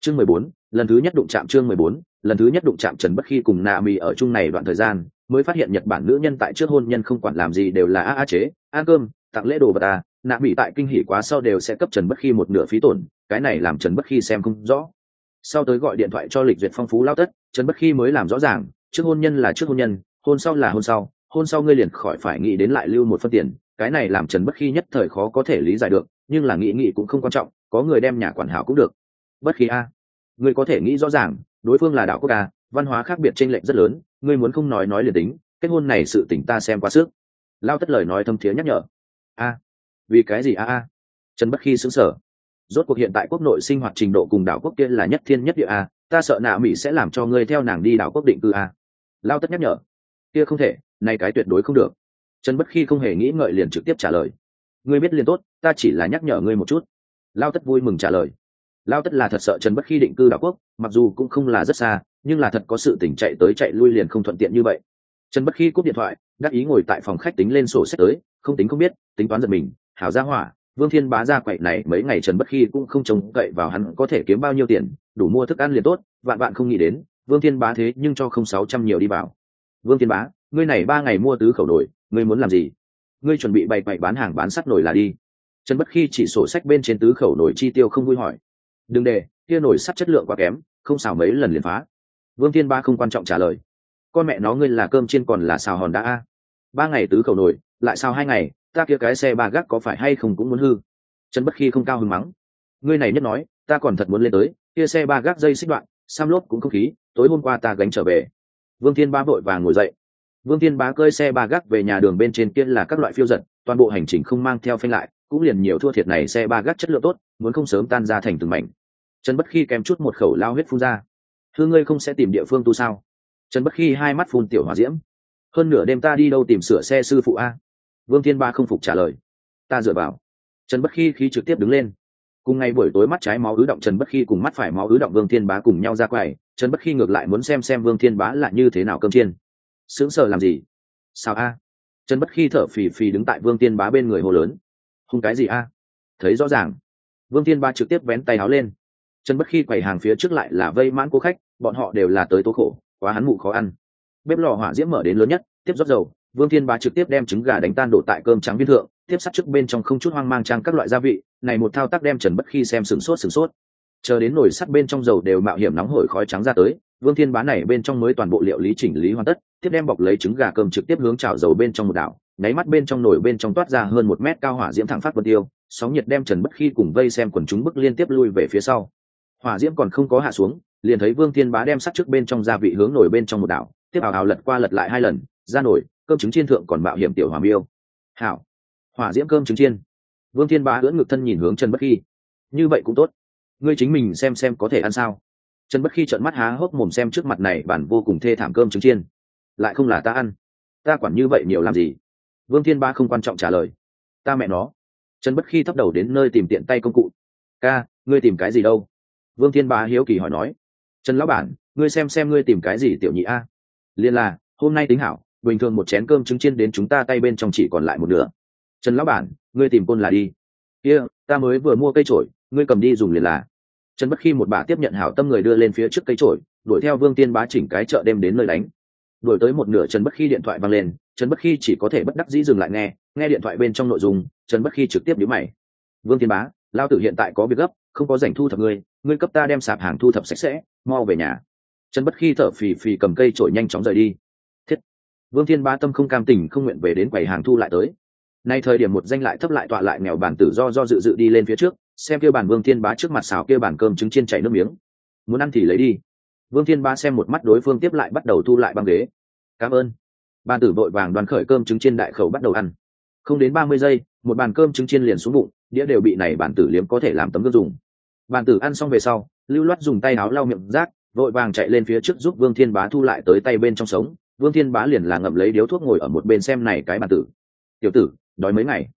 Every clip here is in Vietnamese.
Chương 14, lần thứ nhất đụng chạm. Chương 14, lần thứ nhất đụng chạm. Trần Bất Khi cùng Nami ở chung này đoạn thời gian, mới phát hiện Nhật Bản nữ nhân tại trước hôn nhân không quản làm gì đều là a chế, ăn cơm, tặng lễ đồ vật à, Nami tại kinh hỉ quá sau đều sẽ cấp Trần Bất Khi một nửa phí tổn, cái này làm Trần Bất Khi xem không rõ. Sau tới gọi điện thoại cho lịch duyệt phong phú lao tất, Trần Bất Khi mới làm rõ ràng, trước hôn nhân là trước hôn nhân, hôn sau là hôn sau ngươi liền khỏi phải nghĩ đến lại lưu một phân tiền, cái này làm Trần Bất Khi nhất thời khó có thể lý giải được, nhưng là nghĩ cũng không quan trọng, có người đem nhà quản hảo cũng được. Bất Khi a, ngươi có thể nghĩ rõ ràng, đối phương là đảo quốc a, văn hóa khác biệt chênh lệch rất lớn, ngươi muốn không nói liền tính, kết hôn này sự tình ta xem qua sức. Lao tất lời nói thâm thiế nhắc nhở. A, vì cái gì a? Trần Bất Khi sững sờ. Rốt cuộc hiện tại quốc nội sinh hoạt trình độ cùng đảo quốc kia là nhất thiên nhất địa a, ta sợ nạ mỹ sẽ làm cho ngươi theo nàng đi đảo quốc định cư a. Lao tất nhắc nhở. Kia không thể, này cái tuyệt đối không được. Trần Bất Khi không hề nghĩ ngợi liền trực tiếp trả lời. Ngươi biết liền tốt, ta chỉ là nhắc nhở ngươi một chút. Lao tất vui mừng trả lời. Lao tất là thật sợ Trần Bất Khi định cư đảo quốc, mặc dù cũng không là rất xa, nhưng là thật có sự tình chạy tới chạy lui liền không thuận tiện như vậy. Trần Bất Khi cúp điện thoại, đắc ý ngồi tại phòng khách tính lên sổ sách tới, không tính không biết, tính toán giật mình, hảo gia hỏa, Vương Thiên Bá ra quậy này mấy ngày Trần Bất Khi cũng không trông cậy vào hắn có thể kiếm bao nhiêu tiền, đủ mua thức ăn liền tốt, vạn không nghĩ đến, Vương Thiên Bá thế nhưng cho không 600 nhiều đi vào. Vương Thiên Bá, ngươi này 3 ngày mua tứ khẩu nồi, ngươi muốn làm gì? Ngươi chuẩn bị bày bán hàng bán sắt nồi là đi. Trần Bất Khi chỉ sổ sách bên trên tứ khẩu nồi chi tiêu không vui hỏi. Đừng để, kia nồi sắt chất lượng quá kém, không xào mấy lần liền phá. Vương Thiên Bá không quan trọng trả lời. Con mẹ nó ngươi là cơm chiên còn là xào hòn đá a? 3 ngày tứ khẩu nồi, lại xào 2 ngày, ta kia cái xe ba gác có phải hay không cũng muốn hư. Trần Bất Khi không cao hứng mắng. Ngươi này nhất nói, ta còn thật muốn lên tới, kia xe ba gác dây xích đoạn, sam lốp cũng không khí, tối hôm qua ta gánh trở về. Vương Thiên Bá vội vàng ngồi dậy. Vương Thiên Bá cơi xe ba gác về nhà đường bên trên kia là các loại phiêu giật, toàn bộ hành trình không mang theo phanh lại, cũng liền nhiều thua thiệt này xe ba gác chất lượng tốt, muốn không sớm tan ra thành từng mảnh. Trần Bất Khi kèm chút một khẩu lao huyết phun ra. Hư ngươi không sẽ tìm địa phương tu sao? Trần Bất Khi hai mắt phun tiểu hỏa diễm. Hơn nửa đêm ta đi đâu tìm sửa xe sư phụ a? Vương Thiên Bá không phục trả lời. Ta dựa vào. Trần Bất Khi khí trực tiếp đứng lên. Cùng ngày buổi tối mắt trái máu ứ động Trần Bất Khi cùng mắt phải máu ứ động Vương Thiên Bá cùng nhau ra quầy, Trần Bất Khi ngược lại muốn xem Vương Thiên Bá là như thế nào cơm chiên. Sướng sờ làm gì? Sao a? Trần Bất Khi thở phì phì đứng tại Vương Thiên Bá bên người hô lớn. Hung cái gì a? Thấy rõ ràng. Vương Thiên Bá trực tiếp vén tay áo lên. Trần Bất Khi quầy hàng phía trước lại là vây mãn cố khách, bọn họ đều là tới tố khổ, quá hắn mụ khó ăn. Bếp lò hỏa diễm mở đến lớn nhất, tiếp rót dầu, Vương Thiên Bá trực tiếp đem trứng gà đánh tan đổ tại cơm trắng viên thượng, tiếp sát trước bên trong không chút hoang mang trang các loại gia vị, này một thao tác đem Trần Bất Khi xem sửng sốt. Chờ đến nồi sắt bên trong dầu đều mạo hiểm nóng hổi khói trắng ra tới, Vương Thiên Bá này bên trong mới toàn bộ liệu lý chỉnh lý hoàn tất, tiếp đem bọc lấy trứng gà cơm trực tiếp hướng chảo dầu bên trong một đảo, nháy mắt bên trong nồi bên trong toát ra hơn 1 mét cao hỏa diễm thẳng phát vân tiêu, sóng nhiệt đem Trần Bất Khi cùng vây xem quần chúng bức liên tiếp lui về phía sau. Hỏa diễm còn không có hạ xuống, liền thấy Vương Thiên Bá đem sắt trước bên trong gia vị hướng nồi bên trong một đảo, tiếp ào lật qua lật lại 2 lần, ra nồi, cơm trứng chiên thượng còn mạo hiểm tiểu hỏa miêu. Hảo, hỏa diễm cơm trứng chiên. Vương Thiên Bá ưỡn ngực thân nhìn hướng Trần Bất Khi. Như vậy cũng tốt, ngươi chính mình xem có thể ăn sao? Trần Bất Khi trợn mắt há hốc mồm xem trước mặt này bản vô cùng thê thảm cơm trứng chiên, lại không là ta ăn, ta quản như vậy nhiều làm gì? Vương Thiên Bá không quan trọng trả lời. Ta mẹ nó. Trần Bất Khi thấp đầu đến nơi tìm tiện tay công cụ. Ca, ngươi tìm cái gì đâu? Vương Thiên Bá hiếu kỳ hỏi nói. Trần lão bản, ngươi xem ngươi tìm cái gì tiểu nhị a? Liên là, hôm nay tính hảo, bình thường một chén cơm trứng chiên đến chúng ta tay bên trong chỉ còn lại một nửa. Trần lão bản, ngươi tìm côn là đi. Kia, ta mới vừa mua cây chổi, ngươi cầm đi dùng liền là. Trần Bất Khi một bà tiếp nhận hảo tâm người đưa lên phía trước cây chổi, đuổi theo Vương Thiên Bá chỉnh cái chợ đêm đến nơi đánh. Đuổi tới một nửa Trần Bất Khi điện thoại vang lên, Trần Bất Khi chỉ có thể bất đắc dĩ dừng lại nghe điện thoại bên trong nội dung, Trần Bất Khi trực tiếp nhíu mày. Vương Thiên Bá, lao tử hiện tại có việc gấp, không có rảnh thu thập ngươi cấp ta đem sạp hàng thu thập sạch sẽ, mau về nhà. Trần Bất Khi thở phì phì cầm cây chổi nhanh chóng rời đi. Thiết. Vương Thiên Bá tâm không cam tình không nguyện về đến quầy hàng thu lại tới. Nay thời điểm một danh lại thấp lại tọa lại nghèo bản tử do dự đi lên phía trước, xem kia bàn Vương Thiên Bá trước mặt xào kia bàn cơm trứng chiên chảy nước miếng. Muốn ăn thì lấy đi. Vương Thiên Bá xem một mắt đối phương tiếp lại bắt đầu thu lại băng ghế. Cảm ơn. Bàn tử vội vàng đoàn khởi cơm trứng chiên đại khẩu bắt đầu ăn. Không đến 30 giây, một bàn cơm trứng chiên liền xuống bụng, đĩa đều bị này bàn tử liếm có thể làm tấm gương dùng. Bàn tử ăn xong về sau, lưu loát dùng tay áo lau miệng rác, vội vàng chạy lên phía trước giúp Vương Thiên Bá thu lại tới tay bên trong sống. Vương Thiên Bá liền là ngậm lấy điếu thuốc ngồi ở một bên xem này cái bàn tử. Tiểu tử, đói mấy ngày?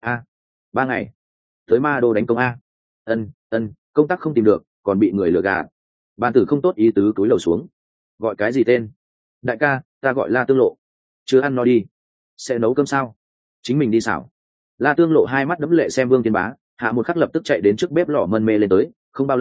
3 ngày. Tới Ma Đô đánh công a? Ân, công tác không tìm được, còn bị người lừa gạt. Bàn tử không tốt ý tứ cúi đầu xuống. Gọi cái gì tên? Đại ca, ta gọi La Tương Lộ. Chưa ăn no đi. Sẽ nấu cơm sao? Chính mình đi xảo. La Tương Lộ hai mắt đẫm lệ xem Vương Thiên Bá, hạ một khắc lập tức chạy đến trước bếp lò mân mê lên tới. Không bao lâu,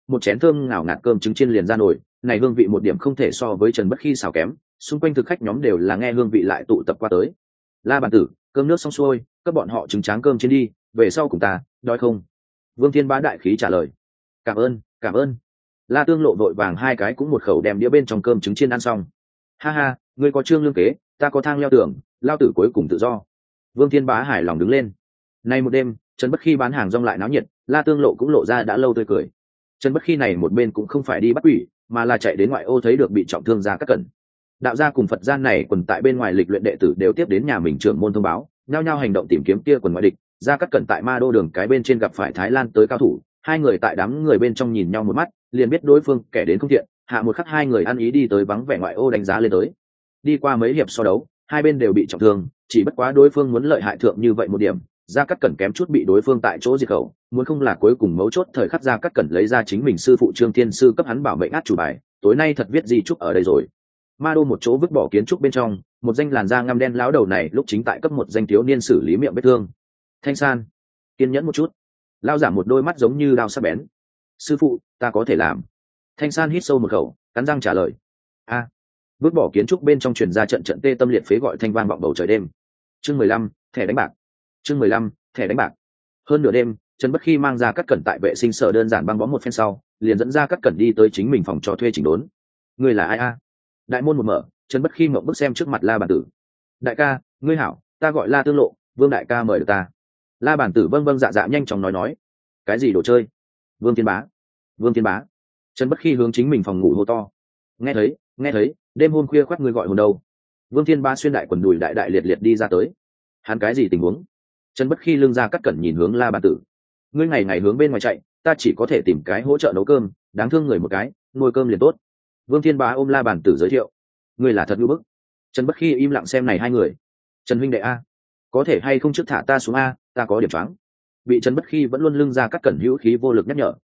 một chén thơm ngào ngạt cơm trứng chiên liền ra nồi, này hương vị một điểm không thể so với Trần Bất Khi xào kém. Xung quanh thực khách nhóm đều là nghe hương vị lại tụ tập qua tới. La Bàn Tử, cơm nước xong xuôi, các bọn họ trứng tráng cơm trên đi, về sau cùng ta, đói không? Vương Thiên Bá đại khí trả lời. Cảm ơn, cảm ơn. La Tương Lộ vội vàng hai cái cũng một khẩu đem đĩa bên trong cơm trứng chiên ăn xong. Ha ha, ngươi có trương lương kế, ta có thang leo tường, lao tử cuối cùng tự do. Vương Thiên Bá hài lòng đứng lên. Nay một đêm, Trần Bất Khi bán hàng rong lại náo nhiệt, La Tương Lộ cũng lộ ra đã lâu tươi cười. Trần Bất Khi này một bên cũng không phải đi bắt quỷ, mà là chạy đến ngoại ô thấy được bị trọng thương Gia Cát Cẩn. Đạo gia cùng Phật gian này quần tại bên ngoài lịch luyện đệ tử đều tiếp đến nhà mình trưởng môn thông báo, nhao nhao hành động tìm kiếm kia quần ngoại địch. Gia Cát Cẩn tại Ma Đô đường cái bên trên gặp phải Thái Lan tới cao thủ, hai người tại đám người bên trong nhìn nhau một mắt, liền biết đối phương kẻ đến không thiện. Hạ một khắc hai người ăn ý đi tới vắng vẻ ngoại ô đánh giá lên tới. Đi qua mấy hiệp so đấu, hai bên đều bị trọng thương, chỉ bất quá đối phương muốn lợi hại thượng như vậy một điểm, Gia Cát Cẩn kém chút bị đối phương tại chỗ diệt khẩu, muốn không là cuối cùng mấu chốt thời khắc Gia Cát Cẩn lấy ra chính mình sư phụ Trương Thiên sư cấp hắn bảo mệnh át chủ bài, tối nay thật viết di trúc ở đây rồi. Ma Đô một chỗ vứt bỏ kiến trúc bên trong, một danh làn da ngăm đen lão đầu này lúc chính tại cấp một danh thiếu niên xử lý miệng vết thương. Thanh San, kiên nhẫn một chút. Lão giả một đôi mắt giống như đao sắc bén. Sư phụ, ta có thể làm. Thanh San hít sâu một khẩu, cắn răng trả lời. A. Vứt bỏ kiến trúc bên trong truyền ra trận trận tê tâm liệt phế gọi thanh vang vọng bầu trời đêm. Chương 15, thẻ đánh bạc. Chương 15, thẻ đánh bạc. Hơn nửa đêm, Trần Bất Khi mang ra Cát Cẩn tại vệ sinh sở đơn giản băng bó một phen sau, liền dẫn ra Cát Cẩn đi tới chính mình phòng cho thuê chỉnh đốn. Ngươi là ai a? Đại môn một mở, Trần Bất Khi mộng bức xem trước mặt La Bàn Tử. Đại ca, ngươi hảo, ta gọi La Tương Lộ, Vương đại ca mời được ta. La Bàn Tử vâng vâng dạ dạ nhanh chóng nói. Cái gì đồ chơi? Vương Thiên Bá. Vương Thiên Bá. Trần Bất Khi hướng chính mình phòng ngủ hô to. Nghe thấy, đêm hôm khuya khoắt ngươi gọi hồn đâu? Vương Thiên Bá xuyên đại quần đùi đại đại liệt liệt đi ra tới. Hắn cái gì tình huống? Trần Bất Khi lưng ra Cát Cẩn nhìn hướng La Bàn Tử. Ngươi ngày ngày hướng bên ngoài chạy, ta chỉ có thể tìm cái hỗ trợ nấu cơm, đáng thương người một cái, nuôi cơm liền tốt. Vương Thiên Bá ôm La Bàn Tử giới thiệu. Ngươi là thật ngu bức. Trần Bất Khi im lặng xem này hai người. Trần huynh đệ a, có thể hay không trước thả ta xuống a, ta có điểm choáng. Bị Trần Bất Khi vẫn luôn lưng ra Cát Cẩn hữu khí vô lực nhắc nhở.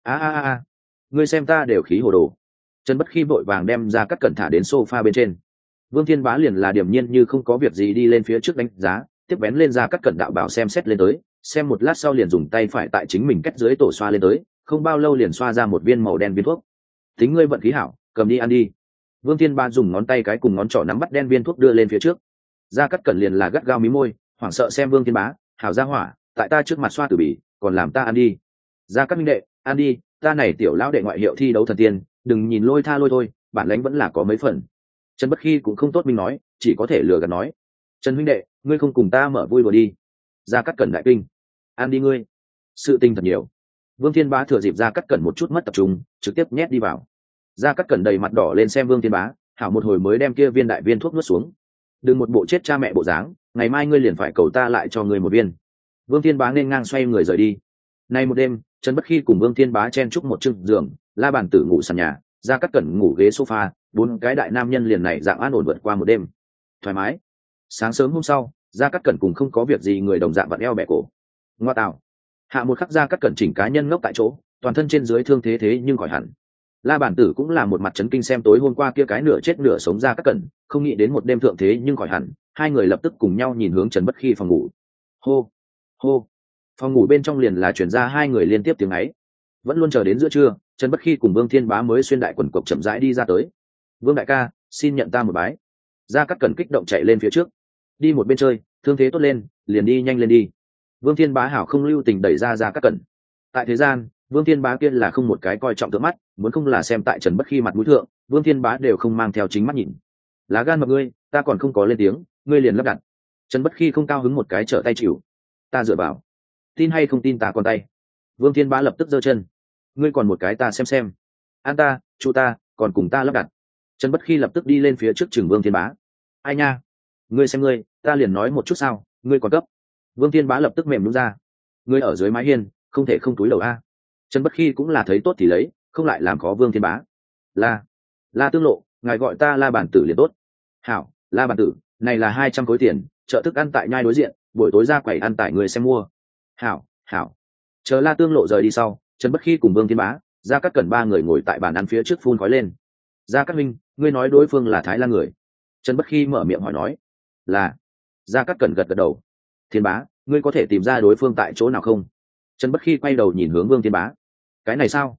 A, ngươi xem ta đều khí hồ đồ. Trần Bất Khi vội vàng đem ra Cát Cẩn thả đến sofa bên trên. Vương Thiên Bá liền là điềm nhiên như không có việc gì đi lên phía trước đánh giá, tiếp bén lên ra Cát Cẩn đạo bảo xem xét lên tới, xem một lát sau liền dùng tay phải tại chính mình cách dưới tổ xoa lên tới, không bao lâu liền xoa ra một viên màu đen viên thuốc. Tính ngươi vận khí hảo, cầm đi ăn đi. Vương Thiên Bá dùng ngón tay cái cùng ngón trỏ nắm bắt đen viên thuốc đưa lên phía trước. Ra Cát Cẩn liền là gắt gao mí môi, hoảng sợ xem Vương Thiên Bá, hảo ra hỏa, tại ta trước mặt xoa tử bỉ, còn làm ta ăn đi. Ra Cát minh đệ, ăn đi, ta này tiểu lão đệ ngoại hiệu thi đấu thần tiên, đừng nhìn lôi tha lôi thôi, bản lãnh vẫn là có mấy phần. Trần Bất Khi cũng không tốt minh nói, chỉ có thể lừa gạt nói. Trần huynh đệ, ngươi không cùng ta mở vui đùa đi. Ra Cát Cẩn đại kinh. Ăn đi ngươi. Sự tình thật nhiều. Vương Thiên Bá thừa dịp Ra Cát Cẩn một chút mất tập trung, trực tiếp nhét đi vào. Ra Cát Cẩn đầy mặt đỏ lên xem Vương Thiên Bá, hảo một hồi mới đem kia viên đại viên thuốc nuốt xuống. Đừng một bộ chết cha mẹ bộ dáng, ngày mai ngươi liền phải cầu ta lại cho ngươi một viên. Vương Thiên Bá nên ngang xoay người rời đi. Nay một đêm, Trần Bất Khi cùng Vương Thiên Bá chen chúc một chiếc giường, La Bàn Tử ngủ sàn nhà, Ra Cát Cẩn ngủ ghế sofa, bốn cái đại nam nhân liền này dạng an ổn vượt qua một đêm. Thoải mái. Sáng sớm hôm sau, Ra Cát Cẩn cùng không có việc gì người đồng dạng vặn eo bẻ cổ. Ngoa tạo. Hạ một khắc Ra Cát Cẩn chỉnh cá nhân ngốc tại chỗ, toàn thân trên dưới thương thế nhưng khỏi hẳn. La Bàn Tử cũng là một mặt chấn kinh xem tối hôm qua kia cái nửa chết nửa sống Ra Cát Cẩn, không nghĩ đến một đêm thượng thế nhưng khỏi hẳn, hai người lập tức cùng nhau nhìn hướng Trần Bất Khi phòng ngủ. Hô, hô. Phòng ngủ bên trong liền là chuyển ra hai người liên tiếp tiếng ấy. Vẫn luôn chờ đến giữa trưa, Trần Bất Khi cùng Vương Thiên Bá mới xuyên đại quần cộc chậm rãi đi ra tới. Vương đại ca, xin nhận ta một bái. Ra Cát Cẩn kích động chạy lên phía trước. Đi một bên chơi, thương thế tốt lên, liền đi nhanh lên đi. Vương Thiên Bá hảo không lưu tình đẩy Ra Cát Cẩn. Tại thế gian, Vương Thiên Bá kia là không một cái coi trọng thượng mắt, muốn không là xem tại Trần Bất Khi mặt mũi thượng, Vương Thiên Bá đều không mang theo chính mắt nhìn. Lá gan mập ngươi, ta còn không có lên tiếng, ngươi liền lắp đặt. Trần Bất Khi không cao hứng một cái trở tay chịu. Ta dựa vào. Tin hay không tin ta còn tay. Vương Thiên Bá lập tức giơ chân. Ngươi còn một cái ta xem. An ta, chú ta, còn cùng ta lắp đặt. Trần Bất Khi lập tức đi lên phía trước chừng Vương Thiên Bá. Ai nha? Ngươi xem ngươi, ta liền nói một chút sao, ngươi còn cấp. Vương Thiên Bá lập tức mềm nhũn ra. Ngươi ở dưới mái hiên, không thể không túi đầu a. Trần Bất Khi cũng là thấy tốt thì lấy, không lại làm khó Vương Thiên Bá. La Tương Lộ, ngài gọi ta La Bàn Tử liền tốt. Hảo, La Bàn Tử, này là 200 khối tiền, chợ thức ăn tại nhai đối diện, buổi tối ra quầy ăn tại người xem mua. Hảo. Chờ La Tương Lộ rời đi sau, Trần Bất Khi cùng Vương Thiên Bá, Ra Cát Cẩn ba người ngồi tại bàn ăn phía trước phun khói lên. Ra Cát huynh, ngươi nói đối phương là Thái Lan người. Trần Bất Khi mở miệng hỏi nói. Là. Ra Cát Cẩn gật đầu. Thiên Bá, ngươi có thể tìm ra đối phương tại chỗ nào không? Trần Bất Khi quay đầu nhìn hướng Vương Thiên Bá. Cái này sao?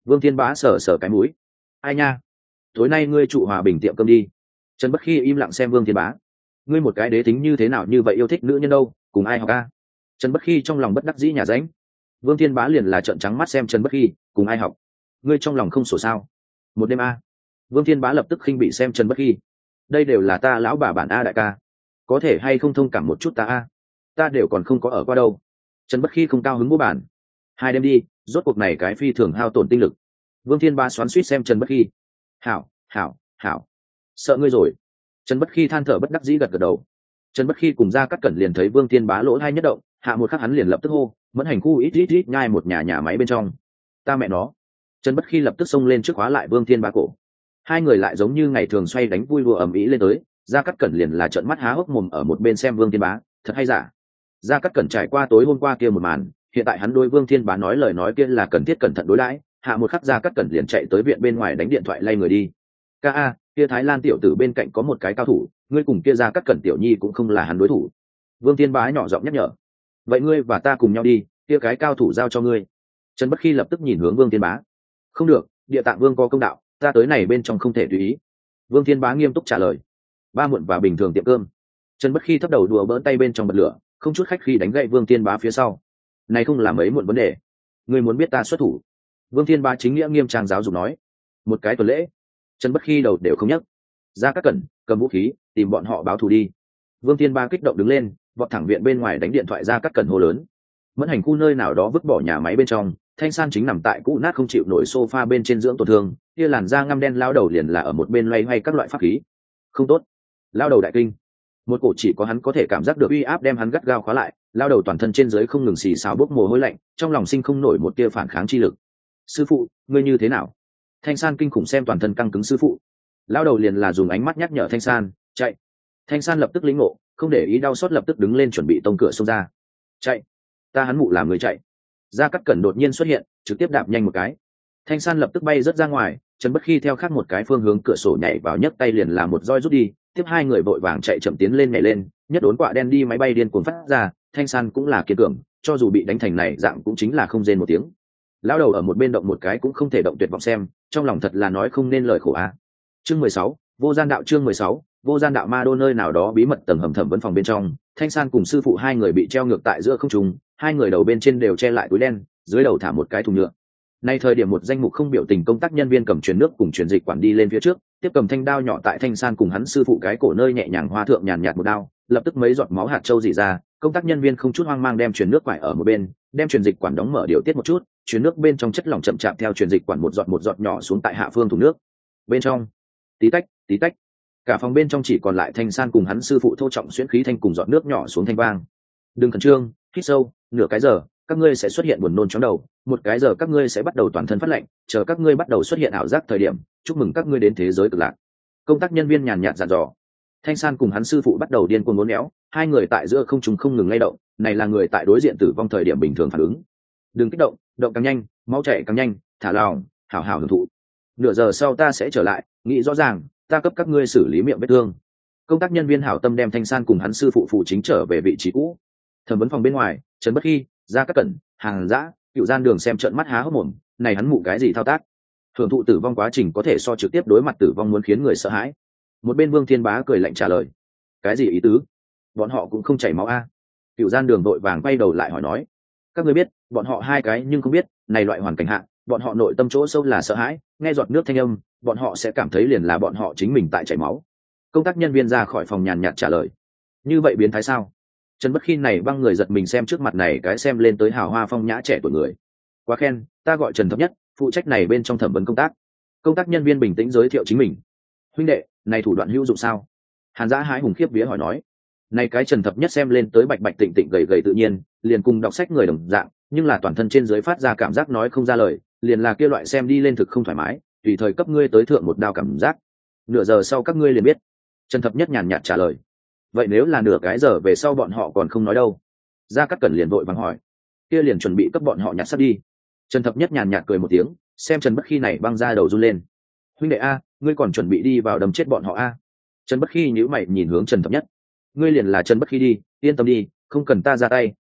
Vương Thiên Bá sờ sờ cái mũi. Ai nha, tối nay ngươi trụ hòa bình tiệm cơm đi. Trần Bất Khi im lặng xem Vương Thiên Bá. Ngươi một cái đế tính như thế nào như vậy yêu thích nữ nhân đâu, cùng ai học a? Trần Bất Khi trong lòng bất đắc dĩ nhà ránh. Vương Thiên Bá liền là trợn trắng mắt xem Trần Bất Khi, cùng ai học? Ngươi trong lòng không sổ sao? Một đêm a. Vương Thiên Bá lập tức khinh bị xem Trần Bất Khi. Đây đều là ta lão bà bản a đại ca, có thể hay không thông cảm một chút ta a? Ta đều còn không có ở qua đâu. Trần Bất Khi không cao hứng bố bản. Hai đêm đi, rốt cuộc này cái phi thường hao tổn tinh lực. Vương Thiên Bá xoắn xuýt xem Trần Bất Khi. Hảo, hảo, hảo. Sợ ngươi rồi. Trần Bất Khi than thở bất đắc dĩ gật gật đầu. Trần Bất Khi cùng Gia Cát Cẩn liền thấy Vương Thiên Bá lỗ hai nhất động, hạ một khắc hắn liền lập tức hô, mẫn hành khu ít nhai một nhà máy bên trong. Ta mẹ nó. Trần Bất Khi lập tức xông lên trước khóa lại Vương Thiên Bá cổ. Hai người lại giống như ngày thường xoay đánh vui đùa ầm ĩ lên tới, Gia Cát Cẩn liền là trợn mắt há hốc mồm ở một bên xem Vương Thiên Bá, thật hay giả. Gia Cát Cẩn trải qua tối hôm qua kia một màn, hiện tại hắn đối Vương Thiên Bá nói lời nói kia là cần thiết cẩn thận đối đãi, hạ một khắc Gia Cát Cẩn liền chạy tới viện bên ngoài đánh điện thoại lay người đi. Ca a, kia Thái Lan tiểu tử bên cạnh có một cái cao thủ, ngươi cùng kia Gia Cát Cẩn tiểu nhi cũng không là hắn đối thủ. Vương Thiên Bá nhỏ giọng nhắc nhở. Vậy ngươi và ta cùng nhau đi, kia cái cao thủ giao cho ngươi. Trần Bất Khi lập tức nhìn hướng Vương Thiên Bá. Không được, Địa Tạng Vương có công đạo, ta tới này bên trong không thể tùy ý. Vương Thiên Bá nghiêm túc trả lời. Ba muộn và bình thường tiệm cơm. Trần Bất Khi thấp đầu đùa bỡn tay bên trong bật lửa, không chút khách khi đánh gậy Vương Thiên Bá phía sau. Này không là mấy muộn vấn đề, ngươi muốn biết ta xuất thủ. Vương Thiên Bá chính nghĩa nghiêm trang giáo dục nói. Một cái tuần lễ. Trần Bất Khi đầu đều không nhấc. Ra các cẩn, cầm vũ khí, tìm bọn họ báo thù đi. Vương Thiên Bá kích động đứng lên, vọt thẳng viện bên ngoài đánh điện thoại ra các cẩn hô lớn. Mẫn hành khu nơi nào đó vứt bỏ nhà máy bên trong, Thanh San chính nằm tại cũ nát không chịu nổi sofa bên trên dưỡng tổn thương, kia làn da ngăm đen lao đầu liền là ở một bên loay hoay các loại pháp khí. Không tốt, lao đầu đại kinh. Một cổ chỉ có hắn có thể cảm giác được uy áp đem hắn gắt gao khóa lại, lao đầu toàn thân trên dưới không ngừng xì xào bốc mồ hôi lạnh, trong lòng sinh không nổi một tia phản kháng chi lực. Sư phụ, ngươi như thế nào? Thanh San kinh khủng xem toàn thân căng cứng sư phụ. Lao đầu liền là dùng ánh mắt nhắc nhở Thanh San, chạy. Thanh San lập tức lĩnh ngộ, không để ý đau xót lập tức đứng lên chuẩn bị tông cửa xông ra. Chạy, ta hắn mụ làm người chạy. Gia Cát Cẩn đột nhiên xuất hiện, trực tiếp đạp nhanh một cái. Thanh San lập tức bay rớt ra ngoài, Trần Bất Khi theo khác một cái phương hướng cửa sổ nhảy vào nhấc tay liền làm một roi rút đi, tiếp hai người vội vàng chạy chậm tiến lên nhảy lên, nhất đốn quạ đen đi máy bay điên cuồng phát ra, Thanh San cũng là kiên cường, cho dù bị đánh thành này dạng cũng chính là không rên một tiếng. Lão đầu ở một bên động một cái cũng không thể động tuyệt vọng xem, trong lòng thật là nói không nên lời khổ a. Chương 16, Vô Gian Đạo chương 16, Vô Gian Đạo ma đô nơi nào đó bí mật tầng hầm thẩm vấn phòng bên trong, Thanh San cùng sư phụ hai người bị treo ngược tại giữa không trung, hai người đầu bên trên đều che lại túi đen, dưới đầu thả một cái thùng nhựa. Nay thời điểm một danh mục không biểu tình công tác nhân viên cầm truyền nước cùng truyền dịch quản đi lên phía trước, tiếp cầm thanh đao nhỏ tại Thanh San cùng hắn sư phụ cái cổ nơi nhẹ nhàng hoa thượng nhàn nhạt một đao, lập tức mấy giọt máu hạt châu rỉ ra, công tác nhân viên không chút hoang mang đem truyền nước quải ở một bên, đem truyền dịch quản đóng mở điều tiết một chút, truyền nước bên trong chất lỏng chậm chạp theo truyền dịch quản một giọt nhỏ xuống tại hạ phương thùng nước. Bên trong, tí tách, cả phòng bên trong chỉ còn lại Thanh San cùng hắn sư phụ thô trọng xuyễn khí thanh cùng giọt nước nhỏ xuống thanh vang. Đừng khẩn trương, hít sâu, nửa cái giờ các ngươi sẽ xuất hiện buồn nôn chóng đầu, một cái giờ các ngươi sẽ bắt đầu toàn thân phát lạnh, chờ các ngươi bắt đầu xuất hiện ảo giác thời điểm, chúc mừng các ngươi đến thế giới cực lạc. Công tác nhân viên nhàn nhạt dặn dò. Thanh San cùng hắn sư phụ bắt đầu điên cuồng uốn éo, hai người tại giữa không trung không ngừng lay động, này là người tại đối diện tử vong thời điểm bình thường phản ứng. Đừng kích động, động càng nhanh, máu chảy càng nhanh, thả lỏng, hảo hảo hưởng thụ. Nửa giờ sau ta sẽ trở lại, nghĩ rõ ràng, ta cấp các ngươi xử lý miệng vết thương. Công tác nhân viên hảo tâm đem Thanh San cùng hắn sư phụ phụ chính trở về vị trí cũ. Thẩm vấn phòng bên ngoài, Trần Bất Khi, Gia Cát Cẩn, Hàng Dã, Cựu Gian Đường xem trợn mắt há hốc mồm, này hắn mụ cái gì thao tác? Hưởng thụ tử vong quá trình có thể so trực tiếp đối mặt tử vong muốn khiến người sợ hãi. Một bên Vương Thiên Bá cười lạnh trả lời, cái gì ý tứ? Bọn họ cũng không chảy máu a? Cựu Gian Đường vội vàng quay đầu lại hỏi nói, các ngươi biết, bọn họ hai cái nhưng không biết, này loại hoàn cảnh hạ, bọn họ nội tâm chỗ sâu là sợ hãi, nghe giọt nước thanh âm, bọn họ sẽ cảm thấy liền là bọn họ chính mình tại chảy máu. Công tác nhân viên ra khỏi phòng nhàn nhạt trả lời, như vậy biến thái sao? Trần Bất Khi này băng người giật mình xem trước mặt này cái xem lên tới hào hoa phong nhã trẻ tuổi người. Quá khen, ta gọi Trần Thập Nhất, phụ trách này bên trong thẩm vấn công tác. Công tác nhân viên bình tĩnh giới thiệu chính mình. Huynh đệ, này thủ đoạn hữu dụng sao? Hàn Dã hái hùng khiếp vía hỏi nói. Này cái Trần Thập Nhất xem lên tới bạch bạch tịnh tịnh gầy gầy tự nhiên, liền cùng đọc sách người đồng dạng, nhưng là toàn thân trên dưới phát ra cảm giác nói không ra lời, liền là kia loại xem đi lên thực không thoải mái, tùy thời cấp ngươi tới thượng một đao cảm giác. Nửa giờ sau các ngươi liền biết. Trần Thập Nhất nhàn nhạt trả lời. Vậy nếu là nửa cái giờ về sau bọn họ còn không nói đâu? Gia Cát Cẩn liền vội vàng hỏi. Kia liền chuẩn bị cấp bọn họ nhặt sắt đi. Trần Thập Nhất nhàn nhạt cười một tiếng, xem Trần Bất Khi này băng ra đầu run lên. Huynh đệ a, ngươi còn chuẩn bị đi vào đâm chết bọn họ a? Trần Bất Khi nhíu mày nhìn hướng Trần Thập Nhất. Ngươi liền là Trần Bất Khi đi, yên tâm đi, không cần ta ra tay,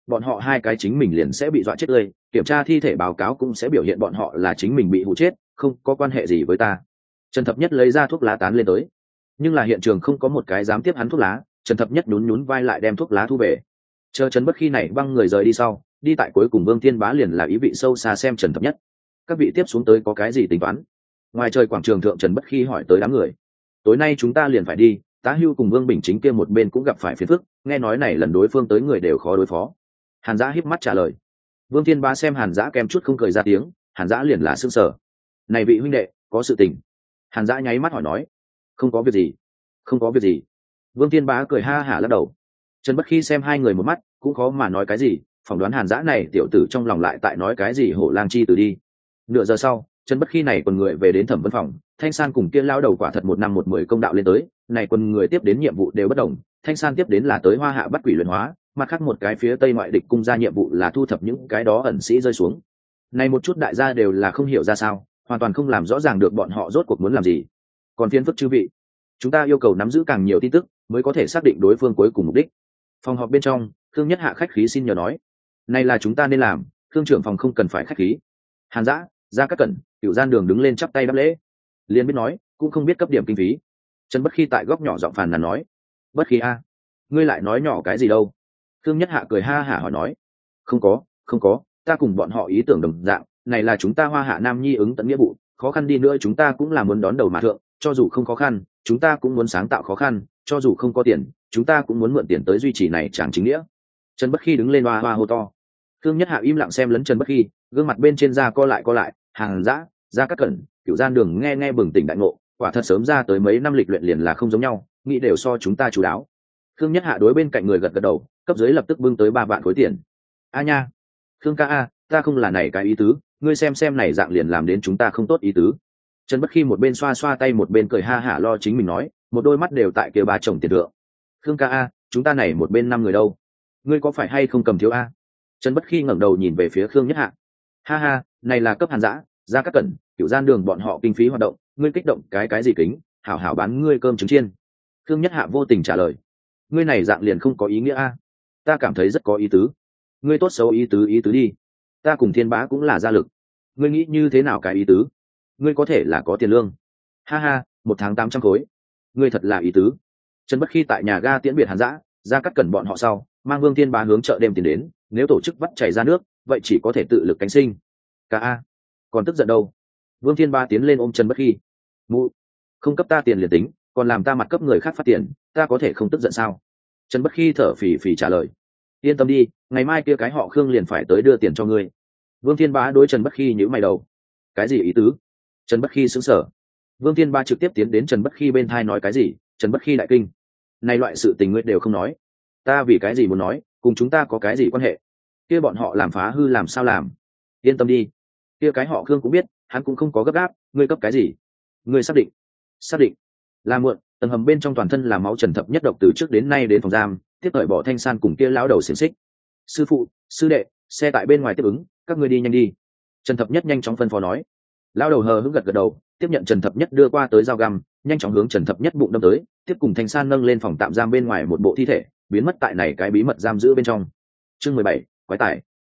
bọn họ hai cái chính mình liền sẽ bị dọa chết tươi, kiểm tra thi thể báo cáo cũng sẽ biểu hiện bọn họ là chính mình bị hụ chết, không có quan hệ gì với ta. Trần Thập Nhất lấy ra thuốc lá tán lên tới, nhưng là hiện trường không có một cái dám tiếp hắn thuốc lá. Trần Thập Nhất nhún nhún vai lại đem thuốc lá thu về. Chờ Trần Bất Khi này băng người rời đi sau, đi tại cuối cùng Vương Thiên Bá liền là ý vị sâu xa xem Trần Thập Nhất. Các vị tiếp xuống tới có cái gì tính toán? Ngoài trời quảng trường thượng, Trần Bất Khi hỏi tới đám người. Tối nay chúng ta liền phải đi, Tá Hưu cùng Vương Bình Chính kia một bên cũng gặp phải phiền phức, nghe nói này lần đối phương tới người đều khó đối phó. Hàn Dã híp mắt trả lời. Vương Thiên Bá xem Hàn Dã kem chút không cười ra tiếng, Hàn Dã liền là sững sờ. Này vị huynh đệ, có sự tình? Hàn Dã nháy mắt hỏi nói. Không có việc gì, không có việc gì. Vương Thiên Bá cười ha hả lắc đầu. Trần Bất Khi xem hai người một mắt, cũng khó mà nói cái gì, phỏng đoán Hàn Dã này tiểu tử trong lòng lại tại nói cái gì hổ lang chi từ đi. Nửa giờ sau, Trần Bất Khi này quần người về đến thẩm vấn phòng. Thanh San cùng kia lao đầu quả thật 1 năm 1 10 công đạo lên tới, này quần người tiếp đến nhiệm vụ đều bất đồng. Thanh San tiếp đến là tới Hoa Hạ bắt quỷ luyện hóa, mặt khác một cái phía tây ngoại địch cung ra nhiệm vụ là thu thập những cái đó ẩn sĩ rơi xuống. Này một chút đại gia đều là không hiểu ra sao, hoàn toàn không làm rõ ràng được bọn họ rốt cuộc muốn làm gì. Còn phiền phức chư vị, chúng ta yêu cầu nắm giữ càng nhiều tin tức mới có thể xác định đối phương cuối cùng mục đích. Phòng họp bên trong, Khương Nhất Hạ khách khí xin nhờ nói, này là chúng ta nên làm, Khương trưởng phòng không cần phải khách khí. Hàn Dã, Gia Cát Cẩn, Cửu Gian Đường đứng lên chắp tay đáp lễ. Liên biết nói, cũng không biết cấp điểm kinh phí. Trần Bất Khi tại góc nhỏ giọng phàn nàn nói, Bất Khi a, ngươi lại nói nhỏ cái gì đâu? Khương Nhất Hạ cười ha hả hỏi nói, không có, ta cùng bọn họ ý tưởng đồng dạng, này là chúng ta Hoa Hạ Nam Nhi ứng tận nghĩa vụ, khó khăn đi nữa chúng ta cũng là muốn đón đầu mà thượng, cho dù không khó khăn, chúng ta cũng muốn sáng tạo khó khăn, cho dù không có tiền, chúng ta cũng muốn mượn tiền tới duy trì này chẳng chính nghĩa. Trần Bất Khi đứng lên hoa hoa hô to. Khương Nhất Hạ im lặng xem lấn Trần Bất Khi, gương mặt bên trên da co lại, Hàn Dã, Gia Cát Cẩn, Cửu Gian Đường nghe bừng tỉnh đại ngộ, quả thật sớm ra tới mấy năm lịch luyện liền là không giống nhau, nghĩ đều so chúng ta chú đáo. Khương Nhất Hạ đối bên cạnh người gật gật đầu, cấp dưới lập tức bưng tới 3 vạn khối tiền. A nha, Khương ca a, ta không là này cái ý tứ, ngươi xem này dạng liền làm đến chúng ta không tốt ý tứ. Trần Bất Khi một bên xoa xoa tay một bên cười ha hả lo chính mình nói, một đôi mắt đều tại kia 3 chồng tiền thượng. Khương ca a, chúng ta này một bên 5 người đâu, ngươi có phải hay không cầm thiếu a? Trần Bất Khi ngẩng đầu nhìn về phía Khương Nhất Hạ. Ha ha, này là cấp Hàn Dã, Gia Cát Cẩn, Cửu Gian Đường bọn họ kinh phí hoạt động, ngươi kích động cái gì kính, hảo hảo bán ngươi cơm trứng chiên. Khương Nhất Hạ vô tình trả lời, ngươi này dạng liền không có ý nghĩa a. Ta cảm thấy rất có ý tứ. Ngươi tốt xấu ý tứ đi. Ta cùng Thiên Bá cũng là gia lực. Ngươi nghĩ như thế nào cái ý tứ? Ngươi có thể là có tiền lương. Ha ha, 1 tháng 800 khối. Ngươi thật là ý tứ. Trần Bất Khi tại nhà ga tiễn biệt Hàn Dã, Gia Cát Cẩn bọn họ sau, mang Vương Thiên Bá hướng chợ đêm tiến đến, nếu tổ chức vắt chảy ra nước, vậy chỉ có thể tự lực cánh sinh. Cả a, còn tức giận đâu? Vương Thiên Bá tiến lên ôm Trần Bất Khi. Mụ, không cấp ta tiền liền tính, còn làm ta mặt cấp người khác phát tiền, ta có thể không tức giận sao? Trần Bất Khi thở phì trả lời, yên tâm đi, ngày mai kia cái họ Khương liền phải tới đưa tiền cho ngươi. Vương Thiên Bá đối Trần Bất Khi nhíu mày đầu. Cái gì ý tứ? Trần Bất Khi sững sờ. Vương Thiên Bá trực tiếp tiến đến Trần Bất Khi bên thai nói cái gì? Trần Bất Khi đại kinh. Này loại sự tình ngươi đều không nói, ta vì cái gì muốn nói, cùng chúng ta có cái gì quan hệ? Kia bọn họ làm phá hư làm sao làm? Yên tâm đi, kia cái họ Khương cũng biết, hắn cũng không có gấp gáp, ngươi cấp cái gì? Ngươi xác định. Là muộn, tầng hầm bên trong toàn thân là máu Trần Thập Nhất độc từ trước đến nay đến phòng giam, tiếp đợi bỏ Thanh San cùng kia lão đầu xiển xích. Sư phụ, sư đệ, xe tại bên ngoài tiếp ứng, các ngươi đi nhanh đi. Trần Thập Nhất nhanh chóng phân phó nói. Lão đầu hờ hững gật đầu, tiếp nhận Trần Thập Nhất đưa qua tới dao găm, nhanh chóng hướng Trần Thập Nhất bụng đâm tới, tiếp cùng Thanh San nâng lên phòng tạm giam bên ngoài một bộ thi thể, biến mất tại này cái bí mật giam giữ bên trong. Chương 17, quái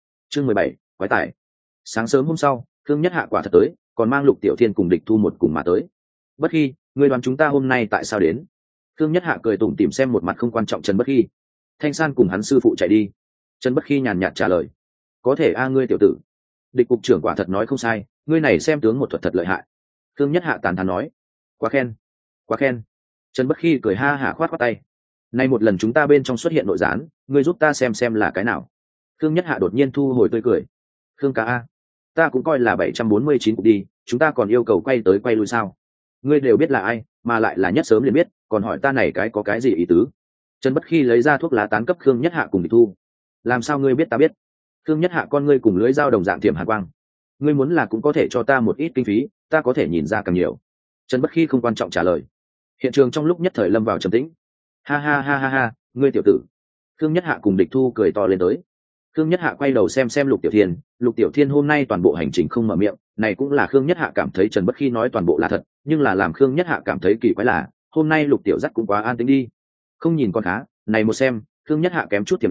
tải. Sáng sớm hôm sau, Khương Nhất Hạ quả thật tới, còn mang Lục Tiểu Thiên cùng Địch Thu một cùng mà tới. Bất Khi, ngươi đoán chúng ta hôm nay tại sao đến? Khương Nhất Hạ cười tủm tỉm xem một mặt không quan trọng Trần Bất Khi. Thanh San cùng hắn sư phụ chạy đi. Trần Bất Khi nhàn nhạt trả lời, có thể a ngươi tiểu tử. Địch cục trưởng quả thật nói không sai, ngươi này xem tướng một thuật thật lợi hại. Khương Nhất Hạ tán thán nói, quá khen. Trần Bất Khi cười ha hả khoát tay. Nay một lần chúng ta bên trong xuất hiện nội gián, ngươi giúp ta xem là cái nào. Khương Nhất Hạ đột nhiên thu hồi tươi cười. Khương ca a, ta cũng coi là 749 cục đi, chúng ta còn yêu cầu quay tới quay lui sao? Ngươi đều biết là ai, mà lại là nhất sớm liền biết, còn hỏi ta này cái có cái gì ý tứ? Trần Bất Khi lấy ra thuốc lá tán cấp Khương Nhất Hạ cùng Địch Thu. Làm sao ngươi biết ta biết? Khương Nhất Hạ con ngươi cùng lưỡi dao đồng dạng tiềm hàn quang. Ngươi muốn là cũng có thể cho ta một ít kinh phí, ta có thể nhìn ra càng nhiều. Trần Bất Khi không quan trọng trả lời. Hiện trường trong lúc nhất thời lâm vào trầm tĩnh. Ha, ngươi tiểu tử. Khương Nhất Hạ cùng Địch Thu cười to lên tới. Khương Nhất Hạ quay đầu xem Lục Tiểu Thiên hôm nay toàn bộ hành trình không mở miệng, này cũng là Khương Nhất Hạ cảm thấy Trần Bất Khi nói toàn bộ là thật, nhưng là làm Khương Nhất Hạ cảm thấy kỳ quái là, hôm nay Lục Tiểu Dắt cũng quá an tĩnh đi. Không nhìn con khá, này một xem, Khương Nhất Hạ kém chút tiềm eo,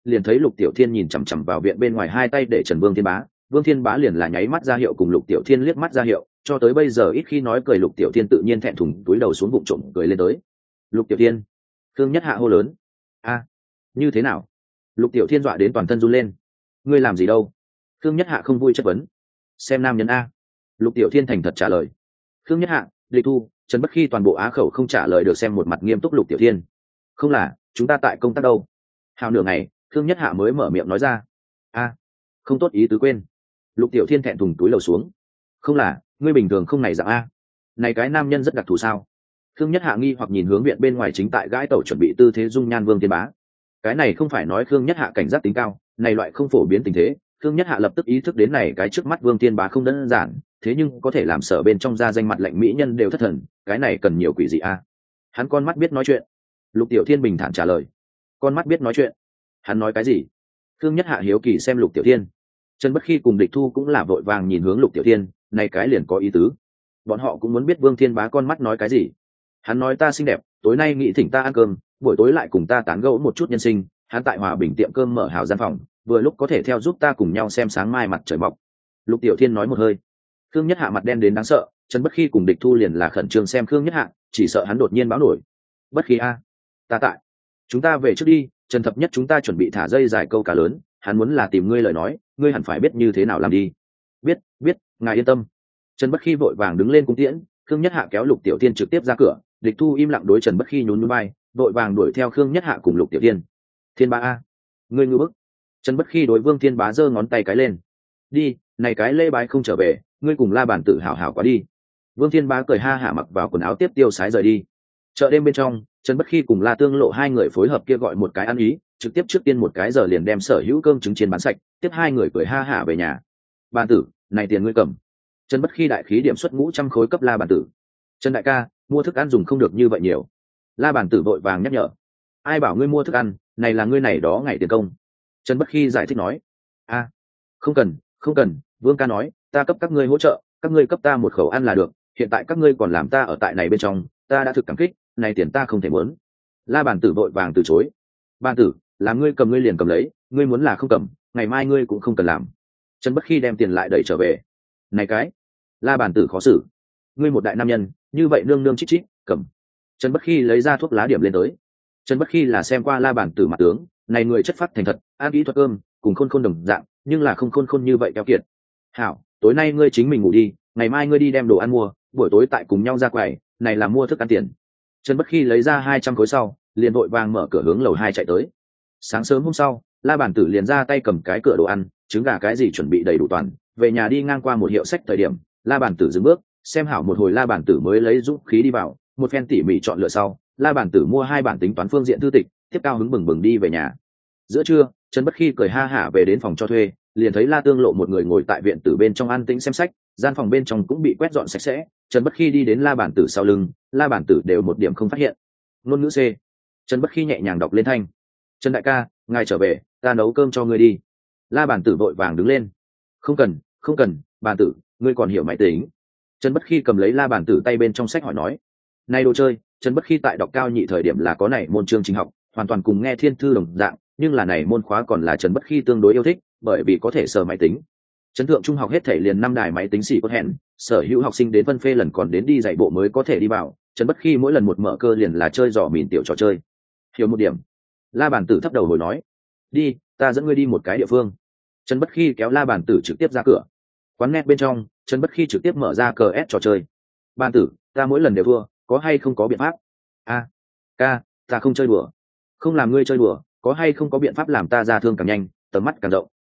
liền thấy Lục Tiểu Thiên nhìn chằm chằm vào viện bên ngoài, hai tay để trần Vương Thiên Bá. Vương Thiên Bá liền là nháy mắt ra hiệu cùng Lục Tiểu Thiên liếc mắt ra hiệu, cho tới bây giờ ít khi nói cười Lục Tiểu Thiên tự nhiên thẹn thùng túi đầu xuống bụng trộm cười lên tới. Lục Tiểu Thiên, Khương Nhất Hạ hô lớn. A, như thế nào? Lục Tiểu Thiên dọa đến toàn thân run lên. Ngươi làm gì đâu? Khương Nhất Hạ không vui chất vấn. Xem nam nhân a. Lục Tiểu Thiên thành thật trả lời. Khương Nhất Hạ, Lịch Thu, Trần Bất Khi toàn bộ á khẩu không trả lời được, xem một mặt nghiêm túc Lục Tiểu Thiên. Không là, chúng ta tại công tác đâu. Hào nửa ngày, Khương Nhất Hạ mới mở miệng nói ra. A, không tốt ý tứ quên. Lục Tiểu Thiên thẹn thùng túi lầu xuống. Không là, ngươi bình thường không này dạng a. Này cái nam nhân rất đặc thù sao? Khương Nhất Hạ nghi hoặc nhìn hướng viện bên ngoài chính tại gãi tẩu chuẩn bị tư thế dung nhan Vương Thiên Bá. Cái này không phải nói Khương Nhất Hạ cảnh giác tính cao, này loại không phổ biến tình thế. Khương Nhất Hạ lập tức ý thức đến này cái trước mắt Vương Thiên Bá không đơn giản, thế nhưng có thể làm sở bên trong ra danh mặt lạnh mỹ nhân đều thất thần, cái này cần nhiều quỷ dị a. Hắn con mắt biết nói chuyện. Lục Tiểu Thiên bình thản trả lời. Con mắt biết nói chuyện? Hắn nói cái gì? Khương Nhất Hạ hiếu kỳ xem Lục Tiểu Thiên. Trần Bất Khi cùng Địch Thu cũng là vội vàng nhìn hướng Lục Tiểu Thiên, này cái liền có ý tứ. Bọn họ cũng muốn biết Vương Thiên Bá con mắt nói cái gì. Hắn nói ta xinh đẹp, tối nay nghĩ thỉnh ta ăn cơm, buổi tối lại cùng ta tán gẫu một chút nhân sinh. Hắn tại Hòa Bình tiệm cơm mở hào gian phòng, vừa lúc có thể theo giúp ta cùng nhau xem sáng mai mặt trời mọc. Lục Tiểu Thiên nói một hơi. Khương Nhất Hạ mặt đen đến đáng sợ, Trần Bất Khi cùng Địch Thu liền là khẩn trương xem Khương Nhất Hạ, chỉ sợ hắn đột nhiên báo nổi. Bất Khi a, ta tại. Chúng ta về trước đi, Trần Thập Nhất chúng ta chuẩn bị thả dây dài câu cá lớn, hắn muốn là tìm ngươi lời nói, ngươi hẳn phải biết như thế nào làm đi. Biết, ngài yên tâm. Trần Bất Khi vội vàng đứng lên cung tiễn, Khương Nhất Hạ kéo Lục Tiểu Thiên trực tiếp ra cửa, Địch Thu im lặng đối Trần Bất Khi nhún nhún vai, vội vàng đuổi theo Khương Nhất Hạ cùng Lục Tiểu Thiên. Thiên Bá a, ngươi ngư bức. Trần Bất Khi đối Vương Thiên Bá giơ ngón tay cái lên. Đi, này cái lễ bái không trở về, ngươi cùng La Bàn Tử hảo hảo quá đi. Vương Thiên Bá cười ha hả mặc vào quần áo tiếp tiêu sái rời đi. Chợ đêm bên trong, Trần Bất Khi cùng La Tương Lộ hai người phối hợp kia gọi một cái ăn ý, trực tiếp trước tiên một cái giờ liền đem sở hữu cơm trứng chiên bán sạch, tiếp hai người cười ha hả về nhà. Bàn Tử, này tiền ngươi cầm. Trần Bất Khi đại khí điểm xuất ngũ trăm khối cấp La Bàn Tử. Trần đại ca, mua thức ăn dùng không được như vậy nhiều. La Bàn Tử vội vàng nhắc nhở. Ai bảo ngươi mua thức ăn, này là ngươi này đó ngày tiền công. Trần Bất Khi giải thích nói. A, không cần, Vương ca nói, ta cấp các ngươi hỗ trợ, các ngươi cấp ta một khẩu ăn là được, hiện tại các ngươi còn làm ta ở tại này bên trong, ta đã thực cảm kích, này tiền ta không thể muốn. La Bàn Tử vội vàng từ chối. Bàn Tử, làm ngươi cầm ngươi liền cầm lấy, ngươi muốn là không cầm, ngày mai ngươi cũng không cần làm. Trần Bất Khi đem tiền lại đẩy trở về. Này cái, La Bàn Tử khó xử. Ngươi một đại nam nhân, như vậy nương nương chít chít, cầm. Trần Bất Khi lấy ra thuốc lá điểm lên tới. Trần Bất Khi là xem qua La Bàn Tử mặt tướng, này người chất phát thành thật, ăn kỹ thuật cơm, cùng khôn đồng dạng, nhưng là không khôn như vậy keo kiệt. Hảo, tối nay ngươi chính mình ngủ đi, ngày mai ngươi đi đem đồ ăn mua, buổi tối tại cùng nhau ra quầy, này là mua thức ăn tiền. Trần Bất Khi lấy ra 200 khối sau, liền vội vàng mở cửa hướng lầu 2 chạy tới. Sáng sớm hôm sau, La Bàn Tử liền ra tay cầm cái cửa đồ ăn, trứng gà cái gì chuẩn bị đầy đủ toàn, về nhà đi ngang qua một hiệu sách thời điểm, La Bàn Tử dừng bước, xem hảo một hồi La Bàn Tử mới lấy dũng khí đi vào, một phen tỉ mỉ chọn lựa sau, La Bàn Tử mua 2 bản tính toán phương diện thư tịch, tiếp cao hứng bừng bừng đi về nhà. Giữa trưa, Trần Bất Khi cười ha hả về đến phòng cho thuê, liền thấy La Tương Lộ một người ngồi tại viện tử bên trong an tĩnh xem sách, gian phòng bên trong cũng bị quét dọn sạch sẽ. Trần Bất Khi đi đến La Bàn Tử sau lưng, La Bàn Tử đều một điểm không phát hiện. Ngôn ngữ C. Trần Bất Khi nhẹ nhàng đọc lên thanh. Trần đại ca, ngài trở về, ta nấu cơm cho ngươi đi. La Bàn Tử vội vàng đứng lên. Không cần, Bàn Tử, ngươi còn hiểu máy tính. Trần Bất Khi cầm lấy La Bàn Tử tay bên trong sách hỏi nói. Này đồ chơi, Trần Bất Khi tại đọc cao nhị thời điểm là có này môn chương trình học, hoàn toàn cùng nghe thiên thư đồng dạng, nhưng là này môn khóa còn là Trần Bất Khi tương đối yêu thích, bởi vì có thể sờ máy tính. Trấn thượng trung học hết thể liền 5 đài máy tính xỉ có hẹn, sở hữu học sinh đến phân phê lần còn đến đi dạy bộ mới có thể đi vào. Trần Bất Khi mỗi lần một mở cơ liền là chơi dò mìn tiểu trò chơi. Hiểu một điểm. La Bàn Tử thấp đầu hồi nói. Đi, ta dẫn ngươi đi một cái địa phương. Trần Bất Khi kéo La Bàn Tử trực tiếp ra cửa. Quán net bên trong, Trần Bất Khi trực tiếp mở ra cờ S trò chơi. Bàn Tử, ta mỗi lần đều thua, có hay không có biện pháp? A, ca, ta không chơi đùa. Không làm ngươi chơi đùa, có hay không có biện pháp làm ta ra thương càng nhanh, tầm mắt càng rộng.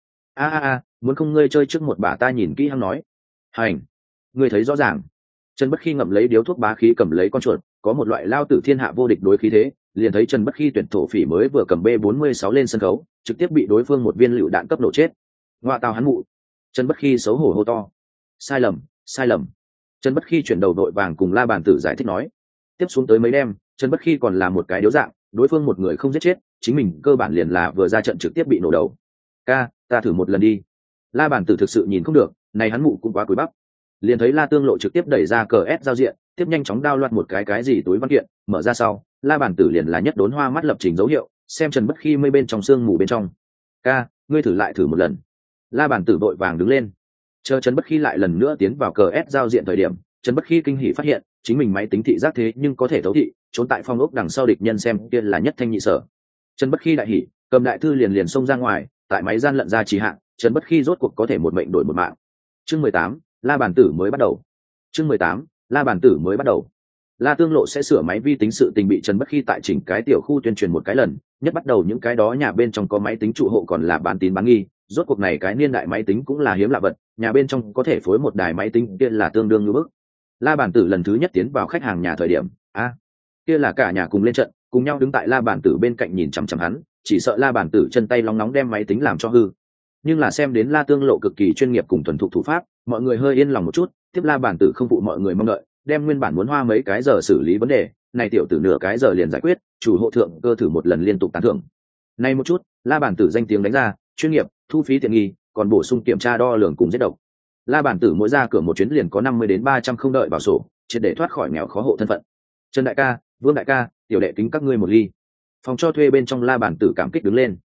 Muốn không ngươi chơi trước một bả ta nhìn kỹ hắn nói. Hành, ngươi thấy rõ ràng. Trần Bất Khi ngậm lấy điếu thuốc bá khí cầm lấy con chuột, có một loại lao tử thiên hạ vô địch đối khí thế, liền thấy Trần Bất Khi tuyển thổ phỉ mới vừa cầm B46 lên sân khấu, trực tiếp bị đối phương một viên lựu đạn cấp nổ chết. Ngoa tào hắn mụ. Trần Bất Khi xấu hổ hô to. Sai lầm. Trần Bất Khi chuyển đầu đội vàng cùng La Bàn Tử giải thích nói. Tiếp xuống tới mấy đêm, Trần Bất Khi còn là một cái điếu dạng, đối phương một người không giết chết, chính mình cơ bản liền là vừa ra trận trực tiếp bị nổ đầu. Ca, ta thử một lần đi. La Bàn Tử thực sự nhìn không được, này hắn mụ cũng quá cúi bắp. Liền thấy La Tương Lộ trực tiếp đẩy ra cờ S giao diện, tiếp nhanh chóng đao loạt một cái gì túi văn kiện, mở ra sau, La Bàn Tử liền là nhất đốn hoa mắt lập trình dấu hiệu, xem Trần Bất Khi mây bên trong sương mù bên trong. Ca, ngươi thử lại thử một lần. La Bàn Tử vội vàng đứng lên. Chờ Trần Bất Khi lại lần nữa tiến vào cờ S giao diện thời điểm, Trần Bất Khi kinh hỉ phát hiện chính mình máy tính thị giác thế nhưng có thể thấu thị, trốn tại phong ốc đằng sau địch nhân xem kia là Nhất Thanh Nhị Sở. Trần Bất Khi đại hỉ, cầm đại thư liền xông ra ngoài, tại máy gian lận ra trì hạn, Trần Bất Khi rốt cuộc có thể một mệnh đổi một mạng. Chương 18, La Bàn Tử mới bắt đầu. Chương 18, La Bàn Tử mới bắt đầu. La Tương Lộ sẽ sửa máy vi tính sự tình bị Trần Bất Khi tại chỉnh cái tiểu khu tuyên truyền một cái lần, nhất bắt đầu những cái đó nhà bên trong có máy tính trụ hộ còn là bán tín bán nghi, rốt cuộc này cái niên đại máy tính cũng là hiếm lạ vật, nhà bên trong có thể phối một đài máy tính kia là tương đương như bức. La Bàn Tử lần thứ nhất tiến vào khách hàng nhà thời điểm, kia là cả nhà cùng lên trận, cùng nhau đứng tại La Bàn Tử bên cạnh nhìn chằm chằm hắn, chỉ sợ La Bàn Tử chân tay lóng nóng đem máy tính làm cho hư. Nhưng là xem đến La Tương Lộ cực kỳ chuyên nghiệp cùng thuần thục thủ pháp, mọi người hơi yên lòng một chút, tiếp La Bàn Tử không phụ mọi người mong đợi, đem nguyên bản muốn hoa mấy cái giờ xử lý vấn đề, này tiểu tử nửa cái giờ liền giải quyết, chủ hộ thượng cơ thử một lần liên tục tán thưởng. Này một chút, La Bàn Tử danh tiếng đánh ra, chuyên nghiệp, thu phí tiện nghi, còn bổ sung kiểm tra đo lường cùng giết độc. La Bàn Tử mỗi ra cửa một chuyến liền có 50 đến 300 không đợi vào sổ, triệt để thoát khỏi nghèo khó hộ thân phận. Trần đại ca, Vương đại ca, tiểu đệ kính các ngươi một ly. Phòng cho thuê bên trong La Bàn Tử cảm kích đứng lên.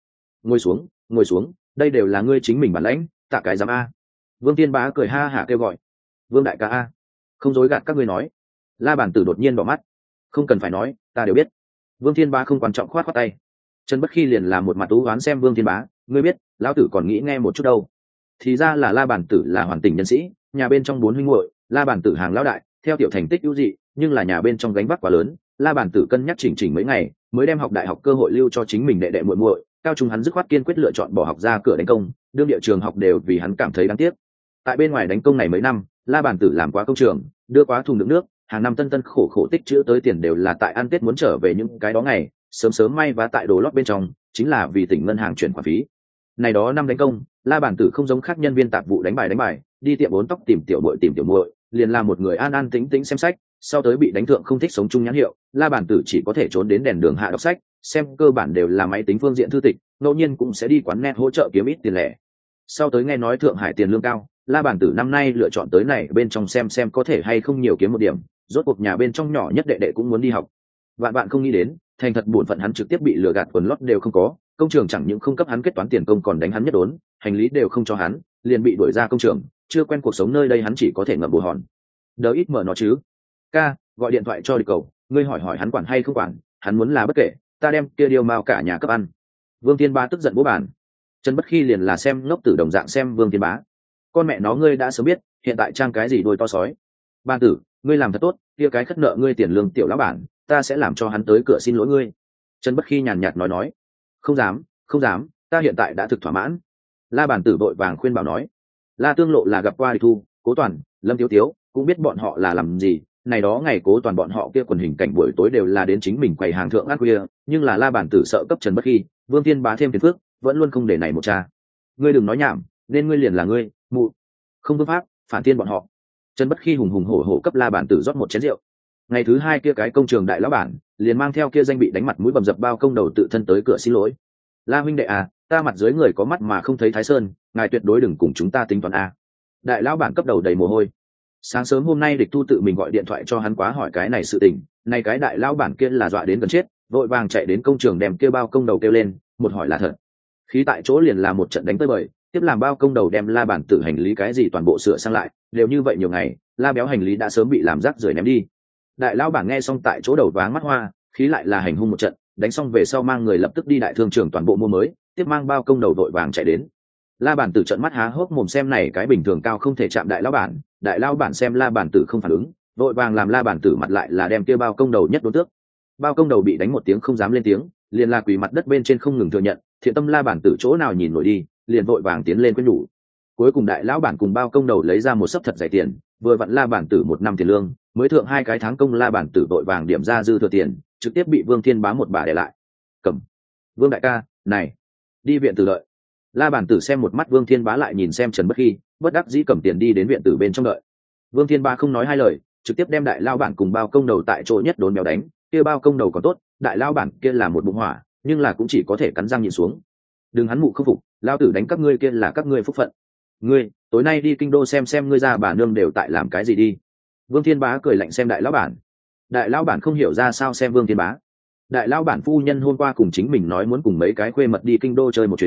Ngồi xuống, đây đều là ngươi chính mình bản lãnh, tạ cái giám a. Vương Tiên Bá cười ha hả kêu gọi. Vương đại ca a, không dối gạt các ngươi nói. La Bàn Tử đột nhiên bỏ mắt. Không cần phải nói, ta đều biết. Vương Thiên Bá không quan trọng khoát tay. Trần Bất Khi liền làm một mặt ú oán xem Vương Thiên Bá, ngươi biết, lão tử còn nghĩ nghe một chút đâu. Thì ra là La Bàn Tử là hoàn tình nhân sĩ, nhà bên trong 4 huynh muội, La Bàn Tử hàng lão đại, theo tiểu thành tích ưu dị, nhưng là nhà bên trong gánh vác quá lớn, La Bàn Tử cân nhắc chỉnh mấy ngày, mới đem học đại học cơ hội lưu cho chính mình đệ đệ muội muội, cao trung hắn dứt khoát kiên quyết lựa chọn bỏ học ra cửa đánh công, đương địa trường học đều vì hắn cảm thấy đáng tiếc. Tại bên ngoài đánh công này mấy năm, La Bàn Tử làm quá công trường, đưa quá thùng đựng nước, hàng năm tân khổ tích chữ tới tiền đều là tại ăn Tết muốn trở về những cái đó ngày, sớm may vá tại đồ lót bên trong, chính là vì tỉnh ngân hàng chuyển khoản phí. Này đó năm đánh công, La Bàn Tử không giống khác nhân viên tạp vụ đánh bài, đi tiệm bốn tóc tìm tiểu muội, liền là một người an tĩnh xem sách, sau tới bị đánh thượng không thích sống chung nhãn hiệu, La Bàn Tử chỉ có thể trốn đến đèn đường hạ đọc sách, xem cơ bản đều là máy tính phương diện thư tịch, ngẫu nhiên cũng sẽ đi quán net hỗ trợ kiếm ít tiền lẻ. Sau tới nghe nói Thượng Hải tiền lương cao, La Bàn Tử năm nay lựa chọn tới này bên trong xem có thể hay không nhiều kiếm một điểm, rốt cuộc nhà bên trong nhỏ nhất đệ đệ cũng muốn đi học. Bạn không nghĩ đến, thành thật buồn phận hắn trực tiếp bị lừa gạt quần lót đều không có, công trường chẳng những không cấp hắn kết toán tiền công còn đánh hắn nhất đốn, hành lý đều không cho hắn, liền bị đuổi ra công trường, chưa quen cuộc sống nơi đây hắn chỉ có thể ngậm bù hòn. Đỡ ít mở nó chứ. Ca, gọi điện thoại cho địch cầu, ngươi hỏi hắn quản hay không quản, hắn muốn là bất kể, ta đem kia điều mao cả nhà cấp ăn. Vương Thiên Bá tức giận bố bàn. Trần Bất Khi liền là xem ngốc tử đồng dạng xem Vương Thiên Bá. Con mẹ nó ngươi đã sớm biết, hiện tại trang cái gì đôi to sói. Ban tử, ngươi làm thật tốt, kia cái khất nợ ngươi tiền lương tiểu lão bản, ta sẽ làm cho hắn tới cửa xin lỗi ngươi. Trần Bất Khi nhàn nhạt nói. Không dám, ta hiện tại đã thực thỏa mãn. La Bàn Tử vội vàng khuyên bảo nói. La Tương Lộ là gặp qua địch thu, Cố Toàn, Lâm Tiếu Tiếu, cũng biết bọn họ là làm gì. Này đó ngày Cố Toàn bọn họ kia quần hình cảnh buổi tối đều là đến chính mình quầy hàng thượng ác khuya, nhưng là La Bàn Tử sợ cấp Trần Bất Khi, Vương Thiên Bá thêm phiền phức, vẫn luôn không để này một cha. Ngươi đừng nói nhảm, nên ngươi liền là ngươi, mụ. Không phương pháp, phản tiên bọn họ. Trần Bất Khi hùng hổ cấp La Bàn Tử rót một chén rượu. Ngày thứ hai kia cái công trường đại lão bản liền mang theo kia danh bị đánh mặt mũi bầm dập bao công đầu tự thân tới cửa xin lỗi. La huynh đệ à, ta mặt dưới người có mắt mà không thấy Thái Sơn, ngài tuyệt đối đừng cùng chúng ta tính toán a. Đại lão bản cấp đầu đầy mồ hôi. Sáng sớm hôm nay địch thu tự mình gọi điện thoại cho hắn quá hỏi cái này sự tình, này cái đại lão bản kia là dọa đến gần chết, vội vàng chạy đến công trường đem kia bao công đầu kêu lên, một hỏi là thật. Khí tại chỗ liền là một trận đánh tới bời, tiếp làm bao công đầu đem La Bản Tử hành lý cái gì toàn bộ sửa sang lại, đều như vậy nhiều ngày, La béo hành lý đã sớm bị làm rác rưởi ném đi. Đại lão bản nghe xong tại chỗ đầu váng mắt hoa, khí lại là hành hung một trận, đánh xong về sau mang người lập tức đi đại thương trường toàn bộ mua mới, tiếp mang bao công đầu đội vàng chạy đến. La Bản Tử trợn mắt há hốc mồm xem này cái bình thường cao không thể chạm đại lão bản xem La Bản Tử không phản ứng, đội vàng làm La Bản Tử mặt lại là đem kia bao công đầu nhất đốn tước. Bao công đầu bị đánh một tiếng không dám lên tiếng, liền là quỳ mặt đất bên trên không ngừng thừa nhận, thiện tâm La Bản Tử chỗ nào nhìn nổi đi, liền vội vàng tiến lên quên nhủ. Cuối cùng đại lão bản cùng bao công đầu lấy ra một sấp thật dày tiền, vừa vặn La Bản Tử 1 năm tiền lương, mới thượng 2 cái tháng công. La Bản Tử vội vàng điểm ra dư thừa tiền, trực tiếp bị Vương Thiên Bá một bà để lại. Cầm. Vương đại ca, này, đi viện tử đợi. La Bản Tử xem một mắt Vương Thiên Bá lại nhìn xem Trần Bất Khi, bất đắc dĩ cầm tiền đi đến viện tử bên trong đợi. Vương Thiên Bá không nói hai lời, trực tiếp đem đại lao bản cùng bao công đầu tại chỗ nhất đốn mèo đánh. Kia bao công đầu còn tốt, đại lao bản kia là một bụng hỏa, nhưng là cũng chỉ có thể cắn răng nhịn xuống. Đừng hắn mụ không phục, lao tử đánh các ngươi kia là các ngươi phúc phận. Ngươi tối nay đi kinh đô xem ngươi ra bà nương đều tại làm cái gì đi. Vương Thiên Bá cười lạnh xem đại lão bản. Đại lão bản không hiểu ra sao xem Vương Thiên Bá. Đại lão bản phu nhân hôm qua cùng chính mình nói muốn cùng mấy cái khuê mật đi kinh đô chơi một chuyến,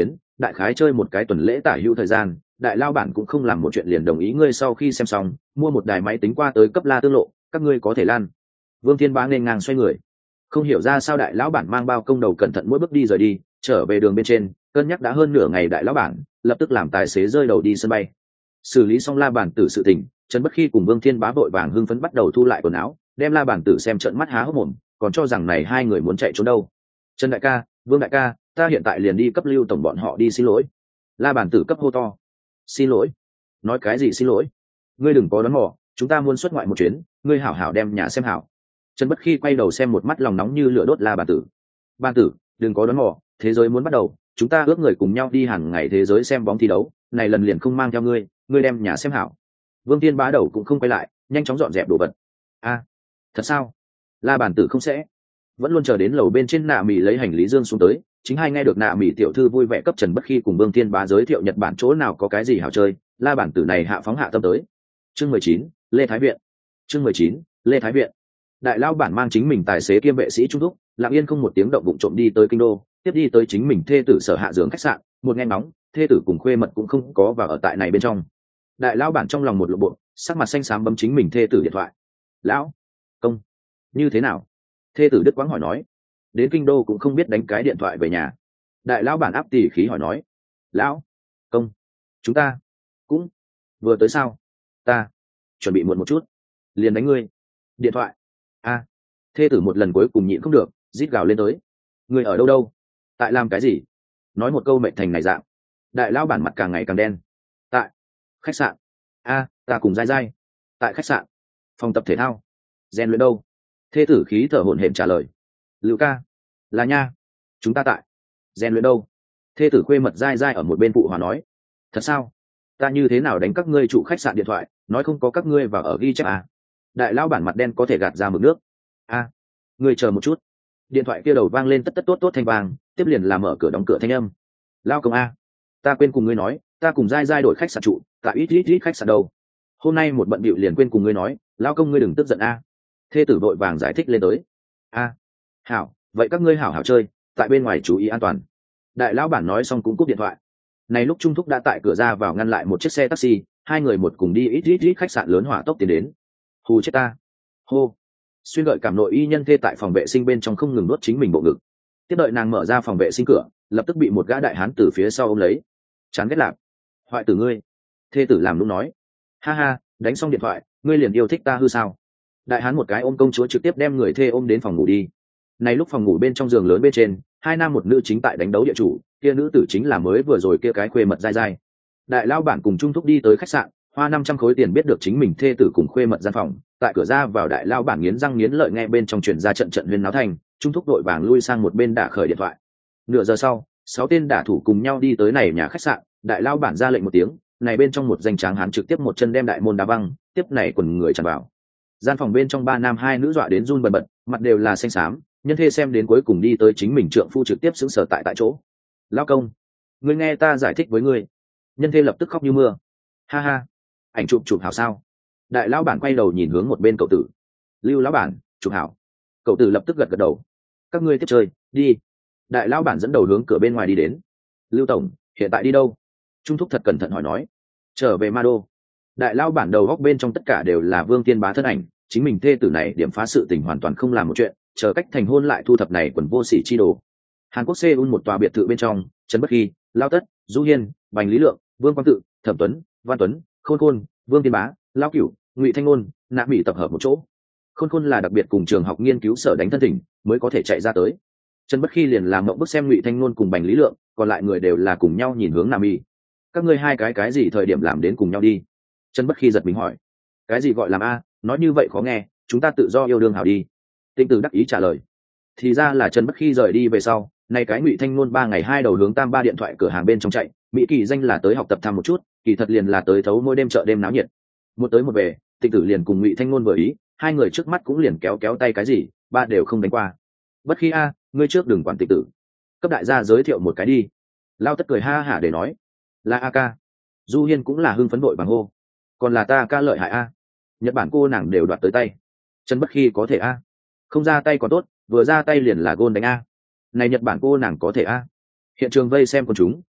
đại khái chơi một cái tuần lễ tả hữu thời gian, đại lao bản cũng không làm một chuyện liền đồng ý ngươi sau khi xem xong mua một đài máy tính qua tới cấp La Tương Lộ, các ngươi có thể lan. Vương Thiên Bá nên ngang xoay người, không hiểu ra sao đại lão bản mang bao công đầu cẩn thận mỗi bước đi rời đi. Trở về đường bên trên cân nhắc đã hơn nửa ngày, đại lão bản lập tức làm tài xế rơi đầu đi sân bay. Xử lý xong La Bản Tử sự tình, Trần Bất Khi cùng Vương Thiên Bá vội vàng hưng phấn bắt đầu thu lại quần áo, đem La Bản Tử xem trợn mắt há hốc mồm, còn cho rằng này hai người muốn chạy trốn đâu. Trần đại ca, Vương đại ca, ta hiện tại liền đi cấp Lưu tổng bọn họ đi xin lỗi. La Bản Tử cấp hô to. Xin lỗi? Nói cái gì xin lỗi? Ngươi đừng có đoán mò, chúng ta muốn xuất ngoại một chuyến, ngươi hảo hảo đem nhà xem hảo. Trần Bất Khi quay đầu xem một mắt lòng nóng như lửa đốt La Bản Tử. Bản Tử, đừng có đoán mò, thế giới muốn bắt đầu, chúng ta ước người cùng nhau đi hàng ngày thế giới xem bóng thi đấu, này lần liền không mang theo ngươi, ngươi đem nhà xem hảo. Vương Thiên Bá đầu cũng không quay lại, nhanh chóng dọn dẹp đồ vật. A, thật sao? La Bản Tử không sẽ. Vẫn luôn chờ đến lầu bên trên Nạ Mị lấy hành lý dương xuống tới, chính hai nghe được Nạ Mị tiểu thư vui vẻ cấp Trần Bất Khi cùng Vương Thiên Bá giới thiệu Nhật Bản chỗ nào có cái gì hảo chơi, La Bản Tử này hạ phóng hạ tâm tới. Chương 19, Lê Thái Viện. Chương 19, Lê Thái Viện. Đại lao bản mang chính mình tài xế kiêm vệ sĩ trung thúc, lặng yên không một tiếng động vụng trộm đi tới kinh đô, tiếp đi tới chính mình thê tử sở hạ dưỡng khách sạn. Một nghe nóng, thê tử cùng khuê mật cũng không có vào ở tại này bên trong. Đại lao bản trong lòng một lộ bộ, sắc mặt xanh xám bấm chính mình thê tử điện thoại. Lão công, như thế nào? Thê tử đức quáng hỏi nói. Đến kinh đô cũng không biết đánh cái điện thoại về nhà. Đại lão bản áp tỉ khí hỏi nói. Lão công, chúng ta cũng vừa tới sao? Ta chuẩn bị muộn một chút, liền đánh ngươi điện thoại. A, thê tử một lần cuối cùng nhịn không được, rít gào lên tới. Ngươi ở đâu đâu? Tại làm cái gì? Nói một câu mệnh thành này dạng. Đại lão bản mặt càng ngày càng đen. Tại khách sạn. A, ta cùng dai dai tại khách sạn, phòng tập thể thao. Rèn luyện đâu? Thê tử khí thở hổn hển trả lời. Lưu ca, là nha, chúng ta tại rèn luyện đâu? Thê tử khuê mật dai dai ở một bên phụ hòa nói. Thật sao? Ta như thế nào đánh các ngươi chủ khách sạn điện thoại, nói không có các ngươi vào ở ghi chép à? Đại lão bản mặt đen có thể gạt ra mực nước. A, ngươi chờ một chút. Điện thoại kia đầu vang lên tất tất tốt tốt thanh vàng, tiếp liền là mở cửa đóng cửa thanh âm. Lao công A, ta quên cùng ngươi nói, ta cùng dai dai đổi khách sạn trụ, tại ít khách sạn đâu. Hôm nay một bận bịu liền quên cùng ngươi nói, lao công ngươi đừng tức giận A. Thê tử vội vàng giải thích lên tới. A, hảo, vậy các ngươi hảo hảo chơi, tại bên ngoài chú ý an toàn. Đại lão bản nói xong cũng cúp điện thoại. Này lúc Trung Thúc đã tại cửa ra vào ngăn lại một chiếc xe taxi, hai người một cùng đi ít khách sạn lớn hỏa tốc tiến đến. Hù chết ta. Hô. Xuyên gợi cảm nội y nhân thê tại phòng vệ sinh bên trong không ngừng nuốt chính mình bộ ngực. Tiếp đợi nàng mở ra phòng vệ sinh cửa, lập tức bị một gã đại hán từ phía sau ôm lấy. Chán ghét lạc. Hoại tử ngươi. Thê tử làm lúc nói. Ha ha, đánh xong điện thoại, ngươi liền yêu thích ta hư sao? Đại hán một cái ôm công chúa trực tiếp đem người thê ôm đến phòng ngủ đi. Này lúc phòng ngủ bên trong giường lớn bên trên, hai nam một nữ chính tại đánh đấu địa chủ, kia nữ tử chính là mới vừa rồi kia cái khuê mật dai dai. Đại lao bản cùng Trung Thúc đi tới khách sạn, hoa 500 khối tiền biết được chính mình thê tử cùng khuê mật gian phòng, tại cửa ra vào đại lao bản nghiến răng nghiến lợi nghe bên trong truyền ra trận trận huyên náo thành, Trung Thúc đội vàng lui sang một bên đả khởi điện thoại. Nửa giờ sau, 6 tên đả thủ cùng nhau đi tới này nhà khách sạn, đại lao bản ra lệnh một tiếng, này bên trong một danh tráng hán trực tiếp một chân đem đại môn đá văng, tiếp này quần người tràn vào. Gian phòng bên trong 3 nam 2 nữ dọa đến run bần bật, mặt đều là xanh xám, nhân thê xem đến cuối cùng đi tới chính mình trượng phu trực tiếp sững sờ tại chỗ. Lao công, ngươi nghe ta giải thích với ngươi. Nhân thê lập tức khóc như mưa. Ha ha, ảnh chụp hảo sao? Đại lão bản quay đầu nhìn hướng một bên cậu tử. Lưu lão bản, chụp hảo. Cậu tử lập tức gật gật đầu. Các ngươi tiếp chơi, đi. Đại lão bản dẫn đầu hướng cửa bên ngoài đi đến. Lưu tổng, hiện tại đi đâu? Trung Thúc thật cẩn thận hỏi nói. Trở về Ma Đô. Đại lão bản đầu góc bên trong tất cả đều là Vương Tiên Bá thân ảnh, chính mình thê tử này điểm phá sự tình hoàn toàn không làm một chuyện, chờ cách thành hôn lại thu thập này quần vô sỉ chi đồ. Hàn Quốc Seoul một tòa biệt thự bên trong, Trần Bất Khi, Lao Tất, Du Hiên, Bành Lý Lượng, Vương Quang Tự, Thẩm Tuấn, Văn Tuấn, Khôn Khôn, Vương Tiên Bá, Lao Cửu, Ngụy Thanh Ngôn, Nạp Mỹ tập hợp một chỗ. Khôn Khôn là đặc biệt cùng trường học nghiên cứu sở đánh thân thỉnh, mới có thể chạy ra tới. Trần Bất Khi liền làm mộng bức xem Ngụy Thanh Ngôn cùng Bành Lý Lượng, còn lại người đều là cùng nhau nhìn hướng Nam Y. Các ngươi hai cái gì thời điểm làm đến cùng nhau đi? Trần Bất Khi giật mình hỏi. Cái gì gọi làm a? Nói như vậy khó nghe, chúng ta tự do yêu đương hảo đi. Tinh Tử đắc ý trả lời. Thì ra là Trần Bất Khi rời đi về sau, nay cái Ngụy Thanh Ngôn 3 ngày 2 đầu hướng Tam Ba điện thoại cửa hàng bên trong chạy, mỹ kỳ danh là tới học tập thăm một chút, kỳ thật liền là tới thấu mỗi đêm chợ đêm náo nhiệt. Một tới một về, Tinh Tử liền cùng Ngụy Thanh Ngôn vừa ý, hai người trước mắt cũng liền kéo tay cái gì, ba đều không đánh qua. Bất Khi a, ngươi trước đừng quản Tinh Tử, cấp đại gia giới thiệu một cái đi. Lao Tất cười ha hả để nói. Là a ca. Du Hiên cũng là hưng phấn vội bằng hô. Còn là ta ca lợi hại a. Nhật Bản cô nàng đều đoạt tới tay. Trần Bất Khi có thể a. Không ra tay còn tốt, vừa ra tay liền là gôn đánh a. Này Nhật Bản cô nàng có thể a. Hiện trường vây xem con chúng,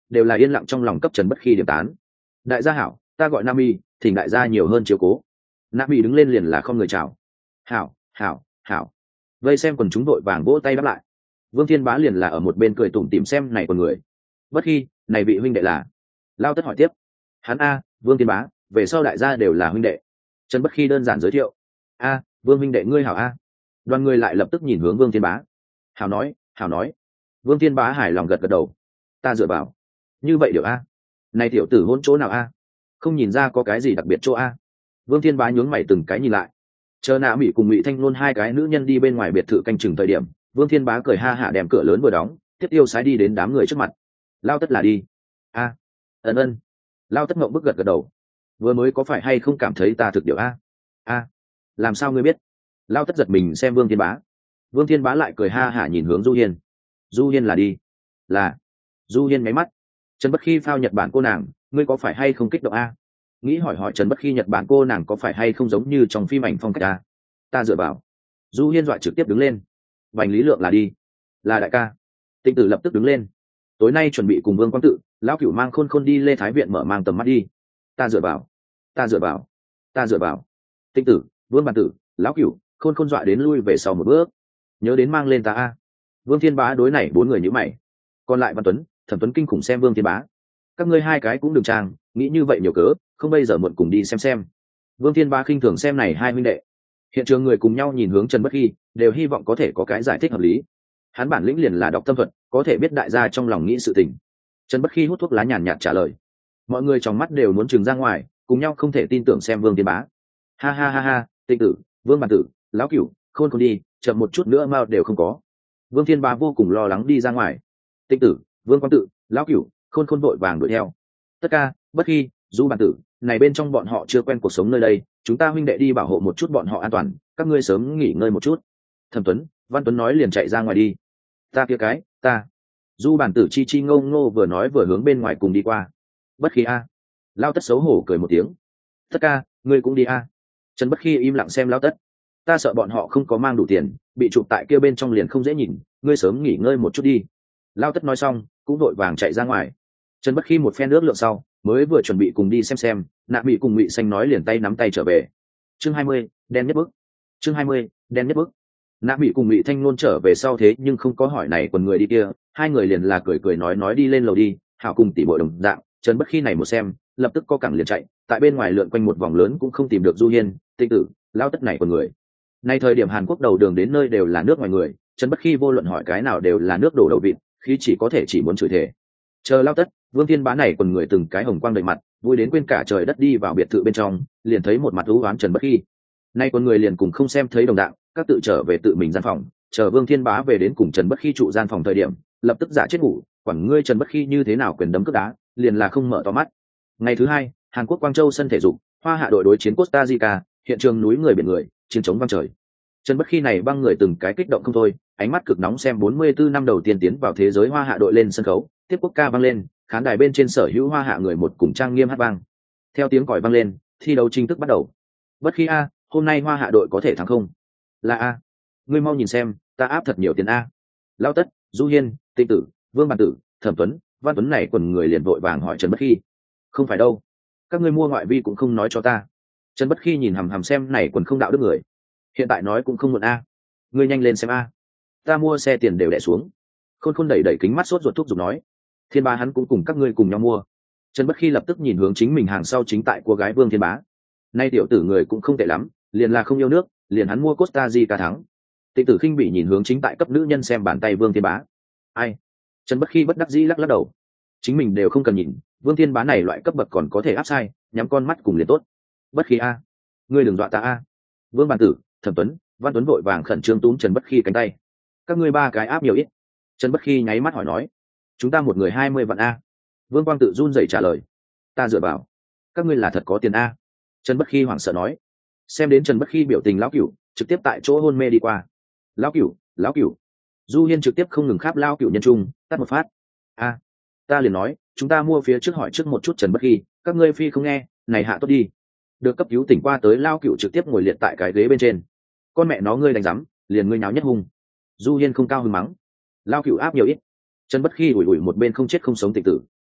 đều là yên lặng trong lòng cấp Trần Bất Khi điểm tán. Đại gia hảo, ta gọi Nam Y, thỉnh đại gia nhiều hơn chiếu cố. Nam Y đứng lên liền là không người chào. Hảo, hảo, hảo. Vây xem quần chúng đội vàng vỗ tay đáp lại. Vương Thiên Bá liền là ở một bên cười tủm tỉm xem này quần người. Bất Khi, này vị huynh đệ là? Lao Tất hỏi tiếp. Hắn a, Vương Thiên Bá, về sau đại gia đều là huynh đệ. Trần Bất Khi đơn giản giới thiệu. A, Vương huynh đệ ngươi hảo a. Đoàn người lại lập tức nhìn hướng Vương Thiên Bá. Hảo nói, hảo nói. Vương Thiên Bá hài lòng gật gật đầu. Ta dựa vào. Như vậy điều a. Này tiểu tử hôn chỗ nào a? Không nhìn ra có cái gì đặc biệt chỗ a. Vương Thiên Bá nhướng mày từng cái nhìn lại. Chờ Nạ Mỹ cùng Ngụy Thanh Nôn hai cái nữ nhân đi bên ngoài biệt thự canh chừng thời điểm, Vương Thiên Bá cười ha hả đem cửa lớn vừa đóng, tiếp tiêu sái đi đến đám người trước mặt. Lao Tất là đi. A. Ân ân. Lao Tất ngậm bức gật gật đầu. Vừa mới có phải hay không cảm thấy ta thực điều a? A. Làm sao ngươi biết? Lao Tất giật mình xem Vương Thiên Bá. Vương Thiên Bá lại cười ha hả nhìn hướng Du Hiên. Du Hiên là đi. Là. Du Hiên máy mắt. Trần Bất Khi phao Nhật Bản cô nàng, ngươi có phải hay không kích động a? Nghĩ hỏi Trần Bất Khi Nhật Bản cô nàng có phải hay không giống như trong phim ảnh phong cách a? Ta dựa vào. Du Hiên dọa trực tiếp đứng lên. Vành Lý Lượng là đi. Là đại ca. Tịnh Tử lập tức đứng lên. Tối nay chuẩn bị cùng Vương Quang Tự, lão Cửu mang Khôn Khôn đi Lê Thái viện mở mang tầm mắt đi. Ta dựa vào. Ta dựa vào. Ta dựa vào. Tịnh Tử, Vương Bản Tử, lão Cửu, Khôn Khôn dọa đến lui về sau một bước. Nhớ đến mang lên ta a. Vương Thiên Bá đối này bốn người như mày. Còn lại Văn Tuấn, Thẩm Tuấn kinh khủng xem Vương Thiên Bá. Các ngươi hai cái cũng đừng trang, nghĩ như vậy nhiều cớ, không bây giờ muộn cùng đi xem. Vương Thiên Bá khinh thường xem này hai huynh đệ. Hiện trường người cùng nhau nhìn hướng Trần Bất Khi, đều hy vọng có thể có cái giải thích hợp lý. Hắn bản lĩnh liền là đọc tâm thuật, có thể biết đại gia trong lòng nghĩ sự tình. Trần Bất Khi hút thuốc lá nhàn nhạt trả lời. Mọi người trong mắt đều muốn trừng ra ngoài, cùng nhau không thể tin tưởng xem Vương Thiên Bá. Ha ha ha ha, Tịnh Tử, Vương Bản Tử, lão Cửu, Khôn Khôn đi, chậm một chút nữa mau đều không có. Vương Thiên Bá vô cùng lo lắng đi ra ngoài. Tịnh Tử, Vương Quang Tự, lão Cửu, Khôn Khôn vội vàng đuổi theo. Tất cả, Bất Khi, Du Bản Tử, này bên trong bọn họ chưa quen cuộc sống nơi đây, chúng ta huynh đệ đi bảo hộ một chút bọn họ an toàn, các ngươi sớm nghỉ ngơi một chút. Thẩm Tuấn, Văn Tuấn nói liền chạy ra ngoài đi. Ta kia cái, ta. Du Bản Tử chi chi ngô ngô vừa nói vừa hướng bên ngoài cùng đi qua. Bất Khi a. Lao Tất xấu hổ cười một tiếng. Tất ca, ngươi cũng đi a. Trần Bất Khi im lặng xem Lao Tất. Ta sợ bọn họ không có mang đủ tiền, bị chụp tại kia bên trong liền không dễ nhìn, ngươi sớm nghỉ ngơi một chút đi. Lao Tất nói xong cũng vội vàng chạy ra ngoài. Trần Bất Khi một phen nước lượng sau mới vừa chuẩn bị cùng đi xem, Nạ Mỹ cùng Ngụy Xanh nói liền tay nắm tay trở về. Chương 20, đen nhất bức. Chương 20, đen nhất bức. Nạ Mỹ cùng Ngụy Thanh Nôn trở về sau thế nhưng không có hỏi này quần người đi kia, hai người liền là cười nói đi lên lầu đi, hảo cùng tỷ muội đồng dạng. Trần Bất Khi này một xem, lập tức có cẳng liền chạy, tại bên ngoài lượn quanh một vòng lớn cũng không tìm được Du Hiên, Tịnh Tử, Lao Tất này quần người. Nay thời điểm Hàn Quốc đầu đường đến nơi đều là nước ngoài người, Trần Bất Khi vô luận hỏi cái nào đều là nước đổ đầu vịt, khi chỉ có thể chỉ muốn chửi thề. Chờ Lao Tất, Vương Thiên Bá này quần người từng cái hồng quang đầy mặt, vui đến quên cả trời đất đi vào biệt thự bên trong, liền thấy một mặt u ám Trần Bất Khi. Nay quần người liền cùng không xem thấy đồng dạng, các tự trở về tự mình gian phòng, chờ Vương Thiên Bá về đến cùng Trần Bất Khi trụ gian phòng thời điểm, lập tức giả chết ngủ, quản ngươi Trần Bất Khi như thế nào quyền đấm cước đá, liền là không mở to mắt. Ngày thứ hai, Hàn Quốc Quang Châu sân thể dục, Hoa Hạ đội đối chiến Costa Rica, hiện trường núi người biển người, chiến trống vang trời. Trần Bất Khi này băng người từng cái kích động không thôi, ánh mắt cực nóng xem 44 năm đầu tiên tiến vào thế giới Hoa Hạ đội lên sân khấu, tiếp quốc ca vang lên, khán đài bên trên sở hữu Hoa Hạ người một cùng trang nghiêm hát vang. Theo tiếng còi vang lên, thi đấu chính thức bắt đầu. Bất Khi a, hôm nay Hoa Hạ đội có thể thắng không? Là a. Ngươi mau nhìn xem, ta áp thật nhiều tiền a. Lao Tất, Du Hiên, Tịnh Tử, Vương Bản Tử, Thẩm Tuấn, Văn Tuấn này quần người liền vội vàng hỏi Trần Bất Khi. Không phải đâu, các ngươi mua ngoại vi cũng không nói cho ta. Trần Bất Khi nhìn hằm hằm xem này quần không đạo đức người. Hiện tại nói cũng không muộn a. Ngươi nhanh lên xem a. Ta mua xe tiền đều đẻ xuống. Khôn Khôn đẩy kính mắt sốt ruột thúc giục nói. Thiên Bá hắn cũng cùng các ngươi cùng nhau mua. Trần Bất Khi lập tức nhìn hướng chính mình hàng sau chính tại cô gái Vương Thiên Bá. Nay tiểu tử người cũng không tệ lắm, liền là không yêu nước, liền hắn mua Costa Rica thắng. Tịnh Tử khinh bị nhìn hướng chính tại cấp nữ nhân xem bàn tay Vương Thiên Bá. Ai? Trần Bất Khi bất đắc dĩ lắc lắc đầu. Chính mình đều không cần nhìn, Vương Thiên Bá này loại cấp bậc còn có thể áp sai, nhắm con mắt cùng liền tốt. Bất Khi a, ngươi đừng dọa ta a. Vương Bản Tử, Thẩm Tuấn, Văn Tuấn vội vàng khẩn trương túm Trần Bất Khi cánh tay. Các ngươi ba cái áp nhiều ít? Trần Bất Khi nháy mắt hỏi nói. Chúng ta một người 20 vạn a. Vương Quang Tự run rẩy trả lời. Ta dựa vào. Các ngươi là thật có tiền a. Trần Bất Khi hoảng sợ nói. Xem đến Trần Bất Khi biểu tình lão cửu, trực tiếp tại chỗ hôn mê đi qua. Lão cửu. Du Hiên trực tiếp không ngừng kháp lão cửu nhân trung, tắt một phát. A, ta liền nói, chúng ta mua phía trước hỏi trước một chút Trần Bất Khi, các ngươi phi không nghe, này hạ tốt đi. Được cấp cứu tỉnh qua tới lão cửu trực tiếp ngồi liệt tại cái ghế bên trên. Con mẹ nó ngươi đánh rắm, liền ngươi nháo nhất hung. Du Hiên không cao hứng mắng. Lão cửu áp nhiều ít. Trần Bất Khi ủi một bên không chết không sống Tịnh Tử.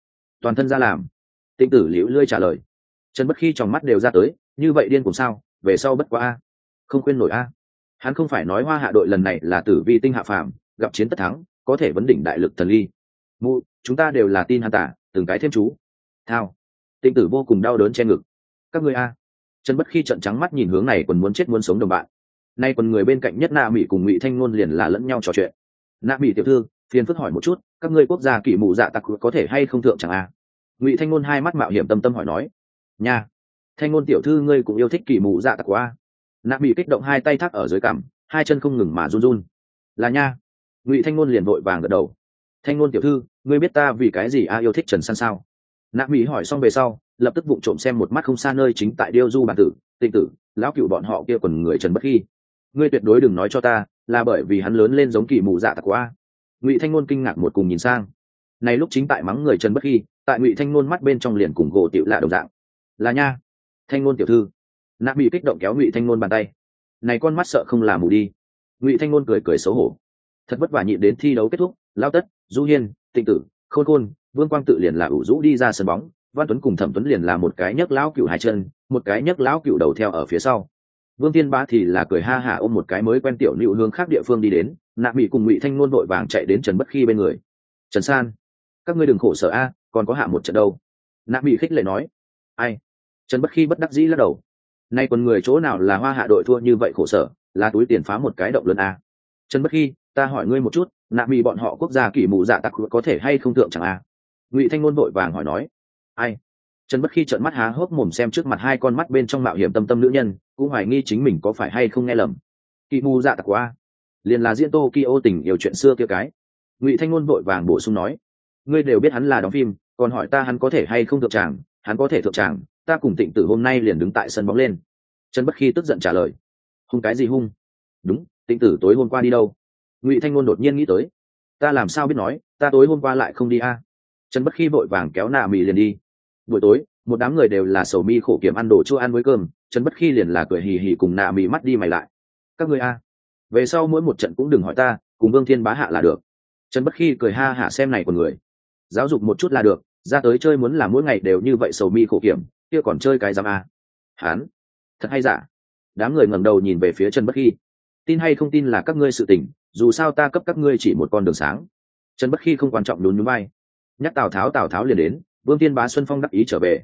toàn thân ra làm. Tịnh tử liễu lươi trả lời. Trần Bất Khi trong mắt đều ra tới, như vậy điên cùng sao, về sau bất quá a, không quên nổi a. Hắn không phải nói Hoa Hạ đội lần này là tử vi tinh hạ phàm, gặp chiến tất thắng, có thể vấn đỉnh đại lực thần ly. Mụ, chúng ta đều là tin hắn tả, từng cái thêm chú. Thao. Tịnh tử vô cùng đau đớn che ngực. Các ngươi a. Trần Bất Khi trợn trắng mắt nhìn hướng này còn muốn chết muốn sống đồng bạn. Nay còn người bên cạnh nhất Na Mỹ cùng Ngụy Thanh Ngôn liền là lẫn nhau trò chuyện. Na Mỹ tiểu thư, phiền phức hỏi một chút, các ngươi quốc gia kỵ mụ dạ tặc có thể hay không thượng chẳng a? Ngụy Thanh Ngôn hai mắt mạo hiểm tâm tâm hỏi nói. Nha. Thanh Ngôn tiểu thư ngươi cũng yêu thích kỵ mụ dạ tặc quá. Na Mỹ kích động hai tay thắt ở dưới cằm, hai chân không ngừng mà run run. Là nha. Ngụy Thanh Ngôn liền vội vàng gật đầu. Thanh Ngôn tiểu thư, ngươi biết ta vì cái gì yêu thích Trần San sao? Na Mỹ hỏi xong về sau, lập tức vụng trộm xem một mắt không xa nơi chính tại điêu du bản tử, Tịnh tử, lão cựu bọn họ kia quần người Trần Bất Khi. Ngươi tuyệt đối đừng nói cho ta là bởi vì hắn lớn lên giống kỳ mù dạ tặc quá. Ngụy Thanh Ngôn kinh ngạc một cùng nhìn sang. Này lúc chính tại mắng người Trần Bất Khi, tại Ngụy Thanh Ngôn mắt bên trong liền cùng gỗ tiểu lạ đồng dạng. Là nha. Thanh Ngôn tiểu thư. Na Mỹ kích động kéo Ngụy Thanh Ngôn bàn tay. Này con mắt sợ không là mù đi. Ngụy Thanh Ngôn cười cười xấu hổ. Thật vất vả nhịn đến thi đấu kết thúc, Lao Tất, Du Hiên, Tịnh tử, Khôn Khôn, Vương Quang tự liền là ủ rũ đi ra sân bóng, Văn Tuấn cùng Thẩm Tuấn liền là một cái nhấc lão cựu hai chân, một cái nhấc lão cựu đầu theo ở phía sau. Vương Tiên Bá thì là cười ha hả ôm một cái mới quen tiểu nữu hướng khác địa phương đi đến, Na Mỹ cùng Ngụy Thanh Nôn vội vàng chạy đến Trần Bất Khi bên người. Trần San, các ngươi đừng khổ sở a, còn có hạ một trận đâu. Na Mỹ khích lệ nói. Ai? Trần Bất Khi bất đắc dĩ lắc đầu. Nay còn người chỗ nào là Hoa Hạ đội thua như vậy khổ sở, là túi tiền phá một cái động lớn a. Trần Bất Khi, ta hỏi ngươi một chút, Na Mỹ bọn họ quốc gia kỷ mụ dạ tặc có thể hay không thượng chẳng a? Ngụy Thanh Nôn vội vàng hỏi nói. Ai? Trần Bất Khi trợn mắt há hốc mồm xem trước mặt hai con mắt bên trong mạo hiểm tâm tâm nữ nhân, cũng hoài nghi chính mình có phải hay không nghe lầm. Kỷ mù dạ tặc quá, liền là diễn Tokyo tình yêu chuyện xưa kia cái. Ngụy Thanh Nôn vội vàng bổ sung nói, ngươi đều biết hắn là đóng phim, còn hỏi ta hắn có thể hay không thượng tràng, hắn có thể thượng tràng, ta cùng Tịnh tử hôm nay liền đứng tại sân bóng lên. Trần Bất Khi tức giận trả lời. Hung cái gì hung? Đúng, Tịnh tử tối hôm qua đi đâu? Ngụy Thanh Nôn đột nhiên nghĩ tới. Ta làm sao biết nói, ta tối hôm qua lại không đi a. Trần Bất Khi vội vàng kéo Na Mỹ liền đi. Buổi tối, một đám người đều là sầu mi khổ kiểm ăn đồ chua ăn với cơm, Trần Bất Khi liền là cười hì hì cùng Na Mỹ mắt đi mày lại. Các ngươi a, về sau mỗi một trận cũng đừng hỏi ta, cùng Vương Thiên Bá hạ là được. Trần Bất Khi cười ha hả xem này của người, giáo dục một chút là được, ra tới chơi muốn là mỗi ngày đều như vậy sầu mi khổ kiểm, kia còn chơi cái giám a. Hán, thật hay giả? Đám người ngẩng đầu nhìn về phía Trần Bất Khi. Tin hay không tin là các ngươi sự tình, dù sao ta cấp các ngươi chỉ một con đường sáng. Trần Bất Khi không quan trọng nhún nhún vai. Nhắc Tào Tháo liền đến. Vương Thiên Bá Xuân Phong đắc ý trở về.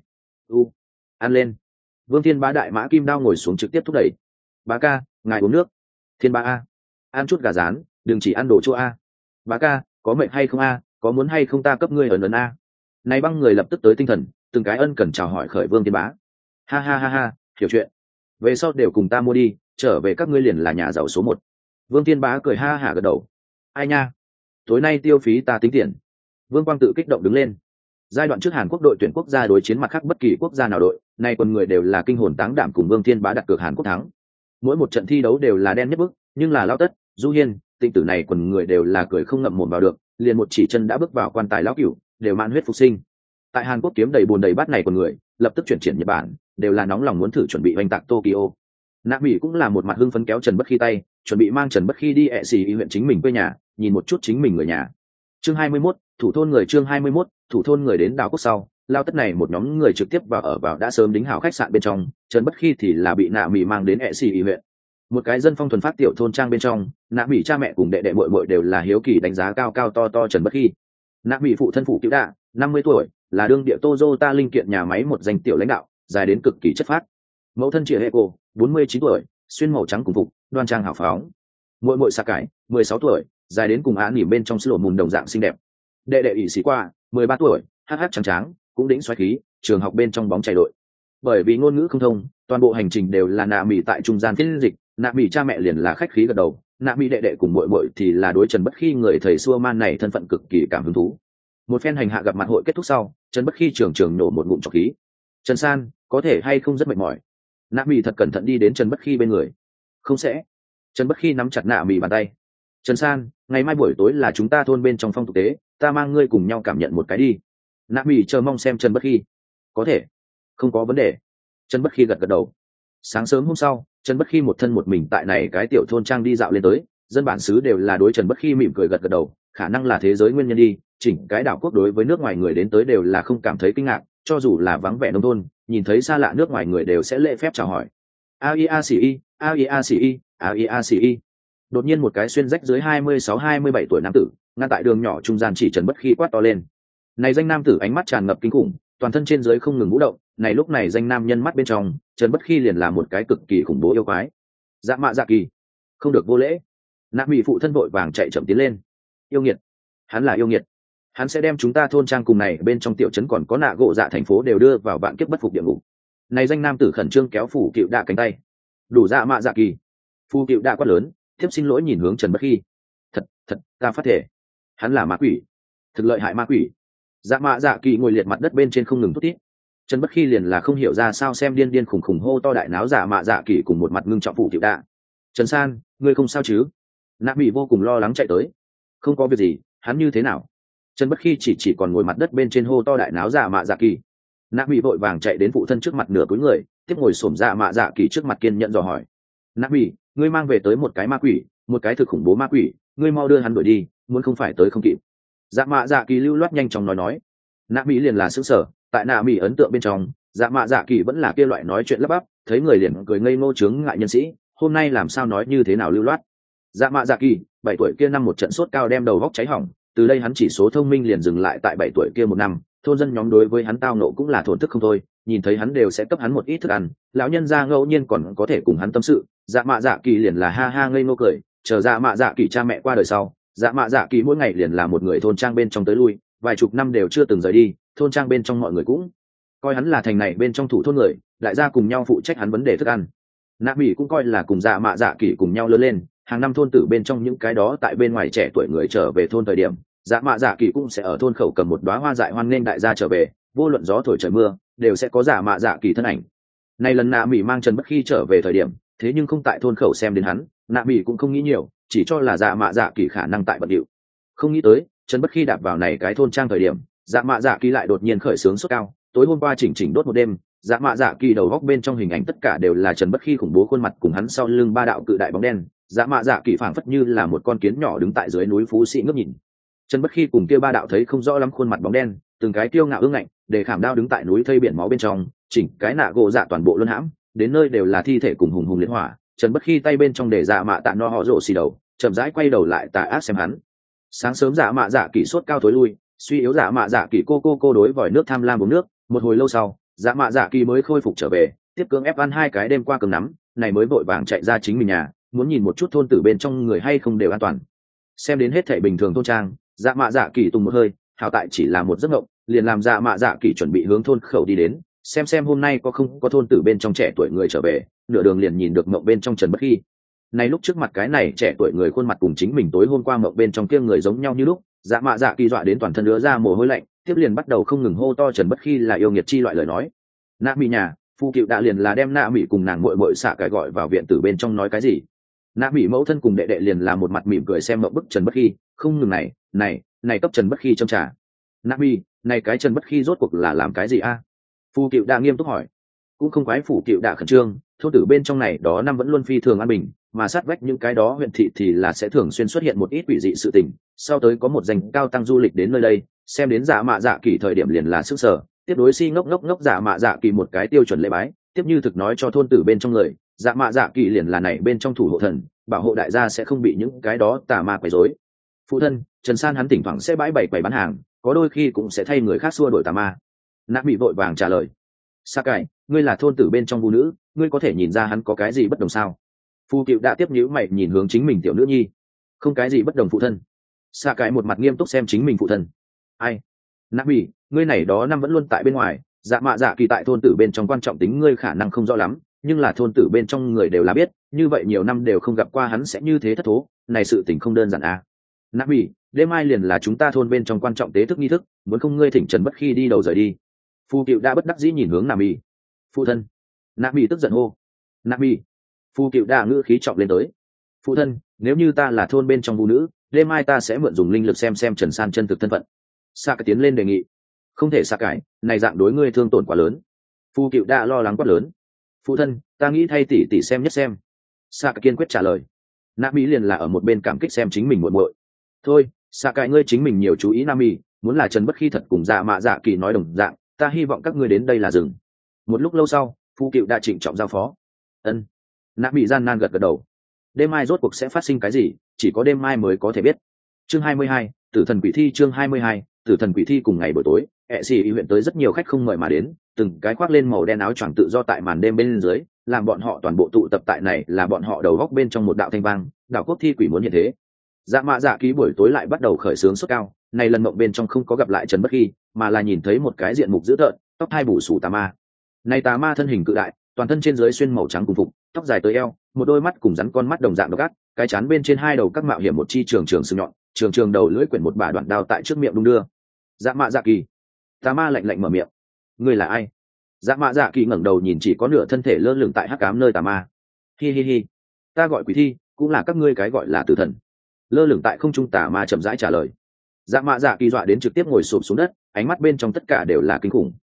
Ăn lên. Vương Thiên Bá đại mã kim đao ngồi xuống trực tiếp thúc đẩy. Bá ca, ngài uống nước. Thiên Bá a, ăn chút gà rán, đừng chỉ ăn đồ chua a. Bá ca, có mệnh hay không a, có muốn hay không ta cấp ngươi ấn a. Này băng người lập tức tới tinh thần, từng cái ân cần chào hỏi khởi Vương Thiên Bá. Ha ha ha ha, hiểu chuyện. Về sau đều cùng ta mua đi, trở về các ngươi liền là nhà giàu số 1. Vương Thiên Bá cười ha hả gật đầu. Ai nha, tối nay tiêu phí ta tính tiền. Vương Quang tự kích động đứng lên. Giai đoạn trước Hàn Quốc đội tuyển quốc gia đối chiến mặt khác bất kỳ quốc gia nào đội, nay còn người đều là kinh hồn táng đảm cùng Vương Thiên Bá đặt cược Hàn Quốc thắng. Mỗi một trận thi đấu đều là đen nhất bức, nhưng là Lao Tất, Du Hiên, Tịnh tử này quần người đều là cười không ngậm mồm vào được, liền một chỉ chân đã bước vào quan tài lão cửu, đều man huyết phục sinh. Tại Hàn Quốc kiếm đầy bùn đầy bát này quần người, lập tức chuyển triển Nhật Bản, đều là nóng lòng muốn thử chuẩn bị hoành tạc Tokyo. Na Mỹ cũng là một mặt hưng phấn kéo Trần Bất Khi tay, chuẩn bị mang Trần Bất Khi đi xì huyện chính mình quê nhà, nhìn một chút chính mình người nhà. Chương 21, thủ thôn người chương 21, thủ thôn người đến đảo quốc sau, Lao Tất này một nhóm người trực tiếp vào đã sớm đính hảo khách sạn bên trong, Trần Bất Khi thì là bị Na Mỹ mang đến xì huyện. Một cái dân phong thuần phát tiểu thôn trang bên trong, Na Mỹ cha mẹ cùng đệ đệ muội muội đều là hiếu kỳ đánh giá cao cao to Trần Bất Khi. Na Mỹ phụ thân phụ Cửu Đạ, 50 tuổi, là đương địa Toyota linh kiện nhà máy một danh tiểu lãnh đạo, dài đến cực kỳ chất phác. Mẫu thân chị Hệ Cô, 49 tuổi, xuyên màu trắng cùng phục, đoan trang hào phóng. Muội muội Sa Cải, 16 tuổi, dài đến cùng nỉm bên trong sữa mùn đồng dạng xinh đẹp. Đệ đệ ỷ sĩ qua, 13 tuổi, hắc trắng trắng, cũng đĩnh xoáy khí, trường học bên trong bóng chày đội. Bởi vì ngôn ngữ không thông, toàn bộ hành trình đều là Na Mỹ tại trung gian phiên dịch, Na Mỹ cha mẹ liền là khách khí gật đầu, Na Mỹ đệ đệ cùng muội muội thì là đối Trần Bất Khi người thầy xua man này thân phận cực kỳ cảm hứng thú. Một phen hành hạ gặp mặt hội kết thúc sau, Trần Bất Khi trường nổ một ngụm trọc khí. Trần San, có thể hay không rất mệt mỏi. Na Mỹ thật cẩn thận đi đến Trần Bất Khi bên người. Không sẽ. Trần Bất Khi nắm chặt Na Mỹ bàn tay. Trần San, ngày mai buổi tối là chúng ta thôn bên trong phong tục tế, ta mang ngươi cùng nhau cảm nhận một cái đi. Na Mỹ chờ mong xem Trần Bất Khi. Có thể, không có vấn đề. Trần Bất Khi gật gật đầu. Sáng sớm hôm sau, Trần Bất Khi một thân một mình tại này cái tiểu thôn trang đi dạo lên tới, dân bản xứ đều là đối Trần Bất Khi mỉm cười gật gật đầu, khả năng là thế giới nguyên nhân đi, chỉnh cái đảo quốc đối với nước ngoài người đến tới đều là không cảm thấy kinh ngạc, cho dù là vắng vẻ nông thôn, nhìn thấy xa lạ nước ngoài người đều sẽ lễ phép chào hỏi. AIACI, AIACI, AIACI. Đột nhiên một cái xuyên rách dưới 26-27 tuổi nam tử, ngăn tại đường nhỏ trung gian chỉ Trần Bất Khi quát to lên. Này danh nam tử ánh mắt tràn ngập kinh khủng, toàn thân trên dưới không ngừng vũ động, này lúc này danh nam nhân mắt bên trong, Trần Bất Khi liền là một cái cực kỳ khủng bố yêu quái. Dạ mạ dạ kỳ, không được vô lễ. Nạp Mỹ phụ thân vội vàng chạy chậm tiến lên. Yêu nghiệt, hắn là yêu nghiệt, hắn sẽ đem chúng ta thôn trang cùng này bên trong tiểu trấn còn có nạ gỗ dạ thành phố đều đưa vào vạn kiếp bất phục địa ngục. Này danh nam tử khẩn trương kéo phủ cựu đạ cánh tay. Đủ dạ mạ dạ kỳ. Phu cựu đạ quát lớn, tiếp xin lỗi nhìn hướng Trần Bất Khi. Thật, ta phát thể, hắn là ma quỷ, thực lợi hại ma quỷ. Dạ mạ dạ kỳ ngồi liệt mặt đất bên trên không ngừng thút thít. Trần Bất Khi liền là không hiểu ra sao xem điên điên khủng khủng hô to đại náo dạ mạ dạ kỳ cùng một mặt ngưng trọng phủ cựu đạ. Trần San, ngươi không sao chứ? Nạp Mỹ vô cùng lo lắng chạy tới. Không có việc gì, hắn như thế nào? Trần Bất Khi chỉ còn ngồi mặt đất bên trên hô to đại náo dạ mạ dạ kỳ. Nạp Mỹ vội vàng chạy đến phụ thân trước mặt nửa cúi người, tiếp ngồi xổm dạ mạ dạ kỳ trước mặt kiên nhận dò hỏi. Nạp Mỹ, ngươi mang về tới một cái ma quỷ, một cái thực khủng bố ma quỷ, ngươi mau đưa hắn đuổi đi, muốn không phải tới không kịp. Dạ mạ dạ kỳ lưu loát nhanh chóng nói. Nạp Mỹ liền là sững sờ, tại Nạp Mỹ ấn tượng bên trong, dạ mạ dạ kỳ vẫn là kia loại nói chuyện lắp bắp, thấy người liền cười ngây ngô chướng ngại nhân sĩ, hôm nay làm sao nói như thế nào lưu loát. Dạ mạ dạ kỳ 7 tuổi kia năm một trận sốt cao đem đầu góc cháy hỏng, từ đây hắn chỉ số thông minh liền dừng lại tại 7 tuổi kia một năm, thôn dân nhóm đối với hắn tao nộ cũng là thổn thức không thôi, nhìn thấy hắn đều sẽ cấp hắn một ít thức ăn, lão nhân gia ngẫu nhiên còn có thể cùng hắn tâm sự. Dạ mạ dạ kỳ liền là ha ha ngây ngô cười, chờ dạ mạ dạ kỳ cha mẹ qua đời sau, dạ mạ dạ kỳ mỗi ngày liền là một người thôn trang bên trong tới lui, vài chục năm đều chưa từng rời đi, thôn trang bên trong mọi người cũng coi hắn là thành này bên trong thủ thôn người, đại gia cùng nhau phụ trách hắn vấn đề thức ăn. Nạp Mỹ cũng coi là cùng dạ mạ dạ kỳ cùng nhau lớn lên, hàng năm thôn tử bên trong những cái đó tại bên ngoài trẻ tuổi người trở về thôn thời điểm, dạ mạ dạ kỳ cũng sẽ ở thôn khẩu cầm một đóa hoa dại hoan nghênh đại gia trở về, vô luận gió thổi trời mưa đều sẽ có dạ mạ dạ kỳ thân ảnh. Này lần Nạp Mỹ mang Trần Bất Khi trở về thời điểm, thế nhưng không tại thôn khẩu xem đến hắn, Nạp Mỹ cũng không nghĩ nhiều, chỉ cho là dạ mạ dạ kỳ khả năng tại bận điệu. Không nghĩ tới Trần Bất Khi đạp vào này cái thôn trang thời điểm, dạ mạ dạ kỳ lại đột nhiên khởi sướng sốt cao, tối hôm qua chỉnh đốt một đêm, dạ mạ dạ kỳ đầu góc bên trong hình ảnh tất cả đều là Trần Bất Khi khủng bố khuôn mặt cùng hắn sau lưng ba đạo cự đại bóng đen, dạ mạ dạ kỳ phảng phất như là một con kiến nhỏ đứng tại dưới núi phú sĩ ngước nhìn. Trần Bất Khi cùng kia ba đạo thấy không rõ lắm khuôn mặt bóng đen, từng cái kiêu ngạo ương ngạnh, để khảm đao đứng tại núi thây biển máu bên trong, chỉnh cái nạ gỗ dạ toàn bộ luân hãm, đến nơi đều là thi thể cùng hùng hùng liệt hỏa. Trần Bất Khi tay bên trong để dạ mạ tạ no họ rộ xì đầu, chậm rãi quay đầu lại tà ác xem hắn. Sáng sớm dạ mạ dạ kỳ sốt cao thối lui, suy yếu dạ mạ dạ kỳ cô đối vòi nước tham lam uống nước, một hồi lâu sau dạ mạ dạ kỳ mới khôi phục trở về, tiếp cưỡng ép ăn 2 cái đêm qua cơm nắm, này mới vội vàng chạy ra chính mình nhà, muốn nhìn một chút thôn tử bên trong người hay không đều an toàn. Xem đến hết thảy bình thường thôn trang, dạ mạ dạ kỳ tùng một hơi, hảo tại chỉ là một giấc mộng, liền làm dạ mạ dạ kỳ chuẩn bị hướng thôn khẩu đi đến, xem hôm nay có không có thôn tử bên trong trẻ tuổi người trở về. Nửa đường liền nhìn được mộng bên trong Trần Bất Khi. Này lúc trước mặt cái này trẻ tuổi người khuôn mặt cùng chính mình tối hôm qua mộng bên trong kia người giống nhau như lúc, dạ mạ dạ kỳ dọa đến toàn thân ứa ra mồ hôi lạnh, tiếp liền bắt đầu không ngừng hô to Trần Bất Khi là yêu nghiệt chi loại lời nói. Nạ Mỹ nhà phu cựu đã liền là đem Nạ Mỹ cùng nàng muội xạ cải gọi vào viện tử bên trong nói cái gì. Nạ Mỹ mẫu thân cùng đệ đệ liền là một mặt mỉm cười xem mộng bức Trần Bất Khi, không ngừng này cấp Trần Bất Khi châm trà. Nạ Mỹ, này cái Trần Bất Khi rốt cuộc là làm cái gì a? Phu cựu đã nghiêm túc hỏi. Cũng không quái phủ cựu đã khẩn trương, thôn tử bên trong này đó năm vẫn luôn phi thường an bình, mà sát vách những cái đó huyện thị thì là sẽ thường xuyên xuất hiện một ít quỷ dị sự tình. Sau tới có một danh cao tăng du lịch đến nơi đây, xem đến dạ mạ dạ kỳ thời điểm liền là sức sở, tiếp đối si ngốc dạ mạ dạ kỳ một cái tiêu chuẩn lễ bái, tiếp như thực nói cho thôn tử bên trong người, dạ mạ dạ kỳ liền là này bên trong thủ hộ thần, bảo hộ đại gia sẽ không bị những cái đó tà ma quấy rối. Phụ thân Trần San hắn thỉnh thoảng sẽ bãi bày quầy bán hàng, có đôi khi cũng sẽ thay người khác xua đuổi tà ma. Nạp Bị vội vàng trả lời. Sakai, ngươi là thôn tử bên trong vũ nữ, ngươi có thể nhìn ra hắn có cái gì bất đồng sao? Phu cựu đã tiếp nhíu mày nhìn hướng chính mình tiểu nữ nhi. Không cái gì bất đồng phụ thân. Sakai một mặt nghiêm túc xem chính mình phụ thân. Ai? Nạp Bị, ngươi này đó năm vẫn luôn tại bên ngoài, dạ mạ dạ kỳ tại thôn tử bên trong quan trọng tính ngươi khả năng không rõ lắm, nhưng là thôn tử bên trong người đều là biết, như vậy nhiều năm đều không gặp qua hắn sẽ như thế thất thố, này sự tình không đơn giản à? Nạp Bị, đêm mai liền là chúng ta thôn bên trong quan trọng tế thức nghi thức, muốn không ngươi thỉnh Trần Bất Khi đi đầu rời đi. Phu cựu đã bất đắc dĩ nhìn hướng Nạp Bị. Phụ thân. Nạp Bị tức giận hô. Nạp Bị. Phu cựu đã ngữ khí trọng lên tới. Phụ thân, nếu như ta là thôn bên trong vũ nữ, đêm mai ta sẽ mượn dùng linh lực xem Trần San chân thực thân phận. Sa cái tiến lên đề nghị. Không thể xa cải, này dạng đối ngươi thương tổn quá lớn. Phu cựu đã lo lắng quá lớn. Phụ thân, ta nghĩ thay tỷ tỷ xem nhất xem. Sa cái kiên quyết trả lời. Nạp Mỹ liền là ở một bên cảm kích xem chính mình muội muội. Thôi, Sa cái ngươi chính mình nhiều chú ý Nam Mỹ, muốn là Trần Bất Khi thật cùng Dạ Mạ Dạ Kỳ nói đồng dạng, ta hy vọng các ngươi đến đây là dừng. Một lúc lâu sau, Phu Cựu đã trịnh trọng giao phó. Ân. Nạ Bị gian nan gật gật đầu. Đêm mai rốt cuộc sẽ phát sinh cái gì, chỉ có đêm mai mới có thể biết. Chương 22, Tử thần quỷ thi. Chương 22, Tử thần quỷ thi. Cùng ngày buổi tối, xì huyện tới rất nhiều khách không mời mà đến, từng cái khoác lên màu đen áo choàng tự do tại màn đêm bên dưới, làm bọn họ toàn bộ tụ tập tại này là bọn họ đầu góc bên trong một đạo thanh vang, đạo quốc thi quỷ muốn hiện thế. Dạ Mạ Dạ Kỳ buổi tối lại bắt đầu khởi sướng sốt cao, này lần mộng bên trong không có gặp lại Trần Bất Khi, mà là nhìn thấy một cái diện mục dữ tợn, tóc hai bù xù tà ma. Này tà ma thân hình cự đại, toàn thân trên dưới xuyên màu trắng cùng phục, tóc dài tới eo, một đôi mắt cùng rắn con mắt đồng dạng độc ác, cái chán bên trên hai đầu các mạo hiểm một chi trường trường sừng nhọn, trường đầu lưỡi quyển một bả đoạn đao tại trước miệng đung đưa. Dạ Mạ Dạ Kỳ. Tà ma lạnh lạnh mở miệng. Ngươi là ai? Dạ Mạ Dạ Kỳ ngẩng đầu nhìn chỉ có nửa thân thể lơ lửng tại hắc ám nơi tà ma. Hi hi hi. Ta gọi quỷ thi, cũng là các ngươi cái gọi là tử thần. Lơ lửng tại không trung tà ma chậm rãi trả lời. Dạ Mạ Dạ Kỳ dọa đến trực tiếp ngồi xổm xuống đất, ánh mắt bên trong tất cả đều là kinh khủng.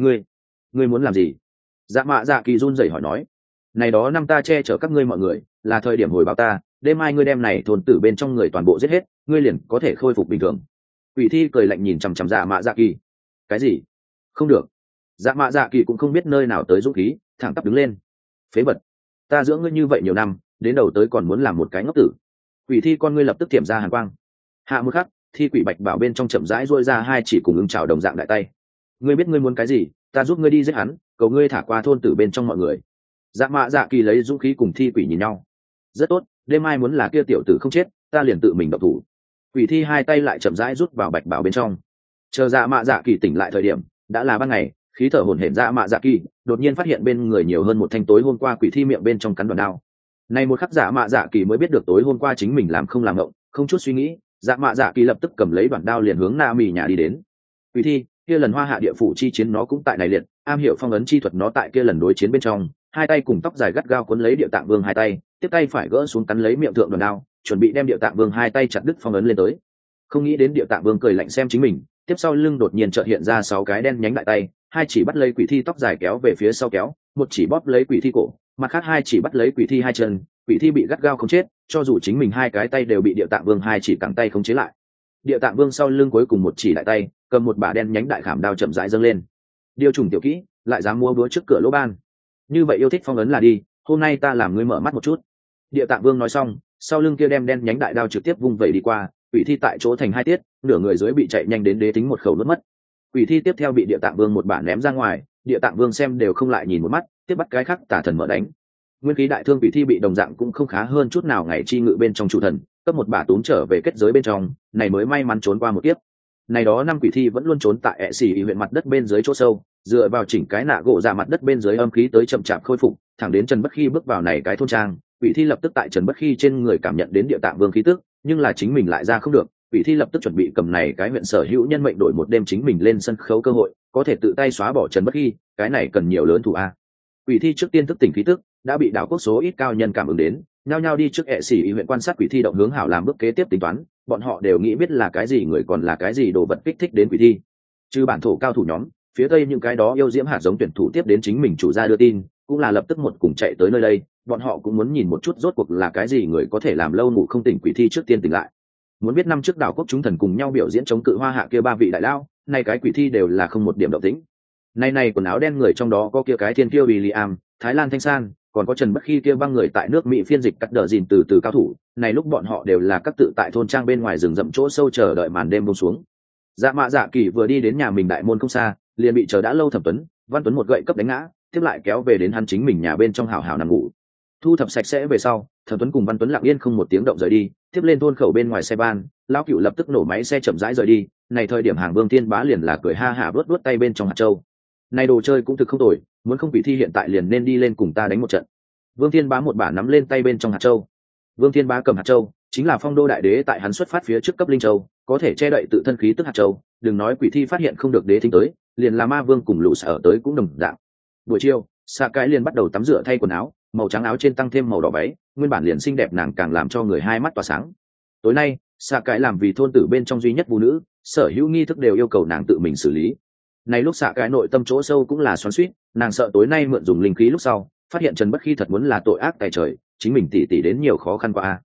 Ngươi muốn làm gì? Dạ Mạ Dạ Kỳ run rẩy hỏi nói. Này đó năm ta che chở các ngươi mọi người, là thời điểm hồi báo ta, đêm mai ngươi đem này thôn tử bên trong người toàn bộ giết hết, ngươi liền có thể khôi phục bình thường. Quỷ thi cười lạnh nhìn chằm chằm Dạ Mạ Dạ Kỳ. Cái gì? Không được. Dạ Mạ Dạ Kỳ cũng không biết nơi nào tới dũng khí, thẳng tắp đứng lên. Phế vật, ta dưỡng ngươi như vậy nhiều năm, đến đầu tới còn muốn làm một cái ngốc tử. Quỷ thi con ngươi lập tức tiềm ra hàn quang. Hạ một khắc, thi quỷ bạch bảo bên trong chậm rãi duỗi ra hai chỉ cùng ứng chào đồng dạng đại tay. Ngươi biết ngươi muốn cái gì, ta giúp ngươi đi giết hắn, cầu ngươi thả qua thôn tử bên trong mọi người. Dạ Mạ Dạ Kỳ lấy dũng khí cùng thi quỷ nhìn nhau. Rất tốt, đêm mai muốn là kia tiểu tử không chết, ta liền tự mình động thủ. Quỷ thi hai tay lại chậm rãi rút vào bạch bảo bên trong. Chờ Dạ Mạ Dạ Kỳ tỉnh lại thời điểm, đã là ban ngày, khí thở hổn hển. Dạ Mạ Dạ Kỳ đột nhiên phát hiện bên người nhiều hơn một thanh tối hôm qua quỷ thi miệng bên trong cắn đoạn đao. Này một khắc Dạ Mạ Dạ Kỳ mới biết được tối hôm qua chính mình làm không làm ngộng, không chút suy nghĩ, Dạ Mạ Dạ Kỳ lập tức cầm lấy đoạn đao liền hướng Na Mì nhà đi đến. Quỷ thi, kia lần Hoa Hạ địa phủ chi chiến nó cũng tại này liệt, am hiểu phong ấn chi thuật nó tại kia lần đối chiến bên trong, hai tay cùng tóc dài gắt gao cuốn lấy Địa Tạng Vương hai tay, tiếp tay phải gỡ xuống cắn lấy miệng thượng đoạn đao, chuẩn bị đem Địa Tạng Vương hai tay chặt đứt phong ấn lên tới. Không nghĩ đến Địa Tạng Vương cười lạnh xem chính mình, tiếp sau lưng đột nhiên chợt hiện ra 6 cái đen nhánh đại tay, hai chỉ bắt lấy quỷ thi tóc dài kéo về phía sau kéo, một chỉ bóp lấy quỷ thi cổ, mặt khác hai chỉ bắt lấy quỷ thi hai chân, quỷ thi bị gắt gao không chết, cho dù chính mình hai cái tay đều bị Địa Tạng Vương hai chỉ cẳng tay không chế lại. Địa Tạng Vương sau lưng cuối cùng một chỉ đại tay, cầm một bả đen nhánh đại khảm đao chậm rãi dâng lên. Điều trùng tiểu kỹ, lại dám múa búa trước cửa lỗ ban. Như vậy yêu thích phong ấn là đi, hôm nay ta làm ngươi mở mắt một chút. Địa Tạng Vương nói xong, sau lưng kia đem đen nhánh đại đao trực tiếp vung vẩy đi qua, quỷ thi tại chỗ thành hai tiết, nửa người dưới bị chạy nhanh đến đế tính một khẩu nuốt mất. Quỷ thi tiếp theo bị Địa Tạng Vương một bả ném ra ngoài, Địa Tạng Vương xem đều không lại nhìn một mắt, tiếp bắt cái khác tả thần mở đánh. Nguyên khí đại thương quỷ thi bị đồng dạng cũng không khá hơn chút nào ngày chi ngự bên trong chủ thần, cấp một bả túm trở về kết giới bên trong, này mới may mắn trốn qua một kiếp. Này đó năm quỷ thi vẫn luôn trốn tại ẹ xỉ huyện mặt đất bên dưới chỗ sâu, dựa vào chỉnh cái nạ gỗ ra mặt đất bên dưới âm khí tới chậm chạp khôi phục, thẳng đến Trần Bất Khi bước vào này cái thôn trang, quỷ thi lập tức tại Trần Bất Khi trên người cảm nhận đến Địa Tạng Vương khí tức, nhưng là chính mình lại ra không được, quỷ thi lập tức chuẩn bị cầm này cái huyện sở hữu nhân mệnh đổi một đêm chính mình lên sân khấu cơ hội, có thể tự tay xóa bỏ Trần Bất Khi, cái này cần nhiều lớn thủ a. Quỷ thi trước tiên thức tỉnh khí tức, đã bị đảo quốc số ít cao nhân cảm ứng đến, nhao nhao đi trước ẹ xỉ huyện quan sát quỷ thi động hướng hảo làm bước kế tiếp tính toán, bọn họ đều nghĩ biết là cái gì người còn là cái gì đồ vật kích thích đến quỷ thi. Trừ bản thổ cao thủ nhóm, phía tây những cái đó yêu diễm hạt giống tuyển thủ tiếp đến chính mình chủ gia đưa tin, cũng là lập tức một cùng chạy tới nơi đây, bọn họ cũng muốn nhìn một chút rốt cuộc là cái gì người có thể làm lâu ngủ không tỉnh quỷ thi trước tiên tỉnh lại. Muốn biết năm trước đảo quốc chúng thần cùng nhau biểu diễn chống cự Hoa Hạ kia ba vị đại lao, nay cái quỷ thi đều là không một điểm động tĩnh. Nay quần áo đen người trong đó có kia cái thiên kiêu William, Thái Lan Thanh San, còn có Trần Bất Khi kia băng người tại nước Mỹ phiên dịch cắt đờ dìn từ cao thủ, này lúc bọn họ đều là các tự tại thôn trang bên ngoài rừng rậm chỗ sâu chờ đợi màn đêm buông xuống. Dạ Mạ Dạ Kỳ vừa đi đến nhà mình đại môn không xa, liền bị chờ đã lâu Thẩm Tuấn, Văn Tuấn một gậy cấp đánh ngã, tiếp lại kéo về đến hắn chính mình nhà bên trong hào hào nằm ngủ. Thu thập sạch sẽ về sau, Thẩm Tuấn cùng Văn Tuấn lặng yên không một tiếng động rời đi, tiếp lên thôn khẩu bên ngoài xe ban, lão cựu lập tức nổ máy xe chậm rãi rời đi. Này thời điểm Hàng Vương Thiên Bá liền là cười ha hả vuốt tay bên trong hạt châu. Này đồ chơi cũng thực không tồi, muốn không bị thi hiện tại liền nên đi lên cùng ta đánh một trận. Vương Thiên Bá một bả nắm lên tay bên trong hạt châu. Vương Thiên Bá cầm hạt châu, chính là Phong Đô đại đế tại hắn xuất phát phía trước cấp linh châu, có thể che đậy tự thân khí tức hạt châu, đừng nói quỷ thi phát hiện không được đế thính tới, liền là ma vương cùng lũ sở tới cũng đồng dạng. Buổi chiều, Xạ Cái liền bắt đầu tắm rửa thay quần áo, màu trắng áo trên tăng thêm màu đỏ váy, nguyên bản liền xinh đẹp nàng càng làm cho người hai mắt tỏa sáng. Tối nay, Xạ Cái làm vì thôn tử bên trong duy nhất phụ nữ, sở hữu nghi thức đều yêu cầu nàng tự mình xử lý. Này lúc Xạ Cái nội tâm chỗ sâu cũng là xoắn xuýt, nàng sợ tối nay mượn dùng linh khí lúc sau, phát hiện Trần Bất Khi thật muốn là tội ác tày trời, chính mình tỉ đến nhiều khó khăn qua a.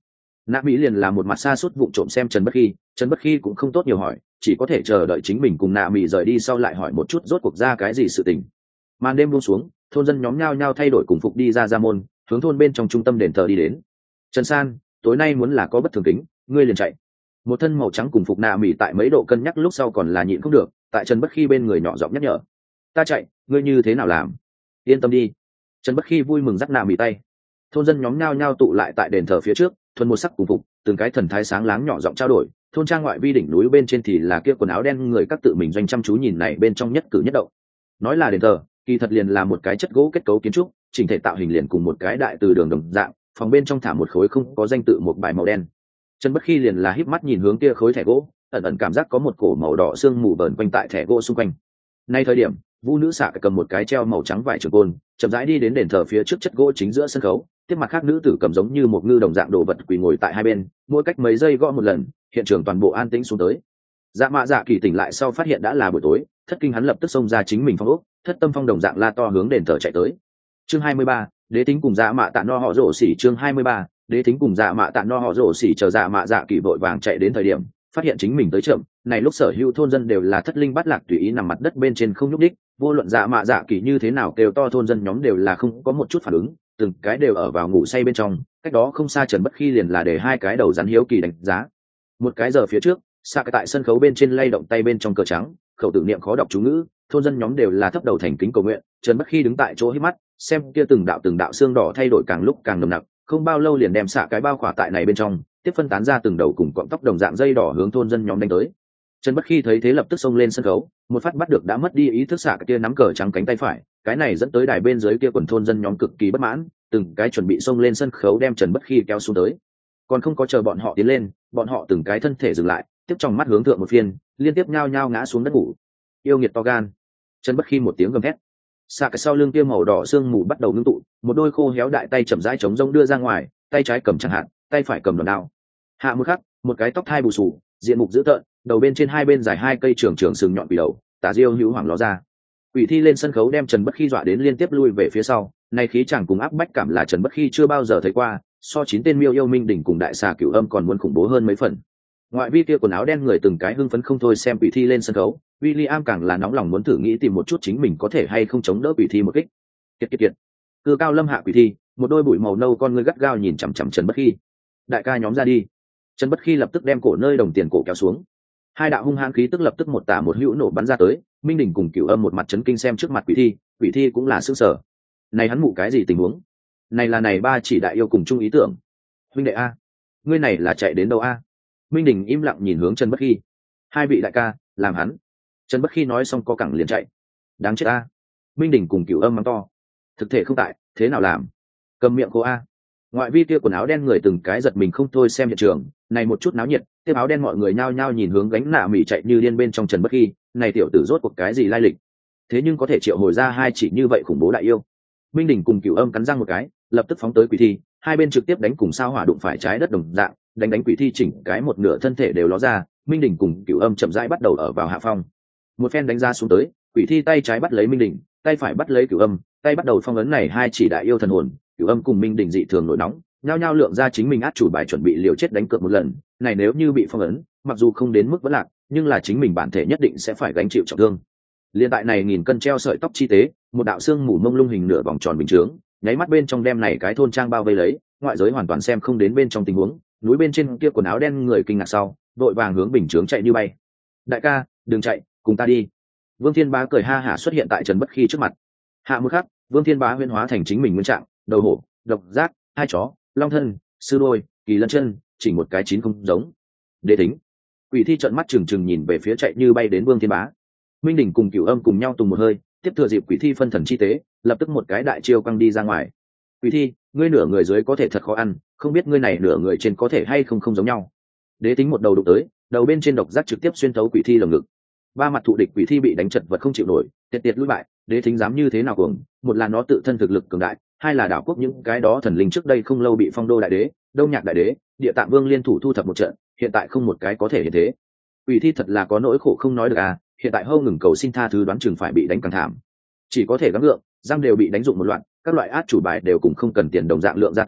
Nạ mỹ liền là một mặt xa suốt vụng trộm xem Trần Bất Khi cũng không tốt nhiều hỏi, chỉ có thể chờ đợi chính mình cùng Nạ mỹ rời đi sau lại hỏi một chút rốt cuộc ra cái gì sự tình. Màn đêm buông xuống, thôn dân nhóm nhao nhao thay đổi cùng phục đi ra môn, hướng thôn bên trong trung tâm đền thờ đi đến. Trần San, tối nay muốn là có bất thường tính, ngươi liền chạy. Một thân màu trắng cùng phục Nạ mỹ tại mấy độ cân nhắc lúc sau còn là nhịn không được, tại Trần Bất Khi bên người nhỏ giọng nhắc nhở. Ta chạy, ngươi như thế nào làm? Yên tâm đi. Trần Bất Khi vui mừng dắt Nạ mỹ tay. Thôn dân nhóm nhao nhao tụ lại tại đền thờ phía trước, thuần một sắc cùng phục, từng cái thần thái sáng láng nhỏ giọng trao đổi. Thôn trang ngoại vi đỉnh núi bên trên thì là kia quần áo đen người các tự mình doanh chăm chú nhìn này bên trong nhất cử nhất động. Nói là đền thờ, kỳ thật liền là một cái chất gỗ kết cấu kiến trúc, chỉnh thể tạo hình liền cùng một cái đại từ đường đồng dạng, phòng bên trong thả một khối không có danh tự một bài màu đen. Trần Bất Khi liền là híp mắt nhìn hướng kia khối thẻ gỗ, ẩn ẩn cảm giác có một cổ màu đỏ sương mù vờn quanh tại thẻ gỗ xung quanh. Nay thời điểm, Vu nữ xạ cầm một cái treo màu trắng vải trường côn, chậm rãi đi đến đền thờ phía trước chất gỗ chính giữa sân khấu, tiếp mặt khác nữ tử cầm giống như một ngư đồng dạng đồ vật quỳ ngồi tại hai bên, mỗi cách mấy giây gõ một lần, hiện trường toàn bộ an tĩnh xuống tới. Dạ Mạ Dạ Kỳ tỉnh lại sau phát hiện đã là buổi tối, thất kinh hắn lập tức xông ra chính mình phong ốc, thất tâm phong đồng dạng la to hướng đền thờ chạy tới. Chương 23, đế tính cùng Dạ Mạ Tạ No họ rổ xỉ. Chương 23, đế tính cùng Dạ Mạ Tạ No họ rổ xỉ. Chờ Dạ Mạ Dạ Kỳ vội vàng chạy đến thời điểm, phát hiện chính mình tới chậm, này lúc sở hữu thôn dân đều là thất linh bát lạc tùy ý nằm mặt đất bên trên không nhúc đích, vô luận Dạ Mạ Dạ Kỳ như thế nào kêu to thôn dân nhóm đều là không có một chút phản ứng, từng cái đều ở vào ngủ say bên trong. Cách đó không xa Trần Bất Khi liền là để hai cái đầu rắn hiếu kỳ đánh giá. Một cái giờ phía trước, xa cái tại sân khấu bên trên lay động tay bên trong cờ trắng, khẩu tử niệm khó đọc chú ngữ, thôn dân nhóm đều là thấp đầu thành kính cầu nguyện. Trần Bất Khi đứng tại chỗ hít mắt, xem kia từng đạo xương đỏ thay đổi càng lúc càng nồng nặc, không bao lâu liền đem xạ cái bao khỏa tại này bên trong, tiếp phân tán ra từng đầu cùng cọng tóc đồng dạng dây đỏ hướng thôn dân nhóm đánh tới. Trần Bất Khi thấy thế lập tức xông lên sân khấu, một phát bắt được đã mất đi ý thức xạ cái kia nắm cờ trắng cánh tay phải, cái này dẫn tới đài bên dưới kia quần thôn dân nhóm cực kỳ bất mãn, từng cái chuẩn bị xông lên sân khấu đem Trần Bất Khi kéo xuống tới. Còn không có chờ bọn họ tiến lên, bọn họ từng cái thân thể dừng lại, tiếp trong mắt hướng thượng một phiên, liên tiếp nhao nhao ngã xuống đất ngủ. Yêu nghiệt to gan. Trần Bất Khi một tiếng gầm thét. Xạ cái sau lưng kia màu đỏ sương mù bắt đầu ngưng tụ, một đôi khô héo đại tay chậm rãi chống rông đưa ra ngoài, tay trái cầm chẳng hạn, tay phải cầm đòn đao. Hạ một khắc, một cái tóc thai bù xù, diện mục dữ tợn, đầu bên trên hai bên dài hai cây trường sừng nhọn quỷ đầu, tà diêu hữu hoàng ló ra. Quỷ thi lên sân khấu đem Trần Bất Khi dọa đến liên tiếp lui về phía sau, này khí chẳng cùng áp bách cảm là Trần Bất Khi chưa bao giờ thấy qua, so 9 tên miêu yêu minh đỉnh cùng đại xà cửu âm còn muốn khủng bố hơn mấy phần. Ngoại vi kia quần áo đen người từng cái hưng phấn không thôi xem quỷ thi lên sân khấu, William càng là nóng lòng muốn thử nghĩ tìm một chút chính mình có thể hay không chống đỡ quỷ thi một kích. Kiệt. Cư cao lâm hạ quỷ thi, một đôi bụi màu nâu con ngươi gắt gao nhìn chằm chằm Trần Bất Khi. Đại ca nhóm ra đi. Trần Bất Khi lập tức đem cổ nơi đồng tiền cổ kéo xuống. Hai đạo hung hăng khí tức lập tức một tả một hữu nổ bắn ra tới, minh đỉnh cùng cửu âm một mặt chấn kinh xem trước mặt quỷ thi cũng là sững sờ. Này hắn mụ cái gì tình huống? Này ba chỉ đại yêu cùng chung ý tưởng. Huynh đệ a, ngươi này là chạy đến đâu a? Minh đỉnh im lặng nhìn hướng Trần Bất Khi. Hai vị đại ca, làm hắn. Trần Bất Khi nói xong có cẳng liền chạy. Đáng chết a. Minh đỉnh cùng cửu âm mắng to. Thực thể không tại, thế nào làm? Cầm miệng cô a. Ngoại vi kia quần áo đen người từng cái giật mình không thôi xem hiện trường, này một chút náo nhiệt, tiếp áo đen mọi người nhao nhao nhìn hướng gánh nạ mỉ chạy như điên bên trong Trần Bất Khi, này tiểu tử rốt cuộc cái gì lai lịch? Thế nhưng có thể triệu hồi ra hai chỉ như vậy khủng bố đại yêu. Minh đỉnh cùng cửu âm cắn răng một cái, lập tức phóng tới quỷ thi, hai bên trực tiếp đánh cùng sao hỏa đụng phải trái đất đồng dạng, đánh quỷ thi chỉnh cái một nửa thân thể đều ló ra, Minh đỉnh cùng cửu âm chậm rãi bắt đầu ở vào hạ phong. Một phen đánh ra xuống tới, quỷ thi tay trái bắt lấy Minh đỉnh, tay phải bắt lấy cửu âm, tay bắt đầu phong ấn này hai chỉ đại yêu thần hồn, cửu âm cùng Minh đỉnh dị thường nổi nóng, nhao nhao lượng ra chính mình át chủ bài chuẩn bị liều chết đánh cược một lần, này nếu như bị phong ấn, mặc dù không đến mức vẫn lạc, nhưng là chính mình bản thể nhất định sẽ phải gánh chịu trọng thương. Liên tại này nghìn cân treo sợi tóc chi tế, một đạo xương mù mông lung hình nửa vòng tròn bình chướng, nháy mắt bên trong đem này cái thôn trang bao vây lấy, ngoại giới hoàn toàn xem không đến bên trong tình huống, núi bên trên kia quần áo đen người kinh ngạc sau, đội vàng hướng bình chướng chạy như bay. Đại ca, đừng chạy, cùng ta đi. Vương Thiên Bá cười ha hả xuất hiện tại Trần Bất Khi trước mặt. Hạ một khắc, Vương Thiên Bá huyễn hóa thành chính mình nguyên trạng, đầu hổ, độc giác, hai chó, long thân, sư đôi, kỳ lân chân, chỉ một cái chín không giống. Đế tính. Quỷ thi trợn mắt trừng trừng nhìn về phía chạy như bay đến Vương Thiên Bá. Minh đỉnh cùng cửu âm cùng nhau tùng một hơi, tiếp thừa dịp quỷ thi phân thần chi tế, lập tức một cái đại chiêu quăng đi ra ngoài. Quỷ thi, ngươi nửa người dưới có thể thật khó ăn, không biết ngươi này nửa người trên có thể hay không giống nhau. Đế tính một đầu đụng tới, đầu bên trên độc giác trực tiếp xuyên thấu quỷ thi lồng ngực. Ba mặt thụ địch quỷ thi bị đánh chật vật không chịu nổi, tiệt lùi bại. Đế tính dám như thế nào cuồng, một là nó tự thân thực lực cường đại, hai là đảo quốc những cái đó thần linh trước đây không lâu bị phong đô đại đế, đông nhạc đại đế, địa tạng vương liên thủ thu thập một trận, hiện tại không một cái có thể hiện thế. Quỷ thi thật là có nỗi khổ không nói được à, hiện tại hâu ngừng cầu xin tha thứ đoán chừng phải bị đánh càng thảm, chỉ có thể gắng gượng, răng đều bị đánh dụng một loạt, các loại át chủ bài đều cùng không cần tiền đồng dạng lượng ra tới,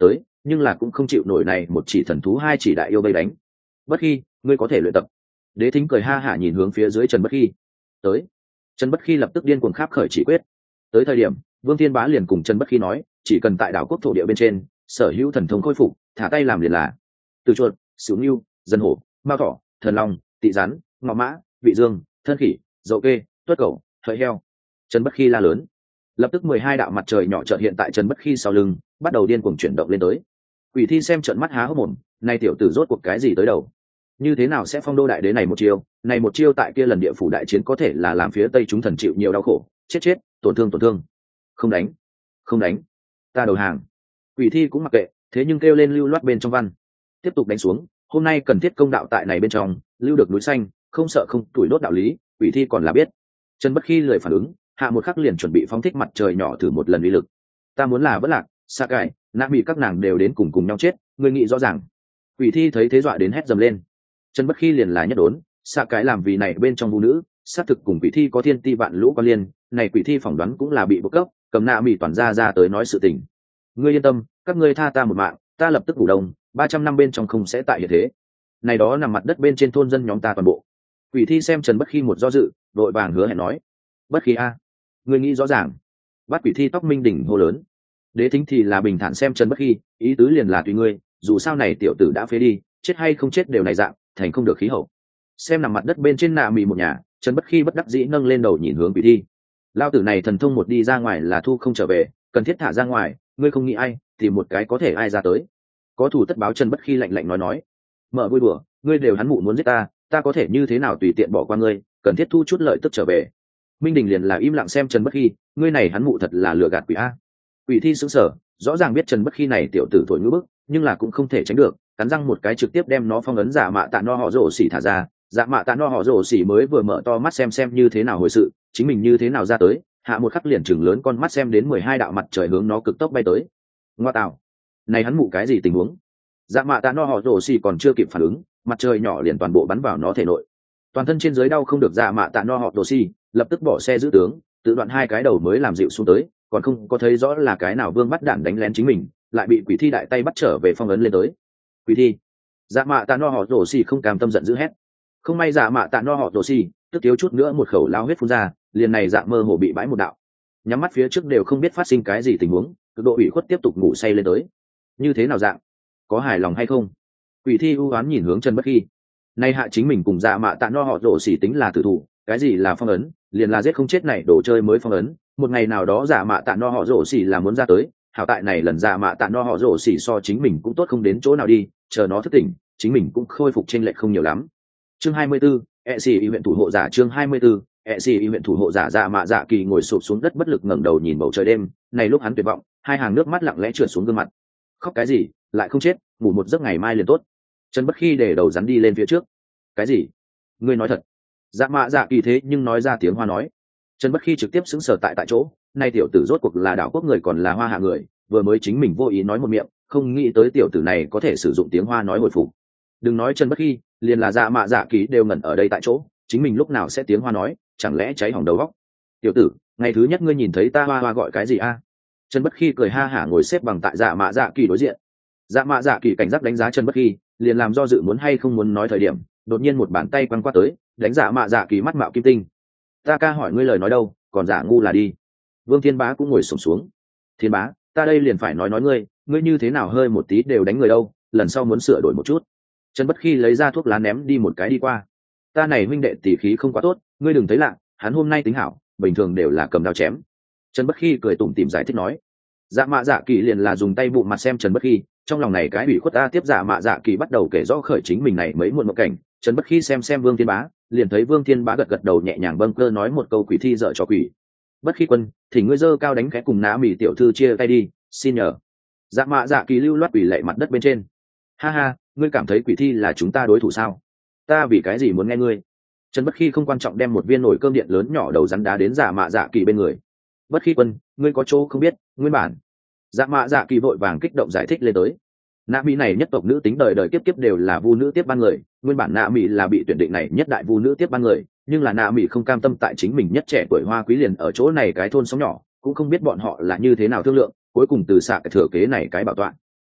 nhưng là cũng không chịu nổi này một chỉ thần thú hai chỉ đại yêu vây đánh. Bất Khi, ngươi có thể luyện tập. Đế Thính cười ha hả nhìn hướng phía dưới Trần Bất Khi. Tới. Trần Bất Khi lập tức điên cuồng kháp khởi chỉ quyết. Tới thời điểm, Vương Thiên Bá liền cùng Trần Bất Khi nói, chỉ cần tại đảo quốc thổ địa bên trên, sở hữu thần thông khôi phục, thả tay làm liền là. Từ chuột, sửu ngưu, dân hổ, mao thỏ, thần long, tị rắn, ngọ mã, vị dương, thân khỉ, dậu kê, tuất cẩu, hợi heo. Trần Bất Khi la lớn. Lập tức 12 đạo mặt trời nhỏ chợt hiện tại Trần Bất Khi sau lưng, bắt đầu điên cuồng chuyển động lên tới. Quỷ Thi xem trợn mắt há hốc mồm, này tiểu tử rốt cuộc cái gì tới đầu? Như thế nào sẽ phong đô đại đế này một chiêu, này một chiêu tại kia lần địa phủ đại chiến có thể là làm phía Tây chúng thần chịu nhiều đau khổ, chết, tổn thương. Không đánh, ta đầu hàng. Quỷ Thi cũng mặc kệ, thế nhưng kêu lên lưu loát bên trong văn. Tiếp tục đánh xuống, hôm nay cần thiết công đạo tại này bên trong, lưu được núi xanh, không sợ không tuổi đốt đạo lý, Quỷ Thi còn là biết. Trần Bất Khi lười phản ứng, hạ một khắc liền chuẩn bị phóng thích mặt trời nhỏ thử một lần uy lực. Ta muốn là vẫn lạc, xa cải, nã bị các nàng đều đến cùng nhau chết, ngươi nghĩ rõ ràng. Quỷ Thi thấy thế dọa đến hét dầm lên. Trần Bất Khi liền là nhất đốn, xa cái làm vì này bên trong vũ nữ, xác thực cùng Quỷ Thi có thiên ti vạn lũ quan liên, này Quỷ Thi phỏng đoán cũng là bị bức cấp, cầm nã bị toàn ra tới nói sự tình. Ngươi yên tâm, các ngươi tha ta một mạng, ta lập tức ngủ đông, 300 năm bên trong không sẽ tại hiện thế. Này đó nằm mặt đất bên trên thôn dân nhóm ta toàn bộ. Quỷ Thi xem Trần Bất Khi một do dự, đội vàng hứa hẹn nói: Bất Khi a, ngươi nghĩ rõ ràng. Bắt Quỷ Thi tóc minh đỉnh hô lớn. Đế Thính thì là bình thản xem Trần Bất Khi, ý tứ liền là tùy ngươi, dù sao này tiểu tử đã phế đi, chết hay không chết đều này dạng, thành không được khí hậu. Xem nằm mặt đất bên trên nạ mì một nhà, Trần Bất Khi bất đắc dĩ nâng lên đầu nhìn hướng Quỷ Thi. Lao tử này thần thông một đi ra ngoài là thu không trở về, cần thiết thả ra ngoài, ngươi không nghĩ ai, thì một cái có thể ai ra tới. Có thủ tất báo. Trần Bất Khi lạnh lạnh nói, mở vui đùa, ngươi đều hắn mụ muốn giết ta, ta có thể như thế nào tùy tiện bỏ qua ngươi, cần thiết thu chút lợi tức trở về. Minh Đình liền là im lặng xem Trần Bất Khi, ngươi này hắn mụ thật là lừa gạt quỷ a. Quỷ Thi sững sờ, rõ ràng biết Trần Bất Khi này tiểu tử thổi ngữ bức, nhưng là cũng không thể tránh được, cắn răng một cái trực tiếp đem nó phong ấn Dạ Mạ Tạ No Họ Rồ Xỉ thả ra. Dạ Mạ Tạ No Họ Rồ Xỉ mới vừa mở to mắt xem như thế nào hồi sự, chính mình như thế nào ra tới, hạ một khắc liền chừng lớn con mắt xem đến 12 đạo mặt trời hướng nó cực tốc bay tới. Ngoa tạo, này hắn mụ cái gì tình huống? Dạ Mạ Tạ No Họ Rồ Xỉ còn chưa kịp phản ứng, mặt trời nhỏ liền toàn bộ bắn vào nó thể nội. Toàn thân trên dưới đau không được. Dạ Mạ Tạ No Họ Rồ Xỉ lập tức bỏ xe giữ tướng, tự đoạn hai cái đầu mới làm dịu xuống tới, còn không có thấy rõ là cái nào vương bắt đạn đánh lén chính mình, lại bị Quỷ Thi đại tay bắt trở về phong ấn lên tới. Quỷ Thi, Dạ Mạ Tạ No Họ Rồ Xỉ không cam tâm giận dữ hét. Không may Dạ Mạ Tạ No Họ Rồ Xỉ tức thiếu chút nữa một khẩu lao huyết phun ra, liền này Dạ mơ hồ bị bãi một đạo, nhắm mắt phía trước đều không biết phát sinh cái gì tình huống, cực độ ủy khuất tiếp tục ngủ say lên tới. Như thế nào dạng, có hài lòng hay không? Quỷ Thi u oán nhìn hướng Trần Bất Khi. Nay hạ chính mình cùng Dạ Mạ Tạ No Họ Rồ Xỉ tính là tử thủ, cái gì là phong ấn, liền là giết không chết này đồ chơi mới phong ấn. Một ngày nào đó Dạ Mạ Tạ No Họ Rồ Xỉ là muốn ra tới, hảo tại này lần Dạ Mạ Tạ No Họ Rồ Xỉ so chính mình cũng tốt không đến chỗ nào đi, chờ nó thức tỉnh, chính mình cũng khôi phục chênh lệch không nhiều lắm. Chương 24, ECI huyện thủ hộ giả. Chương 24, ECI huyện thủ hộ giả. Dạ Mạ Dạ Kỳ ngồi sụp xuống đất bất lực ngẩng đầu nhìn bầu trời đêm, này lúc hắn tuyệt vọng, hai hàng nước mắt lặng lẽ trượt xuống gương mặt. Khóc cái gì, lại không chết, ngủ một giấc ngày mai liền tốt. Trần Bất Khi để đầu rắn đi lên phía trước. Cái gì? Ngươi nói thật? Dạ Mạ Dạ Kỳ thế nhưng nói ra tiếng Hoa nói. Trần Bất Khi trực tiếp sững sờ tại chỗ, nay tiểu tử rốt cuộc là đảo quốc người còn là Hoa hạ người, vừa mới chính mình vô ý nói một miệng, không nghĩ tới tiểu tử này có thể sử dụng tiếng Hoa nói hồi phục. Đừng nói Trần Bất Khi, liền là Dạ Mạ Dạ Kỳ đều ngẩn ở đây tại chỗ, chính mình lúc nào sẽ tiếng Hoa nói, chẳng lẽ cháy hỏng đầu óc. Tiểu tử, ngày thứ nhất ngươi nhìn thấy ta hoa gọi cái gì a? Trần Bất Khi cười ha hả ngồi xếp bằng tại Dạ Mạ Dạ Kỳ đối diện. Dạ Mạ Dạ Kỳ cảnh giác đánh giá Trần Bất Khi, liền làm do dự muốn hay không muốn nói thời điểm, đột nhiên một bàn tay quăng qua tới, đánh Dạ Mạ Dạ Kỳ mắt mạo kim tinh. Ta ca hỏi ngươi lời nói đâu, còn giả ngu là đi. Vương Thiên Bá cũng ngồi xổm xuống. Thiên Bá, ta đây liền phải nói ngươi như thế nào hơi một tí đều đánh người đâu, lần sau muốn sửa đổi một chút. Trần Bất Khi lấy ra thuốc lá ném đi một cái đi qua. Ta này huynh đệ tỉ khí không quá tốt, ngươi đừng thấy lạ, hắn hôm nay tính hảo, bình thường đều là cầm dao chém. Trần Bất Khi cười tủm tỉm giải thích nói. Dạ Mạ Dạ Kỳ liền là dùng tay bụng mặt xem Trần Bất Khi, trong lòng này cái ủy khuất ta tiếp. Dạ Mạ Dạ Kỳ bắt đầu kể rõ khởi chính mình này mấy muộn một cảnh. Trần Bất Khi xem Vương Thiên Bá, liền thấy Vương Thiên Bá gật đầu nhẹ nhàng bâng cơ nói một câu Quỷ Thi dở cho quỷ. Bất Khi quân, thì ngươi dơ cao đánh khẽ cùng Nã Mỉ tiểu thư chia tay đi, xin nhờ. Dạ Mạ Dạ Kỳ lưu loát quỷ lệ mặt đất bên trên. Ha ha, ngươi cảm thấy Quỷ Thi là chúng ta đối thủ sao? Ta vì cái gì muốn nghe ngươi? Trần Bất Khi không quan trọng đem một viên nồi cơm điện lớn nhỏ đầu rắn đá đến Dạ Mạ Dạ Kỳ bên người. Bất Khi quân, ngươi có chỗ không biết, nguyên bản. Dạ Mạ Dạ Kỳ vội vàng kích động giải thích lên tới. Nạ Mỹ này nhất tộc nữ tính đời đời kiếp kiếp đều là vu nữ tiếp ban người, nguyên bản Nạ Mỹ là bị tuyển định này nhất đại vu nữ tiếp ban người, nhưng là Nạ Mỹ không cam tâm tại chính mình nhất trẻ tuổi hoa quý liền ở chỗ này cái thôn sống nhỏ, cũng không biết bọn họ là như thế nào thương lượng, cuối cùng từ xạ cái thừa kế này cái bảo tọa.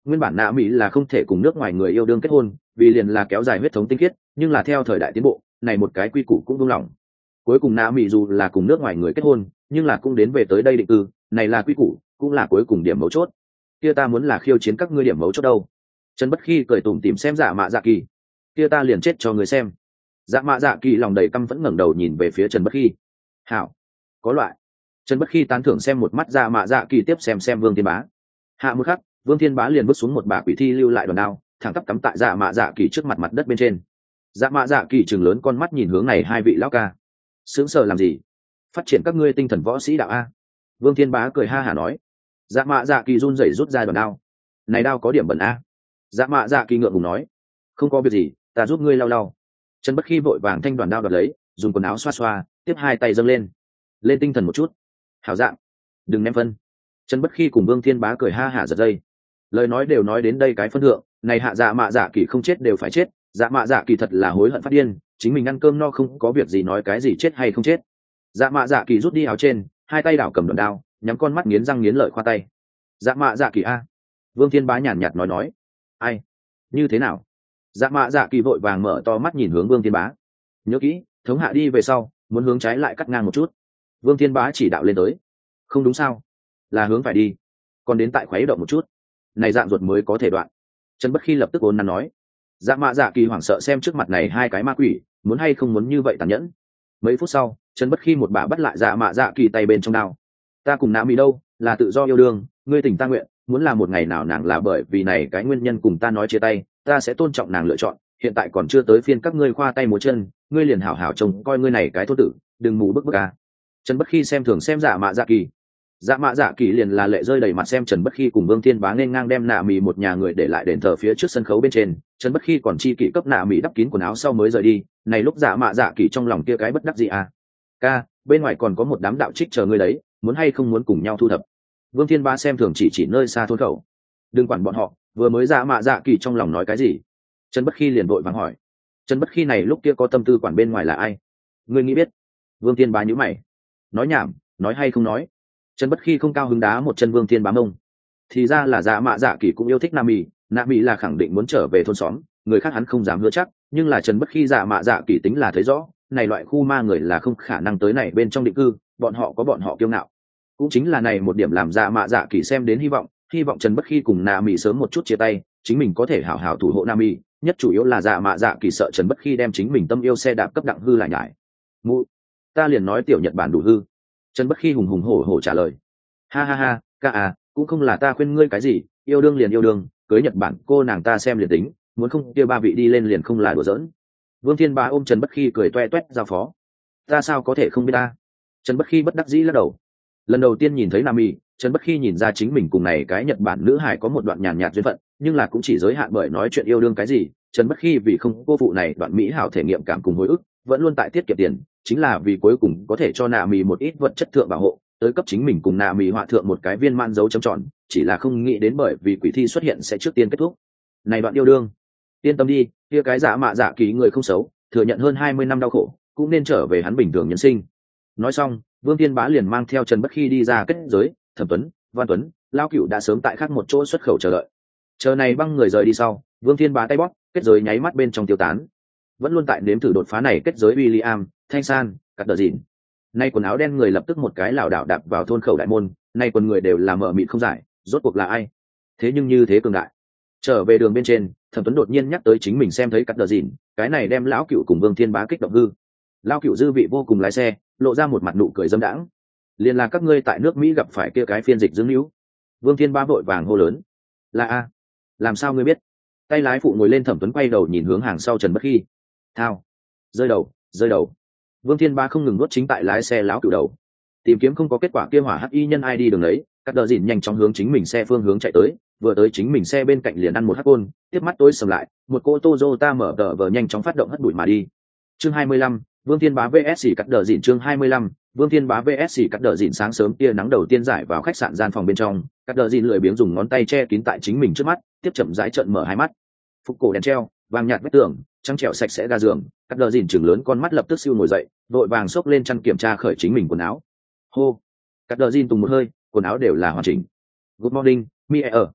nguyên bản nạ mỹ là không thể cùng nước ngoài người yêu đương kết hôn, vì liền là kéo dài huyết thống tinh khiết, nhưng là theo thời đại tiến bộ này một cái quy củ cũng buông lỏng. Cuối cùng nạ mỹ dù là cùng nước ngoài người kết hôn, nhưng là cũng đến về tới đây định cư, này là quy củ, cũng là cuối cùng điểm mấu chốt. Kia ta muốn là khiêu chiến các ngươi điểm mấu chốt đâu? Trần Bất Khi cười tủm tỉm xem Dạ Mạ Dạ Kỳ. Kia ta liền chết cho người xem. Dạ Mạ Dạ Kỳ lòng đầy căm vẫn ngẩng đầu nhìn về phía Trần Bất Khi. Hảo, có loại. Trần Bất Khi tán thưởng xem một mắt Dạ Mạ Dạ Kỳ, tiếp xem Vương Thiên Bá. Hạ một khắc, Vương Thiên Bá liền bước xuống một bả quỷ thi lưu lại đòn đao, thẳng tắp cắm tại Dạ Mạ Dạ Kỳ trước mặt đất bên trên. Dạ Mạ Dạ Kỳ trừng lớn con mắt nhìn hướng này hai vị lão ca. Sướng sờ làm gì? Phát triển các ngươi tinh thần võ sĩ đạo a. Vương Thiên Bá cười ha hả nói. Dạ Mạ Dạ Kỳ run rẩy rút ra đòn đao. Này đao có điểm bẩn a. Dạ Mạ Dạ Kỳ ngượng ngùng nói. Không có việc gì, ta giúp ngươi lau lau. Trần Bất Khi vội vàng thanh đoàn đao đoạt lấy, dùng quần áo xoa xoa, tiếp hai tay dâng lên. Lên tinh thần một chút. Hảo dạng, đừng ném phân. Trần Bất Khi cùng Vương Thiên Bá cười ha hả giật dây. Lời nói đều nói đến đây cái phân thượng, này hạ Dạ Mạ Dạ Kỳ không chết đều phải chết. Dạ Mạ Dạ Kỳ thật là hối hận phát điên, chính mình ăn cơm no không có việc gì nói cái gì chết hay không chết. Dạ Mạ Dạ Kỳ rút đi áo trên, hai tay đảo cầm đoạn đao, nhắm con mắt nghiến răng nghiến lợi khoa tay. Dạ Mạ Dạ Kỳ a. Vương Thiên Bá nhàn nhạt nói. Ai? Như thế nào? Dạ Mạ Dạ Kỳ vội vàng mở to mắt nhìn hướng Vương Thiên Bá. Nhớ kỹ, thống hạ đi về sau, muốn hướng trái lại cắt ngang một chút. Vương Thiên Bá chỉ đạo lên tới. Không đúng sao? Là hướng phải đi, còn đến tại khuấy động một chút, này dạng ruột mới có thể đoạn. Trần Bất Khi lập tức ôn nắn nói. Dạ Mạ Dạ Kỳ hoảng sợ xem trước mặt này hai cái ma quỷ, muốn hay không muốn như vậy tàn nhẫn. Mấy phút sau, Trần Bất Khi một bà bắt lại Dạ Mạ Dạ Kỳ tay bên trong đao. Ta cùng nã mỹ đâu, là tự do yêu đương, ngươi tỉnh ta nguyện, muốn là một ngày nào nàng là bởi vì này cái nguyên nhân cùng ta nói chia tay, ta sẽ tôn trọng nàng lựa chọn. Hiện tại còn chưa tới phiên các ngươi khoa tay múa chân, ngươi liền hảo hảo trông coi ngươi này cái thô tử, đừng mù bức à. Trần Bất Khi xem thường xem Dạ Mạ Dạ Kỳ. Dạ Mạ Dạ Kỳ liền là lệ rơi đầy mặt xem Trần Bất Khi cùng Vương Thiên Bá nên ngang đem nạ mì một nhà người để lại đền thờ phía trước sân khấu bên trên. Trần Bất Khi còn chi kỷ cấp nạ mì đắp kín quần áo sau mới rời đi. Này lúc Dạ Mạ Dạ Kỳ trong lòng kia cái bất đắc dĩ à? Ca, bên ngoài còn có một đám đạo trích chờ ngươi đấy, muốn hay không muốn cùng nhau thu thập? Vương Thiên Bá xem thường chỉ nơi xa thôn khẩu. Đừng quản bọn họ, vừa mới Dạ Mạ Dạ Kỳ trong lòng nói cái gì? Trần Bất Khi liền vội vàng hỏi. Trần Bất Khi này lúc kia có tâm tư quản bên ngoài là ai? Ngươi nghĩ biết? Vương Thiên Bá nhíu mày. Nói nhảm, nói hay không nói? Trần Bất Khi không cao hứng đá một chân Vương Thiên Bá mông. Thì ra là Dạ Mạ Dạ Kỳ cũng yêu thích Nam Mỹ là khẳng định muốn trở về thôn xóm, người khác hắn không dám hứa chắc, nhưng là Trần Bất Khi Dạ Mạ Dạ Kỳ tính là thấy rõ, này loại khu ma người là không khả năng tới này bên trong định cư, bọn họ có bọn họ kiêu ngạo. Cũng chính là này một điểm làm Dạ Mạ Dạ Kỳ xem đến hy vọng Trần Bất Khi cùng Nam Mỹ sớm một chút chia tay, chính mình có thể hảo hảo thủ hộ Nam Mỹ, nhất chủ yếu là Dạ Mạ Dạ Kỳ sợ Trần Bất Khi đem chính mình tâm yêu xe đạp cấp đặng hư lại nhải. Mụ, ta liền nói tiểu Nhật Bản đủ hư. Trần Bất Khi hùng hùng hổ hổ trả lời. Ha ha ha, ca à, cũng không là ta khuyên ngươi cái gì, yêu đương liền yêu đương, cưới Nhật Bản cô nàng ta xem liền tính, muốn không kia ba vị đi lên liền không là đùa giỡn. Vương Thiên Bá ôm Trần Bất Khi cười toe toét giao phó. Ta sao có thể không biết ta? Trần Bất Khi bất đắc dĩ lắc đầu. Lần đầu tiên nhìn thấy Nam Mỹ, Trần Bất Khi nhìn ra chính mình cùng này cái Nhật Bản nữ hải có một đoạn nhàn nhạt duyên phận, nhưng là cũng chỉ giới hạn bởi nói chuyện yêu đương cái gì. Trần Bất Khi vì không cô phụ này đoạn mỹ hảo thể nghiệm cảm cùng hồi ức, vẫn luôn tại tiết kiệm tiền, chính là vì cuối cùng có thể cho Nam Mỹ một ít vật chất thượng bảo hộ, tới cấp chính mình cùng Nam Mỹ họa thượng một cái viên man dấu chấm tròn, chỉ là không nghĩ đến bởi vì quỷ thi xuất hiện sẽ trước tiên kết thúc. Này đoạn yêu đương, yên tâm đi, kia cái Dạ Mạ Dạ Kỳ người không xấu, thừa nhận hơn 20 năm đau khổ, cũng nên trở về hắn bình thường nhân sinh. Nói xong, Vương Thiên Bá liền mang theo Trần Bất Khi đi ra kết giới. Thẩm Tuấn, Văn Tuấn, Lao Cửu đã sớm tại khác một chỗ xuất khẩu chờ đợi. Chờ này băng người rời đi sau, Vương Thiên Bá tay bóp, kết giới nháy mắt bên trong tiêu tán. Vẫn luôn tại nếm thử đột phá này kết giới William, Thanh San, Cắt Đờ Dìn. Nay quần áo đen người lập tức một cái lảo đảo đạp vào thôn khẩu đại môn, nay quần người đều là mờ mịt không giải, rốt cuộc là ai? Thế nhưng như thế cường đại. Trở về đường bên trên, Thẩm Tuấn đột nhiên nhắc tới chính mình xem thấy Cắt Đờ Dìn, cái này đem lão Cửu cùng Vương Thiên Bá kích động hư. Lão Cửu dư vị vô cùng lái xe, lộ ra một mặt nụ cười dâm đãng. Liền là các ngươi tại nước Mỹ gặp phải kia cái phiên dịch dương hữu. Vương Thiên Bá vội vàng hô lớn. Là a? Làm sao ngươi biết? Tay lái phụ ngồi lên, Thẩm Tuấn quay đầu nhìn hướng hàng sau Trần Bất Khi. Thao, rơi đầu. Vương Thiên Bá không ngừng nuốt chính tại lái xe lão Cửu đầu. Tìm kiếm không có kết quả, kia hỏa hắc y nhân ai đi đường đấy, Cắt Đờ Dìn nhanh chóng hướng chính mình xe phương hướng chạy tới, vừa tới chính mình xe bên cạnh liền ăn một hắc côn, tiếp mắt tối sầm lại, một cô Toyota mở tờ vờ nhanh chóng phát động hất đuổi mà đi. Chương 25, Vương Thiên Bá vs Cắt Đờ Dìn. Chương 25, Vương Thiên Bá vs Cắt Đờ Dìn. Sáng sớm tia nắng đầu tiên rải vào khách sạn gian phòng bên trong, Cắt Đờ Dìn lười biếng dùng ngón tay che kín tại chính mình trước mắt, tiếp chậm rãi trợn mở hai mắt. Phục cổ đèn treo, vàng nhạt vách tường, trắng trẻo sạch sẽ ga giường, Cắt Đờ Dìn chừng lớn con mắt lập tức siêu ngồi dậy, vội vàng xốc lên chăn kiểm tra khởi chính mình quần áo. Hô, Cắt Đờ Dìn tùng một hơi, quần áo đều là hoàn chỉnh. Good morning, Mie.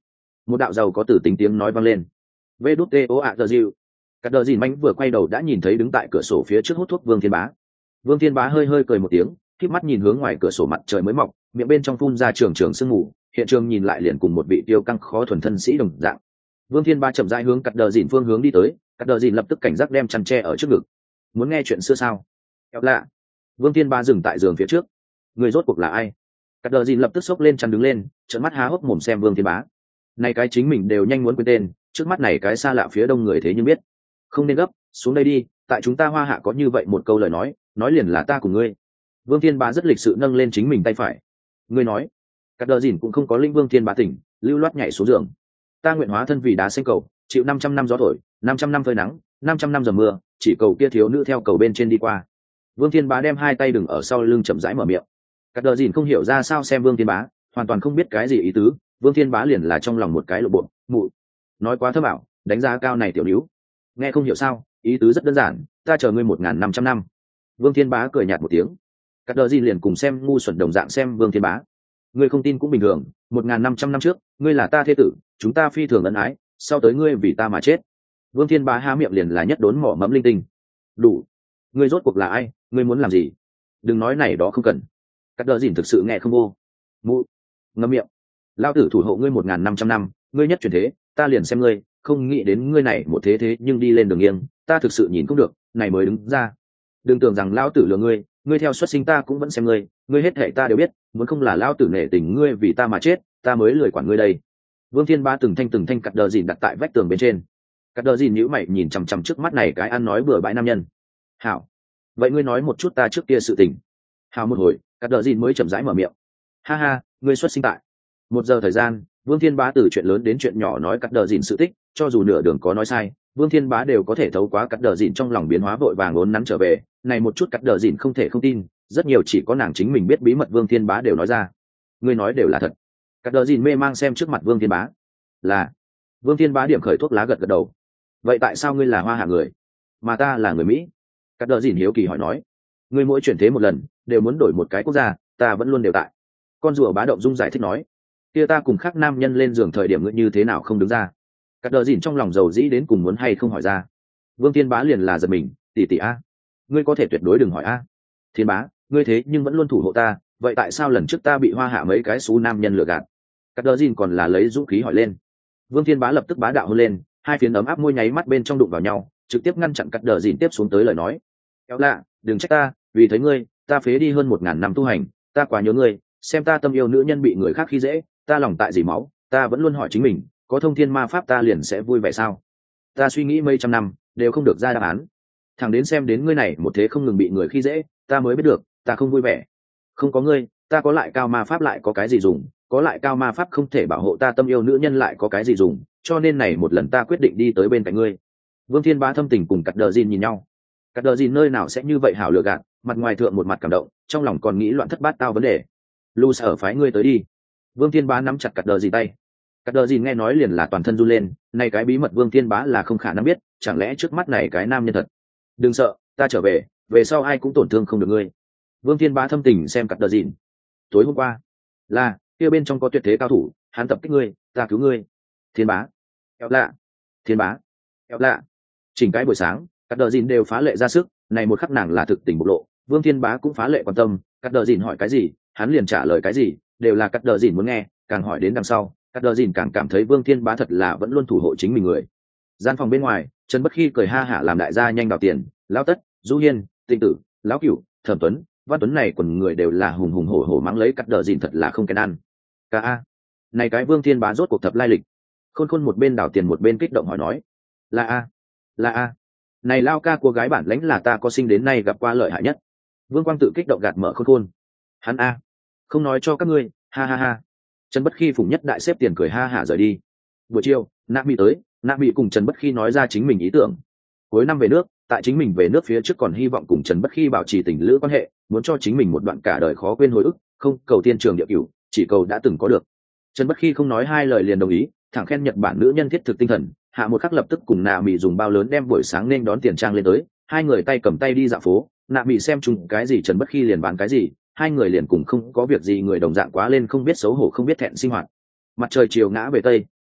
Một đạo giàu có tử tính tiếng nói vang lên. Vê đút tê ô ạ giờ dịu. Cắt đờ dìn mánh vừa quay đầu đã nhìn thấy đứng tại cửa sổ phía trước hút thuốc Vương Thiên Bá. Vương Thiên Bá hơi hơi cười một tiếng, khép mắt nhìn hướng ngoài cửa sổ mặt trời mới mọc, miệng bên trong phun ra trường trường sương mù, hiện trường nhìn lại liền cùng một vị tiêu căng khó thuần thân sĩ đồng dạng. Vương Thiên Bá chậm rãi hướng Cắt đờ dìn phương hướng đi tới, Cắt đờ dìn lập tức cảnh giác đem chăn tre ở trước ngực. Muốn nghe chuyện xưa sao? Kéo lạ. Vương Thiên Bá dừng tại giường phía trước. Người rốt cuộc là ai? Cắt đờ dìn lập tức xốc lên chăn đứng lên, trợn mắt há hốc mồm xem Vương Thiên Bá. Này cái chính mình đều nhanh muốn quên tên, trước mắt này cái xa lạ phía đông người thế nhưng biết. Không nên gấp, xuống đây đi, tại chúng ta Hoa Hạ có như vậy một câu lời nói liền là ta cùng ngươi. Vương Thiên Bá rất lịch sự nâng lên chính mình tay phải. Ngươi nói. Cắt đờ dìn cũng không có linh Vương Thiên Bá tỉnh, lưu loát nhảy xuống giường. Ta nguyện hóa thân vì đá xanh cầu, chịu 500 năm gió thổi, 500 năm phơi nắng, 500 năm dầm mưa, chỉ cầu kia thiếu nữ theo cầu bên trên đi qua. Vương Thiên Bá đem hai tay đừng ở sau lưng chậm rãi mở miệng. Cắt đờ dìn không hiểu ra sao xem Vương Thiên Bá, hoàn toàn không biết cái gì ý tứ. Vương Thiên Bá liền là trong lòng một cái lộ bộ, mụ. Nói quá thơm ảo, đánh giá cao này tiểu níu. Nghe không hiểu sao, ý tứ rất đơn giản, ta chờ ngươi 1.500 năm. Vương Thiên Bá cười nhạt một tiếng. Cắt đờ dìn liền cùng xem ngu xuẩn đồng dạng xem Vương Thiên Bá. Ngươi không tin cũng bình thường, 1.500 năm trước, ngươi là ta thế tử, chúng ta phi thường ân ái, sau tới ngươi vì ta mà chết. Vương Thiên Bá há miệng liền là nhất đốn mỏ mẫm linh tinh. Đủ. Ngươi rốt cuộc là ai, ngươi muốn làm gì? Đừng nói này đó không cần. Cắt đờ dìn thực sự nghe không vô. Mụ. Ngậm miệng. Lao tử thủ hộ ngươi 1.500 năm, ngươi nhất chuyển thế, ta liền xem ngươi, không nghĩ đến ngươi này một thế nhưng đi lên đường nghiêng, ta thực sự nhìn không được, này mới đứng ra. Đừng tưởng rằng lão tử lừa ngươi, ngươi theo xuất sinh ta cũng vẫn xem ngươi hết thảy ta đều biết, muốn không là lão tử nể tình ngươi vì ta mà chết, ta mới lười quản ngươi đây. Vương Thiên Bá từng thanh Cắt đờ dìn đặt tại vách tường bên trên. Cắt đờ dìn nhíu mày nhìn chằm chằm trước mắt này cái ăn nói bừa bãi nam nhân. Hảo, vậy ngươi nói một chút ta trước kia sự tình. Hảo một hồi, Cắt đờ dìn mới chậm rãi mở miệng. Ha ha, ngươi xuất sinh tại. 1 giờ thời gian, Vương Thiên Bá từ chuyện lớn đến chuyện nhỏ nói Cắt đờ dìn sự tích, cho dù nửa đường có nói sai, Vương Thiên Bá đều có thể thấu quá Cắt đờ dìn trong lòng biến hóa vội vàng ốn nắn trở về. Này một chút Cắt đờ dìn không thể không tin, rất nhiều chỉ có nàng chính mình biết bí mật Vương Thiên Bá đều nói ra. Ngươi nói đều là thật. Cắt đờ dìn mê mang xem trước mặt Vương Thiên Bá. Là. Vương Thiên Bá điểm khởi thuốc lá gật gật đầu. Vậy tại sao ngươi là Hoa Hạ người, mà ta là người Mỹ? Cắt đờ dìn hiếu kỳ hỏi nói. Ngươi mỗi chuyển thế một lần, đều muốn đổi một cái quốc gia, ta vẫn luôn đều tại. Con rùa bá động dung giải thích nói. Kia ta cùng khác nam nhân lên giường thời điểm ngươi như thế nào không đứng ra? Cắt đờ dìn trong lòng dầu dĩ đến cùng muốn hay không hỏi ra. Vương Thiên Bá liền là giật mình, tỷ a, ngươi có thể tuyệt đối đừng hỏi a. Thiên Bá, ngươi thế nhưng vẫn luôn thủ hộ ta, vậy tại sao lần trước ta bị Hoa Hạ mấy cái xú nam nhân lừa gạt? Cắt đờ dìn còn là lấy dũng khí hỏi lên. Vương Thiên Bá lập tức bá đạo hôn lên, hai phiến ấm áp môi nháy mắt bên trong đụng vào nhau, trực tiếp ngăn chặn Cắt đờ dìn tiếp xuống tới lời nói. Kéo lạ, đừng trách ta, vì thấy ngươi, ta phế đi hơn 1.000 năm tu hành, ta quá nhớ ngươi, xem ta tâm yêu nữ nhân bị người khác khi dễ, ta lòng tại dỉ máu, ta vẫn luôn hỏi chính mình, có thông thiên ma pháp ta liền sẽ vui vẻ sao? Ta suy nghĩ mấy trăm năm, đều không được ra đáp án. Thằng đến xem đến ngươi này một thế không ngừng bị người khi dễ, ta mới biết được, ta không vui vẻ. Không có ngươi, ta có lại cao ma pháp lại có cái gì dùng, có lại cao ma pháp không thể bảo hộ ta tâm yêu nữ nhân lại có cái gì dùng, cho nên này một lần ta quyết định đi tới bên cạnh ngươi. Vương Thiên Bá thâm tình cùng Cắt đờ dìn nhìn nhau. Cắt đờ dìn nơi nào sẽ như vậy hảo lừa gạt, mặt ngoài thượng một mặt cảm động, trong lòng còn nghĩ loạn thất bát tao vấn đề. Lu sở phái ngươi tới đi. Vương Thiên Bá nắm chặt Cắt đờ dìn tay. Cắt đờ dìn nghe nói liền là toàn thân run lên, này cái bí mật Vương Thiên Bá là không khả năng biết, chẳng lẽ trước mắt này cái nam nhân thật. Đừng sợ, ta trở về, về sau ai cũng tổn thương không được ngươi. Vương Thiên Bá thâm tình xem Cắt đờ dìn. Tối hôm qua, là kia bên trong có tuyệt thế cao thủ, hắn tập kích ngươi, ta cứu ngươi. Thiên Bá, kéo lạ, Thiên Bá, kéo lạ. Chỉnh cái buổi sáng, Cắt đờ dìn đều phá lệ ra sức, này một khắc nàng là thực tình bộc lộ, Vương Thiên Bá cũng phá lệ quan tâm, Cắt đờ dìn hỏi cái gì, hắn liền trả lời cái gì, đều là Cắt đờ dìn muốn nghe, càng hỏi đến đằng sau, Cắt đờ dìn càng cảm thấy Vương Thiên Bá thật là vẫn luôn thủ hộ chính mình người. Gian phòng bên ngoài, Trần Bất Khi cười ha hả làm đại gia nhanh đào tiền, Lão Tất, Du Hiên, Tịnh Tử, Lão Cửu, Thẩm Tuấn, Văn Tuấn này quần người đều là hùng hùng hổ hổ mắng lấy Cắt đờ dìn thật là không kén ăn. Ca a, này cái Vương Thiên Bá rốt cuộc thập lai lịch. Khôn Khôn một bên đào tiền một bên kích động hỏi nói, là a, là a, này Lao ca cô gái bản lãnh là ta có sinh đến nay gặp qua lợi hại nhất. Vương Quang tự kích động gạt mở Khôn Khôn. Hắn a, không nói cho các ngươi, ha ha ha. Trần Bất Khi phụng nhất đại xếp tiền cười ha hả rời đi. Buổi chiều, Nạp Mỹ tới, Nạp Mỹ cùng Trần Bất Khi nói ra chính mình ý tưởng. Cuối năm về nước, tại chính mình về nước phía trước còn hy vọng cùng Trần Bất Khi bảo trì tình lữ quan hệ, muốn cho chính mình một đoạn cả đời khó quên hồi ức, không cầu tiên trường địa cửu, chỉ cầu đã từng có được. Trần Bất Khi không nói hai lời liền đồng ý, thẳng khen Nhật Bản nữ nhân thiết thực tinh thần, hạ một khắc lập tức cùng Nạp Mỹ dùng bao lớn đem buổi sáng nên đón tiền trang lên tới, hai người tay cầm tay đi dạo phố, Nạp Mỹ xem chung cái gì Trần Bất Khi liền bán cái gì, hai người liền cùng không có việc gì người đồng dạng quá lên không biết xấu hổ không biết thẹn sinh hoạt. Mặt trời chiều ngã về tây,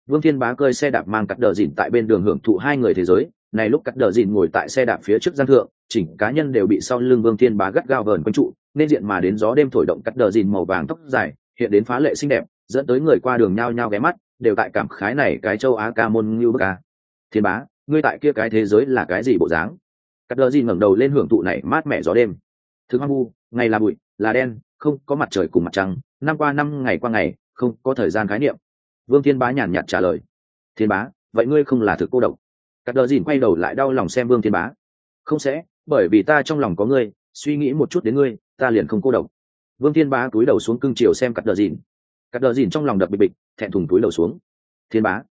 Vương Thiên Bá cơi xe đạp mang cắt đờ dìn tại bên đường hưởng thụ hai người thế giới. Này lúc cắt đờ dìn ngồi tại xe đạp phía trước gian thượng, chỉnh cá nhân đều bị sau lưng Vương Thiên Bá gắt gao vờn quanh trụ, nên diện mà đến gió đêm thổi động cắt đờ dìn màu vàng tóc dài, hiện đến phá lệ xinh đẹp, dẫn tới người qua đường nhao nhao ghé mắt, đều tại cảm khái này cái châu Á ca môn như bức a. Thiên Bá, ngươi tại kia cái thế giới là cái gì bộ dáng? Cắt đờ dìn ngẩng đầu lên hưởng thụ này mát mẻ gió đêm. Thứ hoang vu, ngày là bụi, là đen, không có mặt trời cùng mặt trăng, năm qua năm ngày qua ngày, không có thời gian khái niệm. Vương Thiên Bá nhàn nhạt trả lời. Thiên Bá, vậy ngươi không là thực cô độc? Cắt đờ dìn quay đầu lại đau lòng xem Vương Thiên Bá. Không sẽ, bởi vì ta trong lòng có ngươi, suy nghĩ một chút đến ngươi, ta liền không cô độc. Vương Thiên Bá cúi đầu xuống cưng chiều xem cắt đờ dìn. Cắt đờ dìn trong lòng đập bịch bịch, thẹn thùng cúi đầu xuống. Thiên Bá,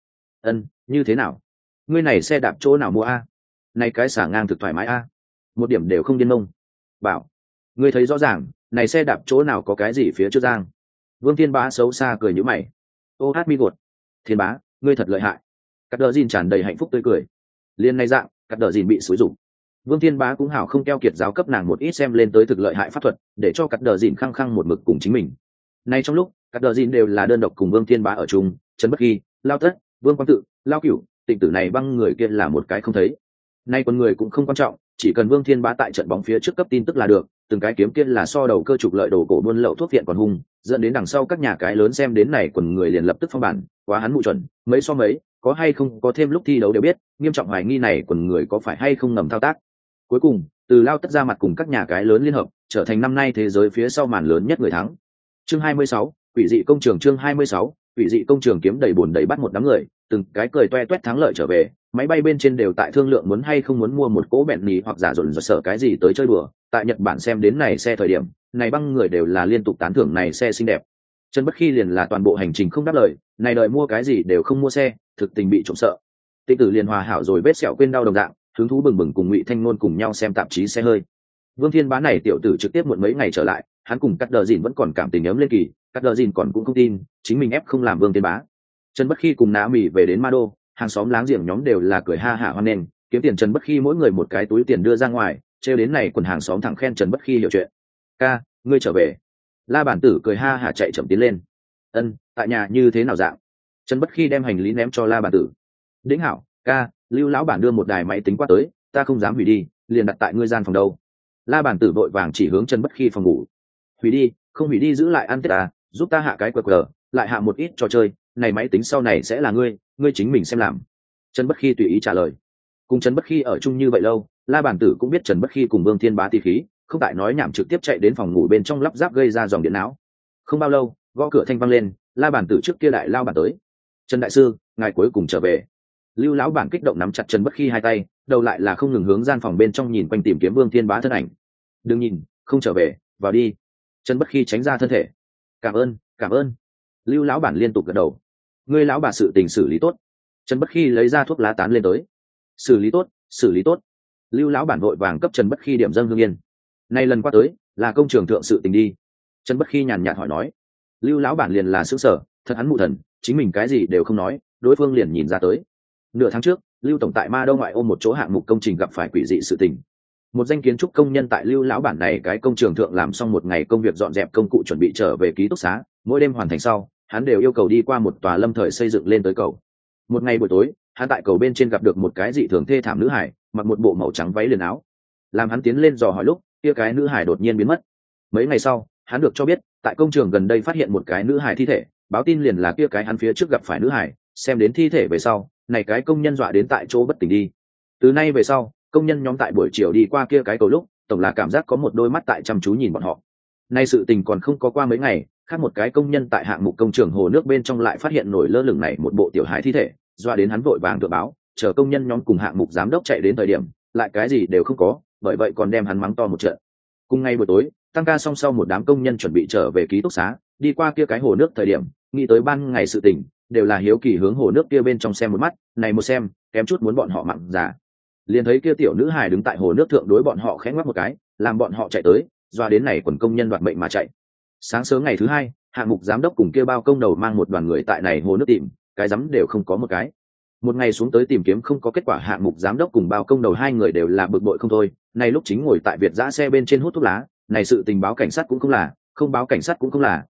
như thế nào? Ngươi này xe đạp chỗ nào mua a? Này cái xả ngang thực thoải mái a, một điểm đều không điên mông. Bảo, ngươi thấy rõ ràng, này xe đạp chỗ nào có cái gì phía trước giang? Vương Thiên Bá xấu xa cười nhíu mày. Ô hát mi gột. Thiên Bá, ngươi thật lợi hại. Cắt đờ dìn tràn đầy hạnh phúc tươi cười. Liên này dạng, cắt đờ dìn bị xúi rụng. Vương Thiên Bá cũng hảo không keo kiệt giáo cấp nàng một ít xem lên tới thực lợi hại pháp thuật, để cho cắt đờ dìn khăng khăng một mực cùng chính mình. Nay trong lúc, cắt đờ dìn đều là đơn độc cùng Vương Thiên Bá ở chung, Trần Bất Kỳ, Lao Tất, Vương Quang Tự, Lao Cửu, Tịnh Tử này băng người kia là một cái không thấy. Nay con người cũng không quan trọng, chỉ cần Vương Thiên Bá tại trận bóng phía trước cấp tin tức là được, từng cái kiếm kia là so đầu cơ trục lợi đồ cổ buôn lậu thuốc viện còn hung, dẫn đến đằng sau các nhà cái lớn xem đến này quần người liền lập tức phong bản, quá hắn mụ chuẩn, mấy so mấy, có hay không có thêm lúc thi đấu đều biết, nghiêm trọng hoài nghi này quần người có phải hay không ngầm thao tác. Cuối cùng, từ Lao Tất ra mặt cùng các nhà cái lớn liên hợp, trở thành năm nay thế giới phía sau màn lớn nhất người thắng. Chương 26, quỷ dị công trường. Chương 26, quỷ dị công trường kiếm đầy buồn đầy bắt một đám người, từng cái cười toe toét thắng lợi trở về, máy bay bên trên đều tại thương lượng muốn hay không muốn mua một cỗ bẹn nhì hoặc giả dồn dập sợ cái gì tới chơi đùa. Tại Nhật Bản xem đến này xe thời điểm, này băng người đều là liên tục tán thưởng này xe xinh đẹp. Trần Bất Khi liền là toàn bộ hành trình không đáp lời, này đợi mua cái gì đều không mua xe, thực tình bị trộm sợ. Tịnh Tử liền hòa hảo rồi vết sẹo quên đau đồng dạng, hứng thú bừng bừng cùng Ngụy Thanh Nôn cùng nhau xem tạp chí xe hơi. Vương Thiên Bá này tiểu tử trực tiếp muộn mấy ngày trở lại, hắn cùng Cắt Đờ Dìn vẫn còn cảm tình ấm lên kỳ, Cắt Đờ Dìn còn cũng không tin, chính mình ép không làm Vương Thiên Bá. Trần Bất Khi cùng Nã Mỉ về đến Ma Đô, hàng xóm láng giềng nhóm đều là cười ha hả hoan nghênh, kiếm tiền Trần Bất Khi mỗi người một cái túi tiền đưa ra ngoài, trêu đến này quần hàng xóm thẳng khen Trần Bất Khi hiểu chuyện. Ca, ngươi trở về. La Bản Tử cười ha hả chạy chậm tiến lên. Tại nhà như thế nào dạng? Trần Bất Khi đem hành lý ném cho La Bản Tử. Đĩnh hảo, ca, Lưu lão bản đưa một đài máy tính qua tới, ta không dám hủy đi, liền đặt tại ngươi gian phòng đâu. La Bản Tử vội vàng chỉ hướng Trần Bất Khi phòng ngủ. Hủy đi, không hủy đi giữ lại ăn tết à, giúp ta hạ cái QR, lại hạ một ít trò chơi, này máy tính sau này sẽ là ngươi chính mình xem làm. Trần Bất Khi tùy ý trả lời. Cùng Trần Bất Khi ở chung như vậy lâu, La Bản Tử cũng biết Trần Bất Khi cùng Vương Thiên Bá tỷ khí, không tại nói nhảm trực tiếp chạy đến phòng ngủ bên trong lắp ráp gây ra dòng điện não. Không bao lâu, gõ cửa thanh vang lên, La Bản Tử trước kia đại lao bản tới. Trần đại sư, ngài cuối cùng trở về. Lưu lão bản kích động nắm chặt Trần Bất Khi hai tay, đầu lại là không ngừng hướng gian phòng bên trong nhìn quanh tìm kiếm Vương Thiên Bá thân ảnh. Đừng nhìn, không trở về, vào đi. Trần Bất Khi tránh ra thân thể. Cảm ơn. Lưu lão bản liên tục gật đầu. Ngươi lão bà sự tình xử lý tốt. Trần Bất Khi lấy ra thuốc lá tán lên tới. Xử lý tốt. Lưu lão bản vội vàng cấp Trần Bất Khi điểm dâng hương yên. Nay lần qua tới, là công trường thượng sự tình đi. Trần Bất Khi nhàn nhạt hỏi nói. Lưu lão bản liền là sững sờ, thật hắn mụ thần, chính mình cái gì đều không nói, đối phương liền nhìn ra tới. Nửa tháng trước, Lưu tổng tại Ma Đô ngoại ôm một chỗ hạng mục công trình gặp phải quỷ dị sự tình. Một danh kiến trúc công nhân tại Lưu lão bản này cái công trường thượng làm xong một ngày công việc dọn dẹp công cụ chuẩn bị trở về ký túc xá, mỗi đêm hoàn thành sau, hắn đều yêu cầu đi qua một tòa lâm thời xây dựng lên tới cầu. Một ngày buổi tối, hắn tại cầu bên trên gặp được một cái dị thường thê thảm nữ hải, mặc một bộ màu trắng váy liền áo. Làm hắn tiến lên dò hỏi lúc, kia cái nữ hải đột nhiên biến mất. Mấy ngày sau, hắn được cho biết, tại công trường gần đây phát hiện một cái nữ hải thi thể, báo tin liền là kia cái hắn phía trước gặp phải nữ hải, xem đến thi thể về sau, này cái công nhân dọa đến tại chỗ bất tỉnh đi. Từ nay về sau, công nhân nhóm tại buổi chiều đi qua kia cái cầu lúc, tổng là cảm giác có một đôi mắt tại chăm chú nhìn bọn họ. Nay sự tình còn không có qua mấy ngày, khác một cái công nhân tại hạng mục công trường hồ nước bên trong lại phát hiện nổi lơ lửng này một bộ tiểu hải thi thể, dọa đến hắn vội vàng tự báo, chờ công nhân nhóm cùng hạng mục giám đốc chạy đến thời điểm, lại cái gì đều không có, bởi vậy còn đem hắn mắng to một trận. Cùng ngày buổi tối, tăng ca xong sau một đám công nhân chuẩn bị trở về ký túc xá, đi qua kia cái hồ nước thời điểm, nghĩ tới ban ngày sự tình, đều là hiếu kỳ hướng hồ nước kia bên trong xem một mắt, này một xem, kém chút muốn bọn họ mặn giả. Liền thấy kia tiểu nữ hài đứng tại hồ nước thượng đối bọn họ khẽ ngoắc một cái, làm bọn họ chạy tới, doa đến này quần công nhân đoạt mệnh mà chạy. Sáng sớm ngày thứ hai, hạng mục giám đốc cùng kia bao công đầu mang một đoàn người tại này hồ nước tìm, cái rắm đều không có một cái. Một ngày xuống tới tìm kiếm không có kết quả, hạng mục giám đốc cùng bao công đầu hai người đều là bực bội không thôi. Này lúc chính ngồi tại Việt giã xe bên trên hút thuốc lá, này sự tình báo cảnh sát cũng không là, không báo cảnh sát cũng không là,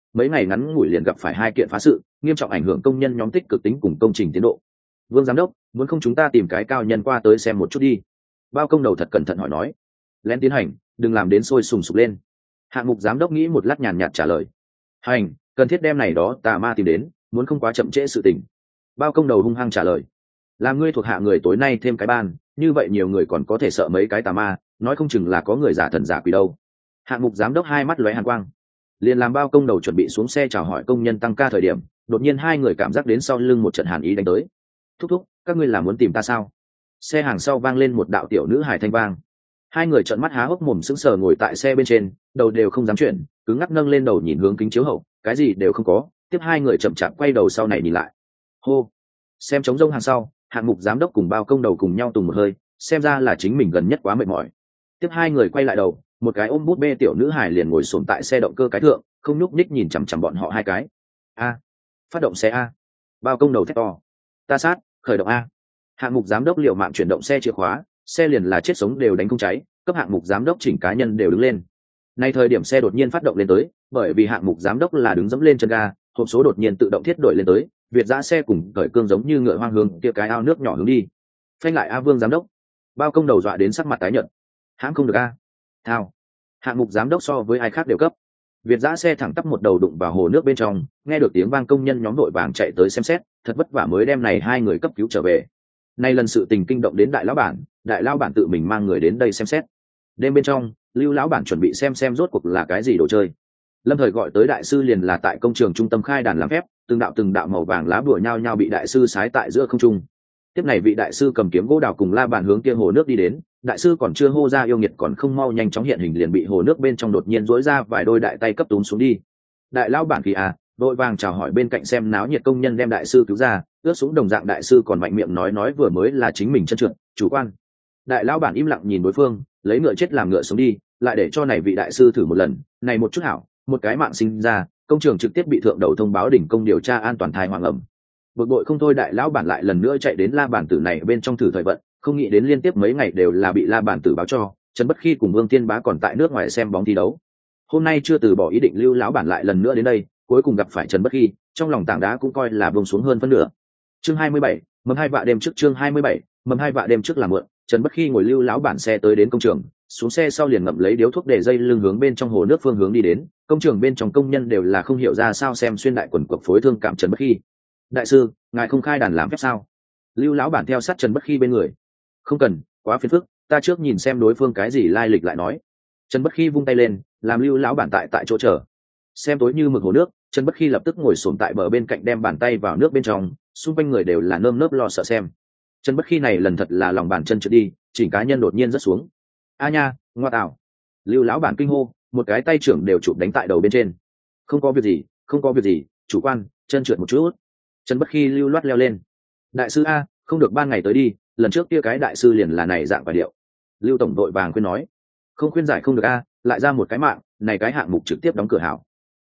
mấy ngày ngắn ngủi liền gặp phải hai kiện phá sự, nghiêm trọng ảnh hưởng công nhân nhóm tích cực tính cùng công trình tiến độ. Vương giám đốc, muốn không chúng ta tìm cái cao nhân qua tới xem một chút đi. Bao công đầu thật cẩn thận hỏi nói. Lén tiến hành, đừng làm đến sôi sùng sục lên. Hạng mục giám đốc nghĩ một lát nhàn nhạt trả lời. Hành, cần thiết đem này đó tà ma tìm đến, muốn không quá chậm trễ sự tình. Bao công đầu hung hăng trả lời. Làm ngươi thuộc hạ người tối nay thêm cái ban, như vậy nhiều người còn có thể sợ mấy cái tà ma, nói không chừng là có người giả thần giả quỷ đâu. Hạng mục giám đốc hai mắt lóe hàn quang, liền làm bao công đầu chuẩn bị xuống xe chào hỏi công nhân tăng ca thời điểm, đột nhiên hai người cảm giác đến sau lưng một trận hàn ý đánh tới. Thúc thúc, các ngươi là muốn tìm ta sao? Xe hàng sau vang lên một đạo tiểu nữ hài thanh vang. Hai người trợn mắt há hốc mồm sững sờ ngồi tại xe bên trên, đầu đều không dám chuyển, cứ ngắc nâng lên đầu nhìn hướng kính chiếu hậu, cái gì đều không có. Tiếp hai người chậm chạp quay đầu sau này nhìn lại. Hô, xem trống rông hàng sau, hạng mục giám đốc cùng bao công đầu cùng nhau tùng một hơi, xem ra là chính mình gần nhất quá mệt mỏi. Tiếp hai người quay lại đầu, một cái ôm bút bê tiểu nữ hài liền ngồi xổm tại xe động cơ cái thượng, không nhúc nhích nhìn chằm chằm bọn họ hai cái. A, phát động xe a. Bao công đầu thét to. Ta sát, khởi động a. Hạng mục giám đốc liều mạng chuyển động xe chìa khóa, xe liền là chết sống đều đánh không cháy, cấp hạng mục giám đốc chỉnh cá nhân đều đứng lên. Nay thời điểm xe đột nhiên phát động lên tới, bởi vì hạng mục giám đốc là đứng dẫm lên chân ga, hộp số đột nhiên tự động thiết đổi lên tới, việt giã xe cùng cởi cương giống như ngựa hoang hướng kia cái ao nước nhỏ hướng đi. Phanh lại a Vương giám đốc. Bao công đầu dọa đến sắc mặt tái nhợt. Hãng không được a. Thao. Hạng mục giám đốc so với ai khác đều cấp. Việt giã xe thẳng tắp một đầu đụng vào hồ nước bên trong, nghe được tiếng vang công nhân nhóm đội vàng chạy tới xem xét, thật vất vả mới đem này hai người cấp cứu trở về. Nay lần sự tình kinh động đến đại lão bản tự mình mang người đến đây xem xét. Đêm bên trong, Lưu lão bản chuẩn bị xem rốt cuộc là cái gì đồ chơi. Lâm Thời gọi tới đại sư liền là tại công trường trung tâm khai đàn làm phép, từng đạo màu vàng lá bùa nhau nhau bị đại sư sái tại giữa không trung. Tiếp này vị đại sư cầm kiếm gỗ đào cùng la bàn hướng kia hồ nước đi đến, đại sư còn chưa hô ra yêu nghiệt còn không mau nhanh chóng hiện hình liền bị hồ nước bên trong đột nhiên rỗi ra vài đôi đại tay cấp túm xuống đi. Đại lão bản kỳ đội vàng chào hỏi bên cạnh xem náo nhiệt công nhân đem đại sư cứu ra, ướt súng đồng dạng đại sư còn mạnh miệng nói vừa mới là chính mình chân trượt, chủ quan. Đại lão bản im lặng nhìn đối phương, lấy ngựa chết làm ngựa sống đi, lại để cho này vị đại sư thử một lần, này một chút hảo, một cái mạng sinh ra, công trường trực tiếp bị thượng đầu thông báo đỉnh công điều tra an toàn thai hoàng ẩm. Bực bội không thôi, đại lão bản lại lần nữa chạy đến la bản tử này bên trong thử thời vận, không nghĩ đến liên tiếp mấy ngày đều là bị la bản tử báo cho Trần Bất Khi cùng Vương Tiên Bá còn tại nước ngoài xem bóng thi đấu. Hôm nay chưa từ bỏ ý định, Lưu lão bản lại lần nữa đến đây, cuối cùng gặp phải Trần Bất Khi, trong lòng tảng đá cũng coi là buông xuống hơn phân nửa. Chương 27, mầm hai vạ đêm trước. Chương 27, mầm hai vạ đêm trước là mượn. Trần Bất Khi ngồi Lưu lão bản xe tới đến công trường, xuống xe sau liền ngậm lấy điếu thuốc để dây lưng hướng bên trong hồ nước phương hướng đi đến. Công trường bên trong công nhân đều là không hiểu ra sao xem xuyên đại quần quật phối thương cảm Trần Bất Khi. Đại sư, ngài không khai đàn làm phép sao? Lưu lão bản theo sát Trần Bất Khi bên người. Không cần, quá phiền phức, ta trước nhìn xem đối phương cái gì lai lịch lại nói. Trần Bất Khi vung tay lên, làm Lưu lão bản tại chỗ chờ. Xem tối như mực hồ nước, Trần Bất Khi lập tức ngồi xổm tại bờ bên cạnh đem bàn tay vào nước bên trong, xung quanh người đều là nơm nớp lo sợ xem. Trần Bất Khi này lần thật là lòng bàn chân trượt đi, chỉnh cá nhân đột nhiên rớt xuống. A nha, ngoa tạo! Lưu lão bản kinh hô, một cái tay trưởng đều chụp đánh tại đầu bên trên. Không có việc gì, chủ quan, chân trượt một chút. Trần Bất Khi lưu loát leo lên. Đại sư a, không được ban ngày tới đi, lần trước kia cái đại sư liền là này dạng và điệu. Lưu tổng đội vàng khuyên nói. Không khuyên giải không được a, lại ra một cái mạng, này cái hạng mục trực tiếp đóng cửa hảo.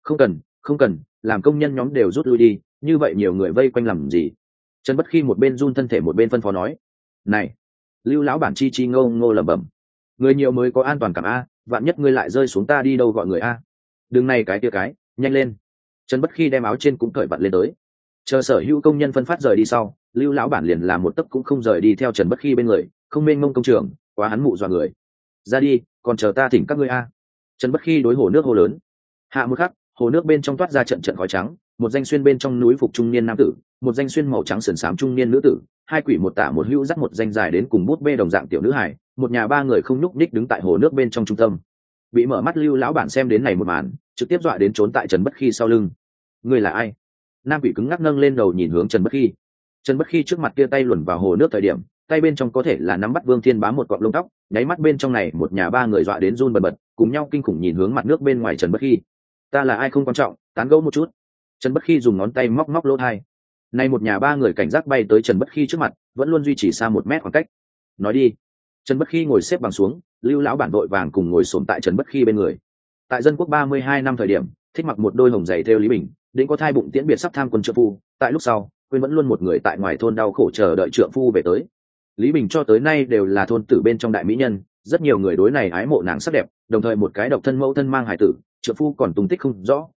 Không cần, làm công nhân nhóm đều rút lui đi, như vậy nhiều người vây quanh làm gì? Trần Bất Khi một bên run thân thể một bên phân phó nói. Này, Lưu lão bản chi ngô lẩm bẩm. Người nhiều mới có an toàn cảm a, vạn nhất ngươi lại rơi xuống ta đi đâu gọi người a. Đừng này cái kia cái, nhanh lên. Trần Bất Khi đem áo trên cũng cởi vặn lên tới. Chờ sở hữu công nhân phân phát rời đi sau, Lưu lão bản liền làm một tấc cũng không rời đi theo Trần Bất Khi bên người, không mênh mông công trường, quá hắn mụ dọa người. Ra đi, còn chờ ta thỉnh các ngươi a. Trần Bất Khi đối hồ nước hô lớn. Hạ một khắc, hồ nước bên trong toát ra trận khói trắng, một danh xuyên bên trong núi phục trung niên nam tử, một danh xuyên màu trắng sườn xám trung niên nữ tử, hai quỷ một tả một hữu dắt một danh dài đến cùng bút bê đồng dạng tiểu nữ hải, một nhà ba người không nhúc nhích đứng tại hồ nước bên trong trung tâm. Bị mở mắt Lưu lão bản xem đến này một màn, trực tiếp dọa đến trốn tại Trần Bất Khi sau lưng. Ngươi là ai? Nam quỷ cứng ngắc nâng lên đầu nhìn hướng Trần Bất Khi. Trần Bất Khi trước mặt kia tay luồn vào hồ nước thời điểm, tay bên trong có thể là nắm bắt Vương Thiên Bá một cọng lông tóc, nháy mắt bên trong này một nhà ba người dọa đến run bần bật, cùng nhau kinh khủng nhìn hướng mặt nước bên ngoài Trần Bất Khi. Ta là ai không quan trọng, tán gẫu một chút. Trần Bất Khi dùng ngón tay móc lỗ tai. Nay một nhà ba người cảnh giác bay tới Trần Bất Khi trước mặt, vẫn luôn duy trì xa 1 mét khoảng cách. Nói đi. Trần Bất Khi ngồi xếp bằng xuống, Lưu lão bản đội vàng cùng ngồi xổm tại Trần Bất Khi bên người. Tại dân quốc 32 năm thời điểm, thích mặc một đôi hồng giày theo Lý Bình, đến có thai bụng tiễn biệt sắp tham quân trợ phu, tại lúc sau, quên vẫn luôn một người tại ngoài thôn đau khổ chờ đợi trượng phu về tới. Lý Bình cho tới nay đều là thôn tử bên trong đại mỹ nhân, rất nhiều người đối này ái mộ nàng sắc đẹp, đồng thời một cái độc thân mẫu thân mang hài tử, trượng phu còn tung tích không rõ,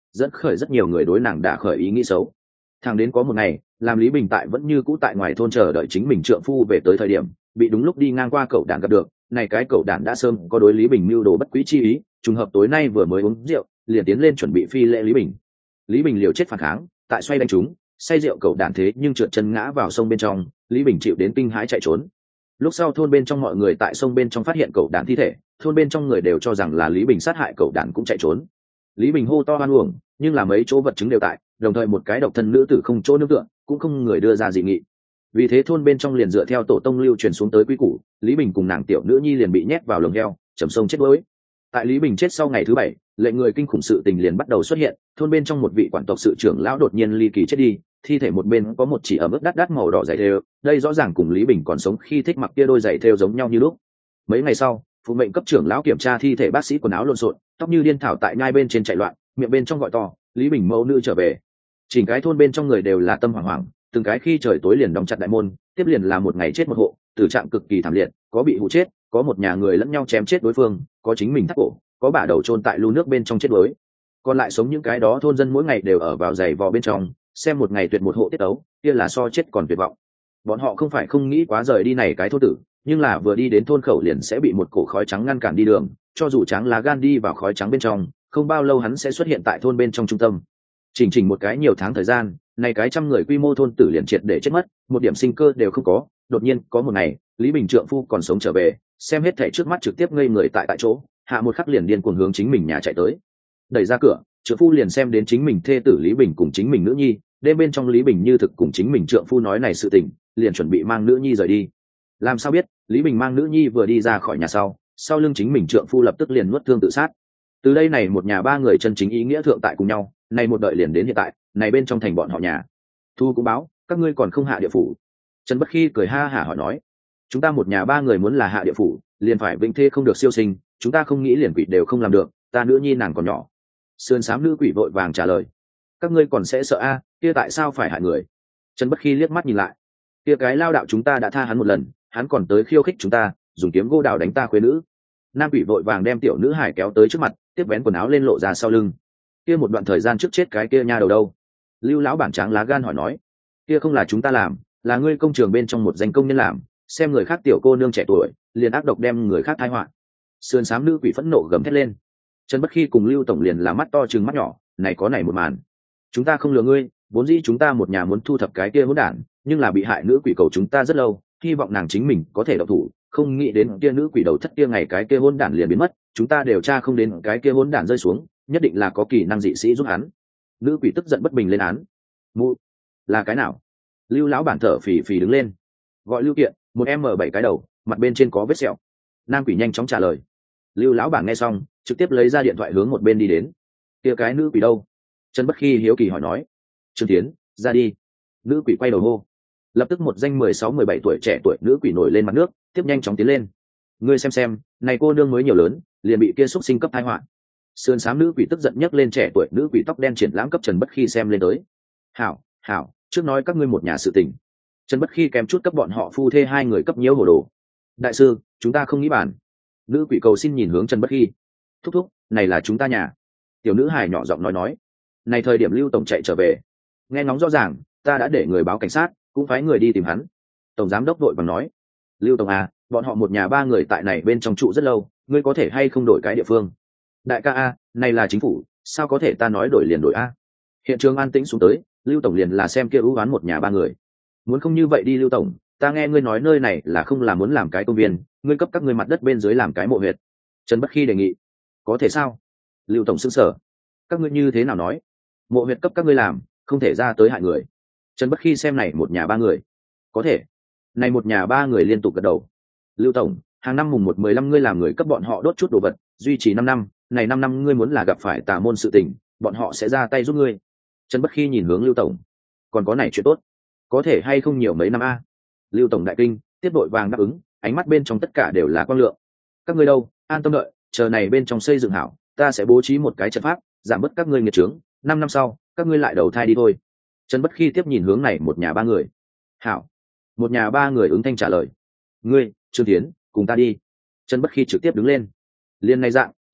dẫn khởi rất nhiều người đối nàng đã khởi ý nghĩ xấu. Thẳng đến có một ngày, làm Lý Bình tại vẫn như cũ tại ngoài thôn chờ đợi chính mình trượng phu về tới thời điểm, bị đúng lúc đi ngang qua cậu đàn gặp được. Này cái cậu đàn đã sớm có đối Lý Bình mưu đồ bất quý chi ý, trùng hợp tối nay vừa mới uống rượu, liền tiến lên chuẩn bị phi lễ Lý Bình. Lý Bình liều chết phản kháng, tại xoay đánh chúng, say rượu cậu đàn thế nhưng trượt chân ngã vào sông bên trong, Lý Bình chịu đến kinh hãi chạy trốn. Lúc sau thôn bên trong mọi người tại sông bên trong phát hiện cậu đàn thi thể, thôn bên trong người đều cho rằng là Lý Bình sát hại cậu đàn cũng chạy trốn. Lý Bình hô to oan uổng, nhưng là mấy chỗ vật chứng đều tại, đồng thời một cái độc thân nữ tử không chỗ nương tựa, cũng không người đưa ra dị nghị. Vì thế thôn bên trong liền dựa theo tổ tông lưu truyền xuống tới quy củ, Lý Bình cùng nàng tiểu nữ nhi liền bị nhét vào lồng heo, chầm sông chết đuối. Tại Lý Bình chết sau ngày thứ 7, lệnh người kinh khủng sự tình liền bắt đầu xuất hiện. Thôn bên trong một vị quản tộc sự trưởng lão đột nhiên ly kỳ chết đi, thi thể một bên có một chỉ ẩm ướt đắt màu đỏ giày thêu, đây rõ ràng cùng Lý Bình còn sống khi thích mặc kia đôi giày thêu giống nhau như lúc. Mấy ngày sau, phụ mệnh cấp trưởng lão kiểm tra thi thể, bác sĩ quần áo lộn xộn, tóc như điên thảo tại nhai bên trên chạy loạn, miệng bên trong gọi to, Lý Bình mẫu nữ trở về. Chỉnh cái thôn bên trong người đều là tâm hoảng hoảng, từng cái khi trời tối liền đóng chặt đại môn, tiếp liền là một ngày chết một hộ, tử trạng cực kỳ thảm liệt, có bị hụ chết, có một nhà người lẫn nhau chém chết đối phương, có chính mình thắt cổ, có bả đầu chôn tại lu nước bên trong chết đuối. Còn lại sống những cái đó thôn dân mỗi ngày đều ở vào giày vò bên trong, xem một ngày tuyệt một hộ tiết ấu, kia là so chết còn tuyệt vọng. Bọn họ không phải không nghĩ quá rời đi này cái thôn tử, nhưng là vừa đi đến thôn khẩu liền sẽ bị một cổ khói trắng ngăn cản đi đường, cho dù Tráng lá gan đi vào khói trắng bên trong, không bao lâu hắn sẽ xuất hiện tại thôn bên trong trung tâm. Chỉnh một cái nhiều tháng thời gian, này cái 100 người quy mô thôn tử liền triệt để chết mất, một điểm sinh cơ đều không có. Đột nhiên có một ngày, Lý Bình trượng phu còn sống trở về, xem hết thảy trước mắt trực tiếp ngây người tại chỗ, hạ một khắc liền điên cuồng hướng chính mình nhà chạy tới. Đẩy ra cửa, trượng phu liền xem đến chính mình thê tử Lý Bình cùng chính mình nữ nhi, đêm bên trong Lý Bình như thực cùng chính mình trượng phu nói này sự tình, liền chuẩn bị mang nữ nhi rời đi. Làm sao biết, Lý Bình mang nữ nhi vừa đi ra khỏi nhà sau lưng chính mình trượng phu lập tức liền nuốt thương tự sát. Từ đây này một nhà 3 người chân chính ý nghĩa thượng tại cùng nhau, này một đợi liền đến hiện tại, này bên trong thành bọn họ nhà. Thu cũng báo, các ngươi còn không hạ địa phủ. Trần Bất Khi cười ha hả hỏi nói, chúng ta một nhà 3 người muốn là hạ địa phủ, liền phải vĩnh thê không được siêu sinh, chúng ta không nghĩ liền quỷ đều không làm được, ta nữ nhi nàng còn nhỏ. Sườn xám nữ quỷ vội vàng trả lời, các ngươi còn sẽ sợ a, kia tại sao phải hại người? Trần Bất Khi liếc mắt nhìn lại, kia cái lao đạo chúng ta đã tha hắn một lần, hắn còn tới khiêu khích chúng ta, dùng kiếm gô đào đánh ta khuê nữ. Nam quỷ vội vàng đem tiểu nữ hải kéo tới trước mặt, tiếp vén quần áo lên lộ ra sau lưng. Kia một đoạn thời gian trước chết cái kia nha đầu đâu? Lưu lão bản Tráng lá gan hỏi nói, kia không là chúng ta làm, là ngươi công trường bên trong một danh công nhân làm, xem người khác tiểu cô nương trẻ tuổi, liền ác độc đem người khác tai họa. Sườn xám nữ quỷ phẫn nộ gầm thét lên. Trần Bất Khi cùng Lưu tổng liền là mắt to trừng mắt nhỏ, này có này một màn. Chúng ta không lừa ngươi, vốn dĩ chúng ta một nhà muốn thu thập cái kia hỗn đản, nhưng là bị hại nữ quỷ cầu chúng ta rất lâu, hy vọng nàng chính mình có thể động thủ, không nghĩ đến kia nữ quỷ đầu thất kia ngày cái kia hỗn đản liền biến mất, chúng ta điều tra không đến cái kia hỗn đản rơi xuống, nhất định là có kỳ năng dị sĩ giúp hắn. Nữ quỷ tức giận bất bình lên án. Mụ, là cái nào? Lưu lão bản thở phì phì đứng lên. Gọi Lưu Kiện, một M7 cái đầu, mặt bên trên có vết sẹo. Nam quỷ nhanh chóng trả lời. Lưu lão bản nghe xong, trực tiếp lấy ra điện thoại hướng một bên đi đến. Kia cái nữ quỷ đâu? Trần Bất Khi hiếu kỳ hỏi nói. Trương Tiến, ra đi. Nữ quỷ quay đầu hô. Lập tức một danh 16-17 tuổi trẻ tuổi nữ quỷ nổi lên mặt nước, tiếp nhanh chóng tiến lên. Ngươi xem, này cô nương mới nhiều lớn, liền bị kia xúc sinh cấp tai họa. Sườn xám nữ quỷ tức giận nhấc lên trẻ tuổi nữ quỷ tóc đen triển lãm cấp Trần Bất Khi xem lên tới. Hảo, trước nói các ngươi một nhà sự tình. Trần Bất Khi kèm chút cấp bọn họ phu thê 2 người cấp nhiễu hồ đồ. Đại sư, chúng ta không nghĩ bàn. Nữ quỷ cầu xin nhìn hướng Trần Bất Khi. Thúc, này là chúng ta nhà. Tiểu nữ hài nhỏ giọng nói. Này thời điểm Lưu tổng chạy trở về, nghe ngóng rõ ràng, ta đã để người báo cảnh sát, cũng phái người đi tìm hắn. Tổng giám đốc đội vàng nói, Lưu tổng à, bọn họ một nhà 3 người tại này bên trong trụ rất lâu, ngươi có thể hay không đổi cái địa phương? Đại ca a, này là chính phủ, sao có thể ta nói đổi liền đổi a? Hiện trường an tĩnh xuống tới, Lưu tổng liền là xem kia ưu oán một nhà 3 người. Muốn không như vậy đi Lưu tổng, ta nghe ngươi nói nơi này là không là muốn làm cái công viên, ngươi cấp các ngươi mặt đất bên dưới làm cái mộ huyệt. Trần Bất Khi đề nghị, có thể sao? Lưu tổng sững sờ, các ngươi như thế nào nói? Mộ huyệt cấp các ngươi làm, không thể ra tới hại người. Trần Bất Khi xem này một nhà 3 người, có thể. Này một nhà 3 người liên tục gật đầu. Lưu tổng, hàng năm mùng 1/15 ngươi làm người cấp bọn họ đốt chút đồ vật, duy trì 5 năm, này 5 năm ngươi muốn là gặp phải tà môn sự tình, bọn họ sẽ ra tay giúp ngươi. Trần Bất Khi nhìn hướng Lưu tổng, còn có này chuyện tốt, có thể hay không nhiều mấy năm a? Lưu tổng đại kinh, tiếp đội vàng đáp ứng, ánh mắt bên trong tất cả đều là quang lượng. Các ngươi đâu, an tâm đợi, chờ này bên trong xây dựng hảo, ta sẽ bố trí một cái trận pháp, giảm bớt các ngươi nghiệt chướng, 5 năm sau, các ngươi lại đầu thai đi thôi. Trần Bất Khi tiếp nhìn hướng này một nhà 3 người. Hảo. Một nhà 3 người ứng thanh trả lời. Ngươi, Trương Tiến, cùng ta đi. Trần Bất Khi trực tiếp đứng lên. Liên này dạng,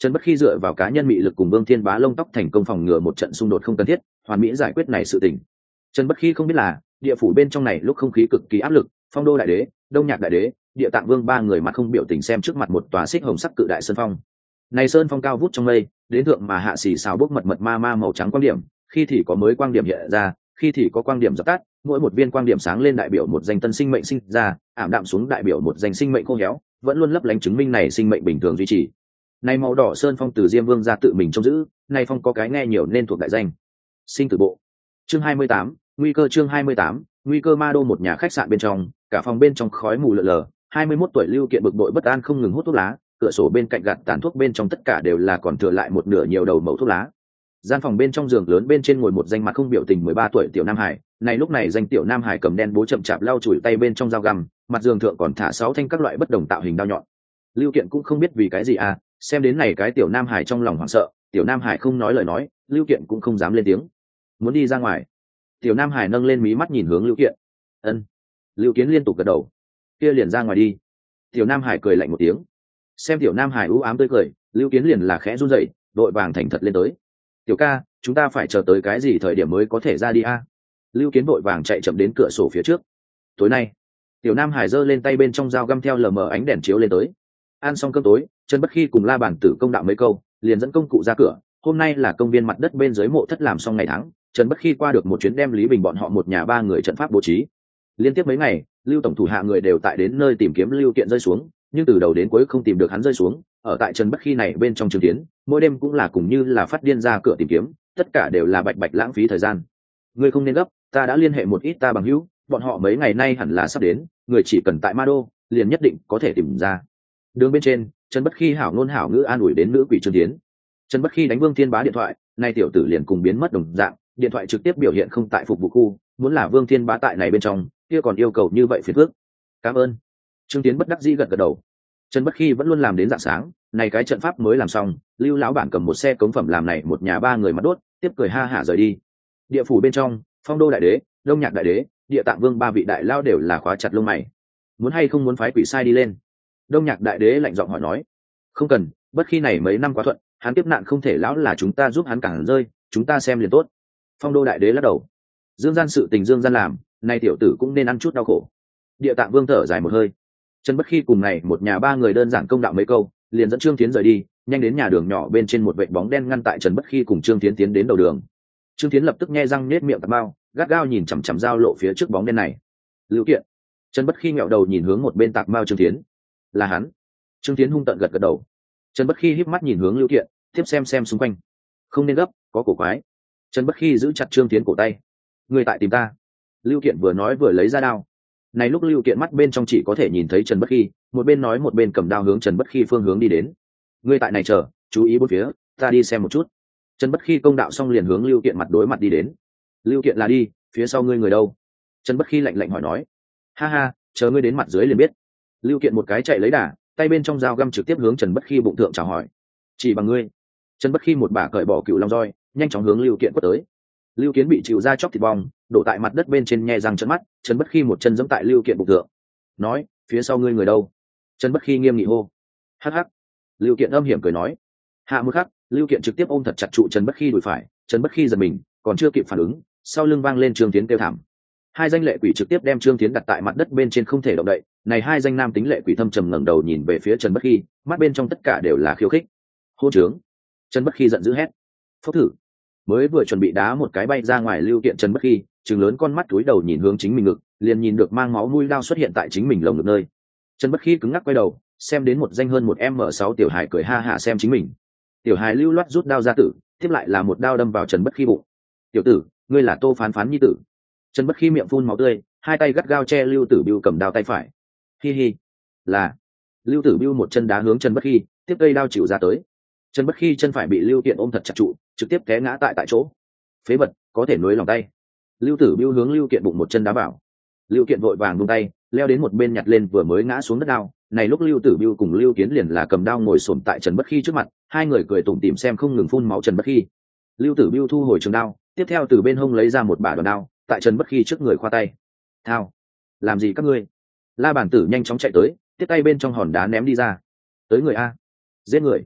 Trần Bất Khi dựa vào cá nhân mị lực cùng Vương Thiên Bá lông tóc thành công phòng ngừa một trận xung đột không cần thiết, hoàn mỹ giải quyết này sự tình. Trần Bất Khi không biết là địa phủ bên trong này lúc không khí cực kỳ áp lực, Phong Đô đại đế, Đông Nhạc đại đế, Địa Tạng Vương ba người mặt không biểu tình xem trước mặt một tòa xích hồng sắc cự đại sơn phong. Này sơn phong cao vút trong mây, đến thượng mà hạ xì xào bốc mật mật ma ma màu trắng quang điểm, khi thì có mới quang điểm hiện ra, khi thì có quang điểm dập tắt, mỗi một viên quang điểm sáng lên đại biểu một danh tân sinh mệnh sinh ra, ảm đạm xuống đại biểu một danh sinh mệnh khô héo, vẫn luôn lấp lánh chứng minh này sinh mệnh bình thường duy trì. Này màu đỏ sơn phong từ Diêm Vương ra tự mình trông giữ, này phong có cái nghe nhiều nên thuộc đại danh. Sinh tử bộ. Chương 28, nguy cơ chương 28, nguy cơ ma đô một nhà khách sạn bên trong, cả phòng bên trong khói mù lờ lờ, 21 tuổi Lưu Kiện bực bội bất an không ngừng hút thuốc lá, cửa sổ bên cạnh gạt tàn thuốc bên trong tất cả đều là còn thừa lại một nửa nhiều đầu mẩu thuốc lá. Gian phòng bên trong giường lớn bên trên ngồi một danh mặt không biểu tình 13 tuổi tiểu Nam Hải, này lúc này danh tiểu Nam Hải cầm đen bố chậm chạp lau chùi tay bên trong dao găm, mặt giường thượng còn thả 6 thanh các loại bất đồng tạo hình dao nhọn. Lưu Kiện cũng không biết vì cái gì à, xem đến này cái tiểu Nam Hải trong lòng hoảng sợ, tiểu Nam Hải không nói lời nói, Lưu Kiện cũng không dám lên tiếng. Muốn đi ra ngoài. Tiểu Nam Hải nâng lên mí mắt nhìn hướng Lưu Kiện. Ân. Lưu Kiến liên tục gật đầu. Kia liền ra ngoài đi. Tiểu Nam Hải cười lạnh một tiếng. Xem tiểu Nam Hải u ám tươi cười, Lưu Kiến liền là khẽ run rẩy, đội vàng thành thật lên tới. Tiểu ca, chúng ta phải chờ tới cái gì thời điểm mới có thể ra đi a? Lưu Kiến vội vàng chạy chậm đến cửa sổ phía trước. Tối nay, tiểu Nam Hải giơ lên tay bên trong dao găm theo lờ mờ ánh đèn chiếu lên tới. Ăn xong cơm tối, Trần Bất Khi cùng La Bản Tử công đạo mấy câu, liền dẫn công cụ ra cửa. Hôm nay là công viên mặt đất bên dưới mộ thất làm xong ngày tháng, Trần Bất Khi qua được một chuyến đem Lý Bình bọn họ một nhà ba người trận pháp bố trí. Liên tiếp mấy ngày, Lưu tổng thủ hạ người đều tại đến nơi tìm kiếm Lưu Kiện rơi xuống, nhưng từ đầu đến cuối không tìm được hắn rơi xuống. Ở tại Trần Bất Khi này bên trong Trường Tiến, mỗi đêm cũng là cùng như là phát điên ra cửa tìm kiếm, tất cả đều là bạch bạch lãng phí thời gian. Ngươi không nên gấp, ta đã liên hệ một ít ta bằng hữu, bọn họ mấy ngày nay hẳn là sắp đến, người chỉ cần tại Ma Đô, liền nhất định có thể tìm ra. Đường bên trên, Trần Bất Khi hảo ngôn hảo ngữ an ủi đến nữ quỷ Trương Tiến. Trần Bất Khi đánh Vương Thiên Bá điện thoại, nay tiểu tử liền cùng biến mất đồng dạng, điện thoại trực tiếp biểu hiện không tại phục vụ khu, muốn là Vương Thiên Bá tại này bên trong, kia còn yêu cầu như vậy phiền phức. Cảm ơn. Trương Tiến bất đắc dĩ gật gật đầu. Trần Bất Khi vẫn luôn làm đến rạng sáng, này cái trận pháp mới làm xong, Lưu lão bản cầm một xe cống phẩm làm này một nhà ba người mặt đốt, tiếp cười ha hả rời đi. Địa phủ bên trong, Phong Đô đại đế, Đông Nhạc đại đế, Địa Tạng Vương ba vị đại lao đều là khóa chặt lông mày. Muốn hay không muốn phái quỷ sai đi lên? Đông Nhạc đại đế lạnh giọng hỏi nói. Không cần, Bất Khi này mấy năm quá thuận, hắn tiếp nạn không thể lão là chúng ta giúp hắn cản rơi, chúng ta xem liền tốt. Phong Đô đại đế lắc đầu. Dương gian sự tình dương gian làm, nay tiểu tử cũng nên ăn chút đau khổ. Địa Tạng Vương thở dài một hơi. Trần Bất Khi cùng này một nhà ba người đơn giản công đạo mấy câu, liền dẫn Trương Tiến rời đi, nhanh đến nhà đường nhỏ bên trên một vệt bóng đen ngăn tại Trần Bất Khi cùng Trương Tiến tiến đến đầu đường. Trương Tiến lập tức nhe răng nết miệng tạt bao, gắt gao nhìn chằm chằm giao lộ phía trước bóng đen này. Lưu Kiện. Trần Bất Khi ngẹo đầu nhìn hướng một bên tạc mao Trương Tiến. Là hắn. Trương Tiến hung tợn gật gật đầu. Trần Bất Khi híp mắt nhìn hướng Lưu Kiện, tiếp xem xung quanh. Không nên gấp, có cổ quái. Trần Bất Khi giữ chặt Trương Tiến cổ tay. Người tại tìm ta. Lưu Kiện vừa nói vừa lấy ra đao. Này lúc Lưu Kiện mắt bên trong chỉ có thể nhìn thấy Trần Bất Khi, một bên nói một bên cầm đao hướng Trần Bất Khi phương hướng đi đến. Ngươi tại này chờ, chú ý bốn phía, ta đi xem một chút. Trần Bất Khi công đạo xong liền hướng Lưu Kiện mặt đối mặt đi đến. Lưu Kiện là đi, phía sau ngươi người đâu? Trần Bất Khi lạnh lạnh hỏi nói. Ha ha, chờ ngươi đến mặt dưới liền biết. Lưu Kiện một cái chạy lấy đà, tay bên trong dao găm trực tiếp hướng Trần Bất Khi bụng thượng chào hỏi. Chỉ bằng ngươi. Trần Bất Khi một bả cởi bỏ cựu long roi, nhanh chóng hướng Lưu Kiện quất tới. Lưu Kiến bị chịu ra chóc thịt bong, đổ tại mặt đất bên trên nhe răng trợn mắt, Trần Bất Khi một chân giẫm tại Lưu Kiện bụng thượng. Nói, phía sau ngươi người đâu? Trần Bất Khi nghiêm nghị hô. Hắc hắc. Lưu Kiện âm hiểm cười nói. Hạ một khắc, Lưu Kiện trực tiếp ôm thật chặt trụ Trần Bất Khi đùi phải, Trần Bất Khi giật mình, còn chưa kịp phản ứng, sau lưng vang lên Trương Tiến kêu thảm. Hai danh lệ quỷ trực tiếp đem Trương Tiến đặt tại mặt đất bên trên không thể động đậy, này hai danh nam tính lệ quỷ thâm trầm ngẩng đầu nhìn về phía Trần Bất Khi, mắt bên trong tất cả đều là khiêu khích. Hô trướng. Trần Bất Khi giận dữ hét. Phốc thử. Mới vừa chuẩn bị đá một cái bay ra ngoài Lưu Kiện Trần Bất Khi, trừng lớn con mắt túi đầu nhìn hướng chính mình ngực, liền nhìn được mang máu mũi đao xuất hiện tại chính mình lồng ngực nơi. Trần Bất Khi cứng ngắc quay đầu, xem đến một danh hơn một M6 tiểu hài cười ha hả xem chính mình. Tiểu hài lưu loát rút đao ra tử, tiếp lại là một đao đâm vào Trần Bất Khi bụng. Tiểu tử, ngươi là Tô Phán Phán nhi tử. Trần Bất Khi miệng phun máu tươi, hai tay gắt gao che Lưu Tử Bưu cầm đao tay phải. Hi hi, là. Lưu Tử Bưu một chân đá hướng Trần Bất Khi, tiếp cây đao chịu ra tới. Trần Bất Khi chân phải bị Lưu Kiện ôm thật chặt trụ, trực tiếp té ngã tại chỗ. Phế vật, có thể nối lòng tay. Lưu Tử Bưu hướng Lưu Kiện bụng một chân đá vào. Lưu Kiện vội vàng buông tay, leo đến một bên nhặt lên vừa mới ngã xuống đất đao. Này lúc Lưu Tử Bưu cùng Lưu Kiến liền là cầm đao ngồi xổm tại Trần Bất Khi trước mặt, hai người cười tủm tỉm xem không ngừng phun máu Trần Bất Khi. Lưu Tử Bưu thu hồi trường đao, tiếp theo từ bên hông lấy ra một bả đòn đao, tại Trần Bất Khi trước người khoa tay. Thao, làm gì các ngươi? La Bản Tử nhanh chóng chạy tới, tiếp tay bên trong hòn đá ném đi ra. Tới người a, giết người.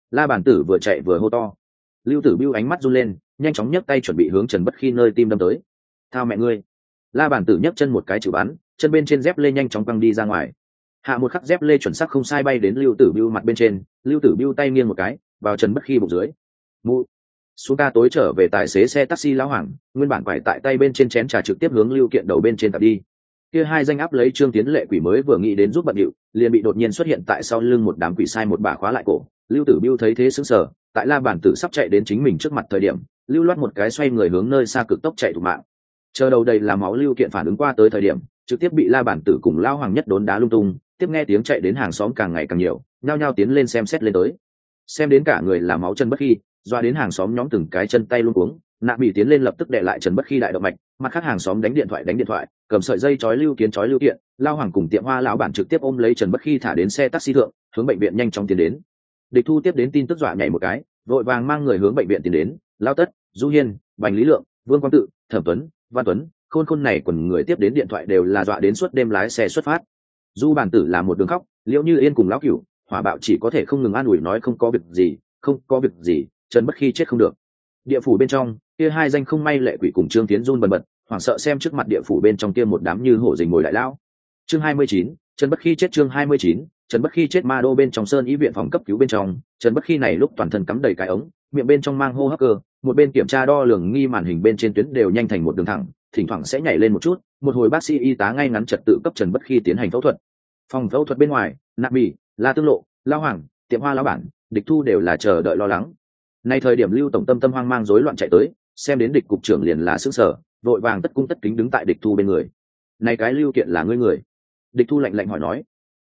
La Bản Tử vừa chạy vừa hô to. Lưu Tử Bưu ánh mắt run lên, nhanh chóng nhấc tay chuẩn bị hướng Trần Bất Khi nơi tim đâm tới. Thao mẹ ngươi! La Bản Tử nhấc chân một cái chịu bắn, chân bên trên dép lê nhanh chóng quăng đi ra ngoài. Hạ một khắc dép lê chuẩn xác không sai bay đến Lưu Tử Bưu mặt bên trên, Lưu Tử Bưu tay nghiêng một cái, vào Trần Bất Khi bụng dưới. Mụ! Xuống ca tối trở về tài xế xe taxi lão Hoàng, nguyên bản quải tại tay bên trên chén trà trực tiếp hướng Lưu Kiện đầu bên trên tập đi. Kia hai danh áp lấy Trương Tiến Lệ quỷ mới vừa nghĩ đến giúp bận điệu, liền bị đột nhiên xuất hiện tại sau lưng một đám quỷ sai một bà khóa lại cổ. Lưu Tử Bưu thấy thế sững sờ, tại La Bản Tử sắp chạy đến chính mình trước mặt thời điểm, lưu loát một cái xoay người hướng nơi xa cực tốc chạy thủ mạng. Chờ đầu đầy là máu Lưu Kiện phản ứng qua tới thời điểm, trực tiếp bị La Bản Tử cùng lão Hoàng nhất đốn đá lung tung, tiếp nghe tiếng chạy đến hàng xóm càng ngày càng nhiều, nhao nhao tiến lên xem xét lên tới. Xem đến cả người là máu chân bất khi, doa đến hàng xóm nhóm từng cái chân tay luống cuống, Nạ Bị tiến lên lập tức đè lại Trần Bất Khi đại động mạch, mặt khác hàng xóm đánh điện thoại, cầm sợi dây chói Lưu Kiện, Lao Hoàng cùng Tiệm Hoa lão bản trực tiếp ôm lấy Trần Bất Khi thả đến xe taxi thượng, hướng bệnh viện nhanh chóng tiến đến. Địch Thu tiếp đến tin tức dọa nhảy một cái, vội vàng mang người hướng bệnh viện tiến đến, Lao Tất, Du Hiên, Bành Lý Lượng, Vương Quang Tự, Thẩm Tuấn, Văn Tuấn, khôn này quần người tiếp đến điện thoại đều là dọa đến suốt đêm lái xe xuất phát. Du Bản Tử là một đường khóc, Liễu Như Yên cùng lão Cửu, Hỏa Bạo chỉ có thể không ngừng an ủi nói không có việc gì, Trần Bất Khi chết không được. Địa phủ bên trong, kia hai danh không may lệ quỷ cùng Trương Tiến run bần bật, hoảng sợ xem trước mặt địa phủ bên trong kia một đám như hổ rình mồi đại lão. Chương 29, Trần Bất Khi chết. Chương 29, Trần Bất Khi chết. Ma đô bên trong sơn y viện phòng cấp cứu bên trong, Trần Bất Khi này lúc toàn thân cắm đầy cái ống, miệng bên trong mang hô hấp cơ, một bên kiểm tra đo lường nghi màn hình bên trên tuyến đều nhanh thành một đường thẳng, thỉnh thoảng sẽ nhảy lên một chút, một hồi bác sĩ y tá ngay ngắn trật tự cấp Trần Bất Khi tiến hành phẫu thuật. Phòng phẫu thuật bên ngoài, Nạp Bỉ, La Tương Lộ, Lao Hoàng, Tiệm Hoa lão bản, Địch Thu đều là chờ đợi lo lắng. Nay thời điểm Lưu tổng tâm hoang mang rối loạn chạy tới, xem đến Địch cục trưởng liền là sững sờ, vội vàng tất cung tất kính đứng tại Địch Thu bên người. "Này cái Lưu Kiện là ngươi người?" Địch Thu lạnh lạnh hỏi nói.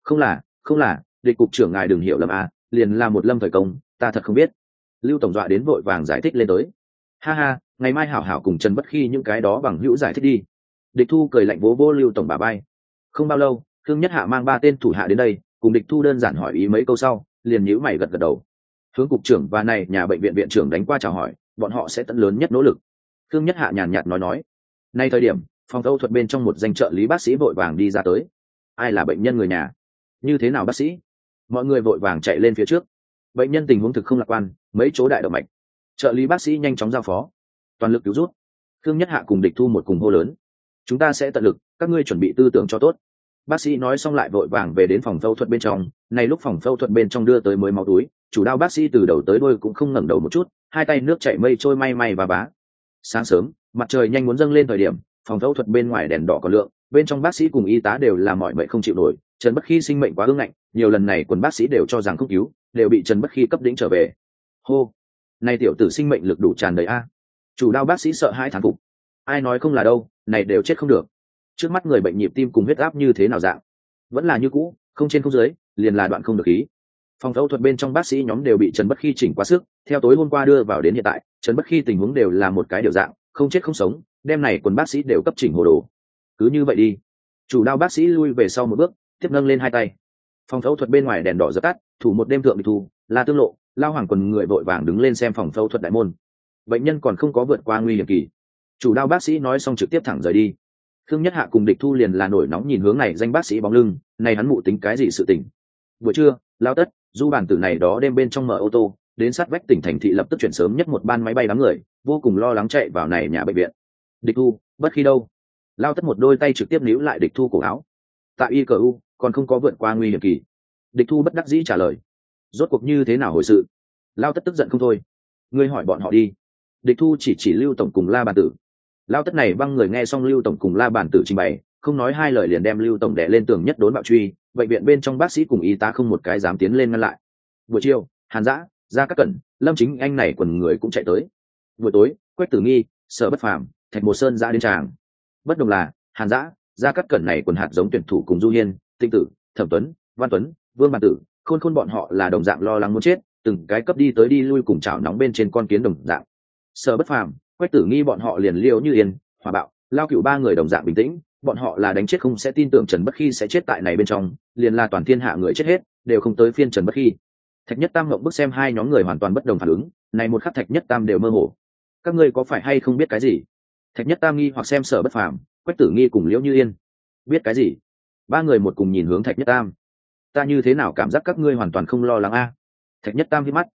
Không là, Địch cục trưởng ngài đừng hiểu lầm à, liền là một lâm thời công, ta thật không biết." Lưu tổng dọa đến vội vàng giải thích lên tới. "Ha ha, ngày mai hảo hảo cùng Trần Bất Khi những cái đó bằng hữu giải thích đi." Địch Thu cười lạnh vỗ vỗ Lưu tổng bả vai. Không bao lâu, Khương Nhất Hạ mang 3 tên thủ hạ đến đây, cùng Địch Thu đơn giản hỏi ý mấy câu sau, liền nhíu mày gật gật đầu. Hướng cục trưởng và này nhà bệnh viện viện trưởng đánh qua chào hỏi, bọn họ sẽ tận lớn nhất nỗ lực. Khương Nhất Hạ nhàn nhạt nói. Nay thời điểm, phòng phẫu thuật bên trong một danh trợ lý bác sĩ vội vàng đi ra tới. "Ai là bệnh nhân người nhà? Như thế nào bác sĩ?" Mọi người vội vàng chạy lên phía trước. "Bệnh nhân tình huống thực không lạc quan, mấy chỗ đại động mạch." Trợ lý bác sĩ nhanh chóng giao phó. "Toàn lực cứu rút." Khương Nhất Hạ cùng Địch Thu một cùng hô lớn. "Chúng ta sẽ tận lực, các ngươi chuẩn bị tư tưởng cho tốt." Bác sĩ nói xong lại vội vàng về đến phòng phẫu thuật bên trong. Này lúc phòng phẫu thuật bên trong đưa tới mới máu túi, chủ đao bác sĩ từ đầu tới đuôi cũng không ngẩng đầu một chút, hai tay nước chảy mây trôi may và bá. Sáng sớm, mặt trời nhanh muốn dâng lên thời điểm, phòng phẫu thuật bên ngoài đèn đỏ còn lượng, bên trong bác sĩ cùng y tá đều là mỏi mệt không chịu nổi. Trần Bất Khi sinh mệnh quá ương ngạnh, nhiều lần này quần bác sĩ đều cho rằng không cứu, đều bị Trần Bất Khi cấp đỉnh trở về. Hô, này tiểu tử sinh mệnh lực đủ tràn đầy a. Chủ đao bác sĩ sợ hãi thán phục. Ai nói không là đâu, này đều chết không được. Trước mắt người bệnh nhịp tim cùng huyết áp như thế nào dạng? Vẫn là như cũ, không trên không dưới, liền là đoạn không được khí. Phòng phẫu thuật bên trong bác sĩ nhóm đều bị Trần Bất Khi chỉnh quá sức, theo tối hôm qua đưa vào đến hiện tại, Trần Bất Khi tình huống đều là một cái điều dạng, không chết không sống, đêm này quần bác sĩ đều cấp chỉnh hồ đồ. Cứ như vậy đi. Chủ đao bác sĩ lui về sau một bước, tiếp nâng lên hai tay. Phòng phẫu thuật bên ngoài đèn đỏ dập tắt, thủ một đêm thượng Địch Thu, La Tương Lộ, Lao Hoàng quần người vội vàng đứng lên xem phòng phẫu thuật đại môn. Bệnh nhân còn không có vượt qua nguy hiểm kỳ. Chủ đao bác sĩ nói xong trực tiếp thẳng rời đi. Khương Nhất Hạ cùng Địch Thu liền là nổi nóng nhìn hướng này danh bác sĩ bóng lưng, này hắn mụ tính cái gì sự tình. Buổi trưa, Lao Tất, Du Bản Tử này đó đêm bên trong mở ô tô, đến sát vách tỉnh thành thị lập tức chuyển sớm nhất một ban máy bay đám người, vô cùng lo lắng chạy vào này nhà bệnh viện. Địch Thu, Bất Khi đâu? Lao Tất một đôi tay trực tiếp níu lại Địch Thu cổ áo. Tại ICU, còn không có vượt qua nguy hiểm kỳ. Địch Thu bất đắc dĩ trả lời. Rốt cuộc như thế nào hồi sự? Lao Tất tức giận không thôi. Ngươi hỏi bọn họ đi. Địch Thu chỉ Lưu tổng cùng La Bản Tử. Lao Tất này băng người nghe xong Lưu tổng cùng La Bản Tử trình bày, không nói hai lời liền đem Lưu tổng đè lên tường nhất đốn bạo truy. Bệnh viện bên trong bác sĩ cùng y tá không một cái dám tiến lên ngăn lại. Buổi chiều, Hàn Dã, Gia Cát Cẩn, Lâm Chính Anh này quần người cũng chạy tới. Buổi tối, Quách Tử Nghi, Sở Bất Phàm, Thạch Một Sơn ra đến tràng. Bất đồng là, Hàn Dã, Gia Cát Cẩn này quần hạt giống tuyển thủ cùng Du Hiên, Tinh Tử, Thẩm Tuấn, Văn Tuấn, Vương Bản Tử, khôn bọn họ là đồng dạng lo lắng muốn chết, từng cái cấp đi tới đi lui cùng chảo nóng bên trên con kiến đồng dạng. Sở Bất Phàm, Quách Tử Nghi bọn họ liền Liễu Như Yên, Hỏa Bạo, Lao Cửu ba người đồng dạng bình tĩnh, bọn họ là đánh chết không sẽ tin tưởng Trần Bất Khi sẽ chết tại này bên trong, liền là toàn thiên hạ người chết hết, đều không tới phiên Trần Bất Khi. Thạch Nhất Tam ngậm bức xem hai nhóm người hoàn toàn bất đồng phản ứng, này một khắc Thạch Nhất Tam đều mơ hồ. Các ngươi có phải hay không biết cái gì? Thạch Nhất Tam nghi hoặc xem Sở Bất Phàm, Quách Tử Nghi cùng Liễu Như Yên. Biết cái gì? Ba người một cùng nhìn hướng Thạch Nhất Tam. Ta như thế nào cảm giác các ngươi hoàn toàn không lo lắng a? Thạch Nhất Tam hít mắt.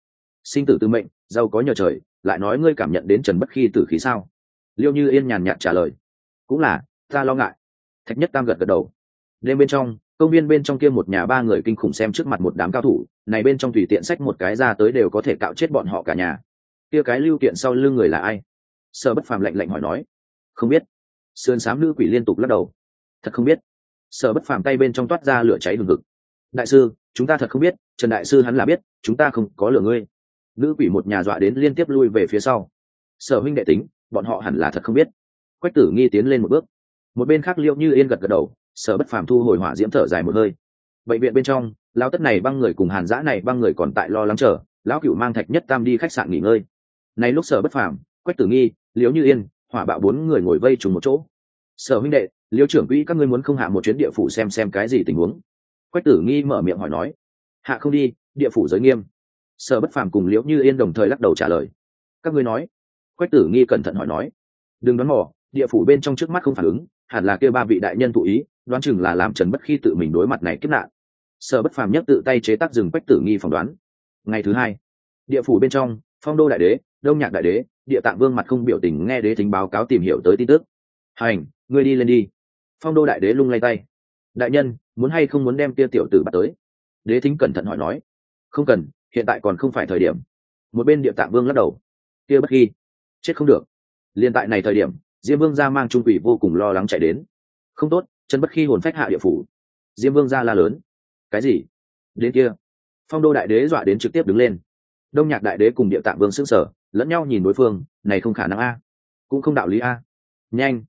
sinh tử tư mệnh, giàu có nhờ trời, lại nói ngươi cảm nhận đến Trần Bất Khi tử khí sao? Liêu Như Yên nhàn nhạt trả lời. Cũng là, ta lo ngại. Thạch Nhất Tam gật gật đầu. Đêm bên trong, công viên bên trong kia một nhà ba người kinh khủng xem trước mặt một đám cao thủ, này bên trong tùy tiện xách một cái ra tới đều có thể cạo chết bọn họ cả nhà. Kia cái lưu kiện sau lưng người là ai? Sở Bất Phàm lạnh lạnh hỏi nói. Không biết. Sườn xám nữ quỷ liên tục lắc đầu. Thật không biết. Sở Bất Phàm tay bên trong toát ra lửa cháy hừng hực. Đại sư, chúng ta thật không biết, Trần đại sư hắn là biết, chúng ta không có lừa ngươi. Nữ quỷ một nhà dọa đến liên tiếp lui về phía sau. Sở huynh đệ tính, bọn họ hẳn là thật không biết. Quách Tử Nghi tiến lên một bước. Một bên khác Liễu Như Yên gật gật đầu. Sở Bất Phàm thu hồi hỏa diễm thở dài một hơi. Bệnh viện bên trong, lão tất này băng người cùng Hàn Dã này băng người còn tại lo lắng chờ, lão cửu mang Thạch Nhất Tam đi khách sạn nghỉ ngơi. Này lúc Sở Bất Phàm, Quách Tử Nghi, Liễu Như Yên, Hỏa Bạo bốn người ngồi vây trùng một chỗ. Sở huynh đệ, Liễu trưởng quỹ các ngươi muốn không hạ một chuyến địa phủ xem cái gì tình huống? Quách Tử Nghi mở miệng hỏi nói. Hạ không đi, địa phủ giới nghiêm. Sở Bất Phàm cùng Liễu Như Yên đồng thời lắc đầu trả lời. Các ngươi nói? Quách Tử Nghi cẩn thận hỏi nói. Đừng đoán mò, địa phủ bên trong trước mắt không phản ứng, hẳn là kia ba vị đại nhân thụ ý, đoán chừng là làm Trần Bất Khi tự mình đối mặt này kiếp nạn. Sở Bất Phàm nhất tự tay chế tác rừng Quách Tử Nghi phỏng đoán. Ngày thứ hai, địa phủ bên trong, Phong Đô đại đế, Đông Nhạc đại đế, Địa Tạng Vương mặt không biểu tình nghe đế thính báo cáo tìm hiểu tới tin tức. Hành, ngươi đi lên đi. Phong Đô đại đế lung lay tay. Đại nhân, muốn hay không muốn đem kia tiểu tử bắt tới? Đế thính cẩn thận hỏi nói. Không cần, hiện tại còn không phải thời điểm. Một bên Địa Tạng Vương lắc đầu. Kia Bất Khi, chết không được. Liên tại này thời điểm, Diêm Vương gia mang trung quỷ vô cùng lo lắng chạy đến. Không tốt, Trần Bất Khi hồn phách hạ địa phủ. Diêm Vương gia la lớn. Cái gì? Đến kia. Phong Đô đại đế dọa đến trực tiếp đứng lên. Đông Nhạc đại đế cùng Địa Tạng Vương sững sờ, lẫn nhau nhìn đối phương, này không khả năng a, cũng không đạo lý a. Nhanh,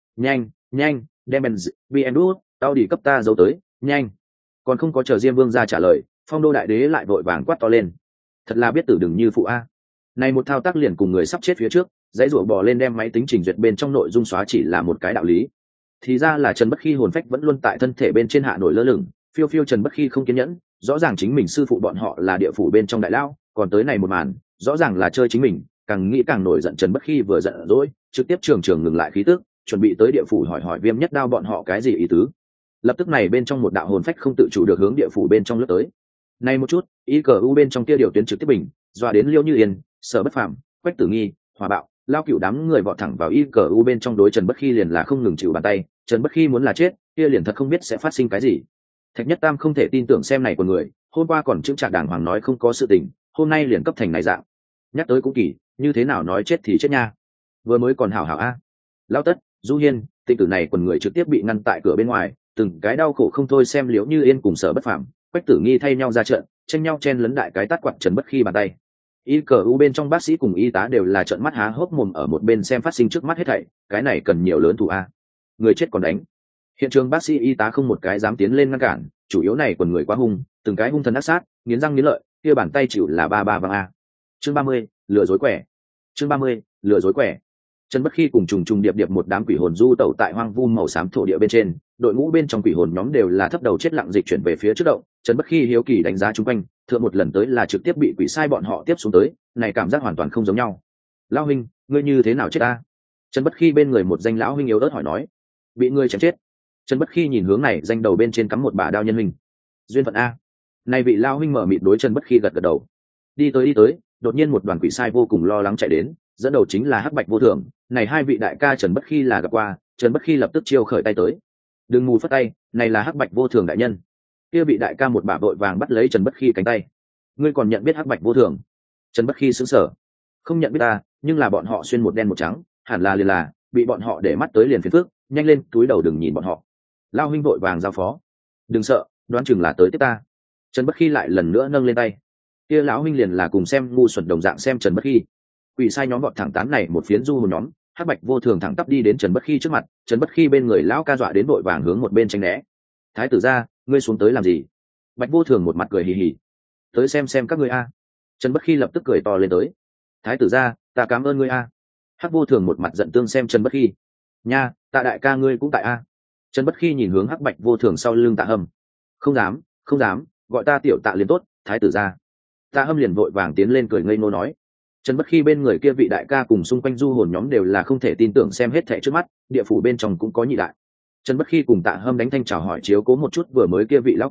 đem BN đút, tao đi cấp ta giấu tới, nhanh. Còn không có chờ Diêm Vương gia trả lời, Phong Đô đại đế lại vội vàng quát to lên. Thật là biết tử đừng như phụ a. Này một thao tác liền cùng người sắp chết phía trước, dãy rủa bò lên đem máy tính trình duyệt bên trong nội dung xóa chỉ là một cái đạo lý. Thì ra là Trần Bất Khi hồn phách vẫn luôn tại thân thể bên trên hạ nổi lơ lửng, phiêu Trần Bất Khi không kiên nhẫn, rõ ràng chính mình sư phụ bọn họ là địa phủ bên trong đại lao, còn tới này một màn, rõ ràng là chơi chính mình, càng nghĩ càng nổi giận. Trần Bất Khi vừa giận dỗi, trực tiếp trường ngừng lại khí tức, chuẩn bị tới địa phủ hỏi Viêm Nhất Đao bọn họ cái gì ý tứ. Lập tức này bên trong một đạo hồn phách không tự chủ được hướng địa phủ bên trong lướt tới. Này một chút, ICU bên trong kia điều tuyến trực tiếp bình, dọa đến Liêu Như Yên, Sở Bất Phàm, Quách Tử Nghi, Hỏa Bạo, lao cựu đám người vọt thẳng vào ICU bên trong đối Trần Bất Khi liền là không ngừng chịu bàn tay. Trần Bất Khi muốn là chết, kia liền thật không biết sẽ phát sinh cái gì. Thạch Nhất Tam không thể tin tưởng xem này của người, hôm qua còn chững chạc đàng hoàng nói không có sự tình, hôm nay liền cấp thành này dạng. Nhắc tới cũng kỳ, như thế nào nói chết thì chết nha. Vừa mới còn hảo hảo a. Lão Tất, Du Hiên, Tịnh Tử này quần người trực tiếp bị ngăn tại cửa bên ngoài, từng cái đau khổ không thôi xem Liễu Như Yên cùng Sở Bất Phàm, Quách Tử Nghi thay nhau ra trận, tranh nhau chen lấn đại cái tát quạt Trần Bất Khi bàn tay. ICU bên trong bác sĩ cùng y tá đều là trợn mắt há hốc mồm ở một bên xem phát sinh trước mắt hết thảy, cái này cần nhiều lớn thủ a. Người chết còn đánh. Hiện trường bác sĩ y tá không một cái dám tiến lên ngăn cản, chủ yếu này quần người quá hung, từng cái hung thần ác sát, nghiến răng nghiến lợi, kia bàn tay chịu là ba vang a. Chương 30, lừa dối quẻ. Chương 30, lừa dối quẻ. Trần Bất Khi cùng trùng điệp một đám quỷ hồn du tẩu tại hoang vu màu xám thổ địa bên trên, đội ngũ bên trong quỷ hồn nhóm đều là thấp đầu chết lặng dịch chuyển về phía trước động. Trần Bất Khi hiếu kỳ đánh giá chung quanh, thượng một lần tới là trực tiếp bị quỷ sai bọn họ tiếp xuống tới, này cảm giác hoàn toàn không giống nhau. Lão huynh, ngươi như thế nào chết ta? Trần Bất Khi bên người một danh lão huynh yếu ớt hỏi nói. Bị ngươi chém chết. Trần Bất Khi nhìn hướng này danh đầu bên trên cắm một bả đao nhân hình. Duyên phận a. Này vị lão huynh mở mịt đối Trần Bất Khi gật gật đầu. Đi tới, đột nhiên một đoàn quỷ sai vô cùng lo lắng chạy đến, dẫn đầu chính là Hắc Bạch Vô Thường. Này hai vị đại ca Trần Bất Khi là gặp qua, Trần Bất Khi lập tức chiêu khởi tay tới. Đừng mù phất tay, này là Hắc Bạch Vô Thường đại nhân. Kia vị đại ca một bả vội vàng bắt lấy Trần Bất Khi cánh tay. Ngươi còn nhận biết Hắc Bạch Vô Thường? Trần Bất Khi sững sờ. Không nhận biết ta, nhưng là bọn họ xuyên một đen một trắng, hẳn là liền là bị bọn họ để mắt tới liền phiền phức, nhanh lên túi đầu đừng nhìn bọn họ. Lao huynh vội vàng giao phó. Đừng sợ, đoán chừng là tới tiếp ta. Trần Bất Khi lại lần nữa nâng lên tay. Kia lão huynh liền là cùng xem ngu xuẩn đồng dạng xem Trần Bất Khi. Quỷ sai nhóm vọt thẳng tán này một phiến du một nhóm, Hắc Bạch Vô Thường thẳng tắp đi đến Trần Bất Khi trước mặt. Trần Bất Khi bên người lão ca dọa đến vội vàng hướng một bên tránh né. Thái tử gia, ngươi xuống tới làm gì? Bạch Vô Thường một mặt cười hì hì. Tới xem các ngươi a. Trần Bất Khi lập tức cười to lên tới. Thái tử gia, ta cảm ơn ngươi a. Hắc Vô Thường một mặt giận tương xem Trần Bất Khi. Nha, Tạ đại ca ngươi cũng tại a. Trần Bất Khi nhìn hướng Hắc Bạch Vô Thường sau lưng Tạ Hâm. Không dám, gọi ta tiểu Tạ liền tốt, thái tử gia. Tạ Hâm liền vội vàng tiến lên cười ngây ngô nói. Trần Bất Khi bên người kia vị đại ca cùng xung quanh du hồn nhóm đều là không thể tin tưởng xem hết thảy trước mắt, địa phủ bên trong cũng có nhị đại. Trần Bất Khi cùng Tạ Hâm đánh thanh chào hỏi chiếu cố một chút vừa mới kia vị lão ca,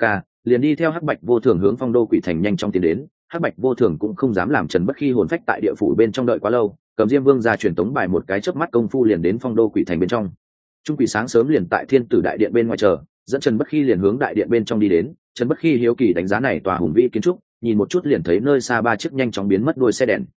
liền đi theo hắc bạch vô thường hướng phong đô quỷ thành nhanh chóng tiến đến. Hắc bạch vô thường cũng không dám làm Trần Bất Khi hồn phách tại địa phủ bên trong đợi quá lâu, cầm Diêm Vương ra truyền tống bài một cái chớp mắt công phu liền đến phong đô quỷ thành bên trong. Trung quỷ sáng sớm liền tại thiên tử đại điện bên ngoài chờ, dẫn Trần Bất Khi liền hướng đại điện bên trong đi đến. Trần Bất Khi hiếu kỳ đánh giá này tòa hùng vĩ kiến trúc, nhìn một chút liền thấy nơi xa ba chiếc nhanh chóng biến mất đuôi xe đèn.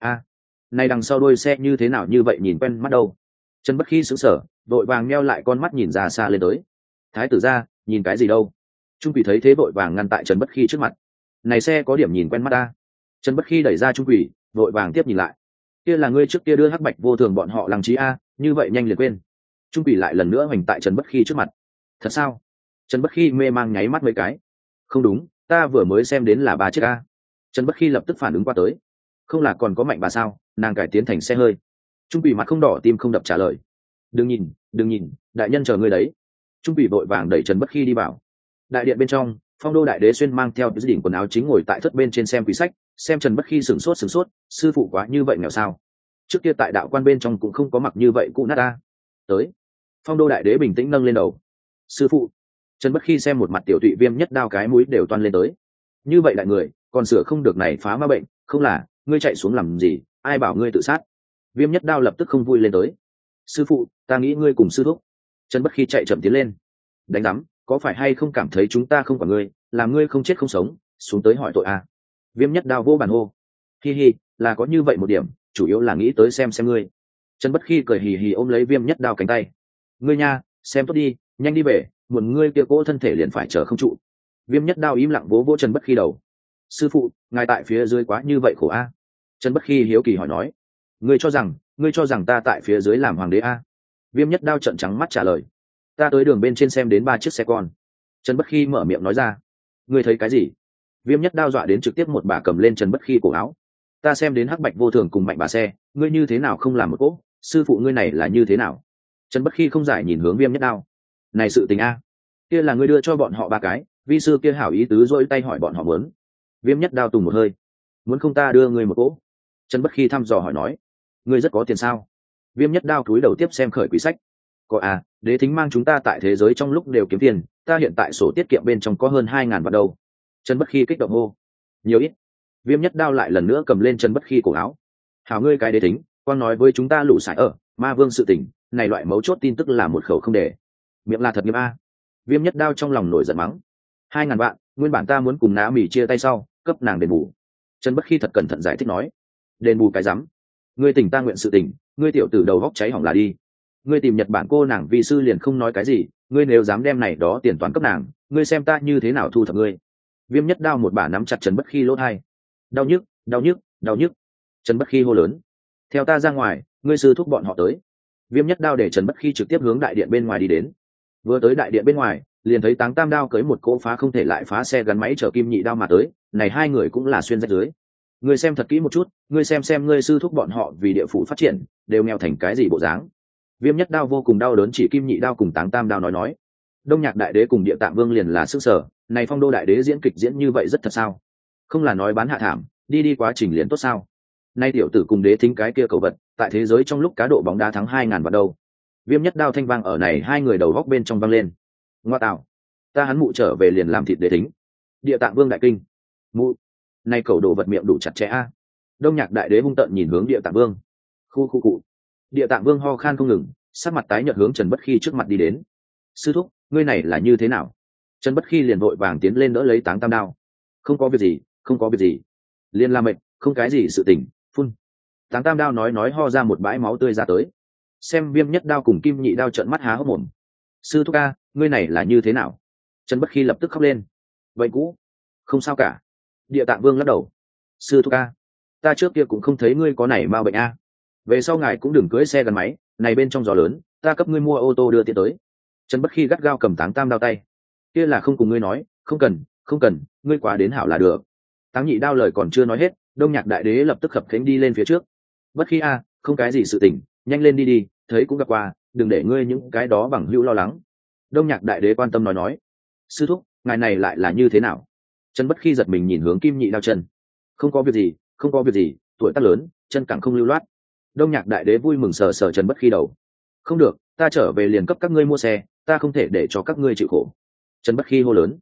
Này đằng sau đuôi xe như thế nào như vậy nhìn quen mắt đâu? Trần Bất Khi sững sờ, vội vàng meo lại con mắt nhìn ra xa lên tới. Thái tử gia, nhìn cái gì đâu? Trung quỷ thấy thế vội vàng ngăn tại Trần Bất Khi trước mặt. Này xe có điểm nhìn quen mắt ta. Trần Bất Khi đẩy ra Trung quỷ, vội vàng tiếp nhìn lại. Kia là ngươi trước kia đưa hắc bạch vô thường bọn họ lăng trí a, như vậy nhanh liền quên. Trung quỷ lại lần nữa hoành tại Trần Bất Khi trước mặt. Thật sao? Trần Bất Khi mê mang nháy mắt mấy cái. Không đúng, ta vừa mới xem đến là ba chiếc a. Trần Bất Khi lập tức phản ứng qua tới. Không là còn có mạnh bà sao? Nàng cải tiến thành xe hơi. Trung quỷ mặt không đỏ tim không đập trả lời. Đừng nhìn, đại nhân chờ ngươi đấy. Trung quỷ vội vàng đẩy Trần Bất Khi đi vào. Đại điện bên trong, phong đô đại đế xuyên mang theo đỉnh quần áo chính ngồi tại thất bên trên xem quý sách, xem Trần Bất Khi sửng sốt, sư phụ quá như vậy nghèo sao? Trước kia tại đạo quan bên trong cũng không có mặc như vậy cụ nát ta. Tới. Phong đô đại đế bình tĩnh nâng lên đầu. Sư phụ. Trần Bất Khi xem một mặt tiểu tụy Viêm Nhất Đao cái mũi đều toan lên tới. Như vậy đại người, còn sửa không được này phá ma bệnh, không là, ngươi chạy xuống làm gì, ai bảo ngươi tự sát? Viêm Nhất Đao lập tức không vui lên tới. Sư phụ, ta nghĩ ngươi cùng sư thúc. Trần Bất Khi chạy chậm tiến lên. Đánh rắm, có phải hay không cảm thấy chúng ta không quản ngươi, làm ngươi không chết không sống, xuống tới hỏi tội à? Viêm Nhất Đao vô bàn hô. Hi hi, là có như vậy một điểm, chủ yếu là nghĩ tới xem ngươi. Trần Bất Khi cười hì hì ôm lấy Viêm Nhất Đao cánh tay. Ngươi nha, xem tốt đi, nhanh đi về, muộn ngươi kia cỗ thân thể liền phải chờ không trụ. Viêm Nhất Đao im lặng vỗ vỗ Trần Bất Khi đầu. Sư phụ, ngài tại phía dưới quá như vậy khổ a. Trần Bất Khi hiếu kỳ hỏi nói. Ngươi cho rằng ta tại phía dưới làm hoàng đế a? Viêm Nhất Đao trợn trắng mắt trả lời. Ta tới đường bên trên xem đến ba chiếc xe con. Trần Bất Khi mở miệng nói ra. Ngươi thấy cái gì? Viêm Nhất Đao dọa đến trực tiếp một bà cầm lên Trần Bất Khi cổ áo. Ta xem đến hắc bạch vô thường cùng mạnh bà xe, ngươi như thế nào không làm một cỗ? Sư phụ ngươi này là như thế nào? Trần Bất Khi không giải nhìn hướng Viêm Nhất Đao. Này sự tình a, kia là ngươi đưa cho bọn họ ba cái, vi sư kia hảo ý tứ dỗi tay hỏi bọn họ muốn. Viêm Nhất Đao tùng một hơi. Muốn không ta đưa ngươi một cỗ? Trần Bất Khi thăm dò hỏi nói. Ngươi rất có tiền sao? Viêm Nhất Đao cúi đầu tiếp xem khởi quý sách. Có à, đế thính mang chúng ta tại thế giới trong lúc đều kiếm tiền, ta hiện tại sổ tiết kiệm bên trong có hơn 2.000 vạn đâu. Trần Bất Khi kích động hô. Nhiều ít? Viêm Nhất Đao lại lần nữa cầm lên Trần Bất Khi cổ áo. Hảo ngươi cái đế thính, quang nói với chúng ta lũ sải ở ma vương sự tình, này loại mấu chốt tin tức là một khẩu không để. Miệng là thật nghiêm a. Viêm Nhất Đao trong lòng nổi giận mắng. 2.000 vạn, nguyên bản ta muốn cùng Nã Mỉ chia tay sau, cấp nàng đền bù. Trần Bất Khi thật cẩn thận giải thích nói. Đền bù cái rắm? Ngươi tỉnh ta nguyện sự tình, ngươi tiểu tử đầu góc cháy hỏng là đi. Ngươi tìm Nhật Bản cô nàng vi sư liền không nói cái gì, ngươi nếu dám đem này đó tiền toán cấp nàng, ngươi xem ta như thế nào thu thập ngươi. Viêm Nhất Đao một bả nắm chặt Trần Bất Khi lỗ hai. Đau nhức. Trần Bất Khi hô lớn. Theo ta ra ngoài, ngươi sư thúc bọn họ tới. Viêm Nhất Đao để Trần Bất Khi trực tiếp hướng đại điện bên ngoài đi đến. Vừa tới đại điện bên ngoài, liền thấy Táng Tam Đao cưới một cỗ phá không thể lại phá xe gắn máy chở Kim Nhị Đao mà tới, này hai người cũng là xuyên rách dưới. Ngươi xem thật kỹ một chút, ngươi xem ngươi sư thúc bọn họ vì địa phủ phát triển, đều nghèo thành cái gì bộ dáng. Viêm Nhất Đao vô cùng đau đớn chỉ Kim Nhị Đao cùng Táng Tam Đao nói. Đông Nhạc đại đế cùng Địa Tạng Vương liền là sức sở, này phong đô đại đế diễn kịch diễn như vậy rất thật sao? Không là nói bán hạ thảm, đi quá trình liền tốt sao? Nay tiểu tử cùng đế thính cái kia cầu vật, tại thế giới trong lúc cá độ bóng đá thắng 2.000 vạn đâu. Viêm Nhất Đao thanh vang ở này hai người đầu góc bên trong vang lên. Ngoa tạo, ta hắn mụ trở về liền làm thịt đế thính. Địa Tạng Vương đại kinh. Mụ, nay cầu đồ vật miệng đủ chặt chẽ a. Đông Nhạc đại đế hung tợn nhìn hướng Địa Tạng Vương. Khu cụ. Địa Tạng Vương ho khan không ngừng, sắc mặt tái nhợt hướng Trần Bất Khi trước mặt đi đến. Sư thúc, ngươi này là như thế nào? Trần Bất Khi liền vội vàng tiến lên đỡ lấy Táng Tam Đao. Không có việc gì. Liên la mệt, không cái gì sự tình, phun. Táng Tam Đao nói ho ra một bãi máu tươi ra tới. Xem Viêm Nhất Đao cùng Kim Nhị Đao trợn mắt há hốc mồm. Sư thúc a, ngươi này là như thế nào? Trần Bất Khi lập tức khóc lên. Vậy cũ, không sao cả. Địa Tạng Vương lắc đầu. Sư thúc a, ta trước kia cũng không thấy ngươi có này mau bệnh a. Về sau ngài cũng đừng cưỡi xe gắn máy, này bên trong gió lớn, ta cấp ngươi mua ô tô đưa tiện tới. Trần Bất Khi gắt gao cầm Táng Tam Đao tay. Kia là không cùng ngươi nói, không cần, ngươi quá đến hảo là được. Táng Nhị Đao lời còn chưa nói hết, Đông Nhạc đại đế lập tức khập khiễng đi lên phía trước. Bất Khi a, không cái gì sự tình, nhanh lên đi, thấy cũng gặp qua, đừng để ngươi những cái đó bằng hữu lo lắng. Đông Nhạc đại đế quan tâm nói. Sư thúc, ngài này lại là như thế nào? Trần Bất Khi giật mình nhìn hướng Kim Nhị Đao chân. Không có việc gì, tuổi tác lớn, chân càng không lưu loát. Đông Nhạc đại đế vui mừng sờ Trần Bất Khi đầu. Không được, ta trở về liền cấp các ngươi mua xe, ta không thể để cho các ngươi chịu khổ. Trần Bất Khi hô lớn.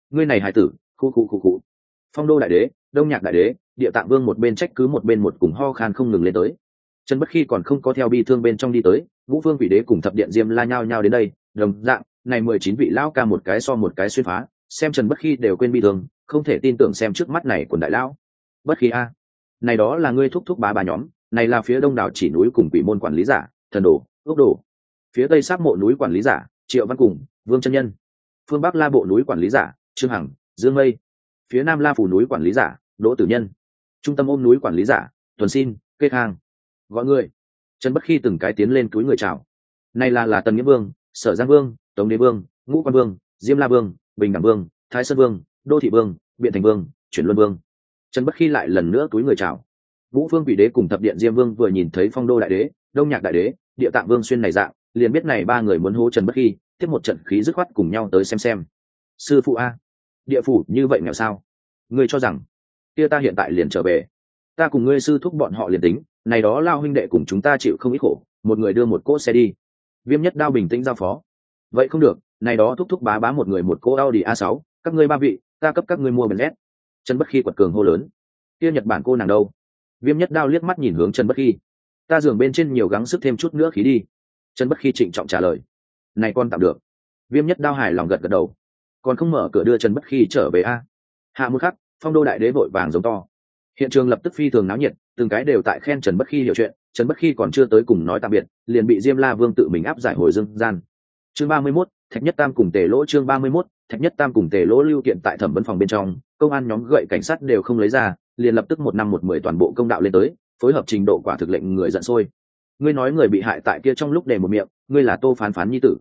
ngươi này hải tử, khu. Phong đô đại đế, đông nhạc đại đế, địa tạng vương một bên trách cứ một bên một cùng ho khan không ngừng lên tới. Trần Bất Khi còn không có theo bi thương bên trong đi tới, Vũ Vương Quỷ Đế cùng Thập Điện Diêm La nhao nhao đến đây, đồng dạng, này 19 vị lão ca một cái so một cái xuyên phá, xem Trần Bất Khi đều quên bi thương, không thể tin tưởng xem trước mắt này của đại lão. Bất Khi a, này đó là ngươi thúc thúc bá bà nhóm, này là phía đông đảo chỉ núi cùng quỷ môn quản lý giả, thần đồ, ốc đồ. Phía tây sát mộ núi quản lý giả, Triệu Văn cùng, Vương Chân Nhân. Phương bắc La bộ núi quản lý giả, Trương Hằng, Dương Mây. Phía nam La phủ núi quản lý giả, Đỗ Tử Nhân. Trung tâm ôm núi quản lý giả, Tuần Xin, Kê Khang. Gọi người. Trần Bất Khi từng cái tiến lên túi người chào. Này là Tần Nghĩa Vương, Sở Giang Vương, Tống Đế Vương, Ngũ Quan Vương, Diêm La Vương, Bình Đẳng Vương, Thái Sơn Vương, Đô Thị Vương, Biện Thành Vương, Chuyển Luân Vương. Trần Bất Khi lại lần nữa túi người chào. Vũ Vương Quỷ Đế cùng Thập Điện Diêm Vương vừa nhìn thấy Phong Đô đại đế, Đông Nhạc đại đế, Địa Tạng Vương xuyên này dạng, liền biết này ba người muốn hô Trần Bất Khi, tiếp một trận khí dứt khoát cùng nhau tới xem. Sư phụ a, địa phủ như vậy nghèo sao? Ngươi cho rằng, kia ta hiện tại liền trở về, ta cùng ngươi sư thúc bọn họ liền tính, này đó lao huynh đệ cùng chúng ta chịu không ít khổ, một người đưa một cỗ xe đi. Viêm Nhất Đao bình tĩnh giao phó. Vậy không được, này đó thúc thúc bá một người một cỗ Audi A6, các ngươi ba vị, ta cấp các ngươi mua Benz. Trần Bất Khi quật cường hô lớn. Kia Nhật Bản cô nàng đâu? Viêm Nhất Đao liếc mắt nhìn hướng Trần Bất Khi. Ta giường bên trên nhiều gắng sức thêm chút nữa khí đi. Trần Bất Khi trịnh trọng trả lời. Này con tạm được. Viêm Nhất Đao hài lòng gật đầu. Còn không mở cửa đưa Trần Bất Khi trở về a? Hạ một khắc, Phong Đô đại đế vội vàng giống to. Hiện trường lập tức phi thường náo nhiệt, từng cái đều tại khen Trần Bất Khi hiểu chuyện. Trần Bất Khi còn chưa tới cùng nói tạm biệt, liền bị Diêm La Vương tự mình áp giải hồi dương gian. Chương 31, Thạch Nhất Tam cùng Tề Lỗ. Chương 31, Thạch Nhất Tam cùng Tề Lỗ lưu kiện tại thẩm vấn phòng bên trong, công an nhóm gậy cảnh sát đều không lấy ra, liền lập tức 1 năm 1 10 toàn bộ công đạo lên tới, phối hợp trình độ quả thực lệnh người giận sôi. Ngươi nói người bị hại tại kia trong lúc để một miệng, ngươi là Tô Phán Phán nhi tử?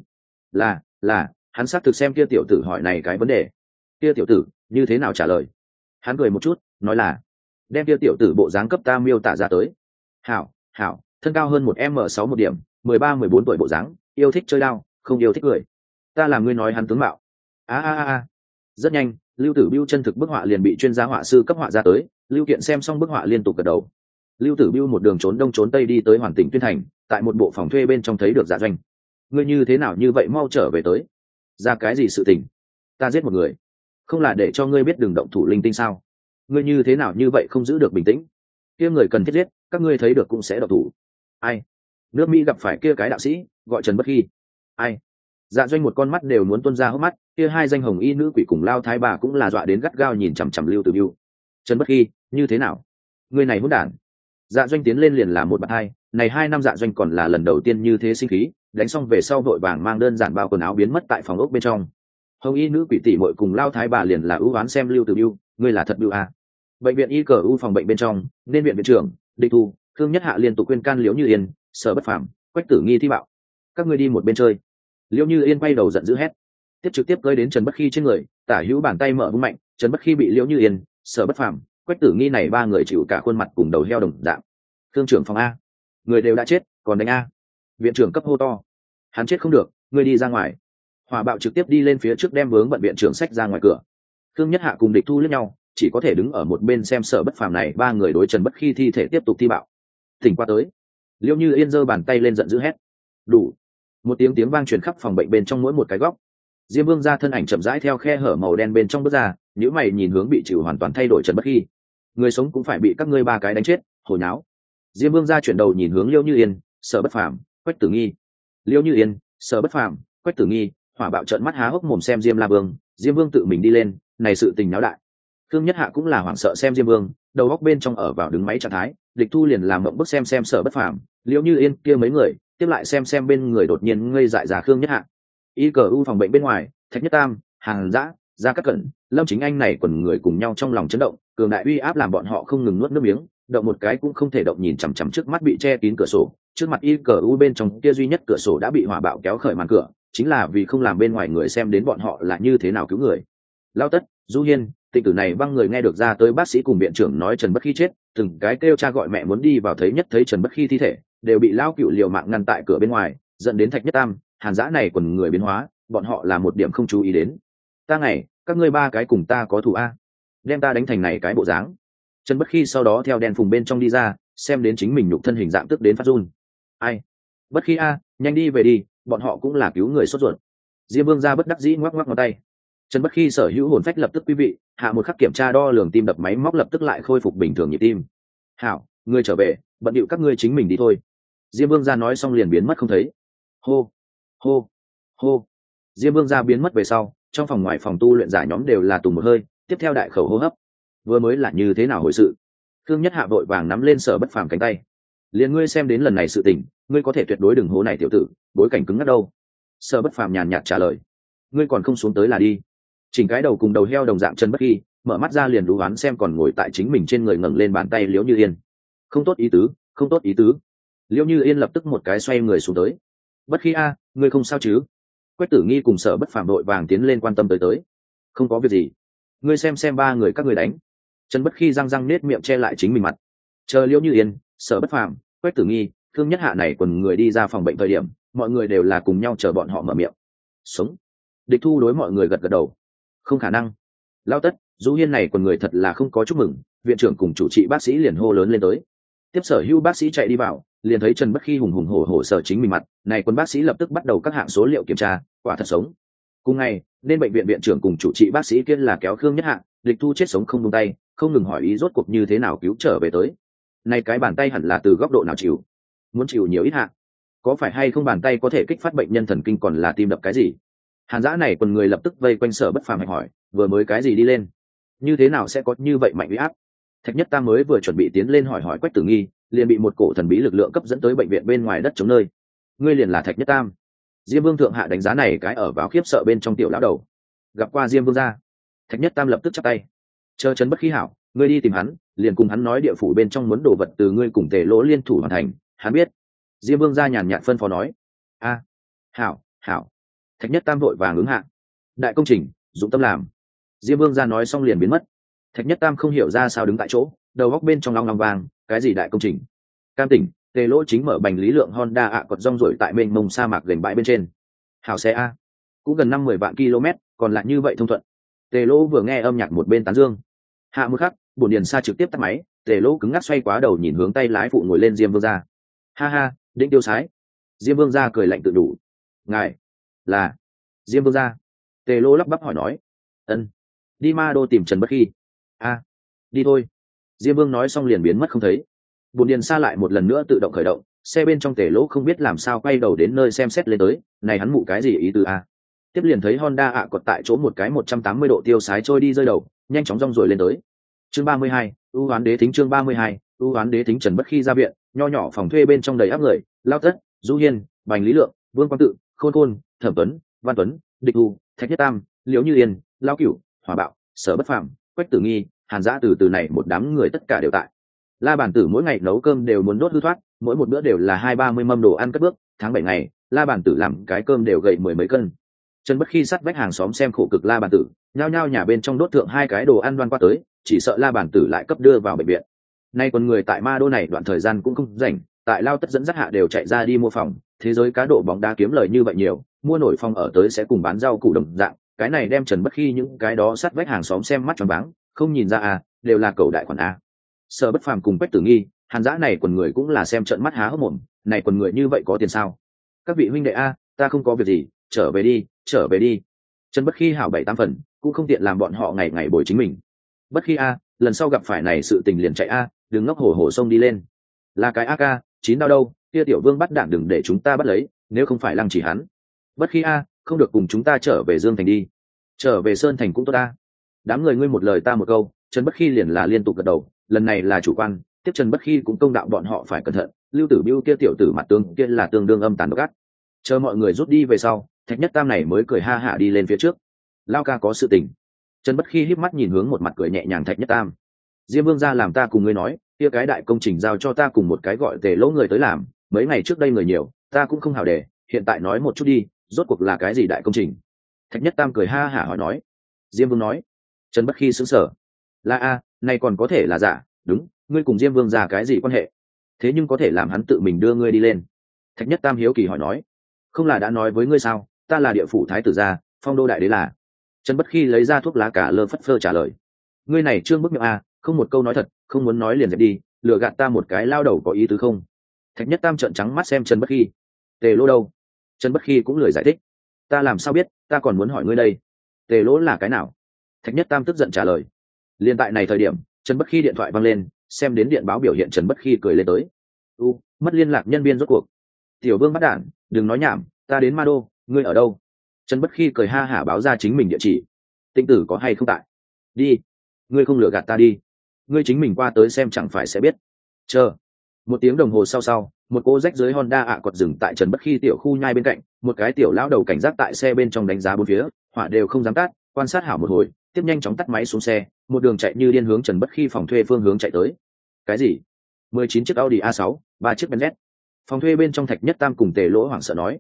Là, hắn xác thực xem kia tiểu tử hỏi này cái vấn đề. Kia tiểu tử như thế nào trả lời? Hắn cười một chút, nói là đem kia tiểu tử bộ dáng cấp ta miêu tả ra tới. Hảo, thân cao hơn 1m6 một điểm, 13-14 tuổi bộ dáng, yêu thích chơi đao, không yêu thích cười. Ta làm ngươi nói hắn tướng mạo. Rất nhanh, Lưu Tử Bưu chân thực bức họa liền bị chuyên gia họa sư cấp họa ra tới. Lưu Kiện xem xong bức họa liên tục gật đầu. Lưu Tử Bưu một đường trốn đông trốn tây đi tới Hoàn Tỉnh Tuyên Thành, tại một bộ phòng thuê bên trong thấy được Dạ Doanh. Ngươi như thế nào như vậy mau trở về tới? Ra cái gì sự tình? Ta giết một người, không là để cho ngươi biết đừng động thủ linh tinh sao? Ngươi như thế nào như vậy không giữ được bình tĩnh? Kia người cần thiết giết, các ngươi thấy được cũng sẽ động thủ. Ai? Nước Mỹ gặp phải kia cái đạo sĩ, gọi Trần Bất Khi. Ai? Dạ Doanh một con mắt đều muốn tuôn ra hốc mắt, kia hai danh hồng y nữ quỷ cùng lao thái bà cũng là dọa đến gắt gao nhìn chằm chằm Lưu Tử Bưu. Trần Bất Khi, như thế nào? Người này hỗn đản. Dạ Doanh tiến lên liền là một bạt hai, này 2 năm Dạ Doanh còn là lần đầu tiên như thế sinh khí, đánh xong về sau vội vàng mang đơn giản bao quần áo biến mất tại phòng ốc bên trong. Hồng y nữ quỷ tỷ muội cùng lao thái bà liền là ưu oán xem Lưu Tử Bưu, ngươi là thật bưu à? Bệnh viện y cờ u phòng bệnh bên trong, nên viện viện trưởng, Địch Thu, Thương Nhất Hạ liên tục khuyên can Liễu Như Yên, Sở Bất Phàm, Quách Tử Nghi thi bạo. Các ngươi đi một bên chơi. Liễu Như Yên quay đầu giận dữ hét, tiếp trực tiếp cơi đến Trần Bất Khi trên người, tả hữu bàn tay mở vung mạnh, Trần Bất Khi bị Liễu Như Yên, Sở Bất Phàm, Quách Tử Nghi này 3 người chịu cả khuôn mặt cùng đầu heo đồng dạng. Thương trưởng phòng a, người đều đã chết, còn đánh a? Viện trưởng cấp hô to, hắn chết không được, ngươi đi ra ngoài. Hỏa bạo trực tiếp đi lên phía trước đem vướng bận viện trưởng xách ra ngoài cửa. Thương Nhất Hạ cùng Địch Thu liếc nhau, chỉ có thể đứng ở một bên xem Sở Bất Phàm này 3 người đối Trần Bất Khi thi thể tiếp tục thi bạo. Thỉnh qua tới. Liễu Như Yên giơ bàn tay lên giận dữ hét, đủ. Một tiếng vang truyền khắp phòng bệnh bên trong mỗi một cái góc. Diêm Vương ra thân ảnh chậm rãi theo khe hở màu đen bên trong bước ra, nhíu mày nhìn hướng bị chịu hoàn toàn thay đổi Trần Bất Khi. Người sống cũng phải bị các ngươi 3 cái đánh chết, hồi nháo. Diêm Vương ra chuyển đầu nhìn hướng Liễu Như Yên, Sở Bất Phàm, Quách Tử Nghi. Liễu Như Yên, Sở Bất Phàm, Quách Tử Nghi, hỏa bạo trợn mắt há hốc mồm xem Diêm La Vương, Diêm Vương tự mình đi lên, này sự tình náo đại. Thương Nhất Hạ cũng là hoảng sợ xem Diêm Vương, đầu góc bên trong ở vào đứng máy trạng thái, Địch Thu liền làm mộng bức xem Sở Bất Phàm, Liễu Như Yên kia mấy người, tiếp lại xem bên người đột nhiên ngây dại ra Khương Nhất Hạ. Y cờ u phòng bệnh bên ngoài, Thạch Nhất Tam, Hàn Dã, Gia Cát Cẩn, Lâm Chính Anh này quần người cùng nhau trong lòng chấn động, cường đại uy áp làm bọn họ không ngừng nuốt nước miếng, động một cái cũng không thể động, nhìn chằm chằm trước mắt bị che kín cửa sổ, trước mặt Y cờ u bên trong kia duy nhất cửa sổ đã bị hỏa bạo kéo khởi màn cửa, chính là vì không làm bên ngoài người xem đến bọn họ là như thế nào cứu người. Lao Tất, Du Hiên, Tịnh Tử này băng người nghe được ra tới bác sĩ cùng viện trưởng nói Trần Bất Khi chết, từng cái kêu cha gọi mẹ muốn đi vào thấy Trần Bất Khi thi thể, đều bị lao cựu liều mạng ngăn tại cửa bên ngoài, dẫn đến Thạch Nhất Tam, Hàn Dã này quần người biến hóa, bọn họ là một điểm không chú ý đến. Ta ngày, các ngươi 3 cái cùng ta có thù a, đem ta đánh thành này cái bộ dáng. Trần Bất Khi sau đó theo đèn phùng bên trong đi ra, xem đến chính mình nhục thân hình dạng tức đến phát run. Ai? Bất Khi a, nhanh đi về đi, bọn họ cũng là cứu người sốt ruột. Diêm Vương ra bất đắc dĩ ngoắc ngoắc ngón tay. Trần Bất Khi sở hữu hồn phách lập tức quý vị hạ một khắc kiểm tra đo lường tim đập máy móc lập tức lại khôi phục bình thường nhịp tim. Hảo, ngươi trở về, bận điệu các ngươi chính mình đi thôi. Diêm Vương gia nói xong liền biến mất không thấy. Hô hô hô. Diêm Vương gia biến mất về sau, trong phòng ngoài phòng tu luyện giả nhóm đều là tùng một hơi, tiếp theo đại khẩu hô hấp. Vừa mới là như thế nào hồi sự? Thương Nhất Hạ vội vàng nắm lên Sở Bất Phàm cánh tay. Liền ngươi xem đến lần này sự tình, ngươi có thể tuyệt đối đừng hố này tiểu tử, bối cảnh cứng ngắc đâu. Sở Bất Phàm nhàn nhạt trả lời. Ngươi còn không xuống tới là đi. Chỉnh cái đầu cùng đầu heo đồng dạng Trần Bất Khi, mở mắt ra liền đú oán xem còn ngồi tại chính mình trên người ngẩng lên bàn tay Liễu Như Yên. Không tốt ý tứ, không tốt ý tứ. Liễu Như Yên lập tức một cái xoay người xuống tới. Bất Khi a, ngươi không sao chứ? Quách Tử Nghi cùng Sở Bất Phàm đội vàng tiến lên quan tâm tới. Không có việc gì. Ngươi xem ba người các ngươi đánh. Trần Bất Khi răng răng nết miệng che lại chính mình mặt. Chờ Liễu Như Yên, Sở Bất Phàm, Quách Tử Nghi, Thương Nhất Hạ này quần người đi ra phòng bệnh thời điểm, mọi người đều là cùng nhau chờ bọn họ mở miệng. Sống. Địch Thu đối mọi người gật gật đầu. Không khả năng. Lao Tất, Du Hiên này quần người thật là không có chúc mừng, viện trưởng cùng chủ trị bác sĩ liền hô lớn lên tới. Tiếp sở hữu bác sĩ chạy đi vào, liền thấy Trần Bất Khi hùng hùng hổ sở chính mình mặt, này quân bác sĩ lập tức bắt đầu các hạng số liệu kiểm tra, quả thật sống. Cùng ngày, nên bệnh viện viện trưởng cùng chủ trị bác sĩ kia là kéo Khương Nhất Hạ, Địch Thu chết sống không buông tay, không ngừng hỏi ý rốt cuộc như thế nào cứu trở về tới. Này cái bàn tay hẳn là từ góc độ nào chịu? Muốn chịu nhiều ít hạ? Có phải hay không bàn tay có thể kích phát bệnh nhân thần kinh còn là tim đập cái gì? Hàn Dã này quần người lập tức vây quanh Sở Bất Phàm hỏi, vừa mới cái gì đi lên? Như thế nào sẽ có như vậy mạnh uy áp? Thạch Nhất Tam mới vừa chuẩn bị tiến lên hỏi Quách Tử Nghi, liền bị một cổ thần bí lực lượng cấp dẫn tới bệnh viện bên ngoài đất chống nơi. Ngươi liền là Thạch Nhất Tam. Diêm Vương thượng hạ đánh giá này cái ở vào khiếp sợ bên trong tiểu lão đầu. Gặp qua Diêm Vương gia. Thạch Nhất Tam lập tức chắp tay. Chờ Trần Bất Khí hảo, ngươi đi tìm hắn, liền cùng hắn nói địa phủ bên trong muốn đồ vật từ ngươi cùng Tề Lỗ liên thủ hoàn thành, hắn biết. Diêm Vương gia nhàn nhạt phân phó nói. A, hảo. Thạch Nhất Tam vội vàng ứng hạ. Đại công trình, dụng tâm làm. Diêm Vương gia nói xong liền biến mất. Thạch Nhất Tam không hiểu ra sao đứng tại chỗ, đầu góc bên trong long long vàng, cái gì đại công trình? Cam tỉnh, Tề Lỗ chính mở bành lý lượng Honda ạ cột rong rổi tại mênh mông sa mạc gành bãi bên trên. Hào xe a, cũng gần 50 vạn km, còn lại như vậy thông thuận. Tề Lỗ vừa nghe âm nhạc một bên tán dương. Hạ một khắc, bổn điền xa trực tiếp tắt máy, Tề Lỗ cứng ngắc xoay quá đầu nhìn hướng tay lái phụ ngồi lên Diêm Vương gia. Ha ha, định tiêu sái. Diêm Vương gia cười lạnh tự đủ. Ngài là Diêm Vương gia. Tề Lỗ lắp bắp hỏi nói. Ân, đi Ma Đô tìm Trần Bất Khi. A, đi thôi. Diêm Vương nói xong liền biến mất không thấy. Bồn điền xa lại một lần nữa tự động khởi động, xe bên trong Tề Lỗ không biết làm sao quay đầu đến nơi xem xét lên tới, này hắn mụ cái gì ý tứ a? Tiếp liền thấy Honda ạ cột tại chỗ một cái 180 độ tiêu sái trôi đi rơi đầu, nhanh chóng rong rồi lên tới. Chương 32, ưu hoán đế thính chương 32, ưu hoán đế thính Trần Bất Khi ra viện, nho nhỏ phòng thuê bên trong đầy áp người, Lao Tất, Du Hiên, Bành Lý Lượng, Vương Quang Tự, Khôn Khôn, Thẩm Tuấn, Văn Tuấn, Địch Thu, Thạch Nhất Tam, Liễu Như Yên, Lao Cửu, Hỏa Bạo, Sở Bất Phàm, Quách Tử Nghi, Hàn Dã từ này một đám người tất cả đều tại. La Bản Tử mỗi ngày nấu cơm đều muốn đốt hư thoát, mỗi một bữa đều là 20-30 mâm đồ ăn cất bước, tháng 7 ngày, La Bản Tử làm cái cơm đều gầy 10 mấy cân. Trần Bất Khi sắt vách hàng xóm xem khổ cực La Bản Tử, nhao nhao nhà bên trong đốt thượng 2 cái đồ ăn đoan qua tới, chỉ sợ La Bản Tử lại cấp đưa vào bệnh viện. Nay còn người tại Ma Đô này đoạn thời gian cũng không rảnh, tại Lao Tất dẫn dắt hạ đều chạy ra đi mua phòng, thế giới cá độ bóng đá kiếm lời như vậy nhiều, mua nổi phòng ở tới sẽ cùng bán rau củ đồng dạng, cái này đem Trần Bất Khi những cái đó sắt vách hàng xóm xem mắt choáng váng, không nhìn ra à, đều là cầu đại khoản a. Sở Bất Phàm cùng Quách Tử Nghi, Hàn Dã này quần người cũng là xem trợn mắt há hốc mồm, này quần người như vậy có tiền sao? Các vị huynh đệ a, ta không có việc gì, trở về đi. Trần Bất Khi hảo 7-8 phần, cũng không tiện làm bọn họ ngày ngày bồi chính mình. Bất Khi a, lần sau gặp phải này sự tình liền chạy a, đừng ngốc hổ hổ xông đi lên. Là cái AK, 9 đao đâu, kia tiểu Vương bắt đảng đừng để chúng ta bắt lấy, nếu không phải lăng chỉ hắn. Bất Khi a, không được cùng chúng ta trở về Dương Thành đi. Trở về Sơn Thành cũng tốt a. Đám người ngươi một lời ta một câu, Trần Bất Khi liền là liên tục gật đầu, lần này là chủ quan, tiếp Trần Bất Khi cũng công đạo bọn họ phải cẩn thận, Lưu Tử Biêu kia tiểu tử mặt tương kia là tương đương âm tàn độc ác. Chờ mọi người rút đi về sau, Thạch Nhất Tam này mới cười ha hả đi lên phía trước. Lao ca có sự tình. Trần Bất Khi híp mắt nhìn hướng một mặt cười nhẹ nhàng Thạch Nhất Tam. Diêm Vương gia làm ta cùng ngươi nói, kia cái đại công trình giao cho ta cùng một cái gọi Tề Lỗ người tới làm, mấy ngày trước đây người nhiều, ta cũng không hào để, hiện tại nói một chút đi, rốt cuộc là cái gì đại công trình? Thạch Nhất Tam cười ha hả hỏi nói. Diêm Vương nói. Trần Bất Khi sững sờ. Là a, này còn có thể là giả, đúng, ngươi cùng Diêm Vương gia cái gì quan hệ? Thế nhưng có thể làm hắn tự mình đưa ngươi đi lên. Thạch Nhất Tam hiếu kỳ hỏi nói. Không là đã nói với ngươi sao, ta là địa phủ thái tử gia, phong đô đại đế là. Trần Bất Khi lấy ra thuốc lá cả lơ phất phơ trả lời. Ngươi này trương bức miệng a, không một câu nói thật, không muốn nói liền dẹp đi, lừa gạt ta một cái lao đầu có ý tứ không? Thạch Nhất Tam trợn trắng mắt xem Trần Bất Khi. Tề Lỗ đâu? Trần Bất Khi cũng lười giải thích. Ta làm sao biết, ta còn muốn hỏi ngươi đây. Tề lỗ là cái nào? Thạch Nhất Tam tức giận trả lời. Liên tại này thời điểm, Trần Bất Khi điện thoại vang lên, xem đến điện báo biểu hiện Trần Bất Khi cười lên tới. Mất liên lạc nhân viên rốt cuộc. Tiểu Vương bắt đản, đừng nói nhảm, ta đến Ma Đô, ngươi ở đâu? Trần Bất Khi cười ha hả báo ra chính mình địa chỉ. Tinh tử có hay không tại? Đi, ngươi không lừa gạt ta đi, ngươi chính mình qua tới xem chẳng phải sẽ biết. Chờ. Một tiếng đồng hồ sau, một cô rách dưới Honda ạ cọt dừng tại Trần Bất Khi tiểu khu nhai bên cạnh, một cái tiểu lão đầu cảnh giác tại xe bên trong đánh giá bốn phía, hỏa đều không dám tắt, quan sát hảo một hồi, tiếp nhanh chóng tắt máy xuống xe, một đường chạy như điên hướng Trần Bất Khi phòng thuê phương hướng chạy tới. Cái gì? 19 chiếc Audi A6, 3 chiếc Benz. Phòng thuê bên trong Thạch Nhất Tam cùng Tề Lỗ hoảng sợ nói.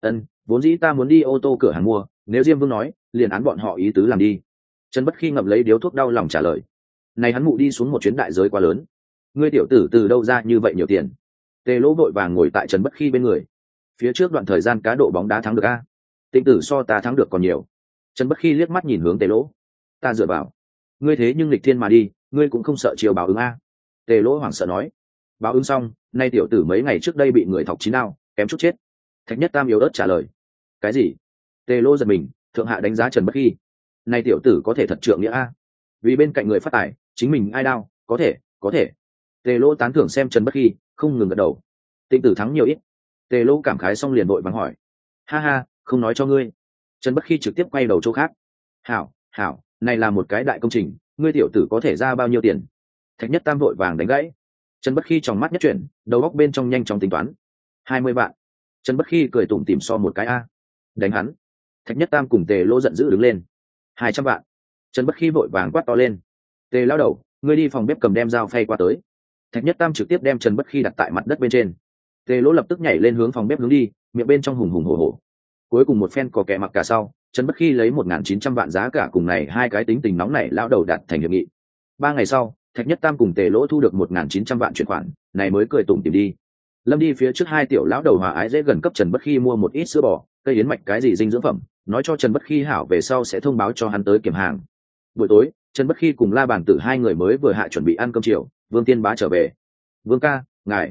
Vốn dĩ ta muốn đi ô tô cửa hàng mua, nếu Diêm Vương nói, liền án bọn họ ý tứ làm đi. Trần Bất Khi ngậm lấy điếu thuốc đau lòng trả lời. Này hắn mụ đi xuống một chuyến đại giới quá lớn. Ngươi tiểu tử từ đâu ra như vậy nhiều tiền? Tề Lỗ vội vàng ngồi tại Trần Bất Khi bên người. Phía trước đoạn thời gian cá độ bóng đá thắng được a, Tịnh tử so ta thắng được còn nhiều. Trần Bất Khi liếc mắt nhìn hướng Tề Lỗ. Ta dựa vào. Ngươi thế nhưng lịch thiên mà đi, ngươi cũng không sợ chiều báo ứng a? Tề Lỗ hoảng sợ nói. Báo ứng xong, nay tiểu tử mấy ngày trước đây bị người thọc chín đao, kém chút chết. Thạch Nhất Tam yếu ớt trả lời. Cái gì? Tề Lỗ giật mình, thượng hạ đánh giá Trần Bất Khi. Nay tiểu tử có thể thật trượng nghĩa a? Vì bên cạnh người phát tài, chính mình ai đao, có thể. Tề Lỗ tán thưởng xem Trần Bất Khi, không ngừng gật đầu. Tịnh tử thắng nhiều ít. Tề Lỗ cảm khái xong liền vội vàng hỏi. Ha, không nói cho ngươi. Trần Bất Khi trực tiếp quay đầu chỗ khác. Hảo, này là một cái đại công trình, ngươi tiểu tử có thể ra bao nhiêu tiền? Thạch Nhất Tam vội vàng đánh gãy. Trần Bất Khi trong mắt nhất chuyển, đầu óc bên trong nhanh chóng tính toán. 20 vạn. Trần Bất Khi cười tủm tỉm so một cái a. Đánh hắn. Thạch Nhất Tam cùng Tề Lỗ giận dữ đứng lên. 200 vạn. Trần Bất Khi vội vàng quát to lên. Tề lão đầu, ngươi đi phòng bếp cầm đem dao phay qua tới. Thạch Nhất Tam trực tiếp đem Trần Bất Khi đặt tại mặt đất bên trên. Tề Lỗ lập tức nhảy lên hướng phòng bếp hướng đi, miệng bên trong hùng hùng hổ hổ. Cuối cùng một phen cò kẻ mặc cả sau, Trần Bất Khi lấy 1.900 vạn giá cả cùng này hai cái tính tình nóng nảy lão đầu đạt thành hiệp nghị. 3 ngày sau, Thạch Nhất Tam cùng Tề Lỗ thu được 1.900 vạn chuyển khoản, này mới cười tủm tỉm đi. Lâm đi phía trước hai tiểu lão đầu hòa ái dễ gần cấp Trần Bất Khi mua một ít sữa bò, cây yến mạch cái gì dinh dưỡng phẩm, nói cho Trần Bất Khi hảo về sau sẽ thông báo cho hắn tới kiểm hàng. Buổi tối, Trần Bất Khi cùng La Bàn Tử hai người mới vừa hạ chuẩn bị ăn cơm chiều, Vương Tiên Bá trở về. Vương ca,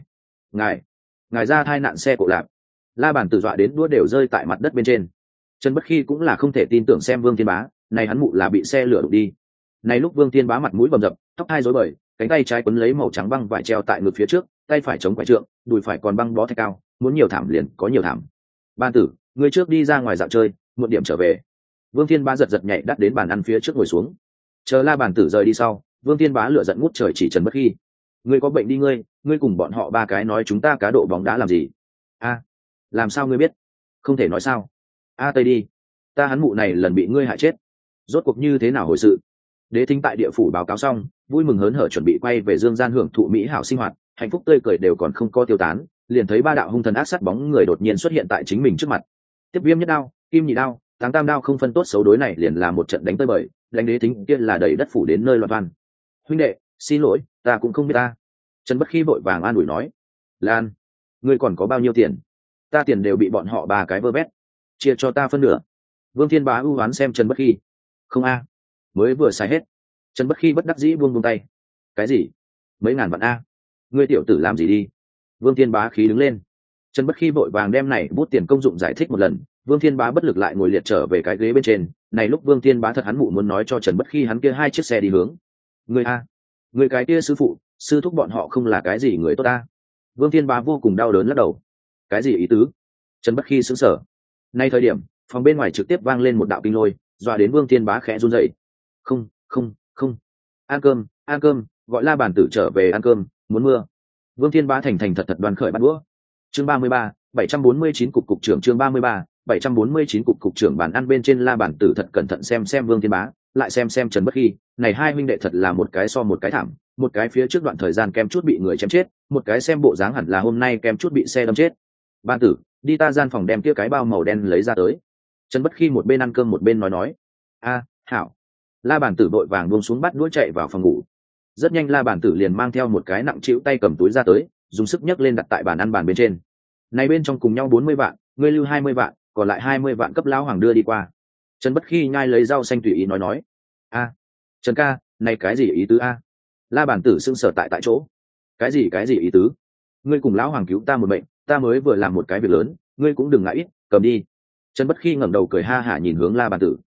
ngài ra thai nạn xe cộ lạc. La Bàn Tử dọa đến đũa đều rơi tại mặt đất bên trên. Trần Bất Khi cũng là không thể tin tưởng xem Vương Tiên Bá, này hắn mụ là bị xe lửa đụng đi. Này lúc Vương Tiên Bá mặt mũi bầm dập, tóc hai rối bời, cánh tay trái quấn lấy màu trắng băng vải treo tại ngực phía trước, tay phải chống quải trượng, đùi phải còn băng bó thạch cao, muốn nhiều thảm liền có nhiều thảm. Ban Tử, ngươi trước đi ra ngoài dạo chơi, một điểm trở về. Vương Thiên Bá giật nhảy đắt đến bàn ăn phía trước ngồi xuống. Chờ La Bàn Tử rời đi sau, Vương Thiên Bá lửa giận ngút trời chỉ Trần Bất Khi. Ngươi có bệnh đi ngươi cùng bọn họ ba cái nói chúng ta cá độ bóng đá làm gì? Làm sao ngươi biết? Không thể nói sao? Tây đi, ta hắn mụ này lần bị ngươi hại chết. Rốt cuộc như thế nào hồi sự? Đế Thính tại địa phủ báo cáo xong, vui mừng hớn hở chuẩn bị quay về Dương gian hưởng thụ mỹ hảo sinh hoạt, hạnh phúc tươi cười đều còn không có tiêu tán, liền thấy ba đạo hung thần ác sát bóng người đột nhiên xuất hiện tại chính mình trước mặt. Tiếp Viêm nhất đao, Kim nhị đao, Táng tam đao không phân tốt xấu, đối này liền là một trận đánh tơi bời, đánh Đế Thính kia là đầy đất phủ đến nơi loạn văn. Huynh đệ, xin lỗi, ta cũng không biết ta. Trần Bất Khi vội vàng an ủi nói. Lan, ngươi còn có bao nhiêu tiền? Ta tiền đều bị bọn họ ba cái vơ vét, chia cho ta phân nửa. Vương Thiên Bá ưu oán xem Trần Bất Khi. Không mới vừa xài hết. Trần Bất Khi bất đắc dĩ buông tay. Cái gì? Mấy ngàn vạn ngươi tiểu tử làm gì đi? Vương Thiên Bá khí đứng lên. Trần Bất Khi vội vàng đem này bút tiền công dụng giải thích một lần. Vương Thiên Bá bất lực lại ngồi liệt trở về cái ghế bên trên. Này lúc Vương Thiên Bá thật hắn mụ muốn nói cho Trần Bất Khi hắn kia hai chiếc xe đi hướng. Người cái kia sư phụ, sư thúc bọn họ không là cái gì người tốt ta. Vương Thiên Bá vô cùng đau đớn lắc đầu. Cái gì ý tứ? Trần Bất Khi sững sờ. Nay thời điểm, phòng bên ngoài trực tiếp vang lên một đạo kinh lôi, dọa đến Vương Thiên Bá khẽ run rẩy. Không. Ăn cơm, gọi La Bàn Tử trở về ăn cơm, muốn mưa. Vương Thiên Bá thành thật đoan khởi bắt đũa. Chương 33, 749 cục trưởng. Chương 33, 749 cục trưởng. Bàn ăn bên trên La Bàn Tử thật cẩn thận xem Vương Thiên Bá, lại xem Trần Bất Khi. Này hai huynh đệ thật là một cái so một cái thảm, một cái phía trước đoạn thời gian kem chút bị người chém chết, một cái xem bộ dáng hẳn là hôm nay kem chút bị xe đâm chết. Bàn Tử, đi ta gian phòng đem kia cái bao màu đen lấy ra tới. Trần Bất Khi một bên ăn cơm một bên nói. Hảo. La Bàn Tử vội vàng buông xuống bắt đũa chạy vào phòng ngủ. Rất nhanh La Bàn Tử liền mang theo một cái nặng trĩu tay cầm túi ra tới, dùng sức nhấc lên đặt tại bàn ăn bàn bên trên. Này bên trong cùng nhau 40 vạn, ngươi lưu 20 vạn, còn lại 20 vạn cấp lão hoàng đưa đi qua. Trần Bất Khi nhai lấy rau xanh tùy ý nói. Trần ca, này cái gì ý tứ a? La Bàn Tử sững sờ tại chỗ. Cái gì ý tứ? Ngươi cùng lão hoàng cứu ta một mệnh, ta mới vừa làm một cái việc lớn, ngươi cũng đừng ngại ít, cầm đi. Trần Bất Khi ngẩng đầu cười ha hả nhìn hướng La Bàn Tử.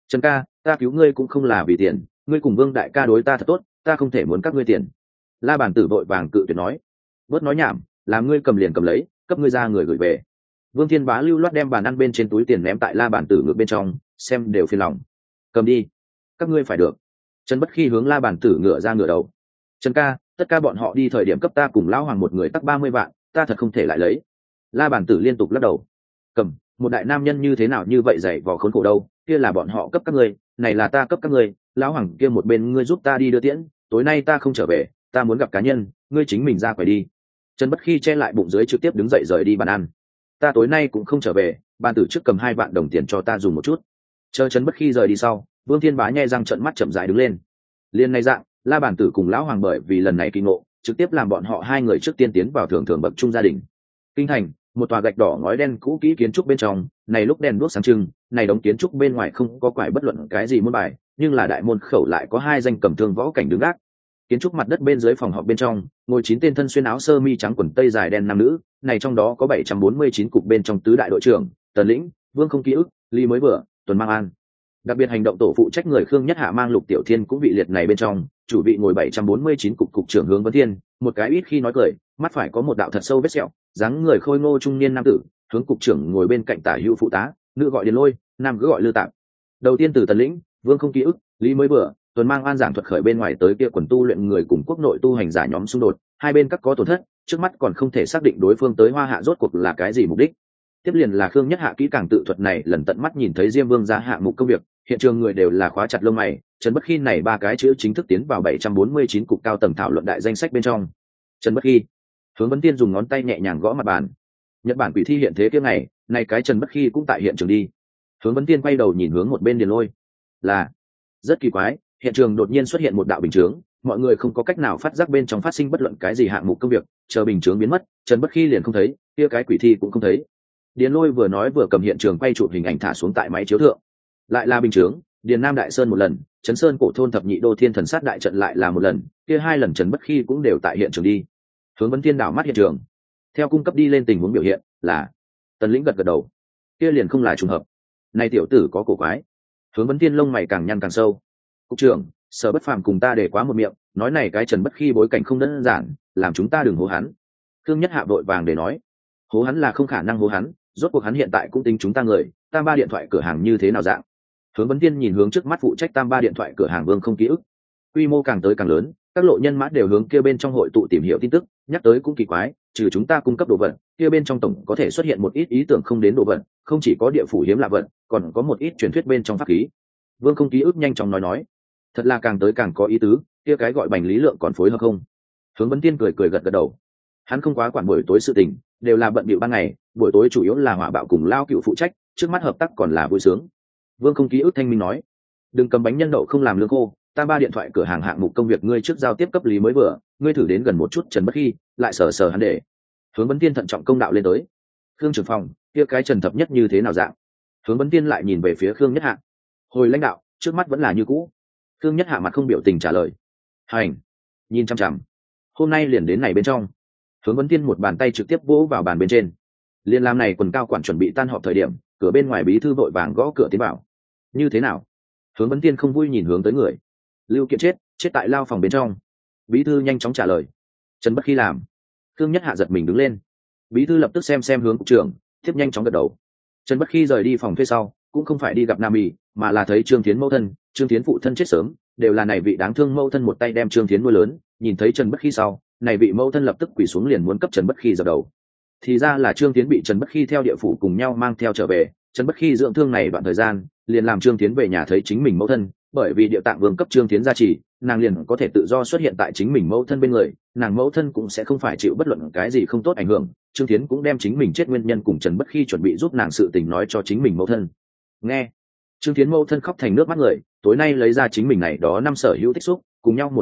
Trần ca, ta cứu ngươi cũng không là vì tiền, ngươi cùng Vương đại ca đối ta thật tốt, ta không thể muốn các ngươi tiền. La Bàn Tử vội vàng cự tuyệt nói. Bớt nói nhảm, làm ngươi cầm liền cầm lấy, cấp ngươi ra người gửi về. Vương Thiên Bá lưu loát đem bàn ăn bên trên túi tiền ném tại La Bàn Tử ngược bên trong, xem đều phiền lòng. Cầm đi, các ngươi phải được. Trần Bất Khi hướng La Bàn Tử ngửa ra ngửa đầu. Trần ca, tất cả bọn họ đi thời điểm cấp ta cùng lão hoàng một người tắc 30 vạn, ta thật không thể lại lấy. La Bàn Tử liên tục lắc đầu. Cầm, một đại nam nhân như thế nào như vậy dày vò khốn khổ đâu, kia là bọn họ cấp các ngươi, này là ta cấp các ngươi, lão hoàng kia một bên ngươi giúp ta đi đưa tiễn, tối nay ta không trở về, ta muốn gặp cá nhân, ngươi chính mình ra quầy đi. Trần Bất Khi che lại bụng dưới trực tiếp đứng dậy rời đi bàn ăn. Ta tối nay cũng không trở về, Bàn Tử trước cầm 2 vạn đồng tiền cho ta dùng một chút. Chờ Trần Bất Khi rời đi sau, Vương Thiên Bá nhe răng trợn mắt chậm rãi đứng lên. Liên này dạng, La Bàn Tử cùng lão hoàng bởi vì lần này kỳ ngộ, trực tiếp làm bọn họ hai người trước tiên tiến vào thường thường bậc trung gia đình. Kinh thành, một tòa gạch đỏ ngói đen cũ kỹ kiến trúc bên trong, này lúc đèn đuốc sáng trưng, này đống kiến trúc bên ngoài không có quải bất luận cái gì môn bài, nhưng là đại môn khẩu lại có 2 danh cầm thương võ cảnh đứng gác. Kiến trúc mặt đất bên dưới phòng họp bên trong, ngồi 9 tên thân xuyên áo sơ mi trắng quần tây dài đen nam nữ, này trong đó có 749 cục bên trong tứ đại đội trưởng, Tần Lĩnh, Vương Không Ký Ức, Lý Mới Vừa, Tuần Mang An. Đặc biệt hành động tổ phụ trách người Khương Nhất Hạ mang Lục Tiểu Thiên cũng vị liệt này bên trong, chủ vị ngồi 749 cục trưởng Hướng Vấn Thiên, một cái ít khi nói cười, mắt phải có một đạo thật sâu vết sẹo, dáng người khôi ngô trung niên nam tử, hướng cục trưởng ngồi bên cạnh tả hữu phụ tá, nữ gọi Điền Lôi, nam cứ gọi Lư Tạm. Đầu tiên từ Tần Lĩnh, Vương Không Ký Ức, Lý Mới Vừa, Tuần Mang An giảng thuật khởi bên ngoài tới kia quần tu luyện người cùng quốc nội tu hành giả nhóm xung đột, hai bên các có tổn thất, trước mắt còn không thể xác định đối phương tới Hoa Hạ rốt cuộc là cái gì mục đích. Tiếp liền là Khương Nhất Hạ kỹ càng tự thuật này lần tận mắt nhìn thấy Diêm Vương ra hạng mục công việc, hiện trường người đều là khóa chặt lông mày, Trần Bất Khi này 3 cái chữ chính thức tiến vào 749 cục cao tầng thảo luận đại danh sách bên trong. Trần Bất Khi, Hướng Vấn Tiên dùng ngón tay nhẹ nhàng gõ mặt bàn. Nhật Bản quỷ thi hiện thế kia ngày, này cái Trần Bất Khi cũng tại hiện trường đi. Hướng Vấn Tiên quay đầu nhìn hướng một bên Điền Lôi. Là, rất kỳ quái, hiện trường đột nhiên xuất hiện một đạo bình chướng, mọi người không có cách nào phát giác bên trong phát sinh bất luận cái gì hạng mục công việc, chờ bình chướng biến mất, Trần Bất Khi liền không thấy, kia cái quỷ thi cũng không thấy. Điền Lôi vừa nói vừa cầm hiện trường quay chụp hình ảnh thả xuống tại máy chiếu thượng. Lại là bình chướng, Điền Nam Đại Sơn một lần, Trấn Sơn cổ thôn thập nhị đô thiên thần sát đại trận lại là một lần, kia 2 lần Trần Bất Khi cũng đều tại hiện trường đi. Hướng Vấn Thiên đảo mắt hiện trường, theo cung cấp đi lên tình huống biểu hiện là Tần Lĩnh gật gật đầu, kia liền không là trùng hợp. Này tiểu tử có cổ quái. Hướng Vấn Thiên lông mày càng nhăn càng sâu. Cục trưởng, Sở Bất Phàm cùng ta để quá một miệng, nói này cái Trần Bất Khi bối cảnh không đơn giản, làm chúng ta đừng hố hắn. Khương Nhất Hạ vội vàng để nói, hố hắn là không khả năng hố hắn, rốt cuộc hắn hiện tại cũng tính chúng ta người, Tam Ba điện thoại cửa hàng như thế nào dạng. Hướng Vấn Tiên nhìn hướng trước mắt phụ trách Tam Ba điện thoại cửa hàng Vương Không Ký Ức. Quy mô càng tới càng lớn, các lộ nhân mã đều hướng kia bên trong hội tụ tìm hiểu tin tức, nhắc tới cũng kỳ quái, trừ chúng ta cung cấp đồ vật, kia bên trong tổng có thể xuất hiện một ít ý tưởng không đến đồ vật, không chỉ có địa phủ hiếm lạ vật, còn có một ít truyền thuyết bên trong pháp khí. Vương Không Ký Ức nhanh chóng nói, thật là càng tới càng có ý tứ, kia cái gọi Bành Lý Lượng còn phối hợp không? Hướng Vấn Tiên cười gật gật đầu. Hắn không quá quản buổi tối sự tình, đều là bận bịu ban ngày, buổi tối chủ yếu là Hỏa Bạo cùng Lao Cựu phụ trách, trước mắt hợp tác còn là vui sướng. Vương Không Ký Ức thanh minh nói, đừng cầm bánh nhân đậu không làm lương khô, Tam Ba điện thoại cửa hàng hạng mục công việc ngươi trước giao tiếp cấp Lý Mới Vừa, ngươi thử đến gần một chút Trần Bất Khi, lại sờ hắn để. Hướng Vấn Tiên thận trọng công đạo lên tới. Khương trưởng phòng, kia cái Trần thập nhất như thế nào dạng? Hướng Vấn Tiên lại nhìn về phía Khương Nhất Hạ. Hồi lãnh đạo, trước mắt vẫn là như cũ. Khương Nhất Hạ mặt không biểu tình trả lời. Hành, nhìn chăm chăm. Hôm nay liền đến này bên trong. Hướng Vấn Tiên một bàn tay trực tiếp vỗ vào bàn bên trên. Liên làm này quần cao quản chuẩn bị tan họp thời điểm, cửa bên ngoài bí thư vội vàng gõ cửa tiến vào. Như thế nào? Hướng Vấn Tiên không vui nhìn hướng tới người. Lưu Kiện chết tại lao phòng bên trong. Bí thư nhanh chóng trả lời. Trần Bất Khi làm. Khương Nhất Hạ giật mình đứng lên. Bí thư lập tức xem hướng cục trưởng, tiếp nhanh chóng gật đầu. Trần Bất Khi rời đi phòng thuê sau, cũng không phải đi gặp Nam Bì, mà là thấy Trương Thiến mẫu thân, Trương Thiến phụ thân chết sớm, đều là này vị đáng thương mẫu thân một tay đem Trương Thiến nuôi lớn, nhìn thấy Trần Bất Khi sau, này vị mẫu thân lập tức quỳ xuống liền muốn cấp Trần Bất Khi dập đầu. Thì ra là Trương Thiến bị Trần Bất Khi theo địa phủ cùng nhau mang theo trở về, Trần Bất Khi dưỡng thương này đoạn thời gian, liền làm Trương Thiến về nhà thấy chính mình mẫu thân, bởi vì địa tạng vương cấp Trương Thiến gia trì, nàng liền có thể tự do xuất hiện tại chính mình mẫu thân bên người, nàng mẫu thân cũng sẽ không phải chịu bất luận cái gì không tốt ảnh hưởng. Trương Thiến cũng đem chính mình chết nguyên nhân cùng Trần Bất Khi chuẩn bị giúp nàng sự tình nói cho chính mình mẫu thân. Nghe, Trương Thiến mẫu thân khóc thành nước mắt người, tối nay lấy ra chính mình này đó năm sở hữu tích xúc, cùng nhau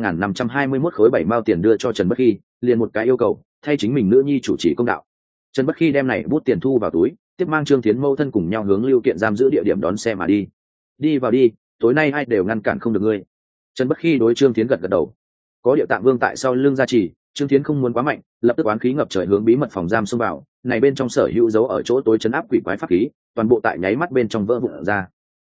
1.3521 khối 7 mao tiền đưa cho Trần Bất Khi, liền một cái yêu cầu, thay chính mình nữ nhi chủ trì công đạo. Trần Bất Khi đem này bút tiền thu vào túi, tiếp mang Trương Thiến mẫu thân cùng nhau hướng Lưu Kiện giam giữ địa điểm đón xe mà đi. Đi vào đi, tối nay ai đều ngăn cản không được ngươi. Trần Bất Khi đối Trương Thiến gật đầu. Có địa tạng vương tại sau lưng gia trì, Trương Thiến không muốn quá mạnh, lập tức oán khí ngập trời hướng bí mật phòng giam xông vào, này bên trong sở hữu dấu ở chỗ tối trấn áp quỷ quái pháp khí, toàn bộ tại nháy mắt bên trong vỡ vụn ra.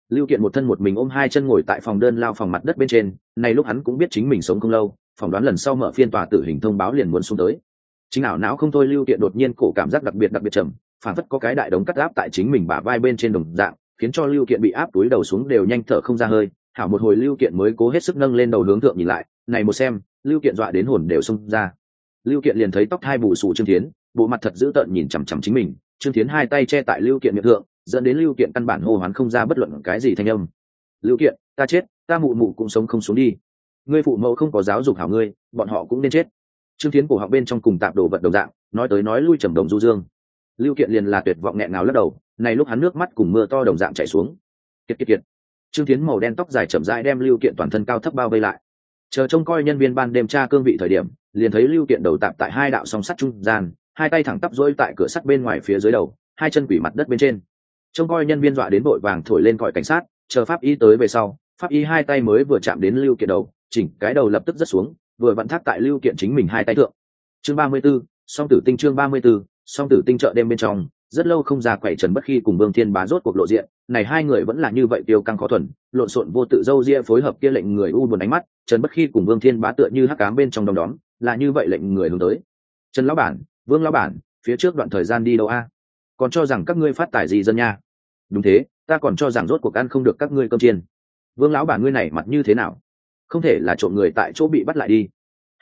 Lưu Kiện một thân một mình ôm hai chân ngồi tại phòng đơn lao phòng mặt đất bên trên, này lúc hắn cũng biết chính mình sống không lâu, phỏng đoán lần sau mở phiên tòa tử hình thông báo liền muốn xuống tới. Chính não không thôi, Lưu Kiện đột nhiên cổ cảm giác đặc biệt trầm, phản phất có cái đại đống cắt áp tại chính mình bả vai bên trên đồng dạng, khiến cho Lưu Kiện bị áp túi đầu xuống đều nhanh thở không ra hơi. Hảo một hồi Lưu Kiện mới cố hết sức nâng lên đầu hướng thượng nhìn lại, này một xem, Lưu Kiện dọa đến hồn đều xông ra. Lưu Kiện liền thấy tóc hai bù xù Trương Thiến, bộ mặt thật dữ tợn nhìn chằm chằm chính mình, Trương Thiến hai tay che tại Lưu Kiện miệng thượng, dẫn đến Lưu Kiện căn bản hô hoán không ra bất luận cái gì thanh âm. Lưu Kiện, ta chết, ta mụ mụ cũng sống không xuống đi. Ngươi phụ mẫu không có giáo dục hảo ngươi, bọn họ cũng nên chết. Trương Thiến cổ họng bên trong cùng tạp đồ vật đồng dạng, nói tới nói lui trầm đồng du dương. Lưu Kiện liền là tuyệt vọng nghẹn ngào lắc đầu, này lúc hắn nước mắt cùng mưa to đồng dạng chảy xuống. Kiệt. Trương Thiến màu đen tóc dài chậm rãi đem Lưu Kiện toàn thân cao thấp bao vây lại. Chờ trông coi nhân viên ban đêm tra cương vị thời điểm, liền thấy Lưu Kiện đầu tạm tại hai đạo song sắt trung gian, hai tay thẳng tắp duỗi tại cửa sắt bên ngoài phía dưới đầu, hai chân quỷ mặt đất bên trên. Trông coi nhân viên dọa đến vội vàng thổi lên còi cảnh sát, chờ pháp y tới về sau, pháp y hai tay mới vừa chạm đến Lưu Kiện đầu, chỉnh cái đầu lập tức rớt xuống, vừa vặn thác tại Lưu Kiện chính mình hai tay thượng. Chương 34, song tử tinh. Chương 34, song tử tinh. Chợ đêm bên trong, rất lâu không ra quậy Trần Bất Khi cùng Vương Thiên Bá rốt cuộc lộ diện, này hai người vẫn là như vậy tiêu căng khó thuần, lộn xộn vô tự dâu ria phối hợp kia lệnh người u buồn ánh mắt. Trần Bất Khi cùng Vương Thiên Bá tựa như hắc ám bên trong đom đóm, là như vậy lệnh người hướng tới. Trần lão bản, Vương lão bản, phía trước đoạn thời gian đi đâu a? Còn cho rằng các ngươi phát tài gì dân nha? Đúng thế, ta còn cho rằng rốt cuộc ăn không được các ngươi cơm chiên. Vương lão bản ngươi này mặt như thế nào? Không thể là trộm người tại chỗ bị bắt lại đi.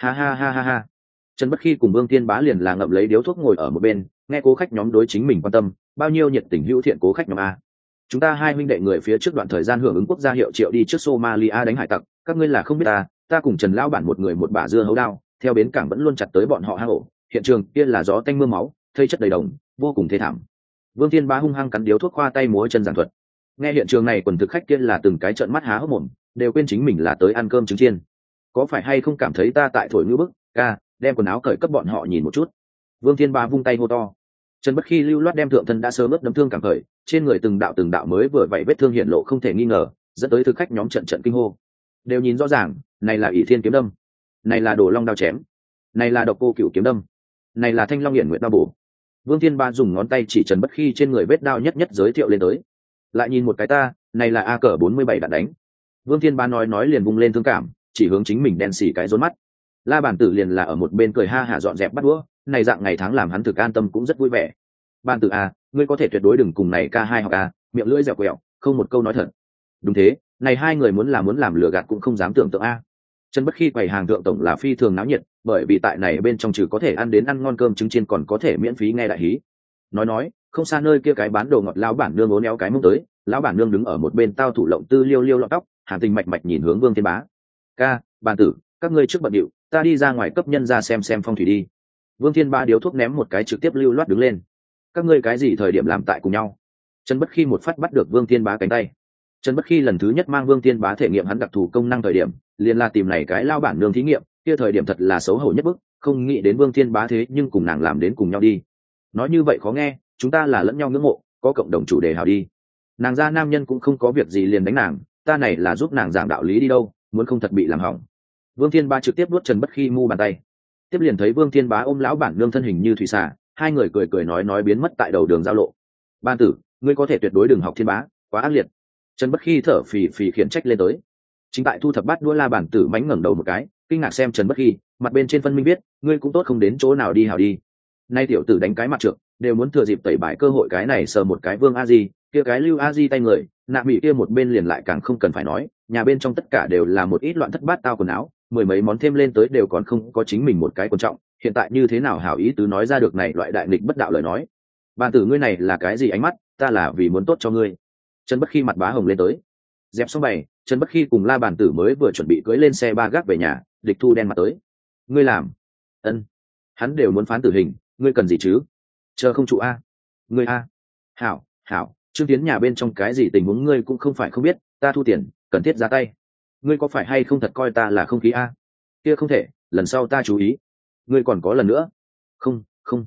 Ha. Trần Bất Khi cùng Vương Thiên Bá liền là ngậm lấy điếu thuốc ngồi ở một bên, nghe cố khách nhóm đối chính mình quan tâm, bao nhiêu nhiệt tình hữu thiện cố khách nhóm a. Chúng ta hai huynh đệ người phía trước đoạn thời gian hưởng ứng quốc gia hiệu triệu đi trước Somalia đánh hải tặc, các ngươi là không biết ta cùng Trần lão bản một người một bả dưa hấu đao, theo bến cảng vẫn luôn chặt tới bọn họ hang ổ, hiện trường kia là gió tanh mưa máu, thây chất đầy đồng, vô cùng thê thảm. Vương Thiên Bá hung hăng cắn điếu thuốc khoa tay múa chân giảng thuật. Nghe hiện trường này quần thực khách kia là từng cái trợn mắt há hốc mồm, đều quên chính mình là tới ăn cơm trứng chiên. Có phải hay không cảm thấy ta tại thổi ngữ bức, ca, đem quần áo cởi cấp bọn họ nhìn một chút. Vương Thiên Bá vung tay hô to. Trần Bất Khi lưu loát đem thượng thân đã sớm ướt đấm thương cảm khởi, trên người từng đạo mới vừa vậy vết thương hiện lộ không thể nghi ngờ, dẫn tới thực khách nhóm trận kinh hô. Đều nhìn rõ ràng, này là ỷ thiên kiếm đâm, này là đồ long đao chém, này là độc cô cửu kiếm đâm, này là thanh long hiển nguyệt đao bổ. Vương Thiên Bá dùng ngón tay chỉ Trần Bất Khi trên người vết đao nhất giới thiệu lên tới. Lại nhìn một cái ta, này là AK-47 đạn đánh. Vương Thiên Bá nói liền vung lên thương cảm, chỉ hướng chính mình đen xỉ cái rốn mắt. La Bản Tử liền là ở một bên cười ha hả dọn dẹp bắt đũa, này dạng ngày tháng làm hắn thực an tâm cũng rất vui vẻ. Bản Tử ngươi có thể tuyệt đối đừng cùng này ca hai học miệng lưỡi dẻo quẹo, không một câu nói thật. Đúng thế, này hai người muốn làm lừa gạt cũng không dám tưởng tượng Trần Bất Khi quầy hàng thượng tổng là phi thường náo nhiệt, bởi vì tại này bên trong trừ có thể ăn đến ăn ngon cơm trứng chiên còn có thể miễn phí nghe đại hí. Nói, không xa nơi kia cái bán đồ ngọt lão bản nương uốn éo cái mông tới, lão bản nương đứng ở một bên tao thủ lộng tư liêu lọn tóc, Hàn Tình mạch nhìn hướng Vương Thiên Bá. Ca, Bản Tử, các ngươi trước bận điệu, ta đi ra ngoài cấp nhân ra xem phong thủy đi. Vương Thiên Bá điếu thuốc ném một cái trực tiếp lưu loát đứng lên. Các ngươi cái gì thời điểm làm tại cùng nhau? Trần Bất Khi một phát bắt được Vương Thiên Bá cánh tay. Trần Bất Khi lần thứ nhất mang Vương Thiên Bá thể nghiệm hắn đặc thù công năng thời điểm, liền là tìm này cái lao bản nương thí nghiệm, kia thời điểm thật là xấu hổ nhất bức, không nghĩ đến Vương Thiên Bá thế nhưng cùng nàng làm đến cùng nhau đi. Nói như vậy khó nghe, chúng ta là lẫn nhau ngưỡng mộ, có cộng đồng chủ đề hào đi. Nàng ra nam nhân cũng không có việc gì liền đánh nàng, ta này là giúp nàng giảng đạo lý đi đâu, muốn không thật bị làm hỏng. Vương Thiên Bá trực tiếp vuốt Trần Bất Khi mu bàn tay. Tiếp liền thấy Vương Thiên Bá ôm lão bản nương thân hình như thủy xà, hai người cười nói biến mất tại đầu đường giao lộ. Ban Tử, ngươi có thể tuyệt đối đừng học Thiên Bá, quá ác liệt. Trần Bất Khi thở phì khiển trách lên tới. Chính tại thu thập bát đũa La Bản Tử mánh ngẩng đầu một cái, kinh ngạc xem Trần Bất Khi, mặt bên trên phân minh viết, ngươi cũng tốt không đến chỗ nào đi hảo đi. Nay tiểu tử đánh cái mặt trượng, đều muốn thừa dịp tẩy bại cơ hội cái này sờ một cái Vương A Di, kia cái Lưu A Di tay người, nạ mỹ kia một bên liền lại càng không cần phải nói, nhà bên trong tất cả đều là một ít loạn thất bát tao quần áo, mười mấy món thêm lên tới đều còn không có chính mình một cái quan trọng, hiện tại như thế nào hảo ý tứ nói ra được này loại đại nghịch bất đạo lời nói. Bản Tử ngươi này là cái gì ánh mắt, ta là vì muốn tốt cho ngươi. Trần Bất Khi mặt bá hồng lên tới. Dẹp xong bày, Trần Bất Khi cùng La Bản Tử mới vừa chuẩn bị cưỡi lên xe ba gác về nhà, Địch Thu đen mặt tới. Ngươi làm? Ân. Hắn đều muốn phán tử hình, ngươi cần gì chứ? Chờ không trụ Ngươi Hảo, Trương Tiến nhà bên trong cái gì tình huống ngươi cũng không phải không biết, ta thu tiền, cần thiết ra tay. Ngươi có phải hay không thật coi ta là không khí Kia không thể, lần sau ta chú ý. Ngươi còn có lần nữa. Không.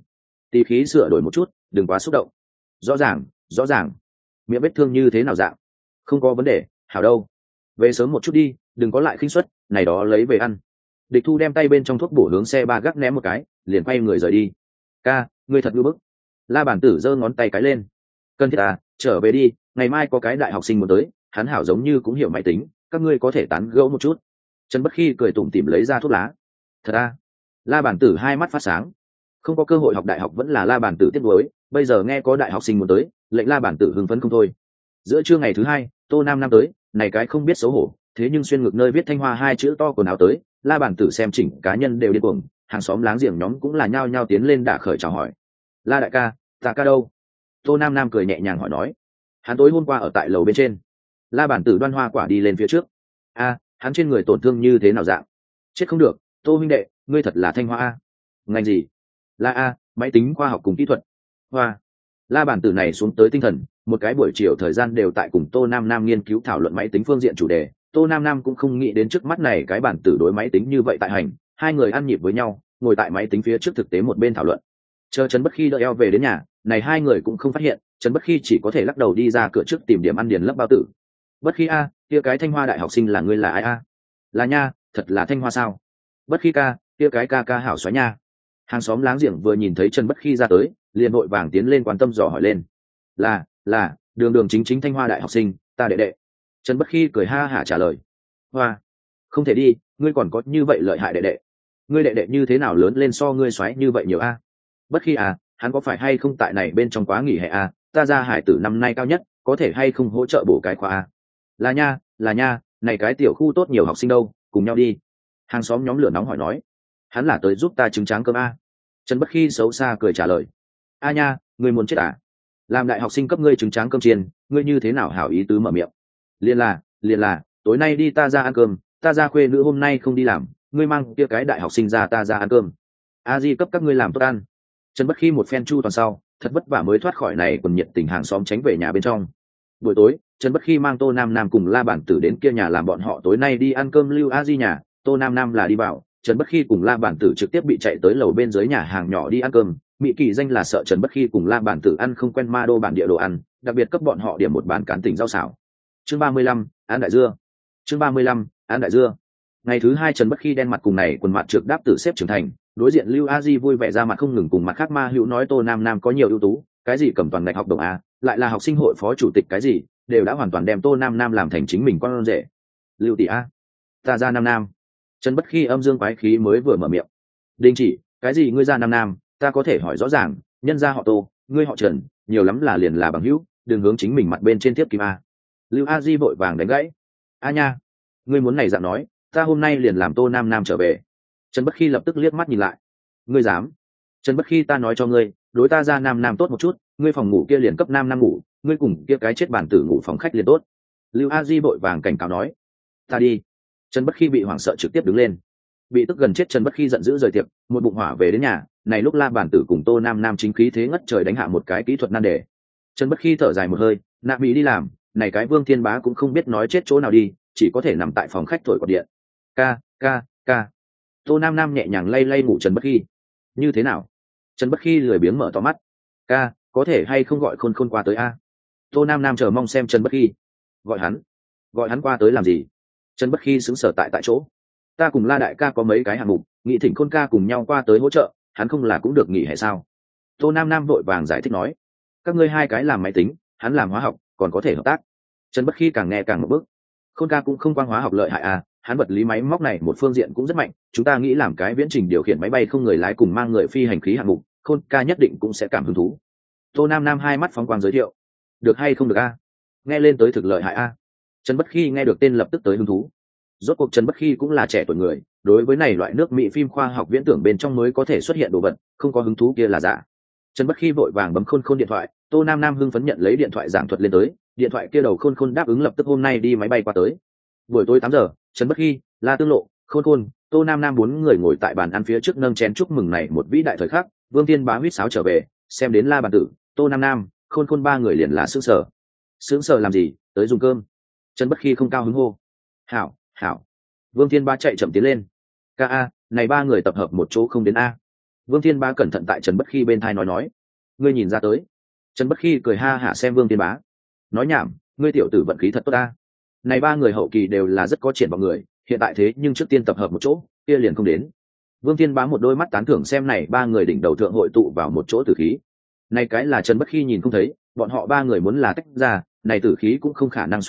Tí khí sửa đổi một chút, đừng quá xúc động. Rõ ràng. Miệng vết thương như thế nào dạng? Không có vấn đề, hảo đâu. Về sớm một chút đi, đừng có lại khinh suất, này đó lấy về ăn. Địch Thu đem tay bên trong thuốc bổ hướng xe ba gác ném một cái, liền quay người rời đi. Ca, ngươi thật ngư bức. La Bản Tử giơ ngón tay cái lên. Cần thiết trở về đi, ngày mai có cái đại học sinh muốn tới, hắn hảo giống như cũng hiểu máy tính, các ngươi có thể tán gẫu một chút. Trần Bất Khi cười tủm tỉm lấy ra thuốc lá. Thật à? La Bản Tử hai mắt phát sáng. Không có cơ hội học đại học vẫn là La Bản Tử tiếc nuối, bây giờ nghe có đại học sinh muốn tới, lệnh La Bản Tử hưng phấn không thôi. Giữa trưa ngày thứ hai, Tô Nam Nam tới, này cái không biết xấu hổ, thế nhưng xuyên ngực nơi viết Thanh Hoa hai chữ to quần áo tới, La Bản Tử xem chỉnh cá nhân đều điên cuồng, hàng xóm láng giềng nhóm cũng là nhao nhao tiến lên đả khởi chào hỏi. La đại ca, ta ca đâu? Tô Nam Nam cười nhẹ nhàng hỏi nói. Hắn tối hôm qua ở tại lầu bên trên. La Bản Tử đoan hoa quả đi lên phía trước. A, hắn trên người tổn thương như thế nào dạng? Chết không được, Tô huynh đệ, ngươi thật là Thanh Hoa a. Ngành gì? La a, máy tính khoa học cùng kỹ thuật. Hoa. La Bản Tử này xuống tới tinh thần, một cái buổi chiều thời gian đều tại cùng Tô Nam Nam nghiên cứu thảo luận máy tính phương diện chủ đề. Tô Nam Nam cũng không nghĩ đến trước mắt này cái bản tử đối máy tính như vậy tại hành, hai người ăn nhịp với nhau, ngồi tại máy tính phía trước thực tế một bên thảo luận. Chờ Trần Bất Khi đợi eo về đến nhà, này hai người cũng không phát hiện, Trần Bất Khi chỉ có thể lắc đầu đi ra cửa trước tìm điểm ăn điền lấp bao tử. Bất Khi a, kia cái Thanh Hoa đại học sinh là ngươi là ai a? Là nha, thật là Thanh Hoa sao? Bất Khi ca, kia cái ca ca hảo xoáy nha. Hàng xóm láng giềng vừa nhìn thấy Trần Bất Khi ra tới, liền vội vàng tiến lên quan tâm dò hỏi lên. Là, đường đường chính chính Thanh Hoa đại học sinh, ta đệ đệ. Trần Bất Khi cười ha hả trả lời. Hoa, không thể đi, ngươi còn có như vậy lợi hại đệ đệ. Ngươi đệ đệ như thế nào lớn lên so ngươi xoáy như vậy nhiều a? Bất Khi à, hắn có phải hay không tại này bên trong quá nghỉ hè a? Ta ra hải tử năm nay cao nhất, có thể hay không hỗ trợ bổ cái khoa a? Là nha, này cái tiểu khu tốt nhiều học sinh đâu, cùng nhau đi. Hàng xóm nhóm lửa nóng hỏi nói. Hắn là tới giúp ta trứng tráng cơm a. Trần Bất Khi xấu xa cười trả lời. A nha, ngươi muốn chết à? Làm đại học sinh cấp ngươi trứng tráng cơm chiên, ngươi như thế nào hảo ý tứ mở miệng? Liền là, tối nay đi ta ra ăn cơm, ta ra khuê nữ hôm nay không đi làm, ngươi mang kia cái đại học sinh ra ta ra ăn cơm. A Di cấp các ngươi làm tốt ăn. Trần Bất Khi một phen chu toàn sau, thật vất vả mới thoát khỏi này còn nhiệt tình hàng xóm tránh về nhà bên trong. Buổi tối, Trần Bất Khi mang Tô Nam Nam cùng La Bản Tử đến kia nhà làm bọn họ tối nay đi ăn cơm lưu A Di nhà, Tô Nam Nam là đi vào, Trần Bất Khi cùng La Bản Tử trực tiếp bị chạy tới lầu bên dưới nhà hàng nhỏ đi ăn cơm. Mỹ kỳ danh là sợ Trần Bất Khi cùng La Bản Tử ăn không quen ma đô bản địa đồ ăn, đặc biệt cấp bọn họ điểm một bàn cán tỉnh rau xào. Chương 35, ăn đại dưa. Chương 35, ăn đại dưa. Ngày thứ hai Trần Bất Khi đen mặt cùng này quần mặt trược đáp tử xếp trưởng thành, đối diện Lưu A Di vui vẻ ra mặt không ngừng cùng mặt khác ma hữu nói Tô Nam Nam có nhiều ưu tú, cái gì cầm toàn ngạch học đồng a, lại là học sinh hội phó chủ tịch cái gì, đều đã hoàn toàn đem Tô Nam Nam làm thành chính mình con rể. Lưu tỷ a, ta ra Nam Nam. Trần Bất Khi âm dương quái khí mới vừa mở miệng. Đình chỉ, cái gì ngươi ra Nam Nam, ta có thể hỏi rõ ràng, nhân gia họ Tô, ngươi họ Trần, nhiều lắm là liền là bằng hữu, đừng hướng chính mình mặt bên trên tiếp kim a. Lưu A Di vội vàng đánh gãy. A nha, ngươi muốn này dạng nói, ta hôm nay liền làm Tô Nam Nam trở về. Trần Bất Khi lập tức liếc mắt nhìn lại. Ngươi dám? Trần Bất Khi ta nói cho ngươi, đối ta ra Nam Nam tốt một chút, ngươi phòng ngủ kia liền cấp Nam Nam ngủ, ngươi cùng kia cái chết bản tử ngủ phòng khách liền tốt. Lưu A Di vội vàng cảnh cáo nói. Ta đi. Trần Bất Khi bị hoảng sợ trực tiếp đứng lên. Bị tức gần chết Trần Bất Khi giận dữ rời tiệm, một bụng hỏa về đến nhà. Này lúc La Bản Tử cùng Tô Nam Nam chính khí thế ngất trời đánh hạ một cái kỹ thuật nan đề. Trần Bất Khi thở dài một hơi, nạp bị đi làm, này cái Vương Thiên Bá cũng không biết nói chết chỗ nào đi, chỉ có thể nằm tại phòng khách thổi quạt điện. Ca. Tô Nam Nam nhẹ nhàng lay lay ngủ Trần Bất Khi. Như thế nào? Trần Bất Khi lười biếng mở to mắt. Ca, có thể hay không gọi Khôn Khôn qua tới a? Tô Nam Nam chờ mong xem Trần Bất Khi. Gọi hắn qua tới làm gì? Trần Bất Khi sững sờ tại chỗ. Ta cùng La đại ca có mấy cái hạng mục, nghị thỉnh Khôn ca cùng nhau qua tới hỗ trợ, hắn không là cũng được nghỉ hay sao? Tô Nam Nam vội vàng giải thích nói. Các ngươi hai cái làm máy tính, hắn làm hóa học, còn có thể hợp tác. Trần Bất Khi càng nghe càng một bước. Khôn ca cũng không quang hóa học lợi hại à, hắn vật lý máy móc này một phương diện cũng rất mạnh, chúng ta nghĩ làm cái viễn trình điều khiển máy bay không người lái cùng mang người phi hành khí hạng mục, Khôn ca nhất định cũng sẽ cảm hứng thú. Tô Nam Nam hai mắt phóng quang giới thiệu. Được hay không được a? Nghe lên tới thực lợi hại a. Trần Bất Khi nghe được tên lập tức tới hứng thú. Rốt cuộc Trần Bất Khi cũng là trẻ tuổi người, đối với này loại nước Mỹ phim khoa học viễn tưởng bên trong mới có thể xuất hiện đồ vật, không có hứng thú kia là giả. Trần Bất Khi vội vàng bấm Khôn Khôn điện thoại, Tô Nam Nam hưng phấn nhận lấy điện thoại giảng thuật lên tới, điện thoại kia đầu Khôn Khôn đáp ứng lập tức hôm nay đi máy bay qua tới. Buổi tối 8 giờ, Trần Bất Khi, La Tương Lộ, Khôn Khôn, Tô Nam Nam bốn người ngồi tại bàn ăn phía trước nâng chén chúc mừng này một vĩ đại thời khắc, Vương Thiên Bá huýt sáo trở về, xem đến La Bản Tử, Tô Nam Nam, Khôn Khôn ba người liền là sững sờ. Sững sờ làm gì, tới dùng cơm. Trần Bất Khi không cao hứng hô. Hảo. Vương Thiên Bá chạy chậm tiến lên. Ca a, này ba người tập hợp một chỗ không đến a. Vương Thiên Bá cẩn thận tại Trần Bất Khi bên thai nói. Ngươi nhìn ra tới. Trần Bất Khi cười ha hả xem Vương Thiên Bá. Nói nhảm, ngươi tiểu tử vận khí thật tốt ta. Này ba người hậu kỳ đều là rất có triển vọng người, hiện tại thế nhưng trước tiên tập hợp một chỗ, kia liền không đến. Vương Thiên Bá một đôi mắt tán thưởng xem này ba người đỉnh đầu thượng hội tụ vào một chỗ tử khí. Này cái là Trần Bất Khi nhìn không thấy, bọn họ ba người muốn là tách ra, này tử khí cũng không khả năng xuất hiện,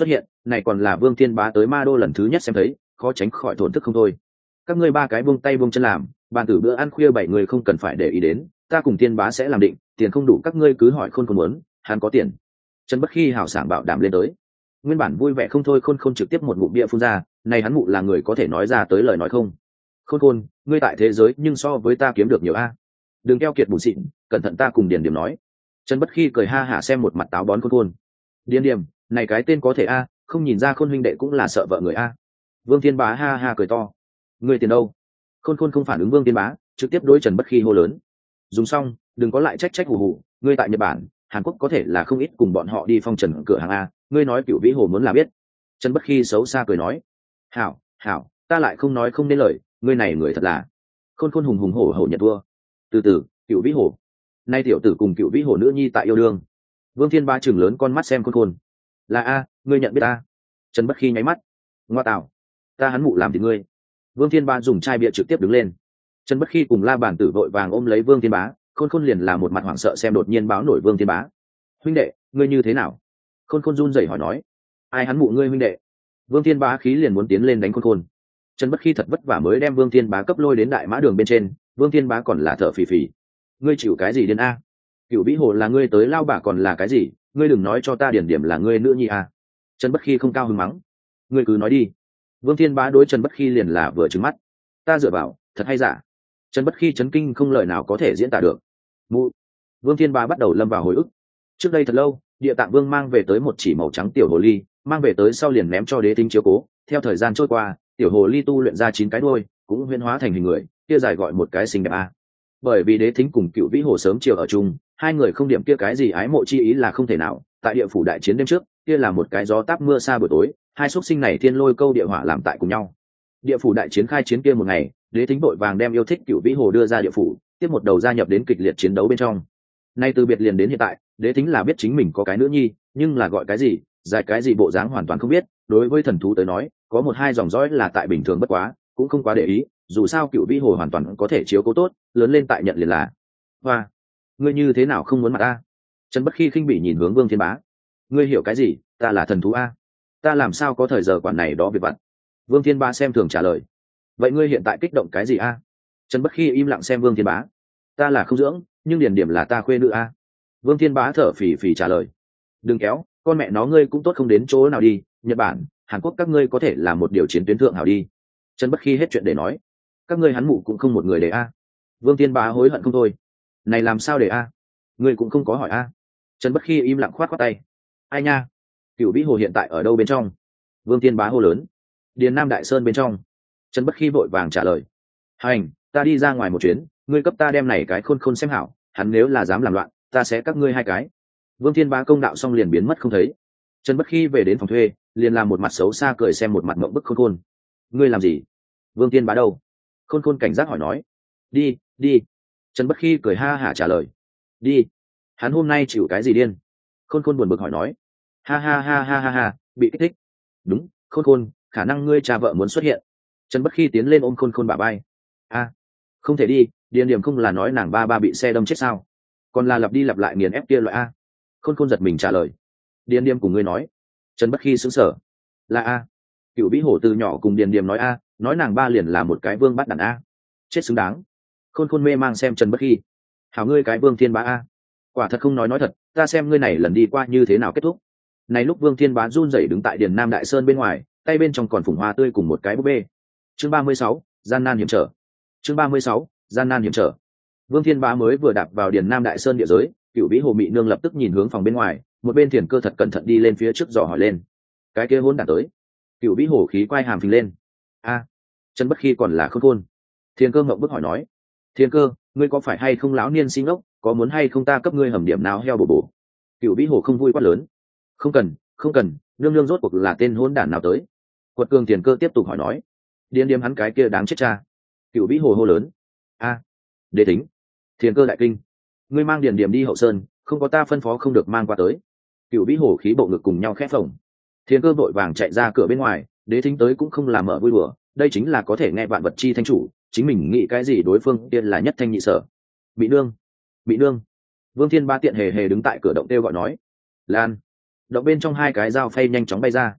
này còn là Vương Thiên Bá tới Ma Đô lần thứ nhất xem thấy, khó tránh khỏi thổn thức không thôi. Các ngươi ba cái buông tay buông chân làm, bàn tử bữa ăn khuya 7 người không cần phải để ý đến, ta cùng Thiên Bá sẽ làm định, tiền không đủ các ngươi cứ hỏi Khôn Khôn muốn, hắn có tiền. Trần Bất Khi hào sảng bảo đảm lên tới. Nguyên bản vui vẻ không thôi, Khôn Khôn trực tiếp một ngụm bia phun ra, này hắn mụ là người có thể nói ra tới lời nói không? Khôn Khôn, ngươi tại thế giới nhưng so với ta kiếm được nhiều a. Đừng keo kiệt bùn xịn, cẩn thận ta cùng Điền Điểm nói. Trần Bất Khi cười ha hả xem một mặt táo bón Khôn Khôn. Điền Điểm, này cái tên có thể a, không nhìn ra Khôn huynh đệ cũng là sợ vợ người a. Vương Thiên Bá ha ha cười to. Ngươi tiền đâu? Khôn Khôn không phản ứng Vương Thiên Bá, trực tiếp đối Trần Bất Khi hô lớn. Dùng xong, đừng có lại trách trách hù hù, ngươi tại Nhật Bản, Hàn Quốc có thể là không ít cùng bọn họ đi phong trần cửa hàng a, ngươi nói Cửu Vĩ Hồ muốn là biết. Trần Bất Khi xấu xa cười nói. Hảo, hảo, ta lại không nói không nên lời, ngươi này người thật là. Khôn Khôn hùng hùng hổ hổ nhận thua. Từ từ, Cửu Vĩ Hồ. Nay tiểu tử cùng Cửu Vĩ Hồ nữ nhi tại yêu đương. Vương Thiên Bá trừng lớn con mắt xem Khôn Khôn. Là a, ngươi nhận biết ta? Trần Bất Khi nháy mắt. Ngoa tạo, ta hắn mụ làm thì ngươi. Vương Thiên Bá dùng chai bia trực tiếp đứng lên. Trần Bất Khi cùng La Bản Tử vội vàng ôm lấy Vương Thiên Bá, Khôn Khôn liền là một mặt hoảng sợ xem đột nhiên báo nổi Vương Thiên Bá. Huynh đệ, ngươi như thế nào? Khôn Khôn run rẩy hỏi nói. Ai hắn mụ ngươi huynh đệ? Vương Thiên Bá khí liền muốn tiến lên đánh Khôn Khôn. Trần Bất Khi thật vất vả mới đem Vương Thiên Bá cấp lôi đến đại mã đường bên trên, Vương Thiên Bá còn là thở phì phì. Ngươi chịu cái gì điên a? Cửu Vĩ Hồ là ngươi tới lao bả còn là cái gì? Ngươi đừng nói cho ta Điển Điểm là ngươi nữ nhi a. Trần Bất Khi không cao hứng mắng. Ngươi cứ nói đi. Vương Thiên Bá đối Trần Bất Khi liền là vừa trừng mắt. Ta dựa vào, thật hay giả? Trần Bất Khi chấn kinh không lời nào có thể diễn tả được. Mụ. Vương Thiên Bá bắt đầu lâm vào hồi ức. Trước đây thật lâu, Địa Tạng Vương mang về tới một chỉ màu trắng tiểu hồ ly, mang về tới sau liền ném cho Đế Thính chiếu cố. Theo thời gian trôi qua, tiểu hồ ly tu luyện ra 9 cái đuôi, cũng huyễn hóa thành hình người, kia dài gọi một cái xinh đẹp a. Bởi vì Đế Thính cùng Cửu Vĩ Hồ sớm chiều ở chung, hai người không điểm kia cái gì ái mộ chi ý là không thể nào. Tại địa phủ đại chiến đêm trước, kia là một cái gió táp mưa xa buổi tối, hai xuất sinh này thiên lôi câu địa hỏa làm tại cùng nhau. Địa phủ đại chiến khai chiến kia một ngày, Đế Thính vội vàng đem yêu thích Cửu Vĩ Hồ đưa ra địa phủ, tiếp một đầu gia nhập đến kịch liệt chiến đấu bên trong. Nay từ biệt liền đến hiện tại, Đế Thính là biết chính mình có cái nữ nhi, nhưng là gọi cái gì, dài cái gì bộ dáng hoàn toàn không biết. Đối với thần thú tới nói, có một hai dòng dõi là tại bình thường bất quá, cũng không quá để ý. Dù sao Cửu Vĩ Hồ hoàn toàn có thể chiếu cố tốt, lớn lên tại nhận liền là. Hoa, ngươi như thế nào không muốn mặt ta? Trần Bất Khi khinh bỉ nhìn hướng Vương Thiên Bá. Ngươi hiểu cái gì? Ta là thần thú a, ta làm sao có thời giờ quản này đó việc vặt. Vương Thiên Bá xem thường trả lời. Vậy ngươi hiện tại kích động cái gì a? Trần Bất Khi im lặng xem Vương Thiên Bá. Ta là không dưỡng, nhưng Điển Điểm là ta khuê nữ a. Vương Thiên Bá thở phì phì trả lời. Đừng kéo, con mẹ nó ngươi cũng tốt không đến chỗ nào đi. Nhật Bản, Hàn Quốc các ngươi có thể là một điều chiến tuyến thượng hảo đi. Trần Bất Khi hết chuyện để nói. Các ngươi hắn mụ cũng không một người để a. Vương Thiên Bá hối hận không thôi. Này làm sao để a? Ngươi cũng không có hỏi a. Trần Bất Khi im lặng khoát khoát tay. Ai nha? Cửu Vĩ Hồ hiện tại ở đâu bên trong? Vương Thiên Bá hô lớn. Điền Nam Đại Sơn bên trong. Trần Bất Khi vội vàng trả lời. Hành, ta đi ra ngoài một chuyến, ngươi cấp ta đem này cái Khôn Khôn xem hảo, hắn nếu là dám làm loạn, ta sẽ các ngươi hai cái. Vương Thiên Bá công đạo xong liền biến mất không thấy. Trần Bất Khi về đến phòng thuê, liền làm một mặt xấu xa cười xem một mặt ngậm bức Khôn Khôn. Ngươi làm gì? Vương Thiên Bá đâu? Khôn Khôn cảnh giác hỏi nói. Đi, đi. Trần Bất Khi cười ha hả trả lời. Đi. Hắn hôm nay chịu cái gì điên? Khôn Khôn buồn bực hỏi nói. Ha ha ha ha ha ha, bị kích thích. Đúng, Khôn Khôn, khả năng ngươi cha vợ muốn xuất hiện. Trần Bất Khi tiến lên ôm Khôn Khôn bả vai. A, không thể đi, Điền Điểm không là nói nàng ba ba bị xe đâm chết sao? Còn là lặp đi lặp lại nghiền ép kia loại a. Khôn Khôn giật mình trả lời. Điền Điểm cùng ngươi nói. Trần Bất Khi sững sờ. Là a. Cửu Vĩ Hồ từ nhỏ cùng Điền Điểm nói a, nói nàng ba liền là một cái vương bắt đàn a. Chết xứng đáng. Khôn Khôn mê mang xem Trần Bất Khi. Hảo ngươi cái Vương Thiên Bá a. Quả thật không nói thật, ta xem ngươi này lần đi qua như thế nào kết thúc. Này lúc Vương Thiên Bá run rẩy đứng tại Điền Nam Đại Sơn bên ngoài, tay bên trong còn phủng hoa tươi cùng một cái búp bê. Chương 36, gian nan hiểm trở. Chương 36, gian nan hiểm trở. Vương Thiên Bá mới vừa đạp vào Điền Nam Đại Sơn địa giới, Cửu Vĩ Hồ Mị Nương lập tức nhìn hướng phòng bên ngoài, một bên Thiền Cơ thật cẩn thận đi lên phía trước dò hỏi lên. Cái kia hỗn đản tới. Cửu Vĩ Hồ khí quay hàm phình lên. A, Trần Bất Khi còn là Khôn Khôn. Thiền Cơ ngậm bức hỏi nói. Thiền Cơ, ngươi có phải hay không lão niên sinh ốc, có muốn hay không ta cấp ngươi hầm điểm nào heo bổ bổ? Cửu Vĩ Hồ không vui quát lớn. Không cần, không cần, nương nương rốt cuộc là tên hỗn đản nào tới? Quật Cường Thiền Cơ tiếp tục hỏi nói. Điên điếm hắn cái kia đáng chết cha. Cửu Vĩ Hồ hô lớn. A, Đế Thính. Thiền Cơ đại kinh. Ngươi mang Điền Điểm đi hậu sơn, không có ta phân phó không được mang qua tới. Cửu Vĩ Hồ khí bộ ngực cùng nhau khép phồng. Thiền Cơ vội vàng chạy ra cửa bên ngoài, Đế Thính tới cũng không làm mở vui đùa, đây chính là có thể nghe vạn vật chi thanh chủ, chính mình nghĩ cái gì đối phương tiên là nhất thanh nhị sở. Bị nương, bị nương. Vương Thiên Bá tiện hề hề đứng tại cửa động kêu gọi nói. Lan. Động bên trong hai cái dao phay nhanh chóng bay ra.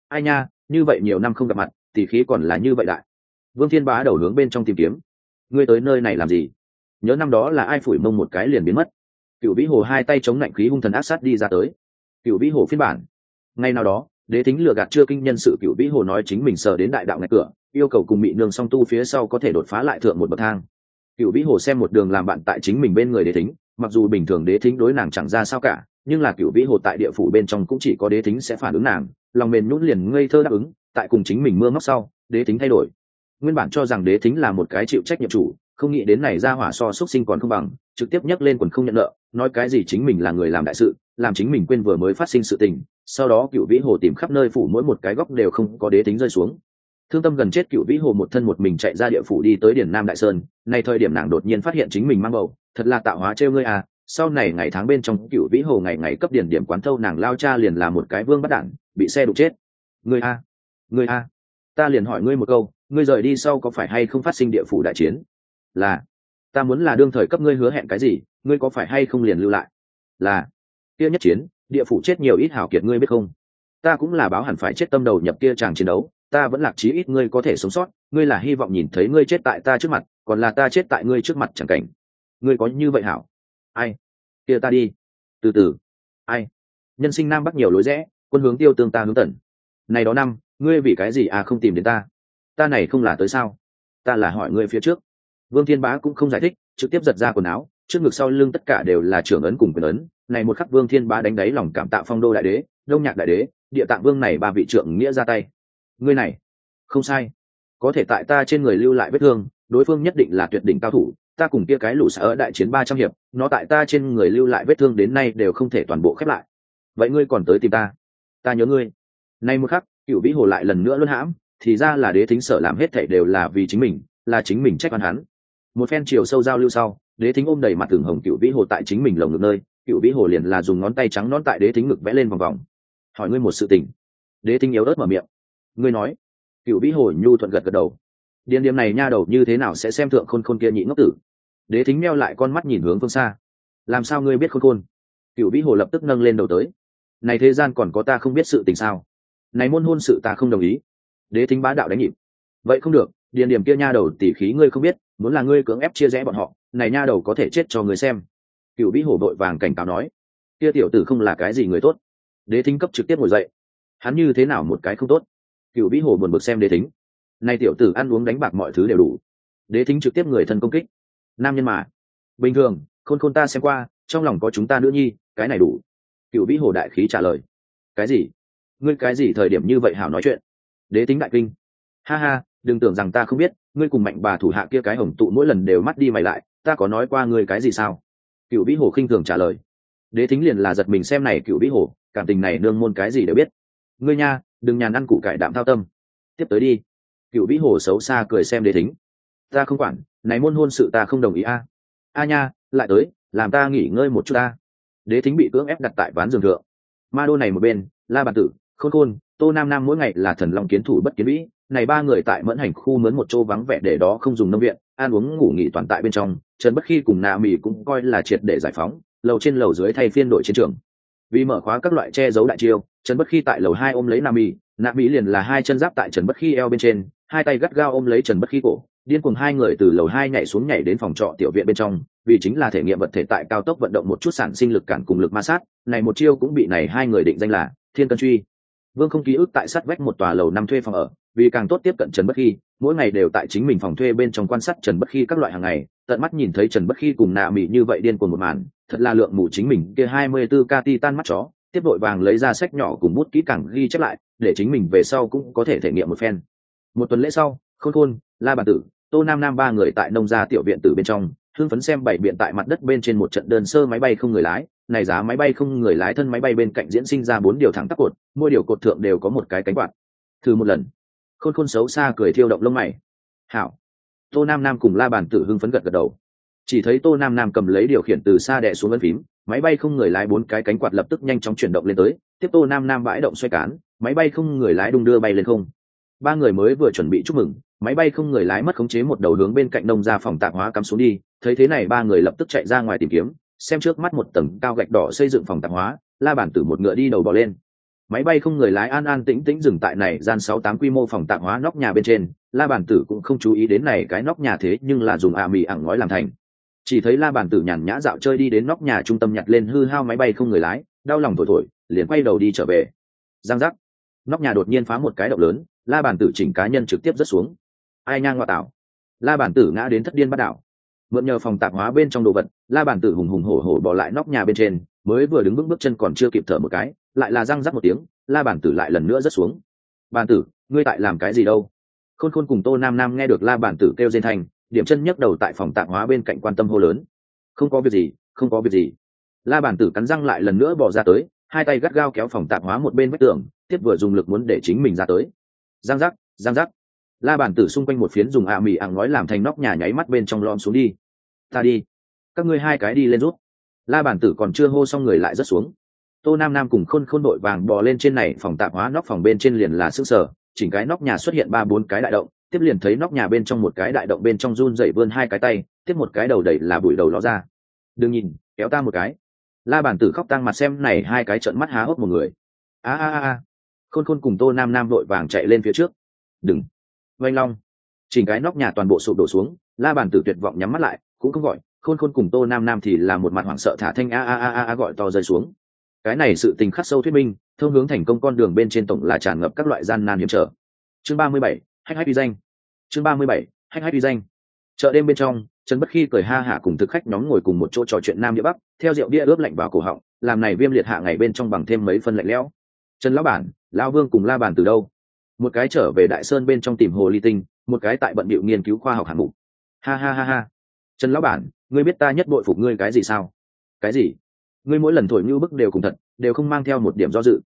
ai nha, như vậy nhiều năm không gặp mặt tỷ khí còn là như vậy đại. Vương Thiên Bá đầu hướng bên trong tìm kiếm. Ngươi tới nơi này làm gì? Nhớ năm đó là ai phủi mông một cái liền biến mất. Cựu Vĩ Hồ hai tay chống lạnh khí hung thần ác sát đi ra tới. Cựu Vĩ Hồ phiên bản. Ngay nào đó, Đế Thính lừa gạt chưa kinh nhân sự, Cựu Vĩ Hồ nói chính mình sờ đến đại đạo ngạch cửa, yêu cầu cùng Mị Nương song tu phía sau có thể đột phá lại thượng một bậc thang. Cựu Vĩ Hồ xem một đường làm bạn tại chính mình bên người Đế Thính, mặc dù bình thường Đế Thính đối nàng chẳng ra sao cả, nhưng là Cựu Vĩ Hồ tại địa phủ bên trong cũng chỉ có Đế Thính sẽ phản ứng nàng, lòng mềm nhũn liền ngây thơ đáp ứng. Tại cùng chính mình mưa móc sau, Đế Thính thay đổi. Nguyên bản cho rằng Đế Thính là một cái chịu trách nhiệm chủ, không nghĩ đến này ra hỏa so xuất sinh còn không bằng, trực tiếp nhấc lên quần không nhận nợ, nói cái gì chính mình là người làm đại sự, làm chính mình quên vừa mới phát sinh sự tình. Sau đó Cựu Vĩ Hồ tìm khắp nơi phủ mỗi một cái góc đều không có Đế Thính rơi xuống. Thương tâm gần chết, Cựu Vĩ Hồ một thân một mình chạy ra địa phủ đi tới Điển Nam Đại Sơn. Nay thời điểm nàng đột nhiên phát hiện chính mình mang bầu, thật là tạo hóa trêu ngươi à. Sau này ngày tháng bên trong, Cựu Vĩ Hồ ngày ngày cấp điển điểm quán thâu nàng lao cha liền là một cái vương bắt đản, bị xe đụng chết. Ngươi a, ngươi a, ta liền hỏi ngươi một câu, ngươi rời đi sau có phải hay không phát sinh địa phủ đại chiến? Là. Ta muốn là đương thời cấp ngươi hứa hẹn cái gì, ngươi có phải hay không liền lưu lại? Là. Kia nhất chiến, địa phủ chết nhiều ít hảo kiệt ngươi biết không? Ta cũng là báo hẳn phải chết tâm đầu nhập kia chàng chiến đấu, ta vẫn lạc chí ít ngươi có thể sống sót, ngươi là hy vọng nhìn thấy ngươi chết tại ta trước mặt, còn là ta chết tại ngươi trước mặt chẳng cảnh. Ngươi có như vậy hảo? Ai? Kia ta đi. Từ từ. Ai? Nhân sinh nam bắc nhiều lối rẽ, quân hướng tiêu tương ta hướng tần. Này đó năm, ngươi vì cái gì à không tìm đến ta? Ta này không là tới sao? Ta là hỏi ngươi phía trước. Vương Thiên Bá cũng không giải thích, trực tiếp giật ra quần áo, trước ngực sau lưng tất cả đều là trưởng ấn cùng quyền ấn. Này một khắc Vương Thiên Bá đánh đáy lòng cảm tạ Phong Đô đại đế, Đông Nhạc đại đế, Địa Tạng Vương này ba vị trưởng nghĩa ra tay. Ngươi này, không sai, có thể tại ta trên người lưu lại vết thương, đối phương nhất định là tuyệt đỉnh cao thủ. Ta cùng kia cái lũ sở đại chiến 300 hiệp, nó tại ta trên người lưu lại vết thương đến nay đều không thể toàn bộ khép lại. Vậy ngươi còn tới tìm ta? Ta nhớ ngươi. Này một khắc, Cựu Vĩ Hồ lại lần nữa luân hãm, thì ra là Đế Thính sở làm hết thảy đều là vì chính mình, là chính mình trách oan hắn. Một phen chiều sâu giao lưu sau, Đế Thính ôm đầy mặt tưởng hồng Cựu Vĩ Hồ tại chính mình lồng ngực nơi, Cựu Vĩ Hồ liền là dùng ngón tay trắng nón tại Đế Thính ngực vẽ lên vòng vòng. Hỏi ngươi một sự tình. Đế Thính yếu ớt mở miệng. Ngươi nói. Cựu Vĩ Hồ nhu thuận gật gật đầu. Điên điềm này nha đầu như thế nào sẽ xem thượng khôn khôn kia nhị ngốc tử? Đế Thính meo lại con mắt nhìn hướng phương xa. Làm sao ngươi biết khôn khôn? Cựu Vĩ Hồ lập tức nâng lên đầu tới. Này thế gian còn có ta không biết sự tình sao? Này môn hôn sự ta không đồng ý. Đế Thính bá đạo đánh nhịp. Vậy không được, điền điểm kia nha đầu tỉ khí ngươi không biết, muốn là ngươi cưỡng ép chia rẽ bọn họ, này nha đầu có thể chết cho người xem. Cựu Vĩ Hồ vội vàng cảnh cáo nói. Kia tiểu tử không là cái gì người tốt. Đế Thính cấp trực tiếp ngồi dậy. Hắn như thế nào một cái không tốt? Cựu Vĩ Hồ buồn bực xem Đế Thính. Này tiểu tử ăn uống đánh bạc mọi thứ đều đủ. Đế Thính trực tiếp người thân công kích. Nam nhân mà. Bình thường, khôn khôn ta xem qua, trong lòng có chúng ta nữ nhi, cái này đủ. Cựu Vĩ Hồ đại khí trả lời. Cái gì? Ngươi cái gì thời điểm như vậy hảo nói chuyện? Đế Tính đại kinh. Ha ha, đừng tưởng rằng ta không biết, ngươi cùng Mạnh bà thủ hạ kia cái hồng tụ mỗi lần đều mắt đi mày lại, ta có nói qua ngươi cái gì sao? Cựu Vĩ Hồ khinh thường trả lời. Đế Tính liền là giật mình xem này Cựu Vĩ Hồ, cảm tình này nương môn cái gì đều biết. Ngươi nha, đừng nhàn ăn củ cải đạm thao tâm. Tiếp tới đi. Cựu Vĩ Hồ xấu xa cười xem Đế Tính. Ta không quản, này môn hôn sự ta không đồng ý a. A nha, lại tới, làm ta nghỉ ngơi một chút ta. Đế Thính bị cưỡng ép đặt tại ván giường thượng. Ma đô này một bên, La Bàn Tử, Khôn Khôn, Tô Nam Nam mỗi ngày là thần long kiến thủ bất kiến vĩ, này ba người tại Mẫn Hành khu mướn một chỗ vắng vẻ để đó không dùng nông viện, ăn uống ngủ nghỉ toàn tại bên trong. Trần Bất Khi cùng Na Mì cũng coi là triệt để giải phóng, lầu trên lầu dưới thay phiên đội chiến trường. Vì mở khóa các loại che giấu đại chiêu, Trần Bất Khi tại lầu 2 ôm lấy Na Mì liền là hai chân giáp tại Trần Bất Khi eo bên trên, hai tay gắt gao ôm lấy Trần Bất Khi cổ, điên cuồng hai người từ lầu 2 nhảy xuống nhảy đến phòng trọ tiểu viện bên trong, vì chính là thể nghiệm vật thể tại cao tốc vận động một chút sản sinh lực cản cùng lực ma sát, này một chiêu cũng bị này hai người định danh là Thiên Cân Truy. Vương không ký ức tại sát vách một tòa lầu 5 thuê phòng ở, vì càng tốt tiếp cận Trần Bất Khi, mỗi ngày đều tại chính mình phòng thuê bên trong quan sát Trần Bất Khi các loại hàng ngày, tận mắt nhìn thấy Trần Bất Khi cùng Na Mị như vậy điên cuồng một màn, thật là lượng mù chính mình kia 24K titan mắt chó, tiếp đội vàng lấy ra sách nhỏ cùng bút kỹ càng ghi chép lại, để chính mình về sau cũng có thể thể nghiệm một phen. Một tuần lễ sau, Khôn Khôn, La Bàn Tử, Tô Nam Nam ba người tại nông gia tiểu viện tử bên trong, hưng phấn xem bảy biện tại mặt đất bên trên một trận đơn sơ máy bay không người lái, này giá máy bay không người lái thân máy bay bên cạnh diễn sinh ra 4 điều thẳng tắp cột, mỗi điều cột thượng đều có một cái cánh quạt. Thử một lần. Khôn Khôn xấu xa cười thiêu động lông mày. Hảo. Tô Nam Nam cùng La Bàn Tử hưng phấn gật gật đầu. Chỉ thấy Tô Nam Nam cầm lấy điều khiển từ xa đè xuống ấn phím, máy bay không người lái 4 cái cánh quạt lập tức nhanh chóng chuyển động lên tới, tiếp Tô Nam Nam bãi động xoay cán, máy bay không người lái đung đưa bay lên không. Ba người mới vừa chuẩn bị chúc mừng, máy bay không người lái mất khống chế một đầu hướng bên cạnh nông gia phòng tạp hóa cắm xuống đi. Thấy thế này ba người lập tức chạy ra ngoài tìm kiếm, xem trước mắt một tầng cao gạch đỏ xây dựng phòng tạp hóa, La Bàn Tử một ngựa đi đầu bò lên. Máy bay không người lái an an tĩnh tĩnh dừng tại này gian 6-8 quy mô phòng tạp hóa nóc nhà bên trên. La Bàn Tử cũng không chú ý đến này cái nóc nhà thế nhưng là dùng mì ẳng ngói làm thành. Chỉ thấy La Bàn Tử nhàn nhã dạo chơi đi đến nóc nhà trung tâm nhặt lên hư hao máy bay không người lái, đau lòng thổi thổi, liền quay đầu đi trở về. Giang giác, nóc nhà đột nhiên phá một cái động lớn, La Bàn Tử chỉnh cá nhân trực tiếp rớt xuống. Ai nhang ngoại tảo. La Bàn Tử ngã đến thất điên bắt đảo. Mượn nhờ phòng tạp hóa bên trong đồ vật, La Bàn Tử hùng hùng hổ hổ bỏ lại nóc nhà bên trên, mới vừa đứng vững bước chân còn chưa kịp thở một cái, lại là răng rắc một tiếng, La Bàn Tử lại lần nữa rớt xuống. Bàn Tử, ngươi tại làm cái gì đâu? Khôn Khôn cùng Tô Nam Nam nghe được La Bàn Tử kêu rên thành, điểm chân nhấc đầu tại phòng tạp hóa bên cạnh quan tâm hô lớn. Không có việc gì, không có việc gì. La Bàn Tử cắn răng lại lần nữa bỏ ra tới, hai tay gắt gao kéo phòng tạp hóa một bên vách tường, tiếp vừa dùng lực muốn để chính mình ra tới. Giang giác, giang giác. La Bàn Tử xung quanh một phiến dùng mì ẳng ngói làm thành nóc nhà nháy mắt bên trong lom xuống đi. Ta đi, các ngươi hai cái đi lên rút. La Bàn Tử còn chưa hô xong người lại rất xuống. Tô Nam Nam cùng Khôn Khôn đội vàng bò lên trên này phòng tạp hóa nóc phòng bên trên liền là sức sở, chỉnh cái nóc nhà xuất hiện 3-4 cái đại động, tiếp liền thấy nóc nhà bên trong một cái đại động bên trong run rẩy vươn hai cái tay, tiếp một cái đầu đẩy là bụi đầu ló ra. Đừng nhìn, kéo ta một cái. La Bàn Tử khóc tang mặt xem này hai cái trợn mắt há hốc một người. A. Khôn Khôn cùng Tô Nam Nam đội vàng chạy lên phía trước. Đừng. Vành long. Chỉnh cái nóc nhà toàn bộ sụp đổ xuống, La Bàn Tử tuyệt vọng nhắm mắt lại, cũng không gọi. Khôn Khôn cùng Tô Nam Nam thì là một mặt hoảng sợ thả thanh a gọi to rơi xuống. Cái này sự tình khắc sâu thuyết minh, thông hướng thành công con đường bên trên tổng là tràn ngập các loại gian nan hiểm trở. Chương 37, hách uy danh. Chương 37, hách uy danh. Chợ đêm bên trong, Trần Bất Khi cười ha hả cùng thực khách nhóm ngồi cùng một chỗ trò chuyện nam địa bắc, theo rượu bia ướp lạnh vào cổ họng, làm này viêm liệt hạ ngày bên trong bằng thêm mấy phân lạnh lẽo. Trần lão bản, lão Vương cùng La Bàn từ đâu? Một cái trở về Đại Sơn bên trong tìm hồ ly tinh, một cái tại bận bịu nghiên cứu khoa học hạng mục. Ha. Trần lão bản, ngươi biết ta nhất bội phục ngươi cái gì sao? Cái gì? Ngươi mỗi lần thổi như bức đều cùng thật, đều không mang theo một điểm do dự.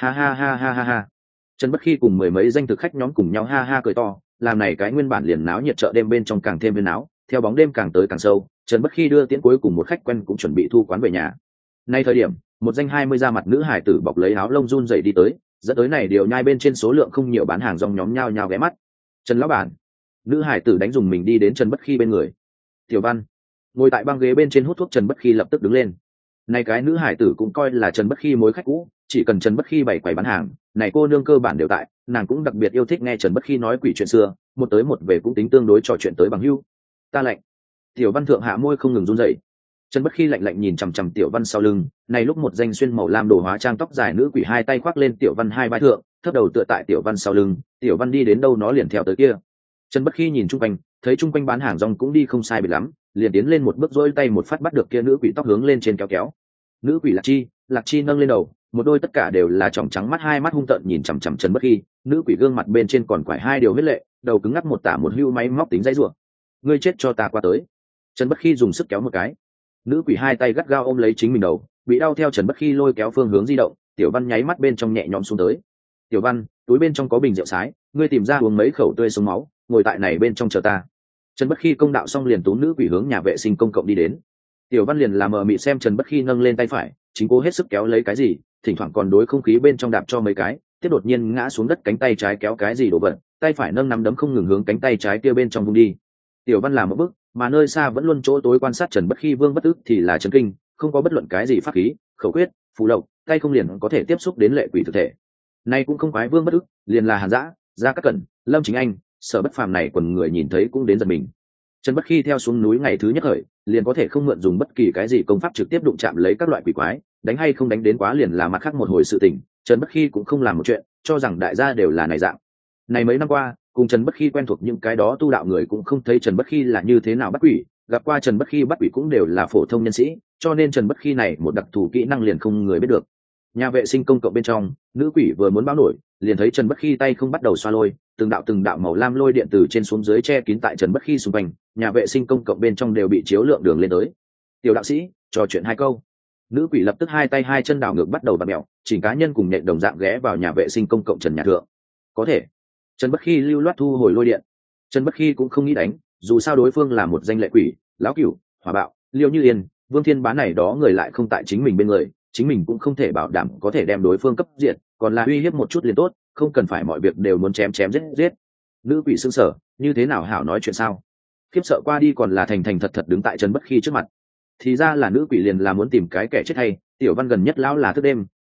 Ha. Trần Bất Khi cùng mười mấy danh thực khách nhóm cùng nhau ha cười to, làm này cái nguyên bản liền náo nhiệt chợ đêm bên trong càng thêm viên náo, theo bóng đêm càng tới càng sâu, Trần Bất Khi đưa tiễn cuối cùng một khách quen cũng chuẩn bị thu quán về nhà. Nay thời điểm, một danh 20 da mặt nữ hải tử bọc lấy áo lông run rẩy đi tới, dẫn tới này điều nhai bên trên số lượng không nhiều bán hàng rong nhóm nhao nhao ghé mắt. Trần lão bản. Nữ hải tử đánh dùng mình đi đến Trần Bất Khi bên người. Tiểu Văn. Ngồi tại băng ghế bên trên hút thuốc Trần Bất Khi lập tức đứng lên. Này cái nữ hải tử cũng coi là Trần Bất Khi mối khách cũ, chỉ cần Trần Bất Khi bày quầy bán hàng, này cô nương cơ bản đều tại, nàng cũng đặc biệt yêu thích nghe Trần Bất Khi nói quỷ chuyện xưa, một tới một về cũng tính tương đối trò chuyện tới bằng hữu. Ta lạnh. Tiểu Văn thượng hạ môi không ngừng run rẩy. Trần Bất Khi lạnh nhìn chằm chằm Tiểu Văn sau lưng, này lúc một danh xuyên màu lam đồ hóa trang tóc dài nữ quỷ hai tay khoác lên Tiểu Văn hai vai thượng, thấp đầu tựa tại Tiểu Văn sau lưng, Tiểu Văn đi đến đâu nó liền theo tới kia. Trần Bất Khi nhìn chung quanh, thấy chung quanh bán hàng rong cũng đi không sai biệt lắm, liền tiến lên một bước dỗi tay một phát bắt được kia nữ quỷ tóc hướng lên trên kéo. Nữ quỷ Lạc Chi nâng lên đầu, một đôi tất cả đều là tròng trắng mắt, hai mắt hung tợn nhìn chằm chằm Trần Bất Khi, nữ quỷ gương mặt bên trên còn quải hai điều huyết lệ, đầu cứng ngắc một tả một hưu máy móc tính dây rủa. Ngươi chết cho ta qua tới. Trần Bất Khi dùng sức kéo một cái. Nữ quỷ hai tay gắt gao ôm lấy chính mình đầu, bị đau theo Trần Bất Khi lôi kéo phương hướng di động, Tiểu Văn nháy mắt bên trong nhẹ nhõm xuống tới. Tiểu Văn, túi bên trong có bình rượu sái, ngươi tìm ra uống mấy khẩu tươi sống máu, ngồi tại này bên trong chờ ta. Trần Bất Khi công đạo xong liền túm nữ quỷ hướng nhà vệ sinh công cộng đi đến. Tiểu Văn liền làm mờ mịt xem Trần Bất Khi nâng lên tay phải, chính cố hết sức kéo lấy cái gì, thỉnh thoảng còn đối không khí bên trong đạp cho mấy cái, tiếp đột nhiên ngã xuống đất cánh tay trái kéo cái gì đổ vật, tay phải nâng nắm đấm không ngừng hướng cánh tay trái kia bên trong vung đi. Tiểu Văn làm một bước, mà nơi xa vẫn luôn chỗ tối quan sát Trần Bất Khi Vương Bất Ức thì là chấn kinh, không có bất luận cái gì pháp khí, khẩu quyết, phù lộc, tay không liền có thể tiếp xúc đến lệ quỷ thực thể. Nay cũng không quái Vương Bất Ức, liền là Hàn Dã, Gia Cát Cẩn, Lâm Chính Anh, Sở Bất Phàm này quần người nhìn thấy cũng đến giật mình. Trần Bất Khi theo xuống núi ngày thứ nhất khởi, liền có thể không mượn dùng bất kỳ cái gì công pháp trực tiếp đụng chạm lấy các loại quỷ quái, đánh hay không đánh đến quá liền là mặt khác một hồi sự tình. Trần Bất Khi cũng không làm một chuyện, cho rằng đại gia đều là này dạng. Này mấy năm qua, cùng Trần Bất Khi quen thuộc những cái đó tu đạo người cũng không thấy Trần Bất Khi là như thế nào bắt quỷ, gặp qua Trần Bất Khi bắt quỷ cũng đều là phổ thông nhân sĩ, cho nên Trần Bất Khi này một đặc thù kỹ năng liền không người biết được. Nhà vệ sinh công cộng bên trong, nữ quỷ vừa muốn báo nổi, liền thấy Trần Bất Khi tay không bắt đầu xoa lôi, từng đạo màu lam lôi điện từ trên xuống dưới che kín tại Trần Bất Khi xung quanh, nhà vệ sinh công cộng bên trong đều bị chiếu lượng đường lên tới. Tiểu đạo sĩ, trò chuyện hai câu. Nữ quỷ lập tức hai tay hai chân đảo ngược bắt đầu bật mẹo, chỉnh cá nhân cùng nhện đồng dạng ghé vào nhà vệ sinh công cộng trần nhà thượng. Có thể. Trần Bất Khi lưu loát thu hồi lôi điện. Trần Bất Khi cũng không nghĩ đánh, dù sao đối phương là một danh lệ quỷ, lão cửu, hỏa bạo, Liêu Như Yên, Vương Thiên Bá này đó người lại không tại chính mình bên người, chính mình cũng không thể bảo đảm có thể đem đối phương cấp diệt, còn là uy hiếp một chút liền tốt, không cần phải mọi việc đều muốn chém giết. Nữ quỷ sững sờ, như thế nào hảo nói chuyện sao? Khiếp sợ qua đi còn là thành thật đứng tại Trần Bất Khi trước mặt. Thì ra là nữ quỷ liền là muốn tìm cái kẻ chết hay, Tiểu Văn gần nhất lão là thức đêm,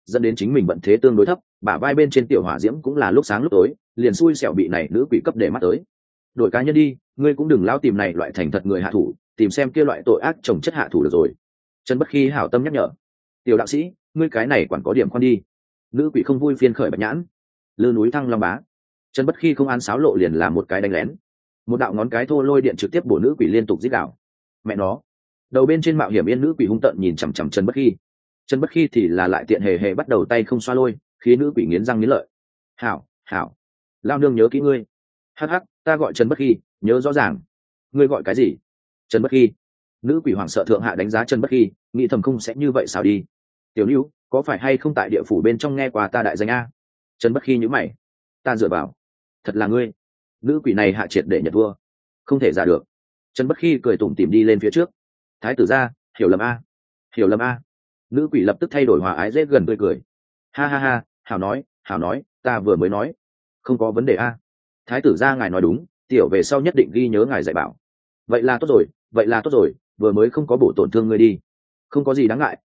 dẫn đến chính mình vận thế tương đối thấp, bả vai bên trên tiểu hỏa diễm cũng là lúc sáng lúc tối, liền xui xẻo bị này nữ quỷ cấp để mắt tới. Đổi cá nhân đi, ngươi cũng đừng lao tìm này loại thành thật người hạ thủ, tìm xem kia loại tội ác chồng chất hạ thủ được rồi. Trần Bất Khi hảo tâm nhắc nhở. Tiểu đạo sĩ, ngươi cái này quản có điểm khoan đi. Nữ quỷ không vui phiên khởi bạch nhãn. Lư núi Thăng Long Bá. Trần Bất Khi không án sáo lộ liền là một cái đánh lén. Một đạo ngón cái thô lôi điện trực tiếp bổ nữ quỷ liên tục giết đảo. Mẹ nó. Đầu bên trên mạo hiểm yên nữ quỷ hung tợn nhìn chằm chằm Trần Bất Khi. Trần Bất Khi thì là lại tiện hề hề bắt đầu tay không xoa lôi, khí nữ quỷ nghiến răng nghiến lợi. Hảo, hảo. Lao nương nhớ kỹ ngươi. Hắc hắc, ta gọi Trần Bất Khi, nhớ rõ ràng. Ngươi gọi cái gì? Trần Bất Khi. Nữ quỷ hoảng sợ thượng hạ đánh giá Trần Bất Khi, nghĩ thầm không sẽ như vậy sao đi. Tiểu Nữu, có phải hay không tại địa phủ bên trong nghe qua ta đại danh a? Trần Bất Khi nhíu mày. Ta dựa vào. Thật là ngươi. Nữ quỷ này hạ triệt để nhận thua. Không thể giả được. Trần Bất Khi cười tủm tỉm đi lên phía trước. Thái tử gia, hiểu lầm a. Hiểu lầm a. Nữ quỷ lập tức thay đổi hòa ái dễ gần tươi cười. Ha ha ha, hảo nói, ta vừa mới nói. Không có vấn đề a. Thái tử gia ngài nói đúng, tiểu về sau nhất định ghi nhớ ngài dạy bảo. Vậy là tốt rồi, vừa mới không có bổ tổn thương ngươi đi. Không có gì đáng ngại,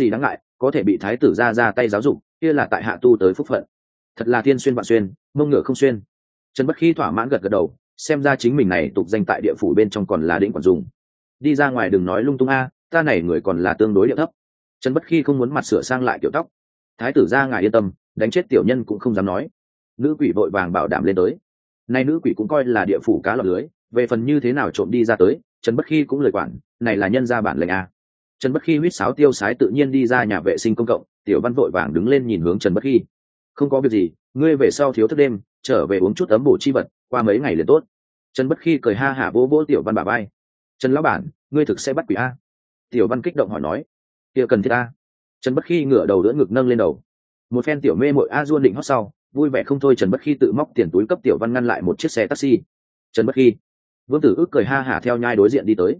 có thể bị thái tử gia ra tay giáo dục, kia là tại hạ tu tới phúc phận. Thật là thiên xuyên vạn xuyên, mông ngựa không xuyên. Trần Bất Khi thỏa mãn gật gật đầu, xem ra chính mình này tục danh tại địa phủ bên trong còn là đỉnh quản dùng. Đi ra ngoài đừng nói lung tung a, ta này người còn là tương đối điệu thấp. Trần Bất Khi không muốn mặt sửa sang lại kiểu tóc. Thái tử gia ngài yên tâm, đánh chết tiểu nhân cũng không dám nói. Nữ quỷ vội vàng bảo đảm lên tới. Nay nữ quỷ cũng coi là địa phủ cá lọt lưới, về phần như thế nào trộm đi ra tới, Trần Bất Khi cũng lời quản, này là nhân gia bản lệnh a. Trần Bất Khi huýt sáo tiêu sái tự nhiên đi ra nhà vệ sinh công cộng, Tiểu Văn vội vàng đứng lên nhìn hướng Trần Bất Khi. Không có việc gì, ngươi về sau thiếu thức đêm, trở về uống chút ấm bổ chi vật, qua mấy ngày liền tốt. Trần Bất Khi cười ha hả vỗ vỗ Tiểu Văn bả vai. Trần lão bản, ngươi thực sẽ bắt quỷ a? Tiểu Văn kích động hỏi nói. Kia cần thiết a? Trần Bất Khi ngửa đầu đỡ ngực nâng lên đầu. Một phen tiểu mê mội a duôn định hót sau, vui vẻ không thôi. Trần Bất Khi tự móc tiền túi cấp Tiểu Văn ngăn lại một chiếc xe taxi. Trần Bất Khi. Vương Tử Ước cười ha hả theo nhai đối diện đi tới.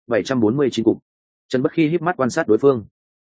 749 cục. Trần Bất Khi híp mắt quan sát đối phương.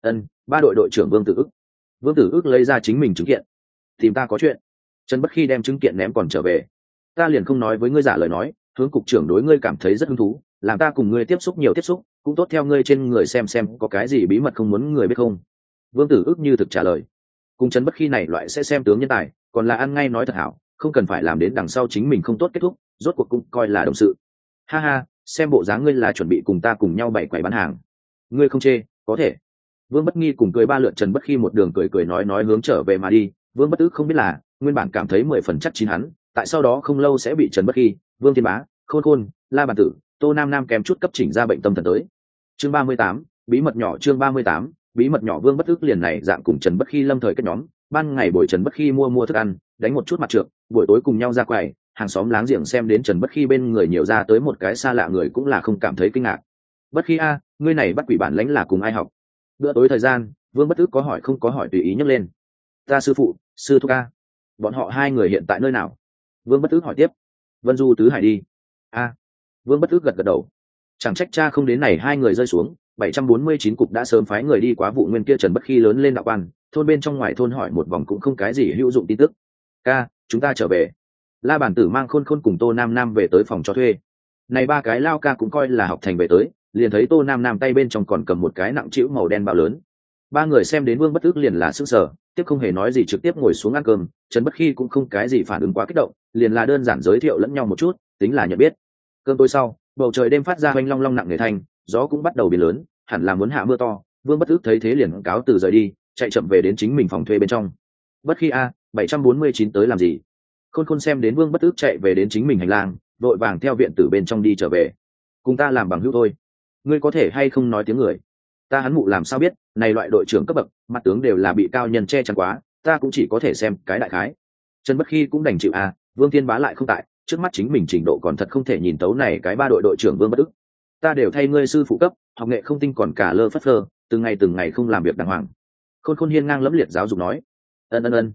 Ba đội đội trưởng Vương Tử Ước. Vương Tử Ước lấy ra chính mình chứng kiện. Tìm ta có chuyện. Trần Bất Khi đem chứng kiện ném còn trở về. Ta liền không nói với ngươi giả lời nói, hướng cục trưởng đối ngươi cảm thấy rất hứng thú, làm ta cùng ngươi tiếp xúc nhiều tiếp xúc, cũng tốt theo ngươi trên người xem có cái gì bí mật không muốn người biết không. Vương Tử Ước như thực trả lời. Cùng Trần Bất Khi này loại sẽ xem tướng nhân tài, còn là ăn ngay nói thật hảo, không cần phải làm đến đằng sau chính mình không tốt kết thúc, rốt cuộc cũng coi là đồng sự. Ha ha, xem bộ dáng ngươi là chuẩn bị cùng ta cùng nhau bày quầy bán hàng. Ngươi không chê, có thể. Vương Bất Nghi cùng cười ba lượt. Trần Bất Khi một đường cười nói hướng trở về mà đi. Vương Bất Ước không biết là, nguyên bản cảm thấy 10 phần chắc chín hắn, tại sau đó không lâu sẽ bị Trần Bất Khi, Vương Thiên Bá, Khôn Khôn, La Bàn Tử, Tô Nam Nam kèm chút cấp chỉnh ra bệnh tâm thần tới. Chương 38, bí mật nhỏ. Chương 38, bí mật nhỏ. Vương Bất Ước liền này dạng cùng Trần Bất Khi lâm thời kết nhóm, ban ngày buổi Trần Bất Khi mua thức ăn, đánh một chút mặt trượng, buổi tối cùng nhau ra quầy, hàng xóm láng giềng xem đến Trần Bất Khi bên người nhiều ra tới một cái xa lạ người cũng là không cảm thấy kinh ngạc. Bất Khi a, ngươi này bắt quỷ bản lãnh là cùng ai học? Bữa tối thời gian, Vương Bất Ước có hỏi không có hỏi tùy ý nhấc lên. Ta sư phụ, sư thúc a. Bọn họ hai người hiện tại nơi nào? Vương Bất Ước hỏi tiếp. Vân Du tứ hải đi. A. Vương Bất Ước gật gật đầu. Chẳng trách cha không đến này hai người rơi xuống. 749 cục đã sớm phái người đi quá vụ nguyên kia Trần Bất Khi lớn lên đạo quan, thôn bên trong ngoài thôn hỏi một vòng cũng không cái gì hữu dụng tin tức. Ca, chúng ta trở về. La Bản Tử mang Khôn Khôn cùng Tô Nam Nam về tới phòng cho thuê. Này ba cái lao ca cũng coi là học thành về tới, liền thấy Tô Nam Nam tay bên trong còn cầm một cái nặng trĩu màu đen bao lớn. Ba người xem đến Vương Bất Ước liền là sững sờ, tiếp không hề nói gì trực tiếp ngồi xuống ăn cơm. Trần Bất Khi cũng không cái gì phản ứng quá kích động, liền là đơn giản giới thiệu lẫn nhau một chút, tính là nhận biết. Cơm tối sau, bầu trời đêm phát ra oanh long long nặng nề thanh, gió cũng bắt đầu biến lớn, hẳn là muốn hạ mưa to. Vương Bất Ước thấy thế liền cáo từ rời đi, chạy chậm về đến chính mình phòng thuê bên trong. Bất Khi a, 749 tới làm gì? Khôn Khôn xem đến Vương Bất Ước chạy về đến chính mình hành lang, vội vàng theo viện tử bên trong đi trở về. Cùng ta làm bằng hữu thôi. Ngươi có thể hay không nói tiếng người? Ta hắn mụ làm sao biết, này loại đội trưởng cấp bậc, mặt tướng đều là bị cao nhân che chắn quá, ta cũng chỉ có thể xem cái đại khái. Trần Bất Khi cũng đành chịu a, Vương Thiên Bá lại không tại, trước mắt chính mình trình độ còn thật không thể nhìn tấu này cái ba đội trưởng Vương Bất Ước. Ta đều thay ngươi sư phụ cấp, học nghệ không tinh còn cả lơ phất phơ, từng ngày không làm việc đàng hoàng. Khôn Khôn hiên ngang lẫm liệt giáo dục nói. Ân.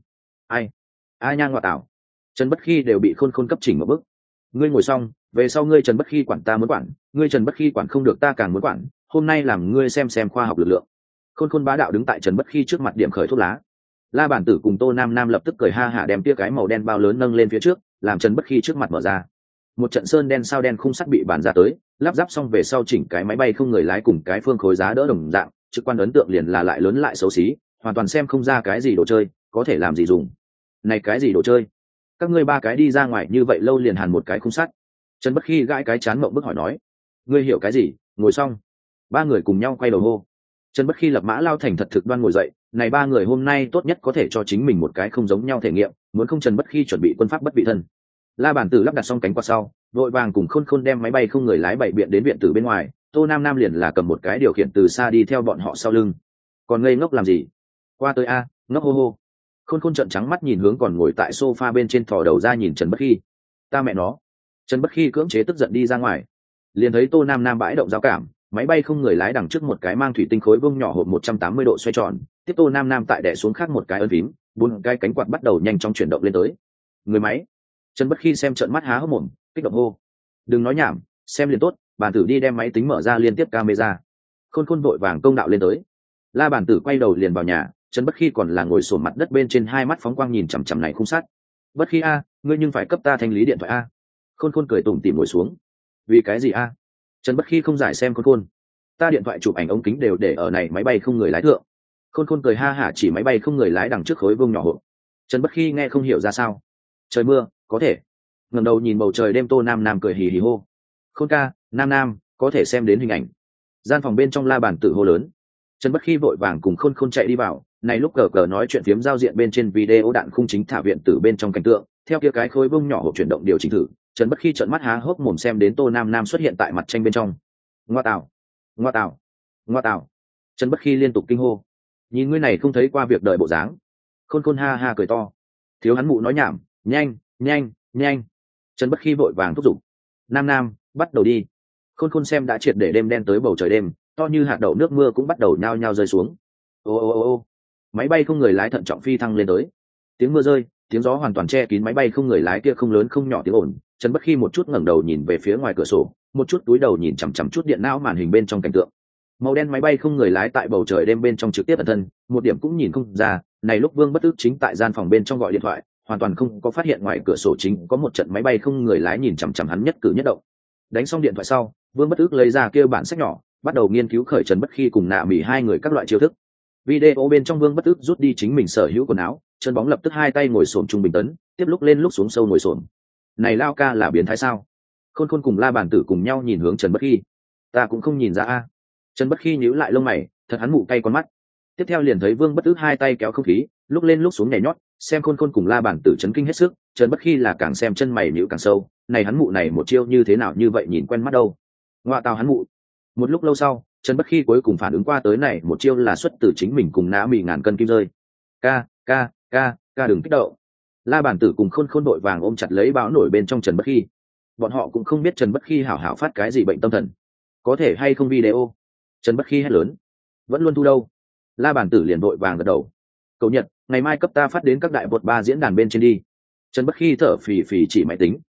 Ai nha ngoại tảo. Trần Bất Khi đều bị Khôn Khôn cấp chỉnh một bước. Ngươi ngồi xong, về sau ngươi Trần Bất Khi quản ta muốn quản, ngươi Trần Bất Khi quản không được ta càng muốn quản, hôm nay làm ngươi xem khoa học lực lượng. Khôn Khôn bá đạo đứng tại Trần Bất Khi trước mặt điểm khởi thuốc lá. La Bản Tử cùng Tô Nam Nam lập tức cười ha hả đem tia cái màu đen bao lớn nâng lên phía trước, làm Trần Bất Khi trước mặt mở ra. Một trận sơn đen sao đen khung sắt bị bàn ra tới, lắp ráp xong về sau chỉnh cái máy bay không người lái cùng cái phương khối giá đỡ đồng dạng, trực quan ấn tượng liền là lại lớn lại xấu xí, hoàn toàn xem không ra cái gì đồ chơi có thể làm gì dùng. Này cái gì đồ chơi? Các ngươi ba cái đi ra ngoài như vậy lâu liền hàn một cái khung sắt. Trần Bất Khi gãi cái chán mộng bức hỏi nói, ngươi hiểu cái gì? Ngồi xong, ba người cùng nhau quay đầu hô. Trần Bất Khi lập mã lao thành thật thực đoan ngồi dậy, này ba người hôm nay tốt nhất có thể cho chính mình một cái không giống nhau thể nghiệm, muốn không Trần Bất Khi chuẩn bị quân pháp bất vị thân. La Bản Tử lắp đặt xong cánh quạt sau, đội vàng cùng Khôn Khôn đem máy bay không người lái bảy biện đến viện tử bên ngoài, Tô Nam Nam liền là cầm một cái điều khiển từ xa đi theo bọn họ sau lưng. Còn ngây ngốc làm gì? Qua tới a, ngốc hô hô. Khôn Khôn trợn trắng mắt nhìn hướng còn ngồi tại sofa bên trên thò đầu ra nhìn Trần Bất Khi. Ta mẹ nó. Trần Bất Khi cưỡng chế tức giận đi ra ngoài, liền thấy Tô Nam Nam bãi động giao cảm, máy bay không người lái đằng trước một cái mang thủy tinh khối bông nhỏ hộp 180 độ xoay tròn, tiếp Tô Nam Nam tại đè xuống khác một cái ấn phím, bốn cái cánh quạt bắt đầu nhanh chóng chuyển động lên tới. Người máy. Trần Bất Khi xem trợn mắt há hốc mồm, kích động hô. Đừng nói nhảm, xem liền tốt, Bản Tử đi đem máy tính mở ra liên tiếp camera. Khôn Khôn vội vàng công đạo lên tới. La Bản Tử quay đầu liền vào nhà, Trần Bất Khi còn là ngồi sồn mặt đất bên trên, hai mắt phóng quang nhìn chằm chằm này khung sắt. Bất Khi a, ngươi nhưng phải cấp ta thanh lý điện thoại a. Khôn Khôn cười tủm tỉm ngồi xuống. Vì cái gì a? Trần Bất Khi không giải xem Khôn Khôn. Ta điện thoại chụp ảnh ống kính đều để ở này máy bay không người lái thượng. Khôn Khôn cười ha hả chỉ máy bay không người lái đằng trước khối vuông nhỏ hộp. Trần Bất Khi nghe không hiểu ra sao. Trời mưa, có thể. Ngẩng đầu nhìn bầu trời đêm, Tô Nam Nam cười hì hì hô. Khôn ca, Nam Nam, có thể xem đến hình ảnh. Gian phòng bên trong La Bản Tử hô lớn. Trần Bất Khi vội vàng cùng Khôn Khôn chạy đi vào, này lúc cờ cờ nói chuyện phiếm giao diện bên trên video đạn khung chính thả viện tử bên trong cảnh tượng, theo kia cái khối bông nhỏ hộp chuyển động điều chỉnh thử, Trần Bất Khi trợn mắt há hốc mồm xem đến Tô Nam Nam xuất hiện tại mặt tranh bên trong. Ngoa tạo, ngoa tạo, ngoa tạo. Trần Bất Khi liên tục kinh hô. Nhìn ngươi này không thấy qua việc đợi bộ dáng. Khôn Khôn ha ha cười to. Thiếu hắn mụ nói nhảm, nhanh, nhanh, nhanh. Trần Bất Khi vội vàng thúc giục. Nam Nam, bắt đầu đi. Khôn Khôn xem đã triệt để đêm đen tới bầu trời đêm, to như hạt đậu nước mưa cũng bắt đầu nhao nhao rơi xuống. Ô ô ô ô. Máy bay không người lái thận trọng phi thăng lên tới. Tiếng mưa rơi, tiếng gió hoàn toàn che kín máy bay không người lái kia không lớn không nhỏ tiếng ồn. Trần Bất Khi một chút ngẩng đầu nhìn về phía ngoài cửa sổ, một chút túi đầu nhìn chằm chằm chút điện não màn hình bên trong cảnh tượng. Màu đen máy bay không người lái tại bầu trời đêm bên trong trực tiếp ẩn thân, một điểm cũng nhìn không ra. Này lúc Vương Bất Ức chính tại gian phòng bên trong gọi điện thoại, hoàn toàn không có phát hiện ngoài cửa sổ chính có một trận máy bay không người lái nhìn chằm chằm hắn nhất cử nhất động. Đánh xong điện thoại sau, Vương Bất Ức lấy ra kia bản sách nhỏ, bắt đầu nghiên cứu khởi Trần Bất Khi cùng Nạ Mỉ hai người các loại chiêu thức. Video bên trong Vương Bất Ức rút đi chính mình sở hữu quần áo, chân bóng lập tức hai tay ngồi xổm trung bình tấn, tiếp lúc lên lúc xuống sâu ngồi xổm. Này lao ca là biến thái sao? Khôn Khôn cùng La Bản Tử cùng nhau nhìn hướng Trần Bất Khi. Ta cũng không nhìn ra a. Trần Bất Khi nhíu lại lông mày, thật hắn mụ cay con mắt. Tiếp theo liền thấy Vương Bất Ức hai tay kéo không khí, lúc lên lúc xuống nhảy nhót, xem Khôn Khôn cùng La Bản Tử chấn kinh hết sức. Trần Bất Khi là càng xem chân mày nhíu càng sâu, này hắn mụ này một chiêu như thế nào như vậy nhìn quen mắt đâu. Ngoa tào hắn mụ. Một lúc lâu sau, Trần Bất Khi cuối cùng phản ứng qua tới này một chiêu là xuất từ chính mình cùng Nã Mỉ ngàn cân kim rơi. Ca đừng kích động. La Bản Tử cùng Khôn Khôn đội vàng ôm chặt lấy báo nổi bên trong Trần Bất Khi. Bọn họ cũng không biết Trần Bất Khi hảo hảo phát cái gì bệnh tâm thần. Có thể hay không video? Trần Bất Khi hét lớn. Vẫn luôn thu đâu? La Bản Tử liền đội vàng gật đầu. Cậu Nhật, ngày mai cấp ta phát đến các đại bột ba diễn đàn bên trên đi. Trần Bất Khi thở phì phì chỉ máy tính.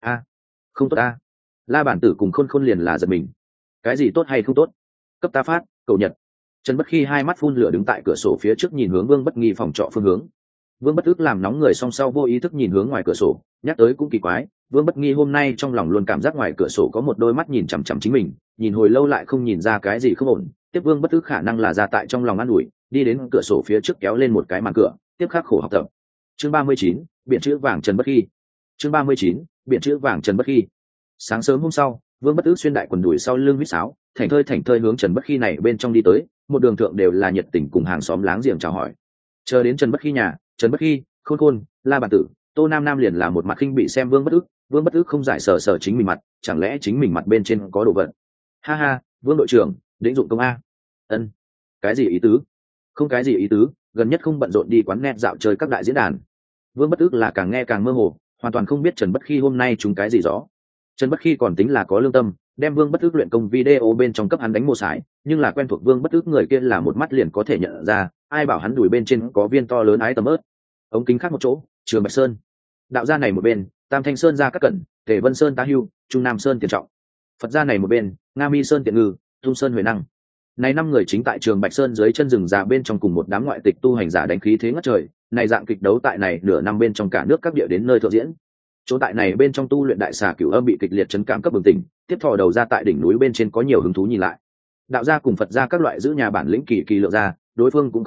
Không tốt a. La Bản Tử cùng Khôn Khôn liền là giật mình. Cái gì tốt hay không tốt? Cấp ta phát, cậu Nhật. Trần Bất Khi hai mắt phun lửa đứng tại cửa sổ phía trước nhìn hướng Vương Bất Nghi phòng trọ phương hướng. Vương Bất Ức làm nóng người song sau vô ý thức nhìn hướng ngoài cửa sổ, nhắc tới cũng kỳ quái, Vương Bất Nghi hôm nay trong lòng luôn cảm giác ngoài cửa sổ có một đôi mắt nhìn chằm chằm chính mình, nhìn hồi lâu lại không nhìn ra cái gì không ổn. Tiếp Vương Bất Ức khả năng là ra tại trong lòng an ủi, đi đến cửa sổ phía trước kéo lên một cái màn cửa, tiếp khắc khổ học tập. Chương 39, biển chữ vàng Trần Bất Khi. Chương 39, biển chữ vàng Trần Bất Khi. Sáng sớm hôm sau, Vương Bất Ức xuyên đại quần đùi sau lưng huýt sáo, thảnh thơi hướng Trần Bất Khi này bên trong đi tới, một đường thượng đều là nhiệt tình cùng hàng xóm láng giềng chào hỏi. Chờ đến Trần Bất Khi nhà, Trần Bất Khi, Khôn Khôn, La Bản Tử, Tô Nam Nam liền là một mặt khinh bị xem Vương Bất Ức. Vương Bất Ức không giải sờ chính mình mặt, chẳng lẽ chính mình mặt bên trên có đồ vật? Ha ha, Vương đội trưởng, lĩnh dụng công a. Ân, cái gì ý tứ? Không cái gì ý tứ, gần nhất không bận rộn đi quán net dạo chơi các đại diễn đàn. Vương Bất Ức là càng nghe càng mơ hồ, hoàn toàn không biết Trần Bất Khi hôm nay trúng cái gì rõ. Trần Bất Khi còn tính là có lương tâm, đem Vương Bất Ức luyện công video bên trong cấp hắn đánh mô sải, nhưng là quen thuộc Vương Bất Ức người kia là một mắt liền có thể nhận ra, ai bảo hắn đùi bên trên có viên to lớn ái tầm ớt. Ống kính khác một chỗ, Trường Bạch Sơn. Đạo gia này một bên, Tam Thanh Sơn ra các cẩn, Tề Vân Sơn tá hưu, Trung Nam Sơn tiền trọng. Phật gia này một bên, Nga Mi Sơn tiện ngư, Dung Sơn huệ năng. Này năm người chính tại Trường Bạch Sơn dưới chân rừng già bên trong cùng một đám ngoại tịch tu hành giả đánh khí thế ngất trời, này dạng kịch đấu tại này nửa năm bên trong cả nước các địa đến nơi thượng diễn. Chỗ tại này bên trong tu luyện đại xà cửu âm bị kịch liệt chấn cảm cấp bừng tỉnh, tiếp thò đầu ra tại đỉnh núi bên trên có nhiều hứng thú nhìn lại. Đạo gia cùng Phật gia các loại giữ nhà bản lĩnh kỳ kỳ lượng ra, đối phương cũng không yếu,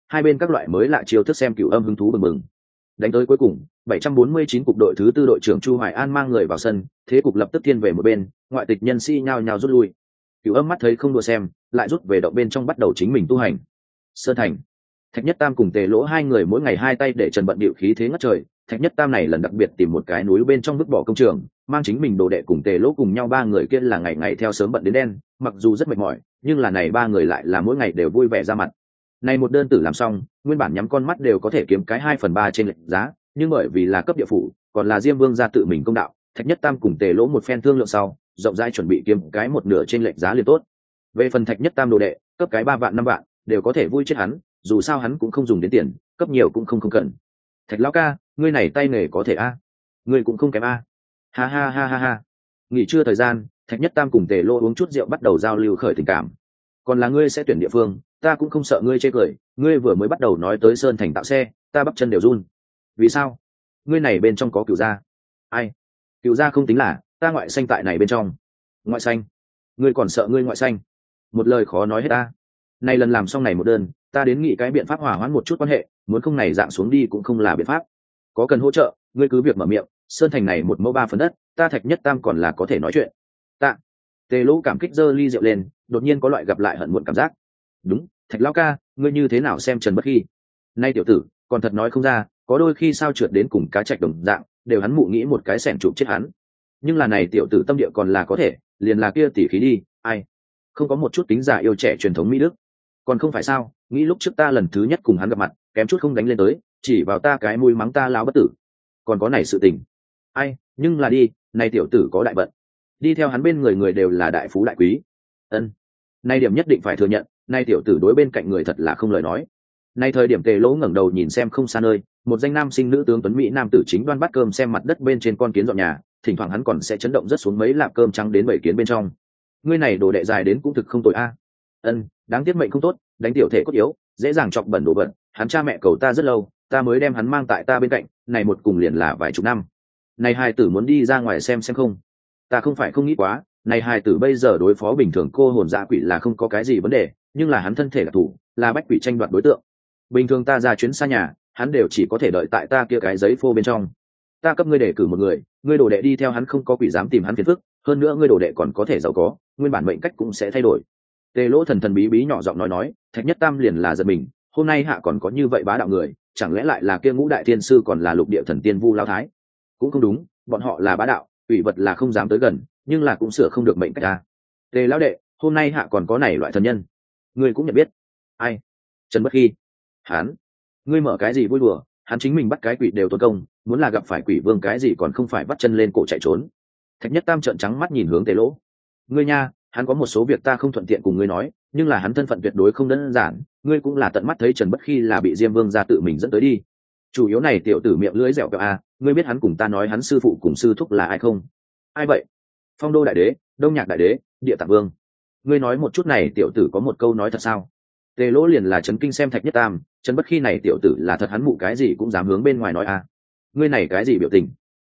hai bên các loại mới lạ chiêu thức xem Cửu Âm hứng thú bừng bừng. Đánh tới cuối cùng 749 cục đội thứ tư đội trưởng Chu Hoài An mang người vào sân, thế cục lập tức thiên về một bên, ngoại tịch nhân sĩ nhao nhao rút lui. Cửu Âm mắt thấy không đùa xem, lại rút về động bên trong bắt đầu chính mình tu hành. Sơn Thành, Thạch Nhất Tam cùng Tề Lỗ hai người mỗi ngày hai tay để trần bận bịu khí thế ngất trời. Thạch Nhất Tam này lần đặc biệt tìm một cái núi bên trong vứt bỏ công trường, mang chính mình đồ đệ cùng Tề Lỗ cùng nhau ba người kia là ngày ngày theo sớm bận đến đen, mặc dù rất mệt mỏi, nhưng là này ba người lại là mỗi ngày đều vui vẻ ra mặt. Này một đơn tử làm xong, nguyên bản nhắm con mắt đều có thể kiếm cái 2/3 trên lệch giá, nhưng bởi vì là cấp địa phủ, còn là Diêm Vương gia tự mình công đạo, Thạch Nhất Tam cùng Tề Lỗ một phen thương lượng sau, rộng rãi chuẩn bị kiếm cái một nửa trên lệch giá liền tốt. Về phần Thạch Nhất Tam đồ đệ, cấp cái 3 vạn 5 vạn, đều có thể vui chết hắn, dù sao hắn cũng không dùng đến tiền, cấp nhiều cũng không cần. Thạch lão ca, ngươi này tay nghề có thể a, ngươi cũng không kém a. Ha ha ha ha ha. Nghỉ trưa thời gian, Thạch Nhất Tam cùng Tề Lỗ uống chút rượu bắt đầu giao lưu khởi tình cảm. Còn là ngươi sẽ tuyển địa phương, ta cũng không sợ ngươi chê cười, ngươi vừa mới bắt đầu nói tới Sơn Thành tạo xe, ta bắp chân đều run. Vì sao? Ngươi này bên trong có Cửu gia. Ai? Cửu gia không tính là, ta ngoại xanh tại này bên trong. Ngoại xanh? Ngươi còn sợ ngươi ngoại xanh? Một lời khó nói hết ta. Này lần làm xong này một đơn, ta đến nghĩ cái biện pháp hòa hoãn một chút quan hệ, muốn không này dạng xuống đi cũng không là biện pháp. Có cần hỗ trợ, ngươi cứ việc mở miệng, Sơn Thành này 1 mẫu 3 phần đất, ta Thạch Nhất Tam còn là có thể nói chuyện. Tạ. Tề Lỗ cảm kích giơ ly rượu lên, đột nhiên có loại gặp lại hận muộn cảm giác. Đúng, Thạch lão ca, ngươi như thế nào xem Trần Bất Khi? Nay tiểu tử, còn thật nói không ra, có đôi khi sao trượt đến cùng cá trạch đồng dạng, đều hắn mụ nghĩ một cái xẻng chụp chết hắn. Nhưng là này tiểu tử tâm địa còn là có thể, liền là kia tỉ khí đi, ai? Không có một chút tính giả yêu trẻ truyền thống Mỹ Đức. Còn không phải sao, nghĩ lúc trước ta lần thứ nhất cùng hắn gặp mặt, kém chút không đánh lên tới, chỉ vào ta cái mũi mắng ta láo bất tử. Còn có này sự tình. Ai, nhưng là đi, này tiểu tử có đại vận. Đi theo hắn bên người người đều là đại phú đại quý. Ân. Nay điểm nhất định phải thừa nhận, nay tiểu tử đối bên cạnh người thật là không lời nói. Nay thời điểm Tề Lỗ ngẩng đầu nhìn xem không xa nơi, một danh nam sinh nữ tướng tuấn mỹ nam tử chính đoan bát cơm xem mặt đất bên trên con kiến dọn nhà, thỉnh thoảng hắn còn sẽ chấn động rất xuống mấy lạp cơm trắng đến 7 kiến bên trong. Ngươi này đồ đệ dài đến cũng thực không tội a. Ân, đáng tiếc mệnh không tốt, đánh tiểu thể cốt yếu, dễ dàng chọc bẩn đồ vật, hắn cha mẹ cầu ta rất lâu, ta mới đem hắn mang tại ta bên cạnh, này một cùng liền là vài chục năm. Này hai tử muốn đi ra ngoài xem không? Ta không phải không nghĩ quá, này hai tử bây giờ đối phó bình thường cô hồn dã quỷ là không có cái gì vấn đề, nhưng là hắn thân thể đặc thù, là bách quỷ tranh đoạt đối tượng. Bình thường ta ra chuyến xa nhà, hắn đều chỉ có thể đợi tại ta kia cái giấy phô bên trong. Ta cấp ngươi để cử một người, ngươi đồ đệ đi theo hắn không có quỷ dám tìm hắn phiền phức, hơn nữa ngươi đồ đệ còn có thể giàu có, nguyên bản mệnh cách cũng sẽ thay đổi. Tề Lỗ thần thần bí bí nhỏ giọng nói, Thạch Nhất Tam liền là giật mình, hôm nay hạ còn có như vậy bá đạo người, chẳng lẽ lại là kia ngũ đại thiên sư còn là lục địa thần tiên Vu Lão Thái? Cũng không đúng, bọn họ là bá đạo, quỷ vật là không dám tới gần, nhưng là cũng sửa không được mệnh cách ta. Tề lão đệ, hôm nay hạ còn có này loại thần nhân, ngươi cũng nhận biết. Ai? Trần Bất Khi. Hắn? Ngươi mở cái gì vui đùa, hắn chính mình bắt cái quỷ đều tốn công, muốn là gặp phải quỷ vương cái gì còn không phải bắt chân lên cổ chạy trốn. Thạch Nhất Tam trợn trắng mắt nhìn hướng Tề Lỗ. Ngươi nha, hắn có một số việc ta không thuận tiện cùng ngươi nói, nhưng là hắn thân phận tuyệt đối không đơn giản, ngươi cũng là tận mắt thấy Trần Bất Khi là bị Diêm Vương gia tự mình dẫn tới đi. Chủ yếu này tiểu tử miệng lưỡi dẻo kẹo a, ngươi biết hắn cùng ta nói hắn sư phụ cùng sư thúc là ai không? Ai vậy? Phong Đô đại đế, Đông Nhạc đại đế, Địa Tạng Vương. Ngươi nói một chút này tiểu tử có một câu nói thật sao? Tề Lỗ liền là chấn kinh xem Thạch Nhất Tam, Trần Bất Khi này tiểu tử là thật hắn mụ cái gì cũng dám hướng bên ngoài nói a. Ngươi này cái gì biểu tình?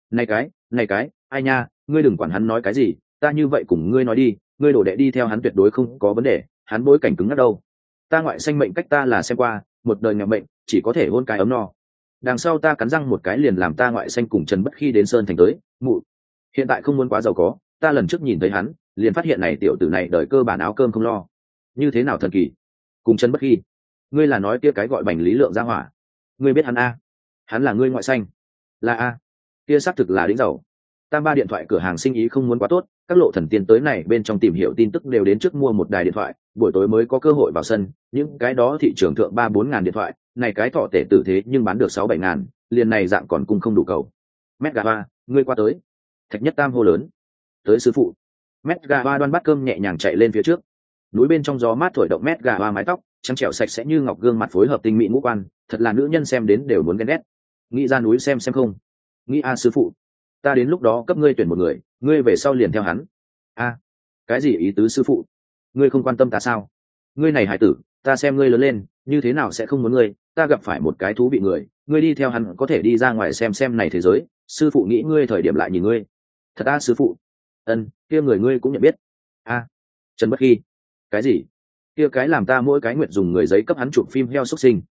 Này cái, ai nha, ngươi đừng quản hắn nói cái gì, ta như vậy cùng ngươi nói đi, ngươi đổ đệ đi theo hắn tuyệt đối không có vấn đề, hắn bối cảnh cứng ngắc đâu. Ta ngoại xanh mệnh cách ta là xem qua, một đời nghèo mệnh, chỉ có thể hôn cái ấm no. Đằng sau ta cắn răng một cái liền làm ta ngoại xanh cùng Trần Bất Khi đến Sơn Thành tới, mụ. Hiện tại không muốn quá giàu có, ta lần trước nhìn thấy hắn, liền phát hiện này tiểu tử này đời cơ bản áo cơm không lo. Như thế nào thần kỳ? Cùng Trần Bất Khi, ngươi là nói kia cái gọi Bành Lý Lượng ra hỏa. Ngươi biết hắn a? Hắn là ngươi ngoại xanh. Là a? Kia xác thực là đỉnh giàu. Tam ba điện thoại cửa hàng sinh ý không muốn quá tốt, các lộ thần tiên tới này bên trong tìm hiểu tin tức đều đến trước mua một đài điện thoại, buổi tối mới có cơ hội vào sân, những cái đó thị trường thượng 3-4 ngàn điện thoại, này cái thọ tể tử thế nhưng bán được 6-7 ngàn, liền này dạng còn cung không đủ cầu. Mét gà ba, ngươi qua tới. Thạch Nhất Tam hô lớn. Tới sư phụ. Mét gà ba đoan bát cơm nhẹ nhàng chạy lên phía trước. Núi bên trong gió mát thổi động mét gà ba mái tóc, trắng trẻo sạch sẽ như ngọc, gương mặt phối hợp tinh mỹ ngũ quan, thật là nữ nhân xem đến đều muốn ghen ghét. Nghĩ ra núi xem không? Nghĩ a sư phụ. Ta đến lúc đó cấp ngươi tuyển một người, ngươi về sau liền theo hắn. A, cái gì ý tứ sư phụ? Ngươi không quan tâm ta sao? Ngươi này hải tử, ta xem ngươi lớn lên, như thế nào sẽ không muốn ngươi? Ta gặp phải một cái thú vị người, ngươi đi theo hắn có thể đi ra ngoài xem này thế giới. Sư phụ nghĩ ngươi thời điểm lại nhìn ngươi. Thật a sư phụ? Ân, kia người ngươi cũng nhận biết. A, Trần Bất Khi. Cái gì? Kia cái làm ta mỗi cái nguyện dùng người giấy cấp hắn chụp phim heo xuất sinh,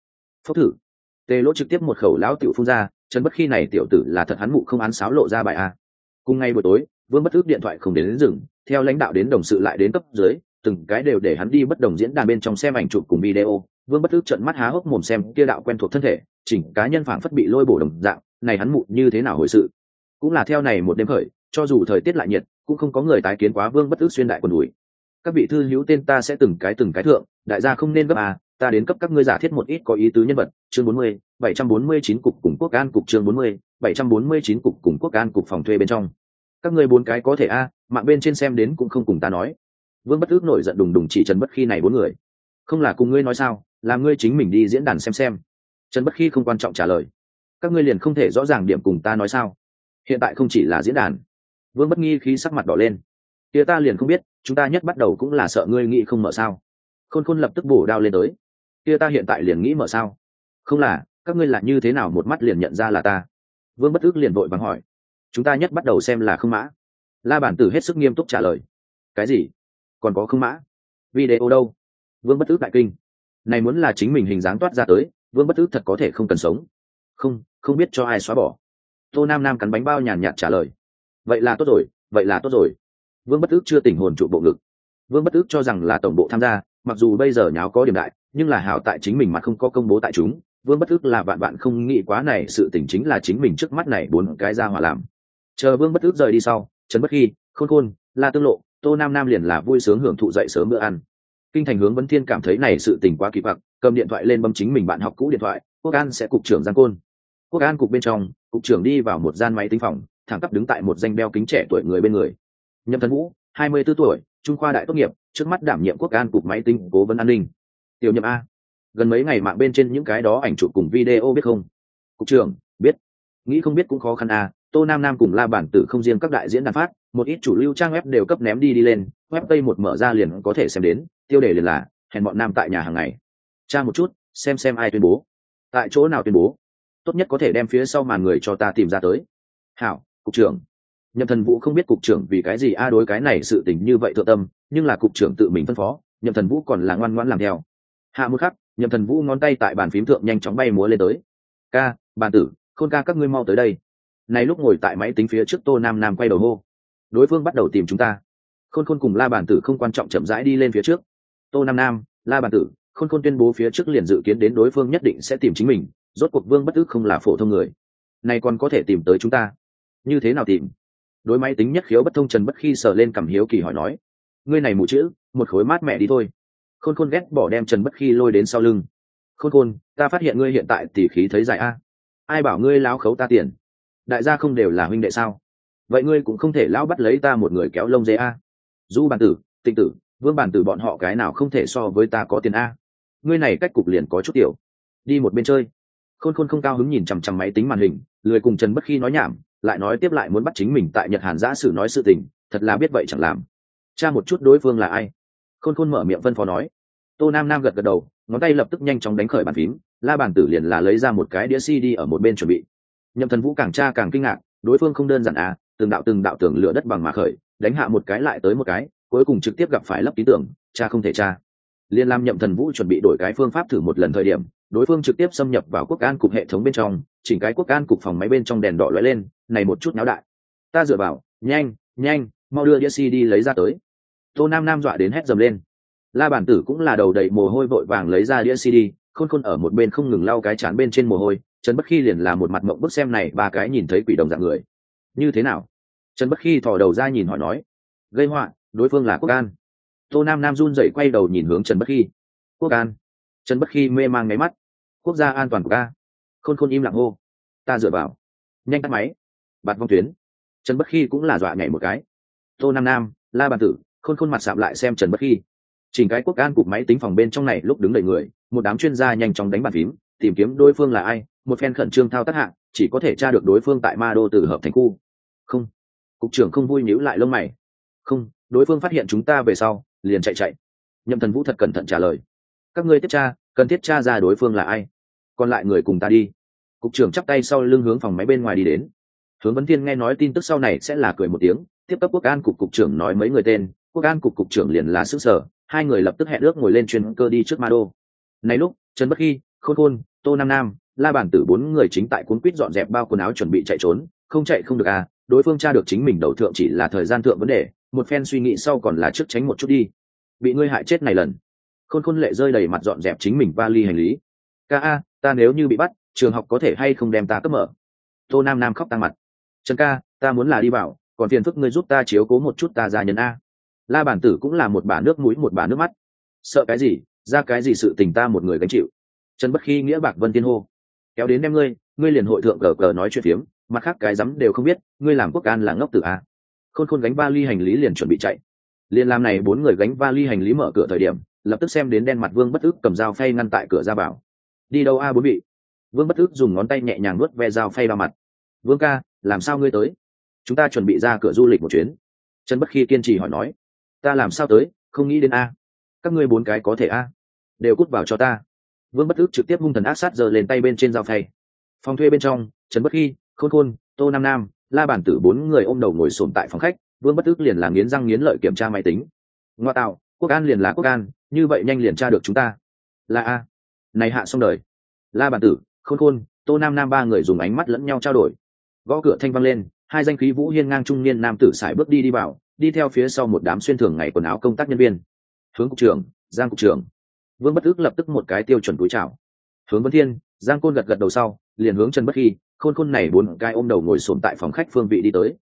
phốc thử. Tề Lỗ trực tiếp một khẩu lão tiểu phun ra, Trần Bất Khi này tiểu tử là thật hắn mụ không án sáo lộ ra bài a. Cùng ngày buổi tối, Vương Bất Ước điện thoại không đến rừng, theo lãnh đạo đến đồng sự lại đến cấp dưới, từng cái đều để hắn đi bất đồng diễn đàn bên trong xem ảnh chụp cùng video. Vương Bất Ước trợn mắt há hốc mồm xem kia đạo quen thuộc thân thể, chỉnh cá nhân phảng phất bị lôi bổ đồng dạng, này hắn mụ như thế nào hồi sự. Cũng là theo này một đêm khởi, cho dù thời tiết lại nhiệt, cũng không có người tái kiến quá Vương Bất Ước xuyên đại quần đùi. Các vị thư hữu tên ta sẽ từng cái thượng, đại gia không nên gấp à, ta đến cấp các ngươi giả thiết một ít có ý tứ nhân vật. Chương 40, 749 cục cùng quốc an cục. Chương 40, 749 cục cùng quốc an cục phòng thuê bên trong. Các ngươi 4 cái có thể a, mạng bên trên xem đến cũng không cùng ta nói. Vương Bất Ước nổi giận đùng đùng chỉ Trần Bất Khi này 4 người. Không là cùng ngươi nói sao, làm ngươi chính mình đi diễn đàn xem. Trần Bất Khi không quan trọng trả lời. Các ngươi liền không thể rõ ràng điểm cùng ta nói sao? Hiện tại không chỉ là diễn đàn. Vương Bất Nghi khí sắc mặt đỏ lên. Kia ta liền không biết, chúng ta nhất bắt đầu cũng là sợ ngươi nghĩ không mở sao? Khôn Khôn lập tức bổ đao lên tới. Kia ta hiện tại liền nghĩ mở sao? Không là, các ngươi là như thế nào một mắt liền nhận ra là ta? Vương Bất Ước liền vội vàng hỏi. Chúng ta nhất bắt đầu xem là không mã. La Bản Tử hết sức nghiêm túc trả lời. Cái gì? Còn có không mã? Video đâu? Vương Bất Ước đại kinh. Này muốn là chính mình hình dáng toát ra tới, Vương Bất Ước thật có thể không cần sống. Không biết cho ai xóa bỏ. Tô Nam Nam cắn bánh bao nhàn nhạt trả lời. Vậy là tốt rồi. Vương Bất Ước chưa tỉnh hồn trụ bộ ngực. Vương Bất Ước cho rằng là tổng bộ tham gia, mặc dù bây giờ nháo có điểm đại, nhưng là hảo tại chính mình mà không có công bố tại chúng. Vương Bất Ước là bạn không nghĩ quá này, sự tình chính là chính mình trước mắt này 4 cái ra hỏa làm. Chờ Vương Bất Ước rời đi sau, Trần Bất Khi, Khôn Khôn, La Tương Lộ, Tô Nam Nam liền là vui sướng hưởng thụ dậy sớm bữa ăn. Kinh thành Hướng Vấn Thiên cảm thấy này sự tình quá kỳ quặc, cầm điện thoại lên bấm chính mình bạn học cũ điện thoại. Quốc An sẽ cục trưởng Giang Côn. Quốc An cục bên trong, cục trưởng đi vào một gian máy tính phòng, thẳng tắp đứng tại một danh đeo kính trẻ tuổi người bên người. Nhậm Thần Vũ, 24 tuổi, trung khoa đại tốt nghiệp, trước mắt đảm nhiệm Quốc An cục máy tính cố vấn an ninh. Tiểu Nhậm a, gần mấy ngày mạng bên trên những cái đó ảnh chụp cùng video biết không? Cục trưởng biết. Nghĩ không biết cũng khó khăn a. Tô Nam Nam cùng La Bản Tử không riêng các đại diễn đàn phát, một ít chủ lưu trang web đều cấp ném đi lên, web tây một mở ra liền có thể xem đến, tiêu đề liền là hẹn bọn nam tại nhà hàng ngày. Tra một chút, xem ai tuyên bố, tại chỗ nào tuyên bố, tốt nhất có thể đem phía sau màn người cho ta tìm ra tới. Hảo, cục trưởng. Nhậm Thần Vũ không biết cục trưởng vì cái gì đối cái này sự tình như vậy thượng tâm, nhưng là cục trưởng tự mình phân phó, Nhậm Thần Vũ còn là ngoan ngoãn làm theo. Hạ một khắc, Nhậm Thần Vũ ngón tay tại bàn phím thượng nhanh chóng bay múa lên tới. Ca, Bản Tử, Khôn ca các ngươi mau tới đây. Này lúc ngồi tại máy tính phía trước Tô Nam Nam quay đầu hô. Đối phương bắt đầu tìm chúng ta. Khôn Khôn cùng La Bản Tử không quan trọng chậm rãi đi lên phía trước. Tô Nam Nam, La Bản Tử, Khôn Khôn tuyên bố phía trước liền dự kiến đến đối phương nhất định sẽ tìm chính mình. Rốt cuộc Vương Bất Ước không là phổ thông người, này còn có thể tìm tới chúng ta. Như thế nào tìm? Đối máy tính nhất khiếu bất thông Trần Bất Khi sờ lên cằm hiếu kỳ hỏi nói. Ngươi này mù chữ, một khối mát mẹ đi thôi. Khôn Khôn ghét bỏ đem Trần Bất Khi lôi đến sau lưng. Khôn Khôn, ta phát hiện ngươi hiện tại tỉ khí thấy dài a. Ai bảo ngươi láo khấu ta tiền? Đại gia không đều là huynh đệ sao? Vậy ngươi cũng không thể lão bắt lấy ta một người kéo lông dê a. Du Bản Tử, Tịnh Tử, Vương Bản Tử bọn họ cái nào không thể so với ta có tiền a. Ngươi này cách cục liền có chút tiểu. Đi một bên chơi. Khôn Khôn không cao hứng nhìn chằm chằm máy tính màn hình, lười cùng Trần Bất Khi nói nhảm, lại nói tiếp lại muốn bắt chính mình tại Nhật Hàn giã sử nói sự tình, thật là biết vậy chẳng làm. Tra một chút đối phương là ai. Khôn Khôn mở miệng phân phó nói. Tô Nam Nam gật gật đầu, ngón tay lập tức nhanh chóng đánh khởi bàn phím. La Bản Tử liền là lấy ra một cái đĩa CD ở một bên chuẩn bị. Nhậm Thần Vũ càng tra càng kinh ngạc, đối phương không đơn giản à, từng đạo tường lửa đất bằng mà khởi, đánh hạ một cái lại tới một cái, cuối cùng trực tiếp gặp phải lấp ký tưởng, tra không thể tra. Liên làm Nhậm Thần Vũ chuẩn bị đổi cái phương pháp thử một lần thời điểm, đối phương trực tiếp xâm nhập vào Quốc An cục hệ thống bên trong, chỉnh cái Quốc An cục phòng máy bên trong đèn đỏ lóe lên, này một chút náo đại. Ta dựa vào, nhanh, mau đưa đĩa CD lấy ra tới. Tô Nam Nam dọa đến hét dầm lên. La Bản Tử cũng là đầu đầy mồ hôi vội vàng lấy ra đĩa CD, Khôn Khôn ở một bên không ngừng lau cái trán bên trên mồ hôi. Trần Bất Khi liền là một mặt mộng bức xem này 3 cái nhìn thấy quỷ đồng dạng người. Như thế nào? Trần Bất Khi thò đầu ra nhìn hỏi nói. Gây họa, đối phương là Quốc An. Tô Nam Nam run rẩy quay đầu nhìn hướng Trần Bất Khi. Quốc An. Trần Bất Khi mê mang ngáy mắt. Quốc gia an toàn của ca. Khôn Khôn im lặng hô. Ta dựa vào. Nhanh tắt máy. Bạt vong tuyến. Trần Bất Khi cũng là dọa nhảy một cái. Tô Nam Nam, La Bản Tử, Khôn Khôn mặt sạm lại xem Trần Bất Khi. Chỉnh cái Quốc An cục máy tính phòng bên trong này lúc đứng đầy người, một đám chuyên gia nhanh chóng đánh bàn phím, tìm kiếm đối phương là ai. Một phen khẩn trương thao tác hạng, chỉ có thể tra được đối phương tại Ma Đô Tử hợp thành khu. Không. Cục trưởng không vui nhíu lại lông mày. Không, đối phương phát hiện chúng ta về sau, liền chạy. Nhậm Thần Vũ thật cẩn thận trả lời. Các ngươi tiếp tra, cần thiết tra ra đối phương là ai. Còn lại người cùng ta đi. Cục trưởng chắp tay sau lưng hướng phòng máy bên ngoài đi đến. Hướng Vấn Thiên nghe nói tin tức sau này sẽ là cười một tiếng, tiếp cấp Quốc An cục trưởng nói mấy người tên, Quốc An cục trưởng liền là sức sở, hai người lập tức hẹn ước ngồi lên chuyên cơ đi trước Ma Đô. Này lúc, Trần Bất Khi, Khôn Khôn, Tô Nam Nam, La Bản Tử bốn người chính tại cuốn quýt dọn dẹp bao quần áo chuẩn bị chạy trốn, không chạy không được à, đối phương tra được chính mình đầu thượng chỉ là thời gian thượng vấn đề, một phen suy nghĩ sau còn là trước tránh một chút đi. Bị ngươi hại chết này lần. Khôn Khôn lệ rơi đầy mặt dọn dẹp chính mình vali hành lý. Ca a, ta nếu như bị bắt, trường học có thể hay không đem ta cấp mở. Tô Nam Nam khóc tăng mặt. Trần ca, ta muốn là đi vào, còn phiền phức ngươi giúp ta chiếu cố một chút ta gia nhân a. La Bản Tử cũng là một bả nước mũi một bả nước mắt. Sợ cái gì, ra cái gì sự tình ta một người gánh chịu. Trần Bất Khi nghĩa bạc vân tiên hô, kéo đến đem ngươi liền hội thượng cờ nói chuyện phiếm, mặt khác cái rắm đều không biết, ngươi làm quốc an là ngốc tử a. Khôn Khôn gánh vali hành lý liền chuẩn bị chạy. Liên làm này bốn người gánh vali hành lý mở cửa thời điểm, lập tức xem đến đen mặt Vương Bất Ức cầm dao phay ngăn tại cửa ra vào. Đi đâu a bốn vị? Vương Bất Ức dùng ngón tay nhẹ nhàng nuốt ve dao phay vào mặt. Vương ca, làm sao ngươi tới? Chúng ta chuẩn bị ra cửa du lịch một chuyến. Trần Bất Khi kiên trì hỏi nói. Ta làm sao tới, không nghĩ đến a. Các ngươi bốn cái có thể a, đều cút vào cho ta. Vương Bất Ức trực tiếp hung thần ác sát giơ lên tay bên trên dao phay. Phòng thuê bên trong, Trần Bất Khi, Khôn Khôn, Tô Nam Nam, La Bản Tử bốn người ôm đầu ngồi xổm tại phòng khách. Vương Bất Ức liền là nghiến răng nghiến lợi kiểm tra máy tính. Ngoa tạo, quốc an liền là quốc an, như vậy nhanh liền tra được chúng ta. Là a, này hạ xong đời. La Bản Tử, Khôn Khôn, Tô Nam Nam ba người dùng ánh mắt lẫn nhau trao đổi. Gõ cửa thanh vang lên, hai danh khí vũ hiên ngang trung niên nam tử sải bước đi vào, đi theo phía sau một đám xuyên thường ngày quần áo công tác nhân viên. Hướng cục trưởng, Giang cục trưởng. Vương Bất Ức lập tức một cái tiêu chuẩn cúi chào. Hướng Vân Thiên, Giang Côn gật gật đầu sau, liền hướng Trần Bất Khi, Khôn Khôn này bốn cái ôm đầu ngồi xổm tại phòng khách phương vị đi tới.